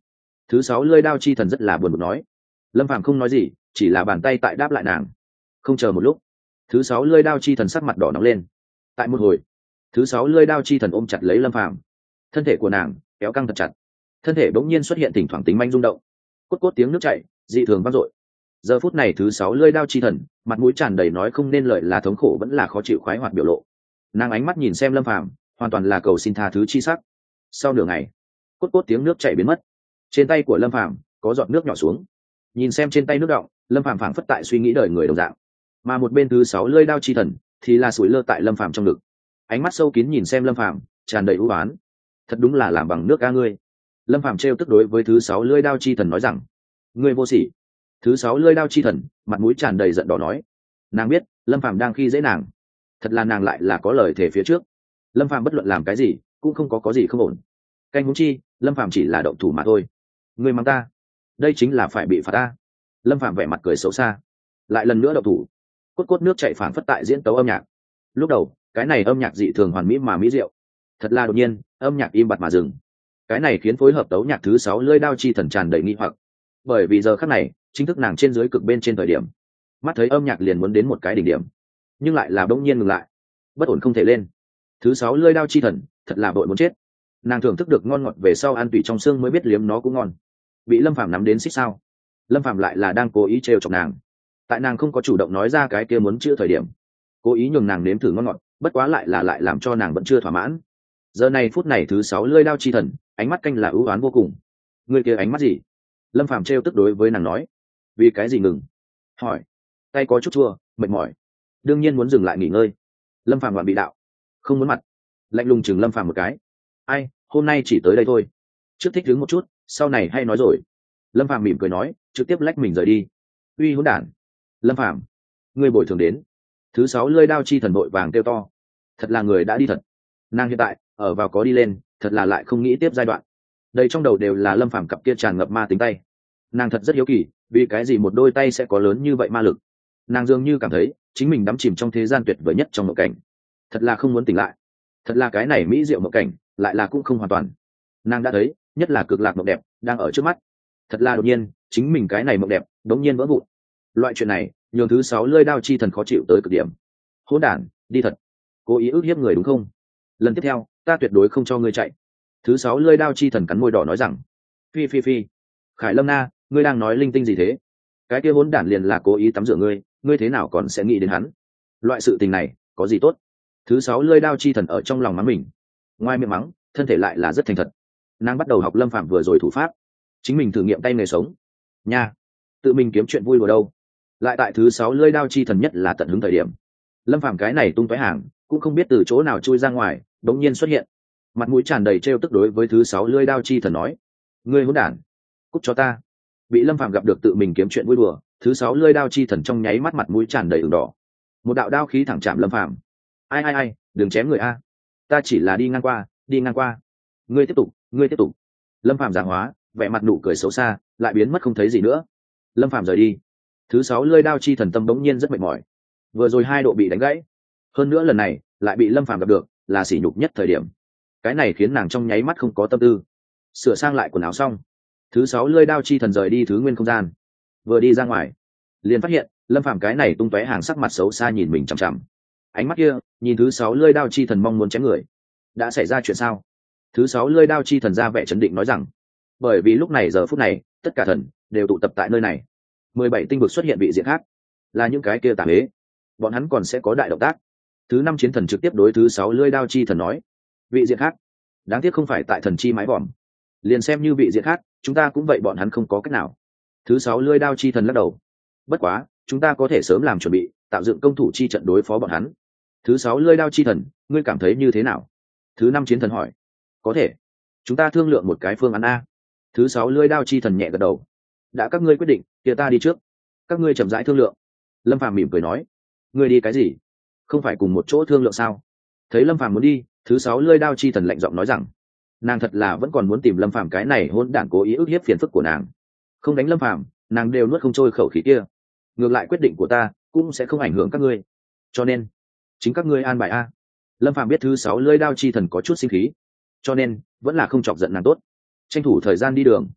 S1: Thứ sáu lưỡi đao chi thần rất là buồn bực nói. Lâm Phàm không nói gì, chỉ là bàn tay tại đáp lại nàng. Không chờ một lúc, thứ sáu lưỡi đao chi thần sắc mặt đỏ nóng lên. Tại một hồi, thứ sáu lưỡi đao chi thần ôm chặt lấy Lâm Phàm, thân thể của nàng kéo căng thật chặt, thân thể bỗng nhiên xuất hiện thỉnh thoảng tính manh rung động, cốt cốt tiếng nước chảy dị thường vang dội. Giờ phút này thứ sáu lưỡi đao chi thần mặt mũi tràn đầy nói không nên lời, là thống khổ vẫn là khó chịu khoái hoạt biểu lộ. Nàng ánh mắt nhìn xem Lâm Phàm, hoàn toàn là cầu xin tha thứ chi sắc. Sau nửa ngày, cốt cốt tiếng nước chảy biến mất, trên tay của Lâm Phàm có giọt nước nhỏ xuống. Nhìn xem trên tay nước đọng, Lâm Phàm phảng phất tại suy nghĩ đời người đồng dạng. Mà một bên thứ sáu lưỡi đao chi thần thì là sủi lơ tại Lâm Phàm trong ngực, ánh mắt sâu kín nhìn xem Lâm Phàm, tràn đầy ưu ái. Thật đúng là làm bằng nước ca ngươi. Lâm Phàm trêu tức đối với thứ sáu lưỡi đao chi thần nói rằng, ngươi vô sỉ. Thứ sáu lưỡi đao chi thần mặt mũi tràn đầy giận đỏ nói. Nàng biết Lâm Phàm đang khi dễ nàng, thật là nàng lại là có lời thể phía trước. Lâm Phàm bất luận làm cái gì cũng không có gì không ổn. Canh huống chi Lâm Phàm chỉ là động thủ mà thôi. Ngươi mắng ta, đây chính là phải bị phạt ta. Lâm Phàm vẻ mặt cười xấu xa, lại lần nữa động thủ. Cốt cốt nước chảy phảng phất tại diễn tấu âm nhạc. Lúc đầu cái này âm nhạc dị thường hoàn mỹ mà mỹ diệu, thật là đột nhiên âm nhạc im bặt mà dừng. Cái này khiến phối hợp tấu nhạc thứ sáu lưỡi đao chi thần tràn đầy nghi hoặc, bởi vì giờ khắc này chính thức nàng trên dưới cực bên trên thời điểm, mắt thấy âm nhạc liền muốn đến một cái đỉnh điểm, nhưng lại là bỗng nhiên ngừng lại, bất ổn không thể lên. Thứ sáu lưỡi đao chi thần thật là bội muốn chết. Nàng thưởng thức được ngon ngọt về sau ăn tủy trong xương mới biết liếm nó cũng ngon. Bị Lâm Phàm nắm đến xích sao, Lâm Phàm lại là đang cố ý trêu chọc nàng. Tại nàng không có chủ động nói ra cái kia muốn chữa thời điểm, cố ý nhường nàng nếm thử ngon ngọt, bất quá lại làm cho nàng vẫn chưa thỏa mãn. Giờ này phút này thứ sáu lưỡi đao chi thần ánh mắt canh là ưu oán vô cùng. Người kia ánh mắt gì? Lâm Phàm trêu tức đối với nàng nói. Vì cái gì ngừng? Hỏi. Tay có chút chua, mệt mỏi, đương nhiên muốn dừng lại nghỉ ngơi. Lâm Phàm đoạn bị đạo, không muốn mặt, lạnh lùng chừng Lâm Phàm một cái. Ai, hôm nay chỉ tới đây thôi, trước thích đứng một chút, sau này hay nói rồi. Lâm Phàm mỉm cười nói, trực tiếp lách mình rời đi. Uy hỗn đản! Lâm Phàm, ngươi bồi thường đến. Thứ sáu lưỡi đao chi thần vội vàng kêu to. Thật là người đã đi thật. Nàng hiện tại ở vào có đi lên, thật là lại không nghĩ tiếp giai đoạn. Đây trong đầu đều là Lâm Phàm cặp kia tràn ngập ma tính tay. Nàng thật rất hiếu kỳ, vì cái gì một đôi tay sẽ có lớn như vậy ma lực. Nàng dường như cảm thấy chính mình đắm chìm trong thế gian tuyệt vời nhất trong mộng cảnh, thật là không muốn tỉnh lại. Thật là cái này mỹ diệu mộng cảnh lại là cũng không hoàn toàn. Nàng đã thấy, nhất là cực lạc mộng đẹp đang ở trước mắt. Thật là đột nhiên chính mình cái này mộng đẹp đống nhiên vỡ vụn. Loại chuyện này nhường thứ sáu lưỡi đao chi thần khó chịu tới cực điểm. Hỗn đản, đi thật, cố ý ức hiếp người đúng không? Lần tiếp theo ta tuyệt đối không cho ngươi chạy. Thứ sáu lưỡi đao chi thần cắn môi đỏ nói rằng. Phi phi phi, Khải Lâm Na, ngươi đang nói linh tinh gì thế? Cái kia hỗn đản liền là cố ý tắm rửa ngươi, ngươi thế nào còn sẽ nghĩ đến hắn? Loại sự tình này có gì tốt? Thứ sáu lưỡi đao chi thần ở trong lòng mắng mình, ngoài miệng mắng, thân thể lại là rất thành thật. Nàng bắt đầu học Lâm Phạm vừa rồi thủ pháp, chính mình thử nghiệm tay nghề sống nha, tự mình kiếm chuyện vui đùa đâu. Lại tại thứ sáu lưỡi đao chi thần nhất là tận hứng thời điểm, Lâm Phạm cái này tung tóe hàng cũng không biết từ chỗ nào chui ra ngoài, đống nhiên xuất hiện, mặt mũi tràn đầy trêu tức đối với thứ sáu lưỡi đao chi thần nói. Ngươi hỗn đản, cút cho ta. Bị Lâm Phạm gặp được tự mình kiếm chuyện vui đùa, thứ sáu lưỡi đao chi thần trong nháy mắt mặt mũi tràn đầy ửng đỏ, một đạo đao khí thẳng chạm Lâm Phạm. Ai, đừng chém người a, ta chỉ là đi ngang qua. Ngươi tiếp tục. Lâm Phạm giảng hóa, vẻ mặt nụ cười xấu xa lại biến mất không thấy gì nữa. Lâm Phạm rời đi. Thứ sáu lưỡi đao chi thần tâm bỗng nhiên rất mệt mỏi, vừa rồi 2 độ bị đánh gãy, hơn nữa lần này lại bị Lâm Phạm gặp được, là sỉ nhục nhất thời điểm. Cái này khiến nàng trong nháy mắt không có tâm tư sửa sang lại quần áo xong, thứ sáu lưỡi đao chi thần rời đi thứ nguyên không gian. Vừa đi ra ngoài liền phát hiện Lâm Phạm cái này tung tóe hàng sắc mặt xấu xa nhìn mình chằm chằm, ánh mắt kia nhìn thứ sáu lưỡi đao chi thần mong muốn chém người. Đã xảy ra chuyện sao? Thứ sáu lưỡi đao chi thần ra vẻ chấn định nói rằng, bởi vì lúc này giờ phút này tất cả thần đều tụ tập tại nơi này. 17 tinh vực xuất hiện vị diện khác, là những cái kia tà ế, bọn hắn còn sẽ có đại động tác. Thứ 5 chiến thần trực tiếp đối thứ 6 lưỡi đao chi thần nói, vị diện khác, đáng tiếc không phải tại thần chi mái vòm, liền xem như vị diện khác chúng ta cũng vậy, bọn hắn không có cách nào. Thứ 6 lưỡi đao chi thần lắc đầu, bất quá chúng ta có thể sớm làm chuẩn bị, tạo dựng công thủ chi trận đối phó bọn hắn. Thứ 6 lưỡi đao chi thần, ngươi cảm thấy như thế nào? Thứ 5 chiến thần hỏi. Có thể, chúng ta thương lượng một cái phương án a. Thứ 6 lưỡi đao chi thần nhẹ gật đầu. Đã các ngươi quyết định, kia ta đi trước, các ngươi chậm rãi thương lượng. Lâm Phàm mỉm cười nói. Ngươi đi cái gì? Không phải cùng một chỗ thương lượng sao? Thấy Lâm Phàm muốn đi, thứ 6 lưỡi đao chi thần lạnh giọng nói rằng, nàng thật là vẫn còn muốn tìm Lâm Phàm cái này hỗn đản cố ý ức hiếp phiền phức của nàng. Không đánh Lâm Phàm, nàng đều nuốt không trôi khẩu khí kia. Ngược lại quyết định của ta cũng sẽ không ảnh hưởng các ngươi, cho nên chính các ngươi an bài a. Lâm Phàm biết thứ 6 lưỡi đao chi thần có chút sinh khí, cho nên vẫn là không chọc giận nàng tốt, tranh thủ thời gian đi đường.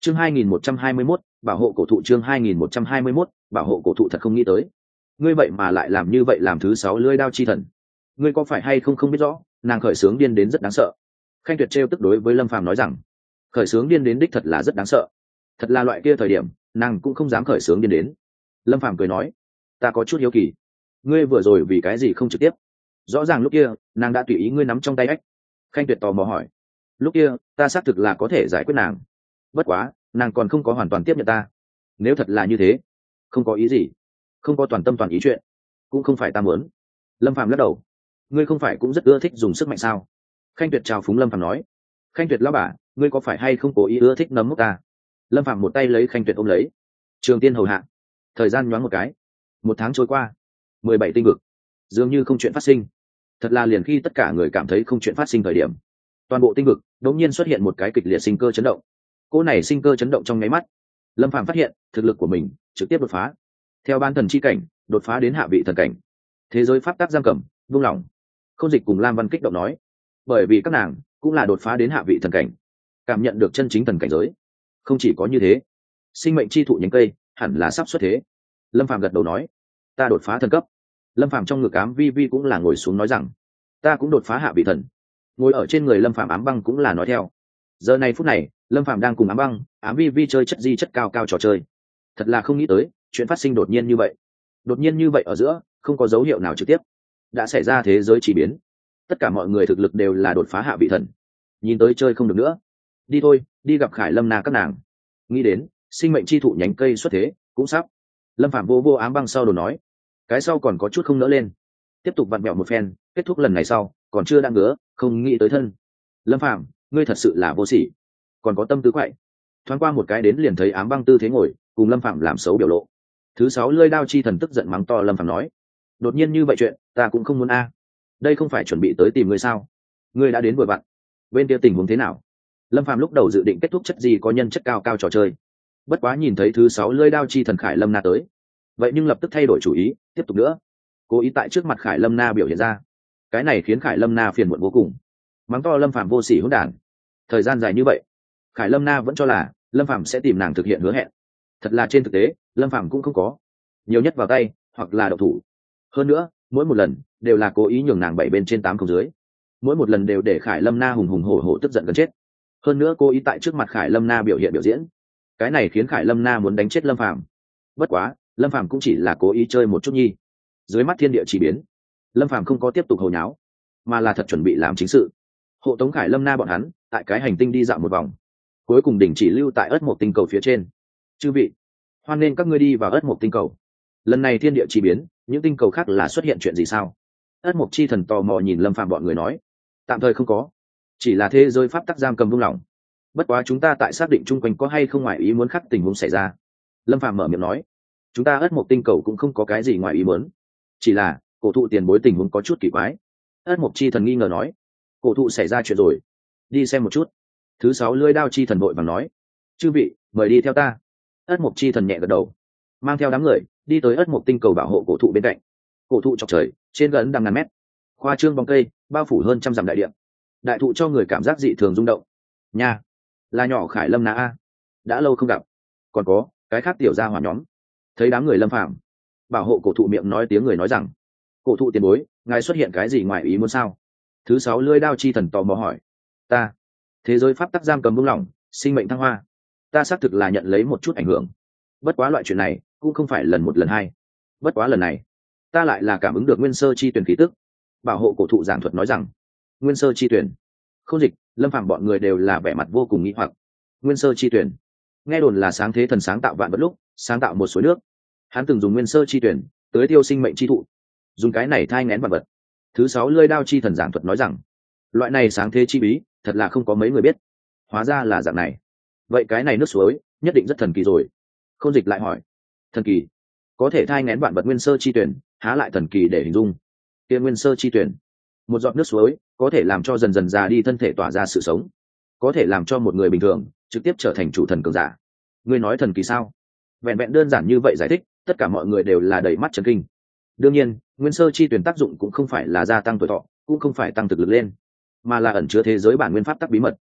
S1: Chương 2121, bảo hộ cổ thụ. Chương 2121, bảo hộ cổ thụ. Thật không nghĩ tới ngươi vậy mà lại làm như vậy, làm thứ 6 lưỡi đao chi thần. Ngươi có phải hay không không biết rõ, nàng khởi sướng điên đến rất đáng sợ. Khanh Tuyệt trêu tức đối với Lâm Phàm nói rằng, khởi sướng điên đến đích thật là rất đáng sợ, thật là loại kia thời điểm nàng cũng không dám khởi sướng điên đến. Lâm Phàm cười nói, ta có chút hiếu kỳ, ngươi vừa rồi vì cái gì không trực tiếp? Rõ ràng lúc kia nàng đã tùy ý ngươi nắm trong tay ách. Khanh Tuyệt tò mò hỏi, lúc kia ta xác thực là có thể giải quyết nàng, bất quá nàng còn không có hoàn toàn tiếp nhận ta. Nếu thật là như thế, không có ý gì, không có toàn tâm toàn ý chuyện, cũng không phải ta muốn. Lâm Phàm lắc đầu, ngươi không phải cũng rất ưa thích dùng sức mạnh sao? Khanh Tuyệt chào phúng Lâm Phàm nói, Khanh Tuyệt lão bà, ngươi có phải hay không cố ý ưa thích nấm mốc ta? Lâm Phàm một tay lấy Khanh Tuyệt ôm lấy. Trường Tiên hầu hạ. Thời gian nhoáng một cái, 1 tháng trôi qua, 17 tinh vực dường như không chuyện phát sinh. Thật là liền khi tất cả người cảm thấy không chuyện phát sinh thời điểm, toàn bộ tinh vực đột nhiên xuất hiện một cái kịch liệt sinh cơ chấn động. Cỗ này sinh cơ chấn động trong nháy mắt, Lâm Phàm phát hiện thực lực của mình trực tiếp đột phá, theo ban thần chi cảnh đột phá đến hạ vị thần cảnh. Thế giới pháp tắc giam cầm buông lỏng. Khôn Dịch cùng Lam Văn kích động nói, bởi vì các nàng cũng là đột phá đến hạ vị thần cảnh, cảm nhận được chân chính thần cảnh giới. Không chỉ có như thế, sinh mệnh chi thụ nhánh cây hẳn là sắp xuất thế. Lâm Phàm gật đầu nói, ta đột phá thần cấp. Lâm Phàm trong ngực Ám Vi Vi cũng là ngồi xuống nói rằng, ta cũng đột phá hạ vị thần. Ngồi ở trên người Lâm Phàm Ám Băng cũng là nói theo. Giờ này phút này, Lâm Phàm đang cùng Ám Băng, Ám Vi Vi chơi chất di chất cao cao trò chơi. Thật là không nghĩ tới, chuyện phát sinh đột nhiên như vậy. Đột nhiên như vậy ở giữa, không có dấu hiệu nào trực tiếp, đã xảy ra thế giới chỉ biến. Tất cả mọi người thực lực đều là đột phá hạ vị thần. Nhìn tới chơi không được nữa, đi thôi, đi gặp Khải Lâm Na các nàng. Nghĩ đến sinh mệnh chi thụ nhánh cây xuất thế cũng sắp. Lâm Phạm vô Ám Băng sau đồ nói, cái sau còn có chút không nỡ lên, tiếp tục vặn mẹo một phen, kết thúc lần này sau còn chưa đang ngứa, không nghĩ tới thân. Lâm Phạm, ngươi thật sự là vô sỉ, còn có tâm tư quậy. Thoáng qua một cái đến liền thấy Ám Băng tư thế ngồi cùng Lâm Phạm làm xấu biểu lộ. Thứ 6 lưỡi đao chi thần tức giận mắng to Lâm Phạm nói, đột nhiên như vậy chuyện ta cũng không muốn a. Đây không phải chuẩn bị tới tìm ngươi sao? Ngươi đã đến vừa vặn. Bên kia tình huống thế nào? Lâm Phàm lúc đầu dự định kết thúc chất gì có nhân chất cao cao trò chơi, bất quá nhìn thấy thứ 6 lưỡi đao chi thần Khải Lâm Na tới, vậy nhưng lập tức thay đổi chủ ý, tiếp tục nữa, cố ý tại trước mặt Khải Lâm Na biểu hiện ra. Cái này khiến Khải Lâm Na phiền muộn vô cùng, mắng to Lâm Phàm vô sỉ hỗn đản. Thời gian dài như vậy, Khải Lâm Na vẫn cho là Lâm Phàm sẽ tìm nàng thực hiện hứa hẹn, thật là trên thực tế Lâm Phàm cũng không có, nhiều nhất vào tay hoặc là độc thủ. Hơn nữa mỗi một lần đều là cố ý nhường nàng 7 bên trên 8 không dưới, mỗi một lần đều để Khải Lâm Na hùng hùng hổ hổ tức giận gần chết. Hơn nữa cố ý tại trước mặt Khải Lâm Na biểu hiện biểu diễn, cái này khiến Khải Lâm Na muốn đánh chết Lâm Phàm. Bất quá Lâm Phàm cũng chỉ là cố ý chơi một chút nhi. Dưới mắt thiên địa chỉ biến, Lâm Phàm không có tiếp tục hồ nháo, mà là thật chuẩn bị làm chính sự, hộ tống Khải Lâm Na bọn hắn tại cái hành tinh đi dạo một vòng, cuối cùng đình chỉ lưu tại Ất Mộc tinh cầu phía trên. Chư vị, hoan nên các ngươi đi vào Ất Mộc tinh cầu. Lần này thiên địa chỉ biến, những tinh cầu khác là xuất hiện chuyện gì sao? Ất Mộc chi thần tò mò nhìn Lâm Phàm bọn người nói, tạm thời không có, chỉ là thế giới pháp tắc giam cầm buông lỏng. Bất quá chúng ta tại xác định chung quanh có hay không ngoài ý muốn khác tình huống xảy ra. Lâm Phàm mở miệng nói, chúng ta Ất Mộc tinh cầu cũng không có cái gì ngoài ý muốn, chỉ là cổ thụ tiền bối tình huống có chút kỳ quái. Ất Mộc chi thần nghi ngờ nói, cổ thụ xảy ra chuyện rồi, đi xem một chút. Thứ 6 lưỡi đao chi thần vội vàng nói, chư vị mời đi theo ta. Ất Mộc chi thần nhẹ gật đầu, mang theo đám người đi tới Ất Mộc tinh cầu bảo hộ cổ thụ bên cạnh. Cổ thụ chọc trời, trên gần đằng ngàn mét, khoa trương bóng cây bao phủ hơn trăm dặm đại địa. Đại thụ cho người cảm giác dị thường rung động. Nha, là nhỏ Khải Lâm Na a, đã lâu không gặp. Còn có cái khác tiểu gia hỏa nhóm. Thấy đám người Lâm Phàm, bảo hộ cổ thụ miệng nói tiếng người nói rằng, cổ thụ tiền bối, ngài xuất hiện cái gì ngoài ý muốn sao? Thứ 6 lưỡi đao chi thần tò mò hỏi. Ta, thế giới pháp tắc giam cầm buông lỏng, sinh mệnh thăng hoa, ta xác thực là nhận lấy một chút ảnh hưởng. Bất quá loại chuyện này cũng không phải lần một lần hai. Bất quá lần này ta lại là cảm ứng được nguyên sơ chi tuyển khí tức. Bảo hộ cổ thụ giảng thuật nói rằng, nguyên sơ chi tuyển. Khôn Dịch, Lâm Phàm bọn người đều là vẻ mặt vô cùng nghi hoặc. Nguyên sơ chi tuyển, nghe đồn là sáng thế thần sáng tạo vạn vật lúc sáng tạo một suối nước, hắn từng dùng nguyên sơ chi tuyển tới tiêu sinh mệnh chi thụ, dùng cái này thai nghén vạn vật. Thứ 6 lưỡi đao chi thần giảng thuật nói rằng, loại này sáng thế chi bí thật là không có mấy người biết. Hóa ra là dạng này, vậy cái này nước suối nhất định rất thần kỳ rồi. Khôn Dịch lại hỏi, thần kỳ? Có thể thai nghén vạn vật nguyên sơ chi tuyển, há lại thần kỳ để hình dung. Kia nguyên sơ chi tuyển, một giọt nước suối có thể làm cho dần dần già đi thân thể tỏa ra sự sống, có thể làm cho một người bình thường trực tiếp trở thành chủ thần cường giả. Ngươi nói thần kỳ sao? Vẹn vẹn đơn giản như vậy giải thích, tất cả mọi người đều là đầy mắt chấn kinh. Đương nhiên nguyên sơ chi tuyển tác dụng cũng không phải là gia tăng tuổi thọ, cũng không phải tăng thực lực lên, mà là ẩn chứa thế giới bản nguyên pháp tắc bí mật,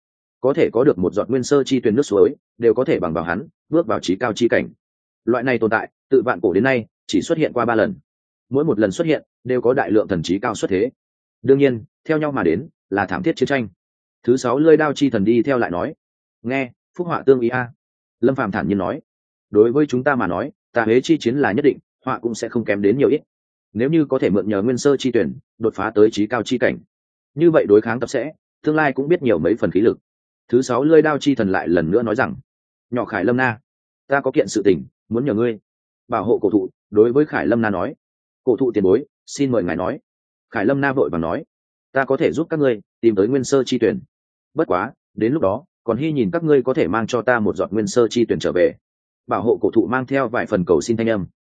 S1: có thể có được một giọt nguyên sơ chi tuyển nước suối đều có thể bằng vào hắn bước vào trí cao chi cảnh. Loại này tồn tại tự vạn cổ đến nay chỉ xuất hiện qua 3 lần, mỗi một lần xuất hiện đều có đại lượng thần trí cao xuất thế. Đương nhiên theo nhau mà đến là thảm thiết chiến tranh. Thứ 6 lưỡi đao chi thần đi theo lại nói, nghe phúc họa tương ý a. Lâm Phàm thản nhiên nói, đối với chúng ta mà nói tà huế chi chiến là nhất định, họa cũng sẽ không kém đến nhiều ít. Nếu như có thể mượn nhờ nguyên sơ chi tuyển đột phá tới trí cao chi cảnh, như vậy đối kháng tập sẽ tương lai cũng biết nhiều mấy phần khí lực. Thứ 6 lưỡi đao chi thần lại lần nữa nói rằng, nhỏ Khải Lâm Na, ta có kiện sự tình muốn nhờ ngươi bảo hộ cổ thụ. Đối với Khải Lâm Na nói, cổ thụ tiền bối xin mời ngài nói. Khải Lâm Na vội vàng nói, ta có thể giúp các ngươi tìm tới nguyên sơ chi tuyển, bất quá đến lúc đó còn hy nhìn các ngươi có thể mang cho ta một giọt nguyên sơ chi tuyển trở về. Bảo hộ cổ thụ mang theo vài phần cầu xin thanh âm.